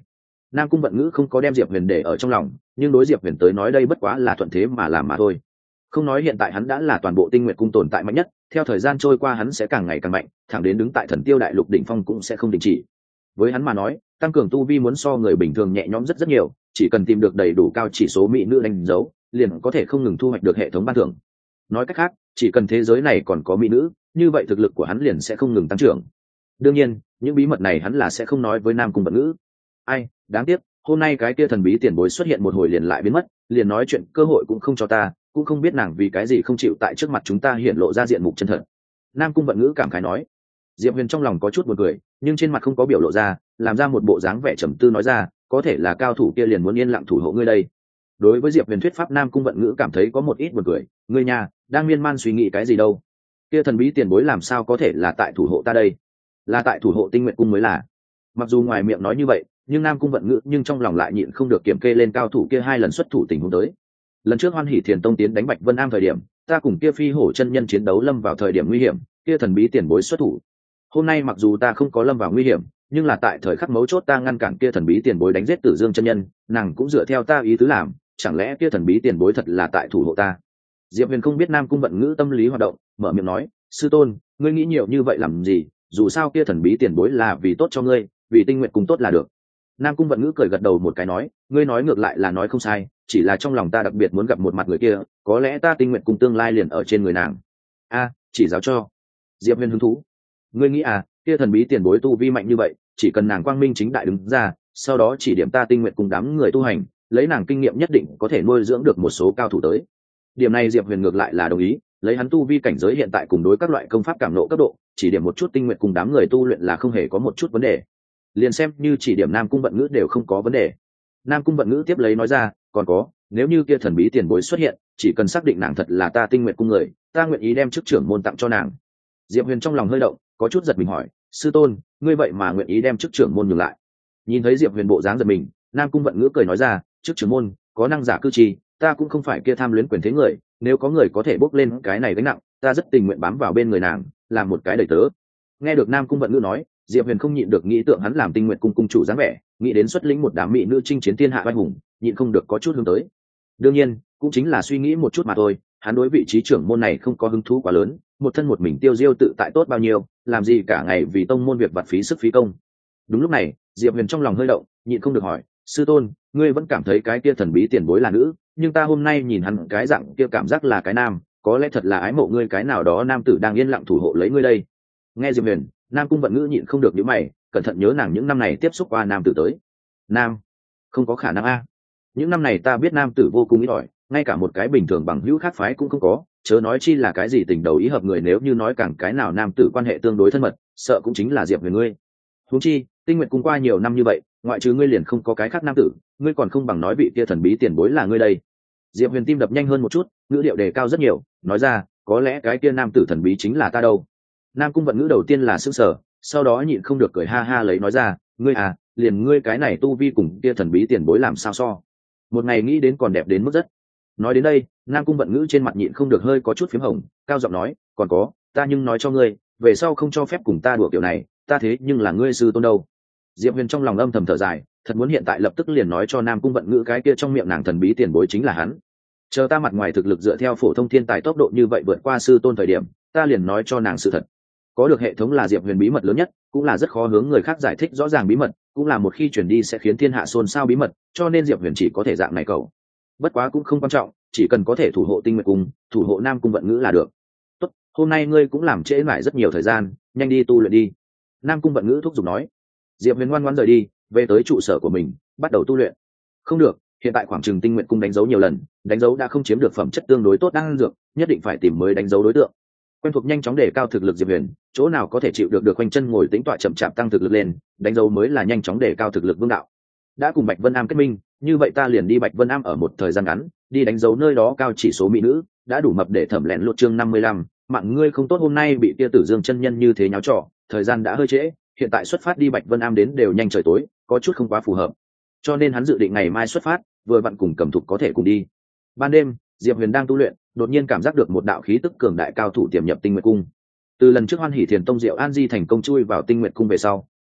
Nam Cung Vận Ngữ không có đem Diệp Huyền để ở trong lòng, nhưng đối Diệp Huyền tới nói đây bất quá là thuận thế mà làm mà thôi. Không nói hiện tại hắn đã là toàn bộ Tinh Nguyệt Cung tồn tại mạnh nhất, theo thời gian trôi qua hắn sẽ càng ngày càng mạnh, thẳng đến đứng tại Thần Tiêu Đại Lục đỉnh phong cũng sẽ không đình chỉ. Với hắn mà nói, tăng cường tu vi muốn so người bình thường nhẹ nhõm rất rất nhiều, chỉ cần tìm được đầy đủ cao chỉ số mỹ nữ đánh dấu, liền có thể không ngừng thu hoạch được hệ thống ban thưởng. Nói cách khác, chỉ cần thế giới này còn có mỹ nữ, như vậy thực lực của hắn liền sẽ không ngừng tăng trưởng. Đương nhiên, những bí mật này hắn là sẽ không nói với Nam Cung Vận Ngữ. Ai, đáng tiếc, hôm nay cái kia thần bí tiền bối xuất hiện một hồi liền lại biến mất, liền nói chuyện cơ hội cũng không cho ta, cũng không biết nàng vì cái gì không chịu tại trước mặt chúng ta hiển lộ ra diện mục chân thật. Nam Cung Vận Ngữ cảm khái nói. Diệp Huyền trong lòng có chút buồn cười, nhưng trên mặt không có biểu lộ ra, làm ra một bộ dáng vẻ trầm tư nói ra, có thể là cao thủ kia liền muốn yên lặng thủ hộ ngươi đây. Đối với Diệp Huyền thuyết pháp, Nam Cung Vận Ngữ cảm thấy có một ít buồn cười, ngươi nhà đang miên man suy nghĩ cái gì đâu? Kia thần bí tiền bối làm sao có thể là tại thủ hộ ta đây? Là tại thủ hộ Tinh Nguyệt Cung mới là. Mặc dù ngoài miệng nói như vậy, nhưng Nam Cung Vận Ngữ nhưng trong lòng lại nhịn không được kiểm kê lên cao thủ kia hai lần xuất thủ tình huống tới. Lần trước Hoan Hỷ Thiền Tông tiến đánh Bạch Vân Am thời điểm, ta cùng kia phi hổ chân nhân chiến đấu lâm vào thời điểm nguy hiểm, kia thần bí tiền bối xuất thủ. Hôm nay mặc dù ta không có lâm vào nguy hiểm, nhưng là tại thời khắc mấu chốt ta ngăn cản kia thần bí tiền bối đánh giết Tử Dương chân nhân, nàng cũng dựa theo ta ý tứ làm, chẳng lẽ kia thần bí tiền bối thật là tại thủ hộ ta? Diệp Huyền không biết Nam Cung Vận Ngữ tâm lý hoạt động, mở miệng nói, sư tôn, ngươi nghĩ nhiều như vậy làm gì? Dù sao kia thần bí tiền bối là vì tốt cho ngươi, vì Tinh Nguyệt Cung tốt là được. Nam Cung Vận Ngữ cười gật đầu một cái nói, ngươi nói ngược lại là nói không sai, chỉ là trong lòng ta đặc biệt muốn gặp một mặt người kia, có lẽ ta Tinh Nguyệt Cung tương lai liền ở trên người nàng. A, chỉ giáo cho. Diệp Huyền hứng thú. Ngươi nghĩ à, kia thần bí tiền bối tu vi mạnh như vậy, chỉ cần nàng quang minh chính đại đứng ra, sau đó chỉ điểm ta Tinh Nguyệt Cung đám người tu hành, lấy nàng kinh nghiệm nhất định có thể nuôi dưỡng được một số cao thủ tới. Điểm này Diệp Huyền ngược lại là đồng ý, lấy hắn tu vi cảnh giới hiện tại cùng đối các loại công pháp cảm nộ cấp độ, chỉ điểm một chút Tinh Nguyệt Cung đám người tu luyện là không hề có một chút vấn đề. Liền xem như chỉ điểm Nam Cung Vận Ngữ đều không có vấn đề. Nam Cung Vận Ngữ tiếp lấy nói ra, còn có, nếu như kia thần bí tiền bối xuất hiện, chỉ cần xác định nàng thật là ta Tinh Nguyệt Cung người, ta nguyện ý đem chức trưởng môn tặng cho nàng. Diệp Huyền trong lòng hơi động, có chút giật mình hỏi, sư tôn, ngươi vậy mà nguyện ý đem chức trưởng môn nhường lại? Nhìn thấy Diệp Huyền bộ dáng giật mình, Nam Cung Vận Ngữ cười nói ra, chức trưởng môn, có năng giả cư trì, ta cũng không phải kia tham luyến quyền thế người, nếu có người có thể bốc lên cái này gánh nặng, ta rất tình nguyện bám vào bên người nàng, làm một cái đầy tớ. Nghe được Nam Cung Vận Ngữ nói, Diệp Huyền không nhịn được nghĩ tượng hắn làm Tinh Nguyệt Cung cung chủ dáng vẻ, nghĩ đến xuất lĩnh một đám mỹ nữ chinh chiến thiên hạ oai hùng, nhịn không được có chút hướng tới. Đương nhiên, cũng chính là suy nghĩ một chút mà thôi, hắn đối vị trí trưởng môn này không có hứng thú quá lớn, một thân một mình tiêu diêu tự tại tốt bao nhiêu, làm gì cả ngày vì tông môn việc vặt phí sức phí công. Đúng lúc này, Diệp Huyền trong lòng hơi động, nhịn không được hỏi, sư tôn, ngươi vẫn cảm thấy cái kia thần bí tiền bối là nữ, nhưng ta hôm nay nhìn hắn cái dạng kia cảm giác là cái nam, có lẽ thật là ái mộ ngươi cái nào đó nam tử đang yên lặng thủ hộ lấy ngươi đây. Nghe Diệp Huyền, Nam Cung Vận Ngữ nhịn không được nhíu mày, cẩn thận nhớ nàng những năm này tiếp xúc qua nam tử tới. Nam, không có khả năng a. Những năm này ta biết nam tử vô cùng ít ỏi, ngay cả một cái bình thường bằng hữu khác phái cũng không có, chớ nói chi là cái gì tình đầu ý hợp người, nếu như nói càng cái nào nam tử quan hệ tương đối thân mật, sợ cũng chính là Diệp Huyền ngươi. Huống chi, Tinh Nguyệt Cung qua nhiều năm như vậy, ngoại trừ ngươi liền không có cái khác nam tử, ngươi còn không bằng nói vị kia thần bí tiền bối là ngươi đây. Diệp Huyền tim đập nhanh hơn một chút, ngữ điệu đề cao rất nhiều, nói ra, có lẽ cái kia nam tử thần bí chính là ta đâu. Nam Cung Vận Ngữ đầu tiên là sững sờ, sau đó nhịn không được cười ha ha lấy nói ra, ngươi à, liền ngươi cái này tu vi cùng kia thần bí tiền bối làm sao so. Một ngày nghĩ đến còn đẹp đến mức rất. Nói đến đây, Nam Cung Vận Ngữ trên mặt nhịn không được hơi có chút phím hồng, cao giọng nói, còn có, ta nhưng nói cho ngươi, về sau không cho phép cùng ta đùa kiểu này, ta thế nhưng là ngươi sư tôn đâu. Diệp Huyền trong lòng âm thầm thở dài, thật muốn hiện tại lập tức liền nói cho Nam Cung Vận Ngữ cái kia trong miệng nàng thần bí tiền bối chính là hắn. Chờ ta mặt ngoài thực lực dựa theo phổ thông thiên tài tốc độ như vậy vượt qua sư tôn thời điểm, ta liền nói cho nàng sự thật. Có được hệ thống là Diệp Huyền bí mật lớn nhất, cũng là rất khó hướng người khác giải thích rõ ràng bí mật, cũng là một khi truyền đi sẽ khiến thiên hạ xôn xao bí mật, cho nên Diệp Huyền chỉ có thể dạng này cầu. Bất quá cũng không quan trọng, chỉ cần có thể thủ hộ Tinh Nguyệt Cung, thủ hộ Nam Cung Vận Ngữ là được. Tốt, hôm nay ngươi cũng làm trễ lại rất nhiều thời gian, nhanh đi tu luyện đi. Nam Cung Vận Ngữ thúc giục nói. Diệp Huyền ngoan ngoãn rời đi, về tới trụ sở của mình, bắt đầu tu luyện. Không được, hiện tại khoảng chừng Tinh Nguyệt Cung đánh dấu nhiều lần, đánh dấu đã không chiếm được phẩm chất tương đối tốt đang dược, nhất định phải tìm mới đánh dấu đối tượng. Quen thuộc nhanh chóng đề cao thực lực Diệp Huyền, chỗ nào có thể chịu được được quanh chân ngồi tĩnh tọa chậm chạp tăng thực lực lên, đánh dấu mới là nhanh chóng đề cao thực lực vương đạo. Đã cùng Bạch Vân Am kết minh, như vậy ta liền đi Bạch Vân Am ở một thời gian ngắn, đi đánh dấu nơi đó cao chỉ số mỹ nữ, đã đủ mập để thẩm lẹn lột chương năm mươi lăm, mạng ngươi không tốt hôm nay bị kia Tử Dương chân nhân như thế nháo trò, thời gian đã hơi trễ, hiện tại xuất phát đi Bạch Vân Am đến đều nhanh trời tối, có chút không quá phù hợp. Cho nên hắn dự định ngày mai xuất phát, vừa vặn cùng Cẩm Thục có thể cùng đi. Ban đêm, Diệp Huyền đang tu luyện, đột nhiên cảm giác được một đạo khí tức cường đại cao thủ tiềm nhập Tinh Nguyệt Cung. Từ lần trước Hoan Hỷ Thiền Tông Diệu An Di thành công chui vào Tinh Nguyệt Cung về sau,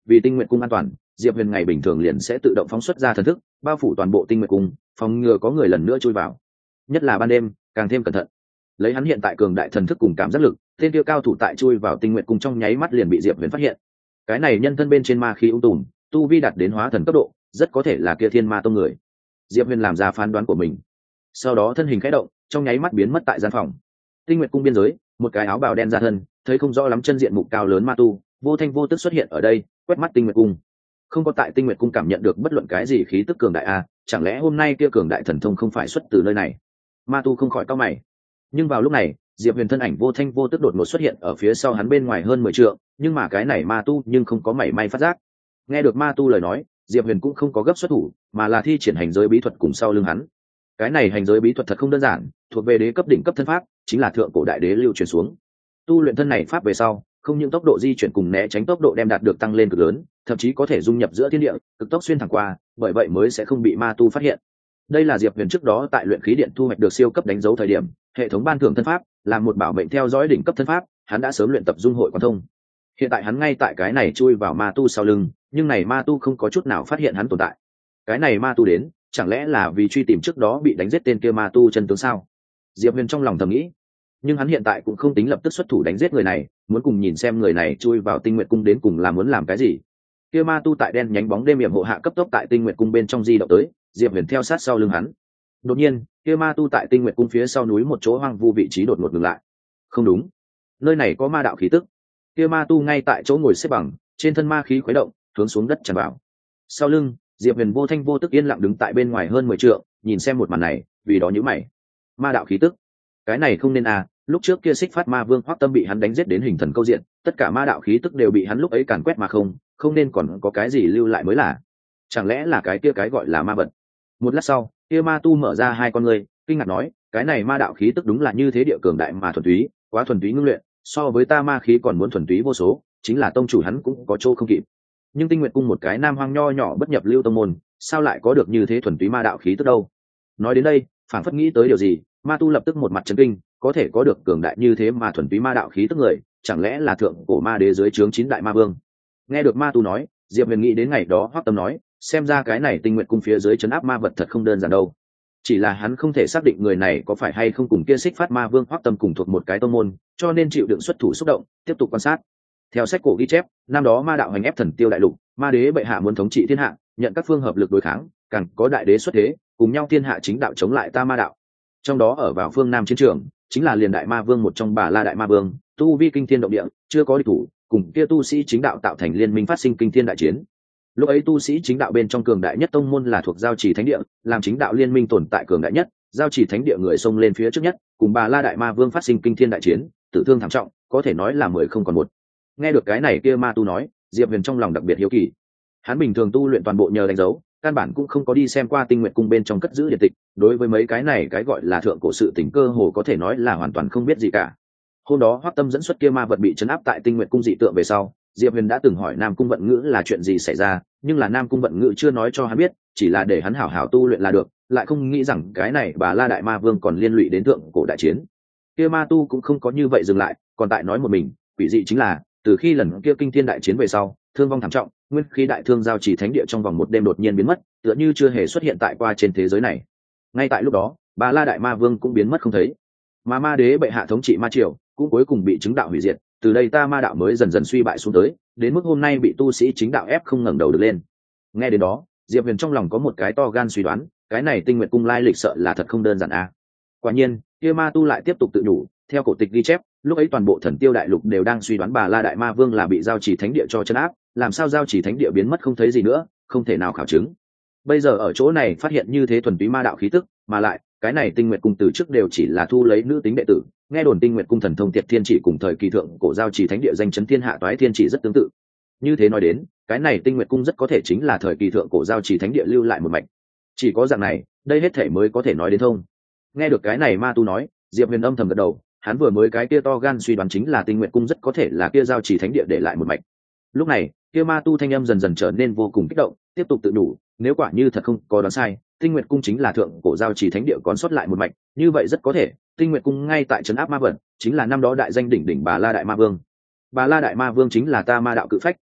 vì tinh nguyện cung an toàn, diệp huyền ngày bình thường liền sẽ tự động phóng xuất ra thần thức bao phủ toàn bộ tinh nguyện cung, phòng ngừa có người lần nữa chui vào, nhất là ban đêm càng thêm cẩn thận. Lấy hắn hiện tại cường đại thần thức cùng cảm giác lực, tên kia cao thủ tại chui vào tinh nguyện cung trong nháy mắt liền bị diệp huyền phát hiện. Cái này nhân thân bên trên ma khí ung tùm, tu vi đạt đến hóa thần cấp độ, rất có thể là kia thiên ma tông người. Diệp huyền làm ra phán đoán của mình, sau đó thân hình khẽ động, trong nháy mắt biến mất tại gian phòng. Tinh nguyện cung biên giới, một cái áo bào đen ra thân, thấy không rõ lắm chân diện mục cao lớn ma tu vô thanh vô tức xuất hiện ở đây, quét mắt tinh nguyện cung. Không có tại tinh nguyện cung cảm nhận được bất luận cái gì khí tức cường đại a, chẳng lẽ hôm nay kia cường đại thần thông không phải xuất từ nơi này? Ma tu không khỏi cau mày. Nhưng vào lúc này, diệp huyền thân ảnh vô thanh vô tức đột ngột xuất hiện ở phía sau hắn bên ngoài hơn mười trượng, nhưng mà cái này ma tu nhưng không có mảy may phát giác. Nghe được ma tu lời nói, diệp huyền cũng không có gấp xuất thủ, mà là thi triển hành giới bí thuật cùng sau lưng hắn. Cái này hành giới bí thuật thật không đơn giản, thuộc về đế cấp đỉnh cấp thân pháp, chính là thượng cổ đại đế lưu truyền xuống. Tu luyện thân này pháp về sau, không những tốc độ di chuyển cùng né tránh tốc độ đem đạt được tăng lên cực lớn, thậm chí có thể dung nhập giữa thiên địa, cực tốc xuyên thẳng qua, bởi vậy mới sẽ không bị ma tu phát hiện. Đây là diệp huyền trước đó tại luyện khí điện thu hoạch được siêu cấp đánh dấu thời điểm, hệ thống ban thưởng thân pháp, là một bảo mệnh theo dõi đỉnh cấp thân pháp, hắn đã sớm luyện tập dung hội quan thông. Hiện tại hắn ngay tại cái này chui vào ma tu sau lưng, nhưng này ma tu không có chút nào phát hiện hắn tồn tại. Cái này ma tu đến, chẳng lẽ là vì truy tìm trước đó bị đánh giết tên kia ma tu chân tướng sao? Diệp huyền trong lòng thầm nghĩ. Nhưng hắn hiện tại cũng không tính lập tức xuất thủ đánh giết người này, muốn cùng nhìn xem người này chui vào tinh nguyện cung đến cùng là muốn làm cái gì. Kia ma tu tại đen nhánh bóng đêm yểm hộ hạ cấp tốc tại tinh nguyện cung bên trong di động tới, diệp huyền theo sát sau lưng hắn. Đột nhiên, kia ma tu tại tinh nguyện cung phía sau núi một chỗ hoang vu vị trí đột ngột ngừng lại. Không đúng, nơi này có ma đạo khí tức. Kia ma tu ngay tại chỗ ngồi xếp bằng, trên thân ma khí khuấy động, hướng xuống đất tràn vào. Sau lưng, diệp huyền vô thanh vô tức yên lặng đứng tại bên ngoài hơn mười trượng, nhìn xem một màn này, vì đó nhíu mày. Ma đạo khí tức, cái này không nên à, lúc trước kia xích phát ma vương Hoắc Tâm bị hắn đánh giết đến hình thần câu diện, tất cả ma đạo khí tức đều bị hắn lúc ấy càn quét mà không, không nên còn có cái gì lưu lại mới là. Chẳng lẽ là cái kia cái gọi là ma vật? Một lát sau, kia ma tu mở ra hai con ngươi, kinh ngạc nói, cái này ma đạo khí tức đúng là như thế địa cường đại mà thuần túy, quá thuần túy ngưng luyện, so với ta ma khí còn muốn thuần túy vô số, chính là tông chủ hắn cũng có chỗ không kịp. Nhưng Tinh Nguyệt cung một cái nam hoang nho nhỏ bất nhập lưu tông môn, sao lại có được như thế thuần túy ma đạo khí tức đâu? Nói đến đây, phảng phất nghĩ tới điều gì, ma tu lập tức một mặt chấn kinh, có thể có được cường đại như thế mà thuần túy ma đạo khí tức người, chẳng lẽ là thượng cổ ma đế dưới trướng chín đại ma vương? Nghe được ma tu nói, diệp huyền nghĩ đến ngày đó Hoắc Tâm nói, xem ra cái này Tinh Nguyệt cung phía dưới trấn áp ma vật thật không đơn giản đâu. Chỉ là hắn không thể xác định người này có phải hay không cùng kia xích phát ma vương Hoắc Tâm cùng thuộc một cái tông môn, cho nên chịu đựng xuất thủ xúc động, tiếp tục quan sát. Theo sách cổ ghi chép, năm đó ma đạo hành ép thần tiêu đại lục, ma đế bệ hạ muốn thống trị thiên hạ, nhận các phương hợp lực đối kháng, càng có đại đế xuất thế, cùng nhau thiên hạ chính đạo chống lại ta ma đạo. Trong đó ở vào phương nam chiến trường, chính là liền đại ma vương một trong Bà La đại ma vương, tu vi kinh thiên động địa, chưa có địch thủ, cùng kia tu sĩ chính đạo tạo thành liên minh phát sinh kinh thiên đại chiến. Lúc ấy tu sĩ chính đạo bên trong cường đại nhất tông môn là thuộc Giao Chỉ Thánh Địa, làm chính đạo liên minh tồn tại cường đại nhất, Giao Chỉ Thánh Địa người xông lên phía trước nhất, cùng Bà La đại ma vương phát sinh kinh thiên đại chiến, tử thương thảm trọng, có thể nói là mười không còn một. Nghe được cái này kia ma tu nói, diệp huyền trong lòng đặc biệt hiếu kỳ. Hắn bình thường tu luyện toàn bộ nhờ đánh dấu, căn bản cũng không có đi xem qua Tinh Nguyệt cung bên trong cất giữ điện tịch, đối với mấy cái này cái gọi là thượng cổ sự tình cơ hồ có thể nói là hoàn toàn không biết gì cả. Hôm đó Hoắc Tâm dẫn xuất kia ma vật bị trấn áp tại Tinh Nguyệt cung dị tượng về sau, diệp huyền đã từng hỏi Nam cung vận ngữ là chuyện gì xảy ra, nhưng là Nam cung vận ngữ chưa nói cho hắn biết, chỉ là để hắn hảo hảo tu luyện là được, lại không nghĩ rằng cái này Bà La đại ma vương còn liên lụy đến thượng cổ đại chiến. Kia ma tu cũng không có như vậy dừng lại, còn tại nói một mình, quỷ dị chính là từ khi lần kia kinh thiên đại chiến về sau, thương vong thảm trọng, nguyên khí đại thương Giao Chỉ Thánh Địa trong vòng một đêm đột nhiên biến mất, tựa như chưa hề xuất hiện tại qua trên thế giới này. Ngay tại lúc đó, Bà La đại ma vương cũng biến mất không thấy, mà ma đế bệ hạ thống trị ma triều cũng cuối cùng bị chứng đạo hủy diệt, từ đây ta ma đạo mới dần dần suy bại xuống tới, đến mức hôm nay bị tu sĩ chính đạo ép không ngẩng đầu được lên. Nghe đến đó, diệp huyền trong lòng có một cái to gan suy đoán, cái này Tinh Nguyệt cung lai lịch sợ là thật không đơn giản à. Quả nhiên, kia ma tu lại tiếp tục tự nhủ, theo cổ tịch ghi chép, lúc ấy toàn bộ thần tiêu đại lục đều đang suy đoán Bà La đại ma vương là bị Giao Chỉ Thánh Địa cho trấn áp, làm sao Giao Chỉ Thánh Địa biến mất không thấy gì nữa, không thể nào khảo chứng. Bây giờ ở chỗ này phát hiện như thế thuần túy ma đạo khí tức, mà lại cái này Tinh Nguyệt cung từ trước đều chỉ là thu lấy nữ tính đệ tử, nghe đồn Tinh Nguyệt cung thần thông Tiệt Thiên Chỉ cùng thời kỳ thượng cổ Giao Chỉ Thánh Địa danh chấn thiên hạ Toái Thiên Chỉ rất tương tự. Như thế nói đến, cái này Tinh Nguyệt cung rất có thể chính là thời kỳ thượng cổ Giao Chỉ Thánh Địa lưu lại một mạch. Chỉ có dạng này, đây hết thể mới có thể nói đến thông. Nghe được cái này ma tu nói, diệp huyền âm thầm gật đầu, hắn vừa mới cái kia to gan suy đoán chính là Tinh Nguyệt cung rất có thể là kia Giao Chỉ Thánh Địa để lại một mạch. Lúc này, kia ma tu thanh âm dần dần trở nên vô cùng kích động, tiếp tục tự đủ, nếu quả như thật không có đoán sai, Tinh Nguyệt cung chính là thượng cổ Giao Chỉ Thánh Địa còn sót lại một mạch, như vậy rất có thể, Tinh Nguyệt cung ngay tại trấn áp ma vật, chính là năm đó đại danh đỉnh đỉnh Bà La đại ma vương. Bà La đại ma vương chính là ta ma đạo cự phách,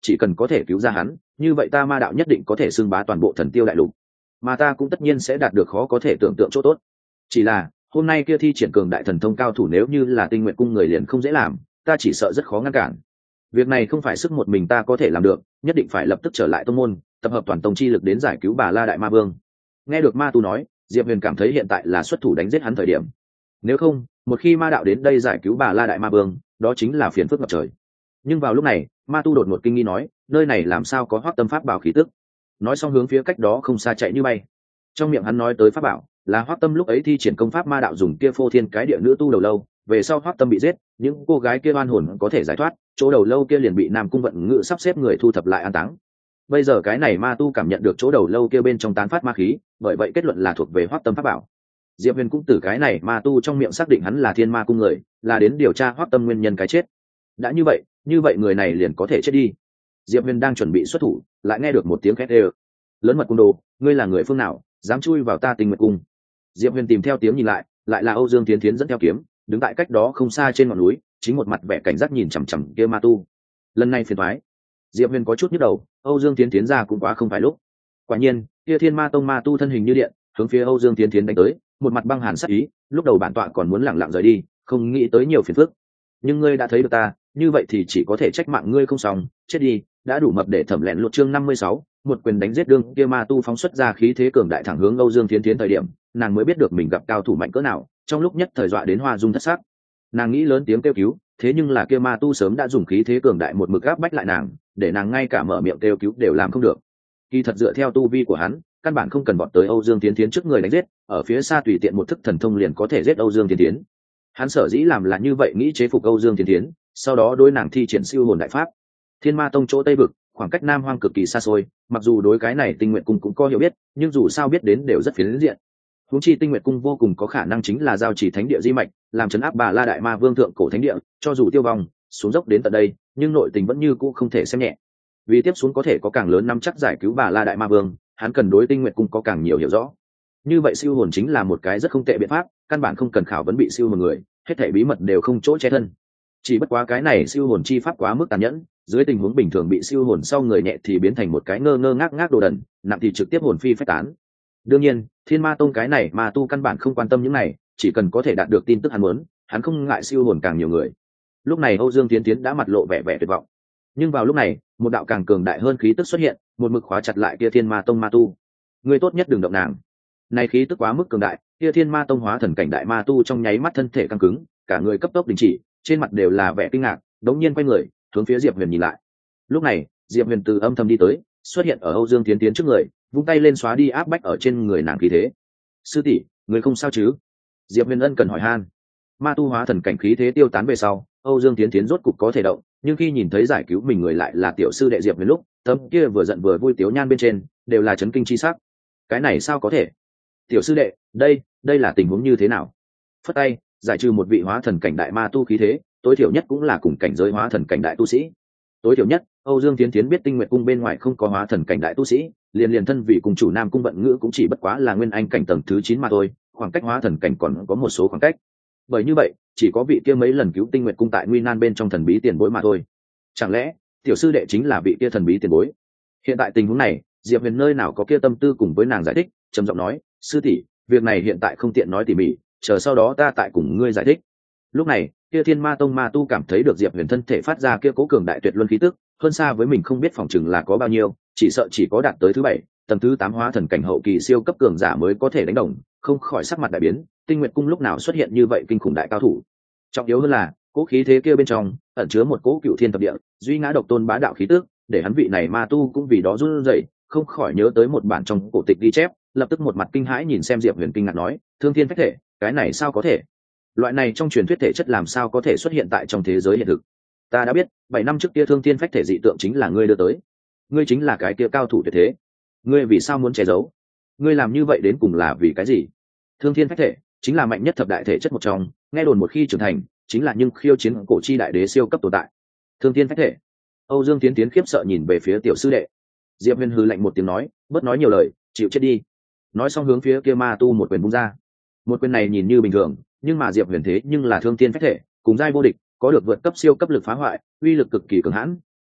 chỉ cần có thể cứu ra hắn, như vậy ta ma đạo nhất định có thể xưng bá toàn bộ Thần Tiêu đại lục, mà ta cũng tất nhiên sẽ đạt được khó có thể tưởng tượng chỗ tốt. Chỉ là hôm nay kia thi triển cường đại thần thông cao thủ nếu như là Tinh Nguyệt cung người liền không dễ làm, ta chỉ sợ rất khó ngăn cản. Việc này không phải sức một mình ta có thể làm được, nhất định phải lập tức trở lại tông môn, tập hợp toàn tông chi lực đến giải cứu Bà La Đại Ma Vương. Nghe được Ma Tu nói, Diệp Huyền cảm thấy hiện tại là xuất thủ đánh giết hắn thời điểm. Nếu không, một khi ma đạo đến đây giải cứu Bà La Đại Ma Vương, đó chính là phiền phức ngập trời. Nhưng vào lúc này, Ma Tu đột ngột kinh nghi nói, nơi này làm sao có Hoắc Tâm pháp bảo khí tức? Nói xong hướng phía cách đó không xa chạy như bay. Trong miệng hắn nói tới pháp bảo, là Hoắc Tâm lúc ấy thi triển công pháp ma đạo dùng kia phô thiên cái địa nữ tu đầu lâu, về sau Hoắc Tâm bị giết, những cô gái kia oan hồn có thể giải thoát, chỗ đầu lâu kia liền bị Nam Cung Vận Ngự sắp xếp người thu thập lại an táng. Bây giờ cái này ma tu cảm nhận được chỗ đầu lâu kia bên trong tán phát ma khí, bởi vậy kết luận là thuộc về Hoắc Tâm pháp bảo. Diệp Huyền cũng từ cái này ma tu trong miệng xác định hắn là Thiên Ma cung người, là đến điều tra Hoắc Tâm nguyên nhân cái chết. Đã như vậy, như vậy người này liền có thể chết đi. Diệp Huyền đang chuẩn bị xuất thủ, lại nghe được một tiếng khét ê. Lớn mật cung đồ, ngươi là người phương nào, dám chui vào ta Tinh Nguyệt cung? Diệp Huyền tìm theo tiếng nhìn lại, lại là Âu Dương Tiến Tiến dẫn theo kiếm, đứng tại cách đó không xa trên ngọn núi, chính một mặt vẻ cảnh giác nhìn chằm chằm kia ma tu. Lần này phiền toái. Diệp Huyền có chút nhức đầu, Âu Dương Tiến Tiến ra cũng quá không phải lúc. Quả nhiên, kia Thiên Ma tông ma tu thân hình như điện, hướng phía Âu Dương Tiến Tiến đánh tới, một mặt băng hàn sắc ý, lúc đầu bản tọa còn muốn lẳng lặng rời đi, không nghĩ tới nhiều phiền phức. Nhưng ngươi đã thấy được ta, như vậy thì chỉ có thể trách mạng ngươi không xong, chết đi, đã đủ mập để thẩm lẹn luật chương năm mươi sáu, một quyền đánh giết đương kia ma tu phóng xuất ra khí thế cường đại thẳng hướng Âu Dương Tiến Tiến thời điểm, nàng mới biết được mình gặp cao thủ mạnh cỡ nào, trong lúc nhất thời dọa đến hoa dung thất sắc. Nàng nghĩ lớn tiếng kêu cứu, thế nhưng là kia ma tu sớm đã dùng khí thế cường đại một mực áp bách lại nàng, để nàng ngay cả mở miệng kêu cứu đều làm không được. Kỳ thật dựa theo tu vi của hắn, căn bản không cần vọt tới Âu Dương Tiến Tiến trước người đánh giết, ở phía xa tùy tiện một thức thần thông liền có thể giết Âu Dương Tiến Tiến. Hắn sở dĩ làm là như vậy, nghĩ chế phục Âu Dương Tiến Tiến, sau đó đối nàng thi triển siêu hồn đại pháp. Thiên Ma tông chỗ Tây vực, khoảng cách Nam Hoang cực kỳ xa xôi, mặc dù đối cái này Tinh Nguyệt cung cũng có hiểu biết, nhưng dù sao biết đến đều rất phiến diện. Huống chi Tinh Nguyệt cung vô cùng có khả năng chính là giao chỉ thánh địa di mạch, làm trấn áp Bà La Đại Ma Vương thượng cổ thánh địa, cho dù tiêu vong, xuống dốc đến tận đây, nhưng nội tình vẫn như cũ không thể xem nhẹ. Vì tiếp xuống có thể có càng lớn nắm chắc giải cứu Bà La Đại Ma Vương, hắn cần đối Tinh Nguyệt cung có càng nhiều hiểu rõ. Như vậy siêu hồn chính là một cái rất không tệ biện pháp, căn bản không cần khảo vấn bị siêu hồn người, hết thảy bí mật đều không chỗ che thân. Chỉ bất quá cái này siêu hồn chi pháp quá mức tàn nhẫn, dưới tình huống bình thường bị siêu hồn sau người nhẹ thì biến thành một cái ngơ ngơ ngác ngác đồ đần, nặng thì trực tiếp hồn phi phách tán. Đương nhiên, Thiên Ma tông cái này ma tu căn bản không quan tâm những này, chỉ cần có thể đạt được tin tức hắn muốn, hắn không ngại siêu hồn càng nhiều người. Lúc này Âu Dương Tiến Tiến đã mặt lộ vẻ vẻ tuyệt vọng. Nhưng vào lúc này, một đạo càng cường đại hơn khí tức xuất hiện, một mực khóa chặt lại kia Thiên Ma tông ma tu. Ngươi tốt nhất đừng động nàng. Này khí tức quá mức cường đại, kia Thiên Ma tông hóa thần cảnh đại ma tu trong nháy mắt thân thể căng cứng, cả người cấp tốc đình chỉ, trên mặt đều là vẻ kinh ngạc, đống nhiên quay người, hướng phía Diệp Huyền nhìn lại. Lúc này, Diệp Huyền từ âm thầm đi tới, xuất hiện ở Âu Dương Tiến Tiến trước người, vung tay lên xóa đi áp bách ở trên người nàng khí thế. Sư tỷ, người không sao chứ? Diệp Huyền ân cần hỏi han. Ma tu hóa thần cảnh khí thế tiêu tán về sau, Âu Dương Tiến Tiến rốt cục có thể động, nhưng khi nhìn thấy giải cứu mình người lại là tiểu sư đệ Diệp Huyền lúc, tấm kia vừa giận vừa vui tiếu nhan bên trên đều là chấn kinh chi sắc. Cái này sao có thể? Tiểu sư đệ, đây, đây là tình huống như thế nào? Phất tay, giải trừ một vị hóa thần cảnh đại ma tu khí thế, tối thiểu nhất cũng là cùng cảnh giới hóa thần cảnh đại tu sĩ. Tối thiểu nhất, Âu Dương Tiến Tiến biết Tinh Nguyệt cung bên ngoài không có hóa thần cảnh đại tu sĩ, liền liền thân vị cùng chủ Nam cung Vận Ngữ cũng chỉ bất quá là nguyên anh cảnh tầng thứ chín mà thôi, khoảng cách hóa thần cảnh còn có một số khoảng cách. Bởi như vậy, chỉ có vị kia mấy lần cứu Tinh Nguyệt cung tại nguy nan bên trong thần bí tiền bối mà thôi. Chẳng lẽ, tiểu sư đệ chính là vị kia thần bí tiền bối? Hiện tại tình huống này, Diệp Huyền nơi nào có kia tâm tư cùng với nàng giải thích, trầm giọng nói, sư tỷ, việc này hiện tại không tiện nói tỉ mỉ, chờ sau đó ta tại cùng ngươi giải thích. Lúc này, kia Thiên Ma tông ma tu cảm thấy được Diệp Huyền thân thể phát ra kia cố cường đại tuyệt luân khí tức, hơn xa với mình không biết phòng chừng là có bao nhiêu, chỉ sợ chỉ có đạt tới thứ bảy, tầng thứ tám hóa thần cảnh hậu kỳ siêu cấp cường giả mới có thể đánh đồng, không khỏi sắc mặt đại biến, Tinh Nguyệt cung lúc nào xuất hiện như vậy kinh khủng đại cao thủ. Trọng yếu hơn là, cố khí thế kia bên trong ẩn chứa một cố cựu thiên thập địa, duy ngã độc tôn bá đạo khí tức, để hắn vị này ma tu cũng vì đó run rẩy, không khỏi nhớ tới một bản trong cổ tịch ghi chép, lập tức một mặt kinh hãi nhìn xem Diệp Huyền kinh ngạc nói, thương thiên phách thể, cái này sao có thể? Loại này trong truyền thuyết thể chất làm sao có thể xuất hiện tại trong thế giới hiện thực? Ta đã biết, bảy năm trước kia thương thiên phách thể dị tượng chính là ngươi đưa tới, ngươi chính là cái kia cao thủ tuyệt thế, ngươi vì sao muốn che giấu? Ngươi làm như vậy đến cùng là vì cái gì? Thương thiên phách thể chính là mạnh nhất thập đại thể chất một trong, nghe đồn một khi trưởng thành chính là nhưng khiêu chiến cổ chi đại đế siêu cấp tồn tại. Thương thiên phách thể. Âu Dương Tiến Tiến khiếp sợ nhìn về phía tiểu sư đệ. Diệp Huyền hừ lạnh một tiếng nói, bớt nói nhiều lời, chịu chết đi. Nói xong hướng phía kia ma tu một quyền vung ra. Một quyền này nhìn như bình thường, nhưng mà Diệp Huyền thế nhưng là thương thiên phách thể, cùng giai vô địch, có được vượt cấp siêu cấp lực phá hoại, uy lực cực kỳ cường hãn,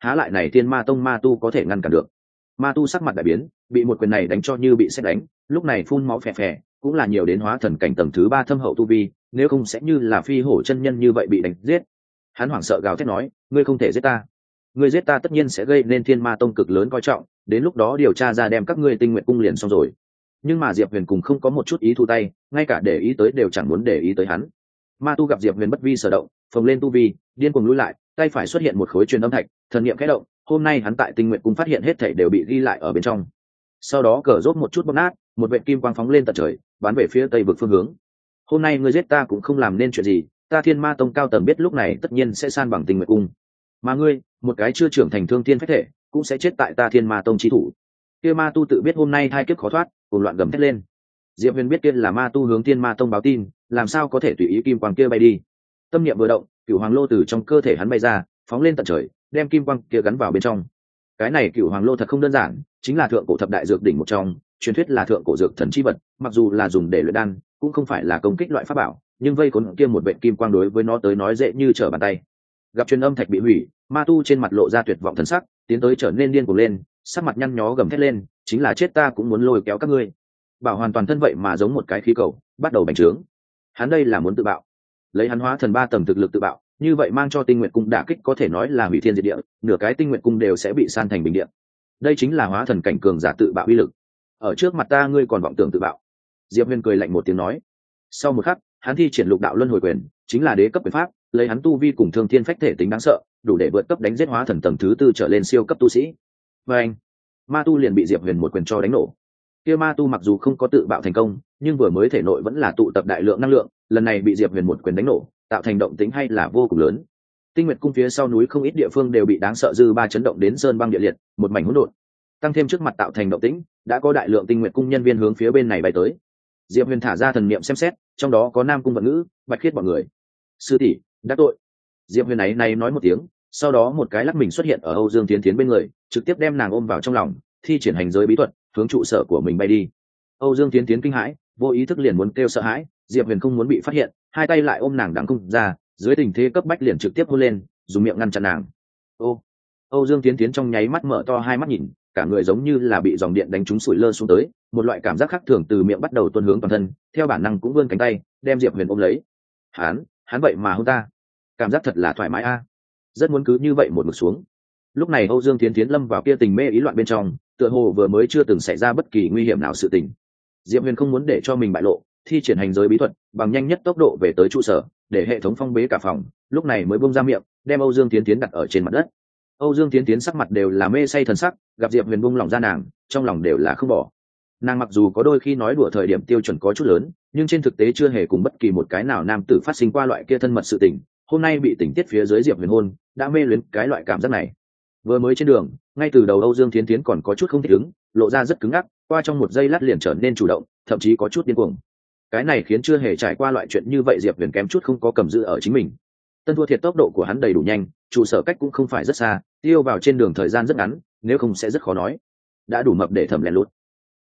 há lại này thiên ma tông ma tu có thể ngăn cản được. Ma tu sắc mặt đại biến, bị một quyền này đánh cho như bị sét đánh, lúc này phun máu phè phè, cũng là nhiều đến hóa thần cảnh tầng thứ ba thâm hậu tu vi, nếu không sẽ như là phi hổ chân nhân như vậy bị đánh giết. Hắn hoảng sợ gào thét nói, ngươi không thể giết ta, ngươi giết ta tất nhiên sẽ gây nên thiên ma tông cực lớn coi trọng, đến lúc đó điều tra ra đem các ngươi tinh nguyện cung liền xong rồi. Nhưng mà Diệp Huyền cùng không có một chút ý thu tay, ngay cả để ý tới đều chẳng muốn để ý tới hắn. Ma tu gặp Diệp Huyền bất vi sở động, phồng lên tu vi, điên cuồng lùi lại, tay phải xuất hiện một khối truyền âm thạch, thần niệm khẽ động, hôm nay hắn tại tinh nguyện cung phát hiện hết thảy đều bị ghi lại ở bên trong. Sau đó cờ rốt một chút bóp nát, một vệt kim quang phóng lên tận trời, bắn về phía tây vực phương hướng. Hôm nay ngươi giết ta cũng không làm nên chuyện gì, ta Thiên Ma tông cao tầng biết lúc này tất nhiên sẽ san bằng tinh nguyện cung, mà ngươi, một cái chưa trưởng thành thương thiên phách thể, cũng sẽ chết tại ta Thiên Ma tông chi thủ. Kia ma tu tự biết hôm nay hai kiếp khó thoát, cuồng loạn gầm thét lên. Diệp Huyền biết kia là ma tu hướng Thiên Ma tông báo tin, làm sao có thể tùy ý kim quang kia bay đi. Tâm niệm vừa động, cửu hoàng lô từ trong cơ thể hắn bay ra, phóng lên tận trời, đem kim quang kia gắn vào bên trong. Cái này cửu hoàng lô thật không đơn giản, chính là thượng cổ thập đại dược đỉnh một trong, truyền thuyết là thượng cổ dược thần chi vật, mặc dù là dùng để luyện đan, cũng không phải là công kích loại pháp bảo, nhưng vây cuốn kia một vệt kim quang đối với nó tới nói dễ như trở bàn tay. Gặp truyền âm thạch bị hủy, ma tu trên mặt lộ ra tuyệt vọng thần sắc, tiến tới trở nên điên cuồng lên, sắc mặt nhăn nhó gầm thét lên, chính là chết ta cũng muốn lôi kéo các ngươi. Bảo hoàn toàn thân vậy mà giống một cái khí cầu, bắt đầu bành trướng. Hắn đây là muốn tự bạo, lấy hắn hóa thần ba tầng thực lực tự bạo, như vậy mang cho tinh nguyện cung đả kích có thể nói là hủy thiên diệt địa, nửa cái tinh nguyện cung đều sẽ bị san thành bình địa. Đây chính là hóa thần cảnh cường giả tự bạo uy lực. Ở trước mặt ta ngươi còn vọng tưởng tự bạo? Diệp Huyền cười lạnh một tiếng nói. Sau một khắc, hắn thi triển lục đạo luân hồi quyền, chính là đế cấp quyền pháp, lấy hắn tu vi cùng thương thiên phách thể tính đáng sợ, đủ để vượt cấp đánh giết hóa thần tầng thứ tư trở lên siêu cấp tu sĩ. Và anh, ma tu liền bị Diệp Huyền một quyền cho đánh nổ. Kia ma tu mặc dù không có tự bạo thành công, nhưng vừa mới thể nội vẫn là tụ tập đại lượng năng lượng, lần này bị Diệp Huyền một quyền đánh nổ, tạo thành động tĩnh hay là vô cùng lớn. Tinh Nguyệt cung phía sau núi không ít địa phương đều bị đáng sợ dư ba chấn động đến sơn băng địa liệt, một mảnh hỗn độn. Tăng thêm trước mặt tạo thành động tĩnh, đã có đại lượng Tinh Nguyệt cung nhân viên hướng phía bên này bay tới. Diệp Huyền thả ra thần niệm xem xét, trong đó có Nam cung Vận Ngữ, Bạch Khiết bọn người. Sư tỷ, đắc tội. Diệp Huyền ấy này nói một tiếng, sau đó một cái lắc mình xuất hiện ở Âu Dương Tiến Tiến bên người, trực tiếp đem nàng ôm vào trong lòng, thi triển hành giới bí thuật, hướng trụ sở của mình bay đi. Âu Dương Tiến Tiến kinh hãi, vô ý thức liền muốn kêu sợ hãi, Diệp Huyền không muốn bị phát hiện, hai tay lại ôm nàng đằng cung ra, dưới tình thế cấp bách liền trực tiếp hôn lên, dùng miệng ngăn chặn nàng. Ô, Âu Dương Tiến Tiến trong nháy mắt mở to hai mắt nhìn, cả người giống như là bị dòng điện đánh trúng sủi lơ xuống tới, một loại cảm giác khác thường từ miệng bắt đầu tuôn hướng toàn thân, theo bản năng cũng vươn cánh tay, đem Diệp Huyền ôm lấy. Hắn, hắn vậy mà hôn ta, cảm giác thật là thoải mái a, rất muốn cứ như vậy một mực xuống. Lúc này Âu Dương Tiến Tiến lâm vào kia tình mê ý loạn bên trong, tựa hồ vừa mới chưa từng xảy ra bất kỳ nguy hiểm nào sự tình. Diệp Huyền không muốn để cho mình bại lộ, thi triển hành giới bí thuật, bằng nhanh nhất tốc độ về tới trụ sở, để hệ thống phong bế cả phòng, lúc này mới buông ra miệng, đem Âu Dương Tiến Tiến đặt ở trên mặt đất. Âu Dương Tiến Tiến sắc mặt đều là mê say thần sắc, gặp Diệp Huyền buông lòng ra nàng, trong lòng đều là không bỏ. Nàng mặc dù có đôi khi nói đùa thời điểm tiêu chuẩn có chút lớn, nhưng trên thực tế chưa hề cùng bất kỳ một cái nào nam tử phát sinh qua loại kia thân mật sự tình, hôm nay bị tình tiết phía dưới Diệp Huyền hôn, đã mê luyến cái loại cảm giác này. Vừa mới trên đường, ngay từ đầu Âu Dương Tiến Tiến còn có chút không thích ứng, lộ ra rất cứng ngắc, qua trong một giây lát liền trở nên chủ động, thậm chí có chút điên cuồng. Cái này khiến chưa hề trải qua loại chuyện như vậy Diệp Huyền kém chút không có cầm giữ ở chính mình. Tân thua thiệt tốc độ của hắn đầy đủ nhanh, trụ sở cách cũng không phải rất xa, tiêu vào trên đường thời gian rất ngắn, nếu không sẽ rất khó nói. Đã đủ mập để thẩm lén lút.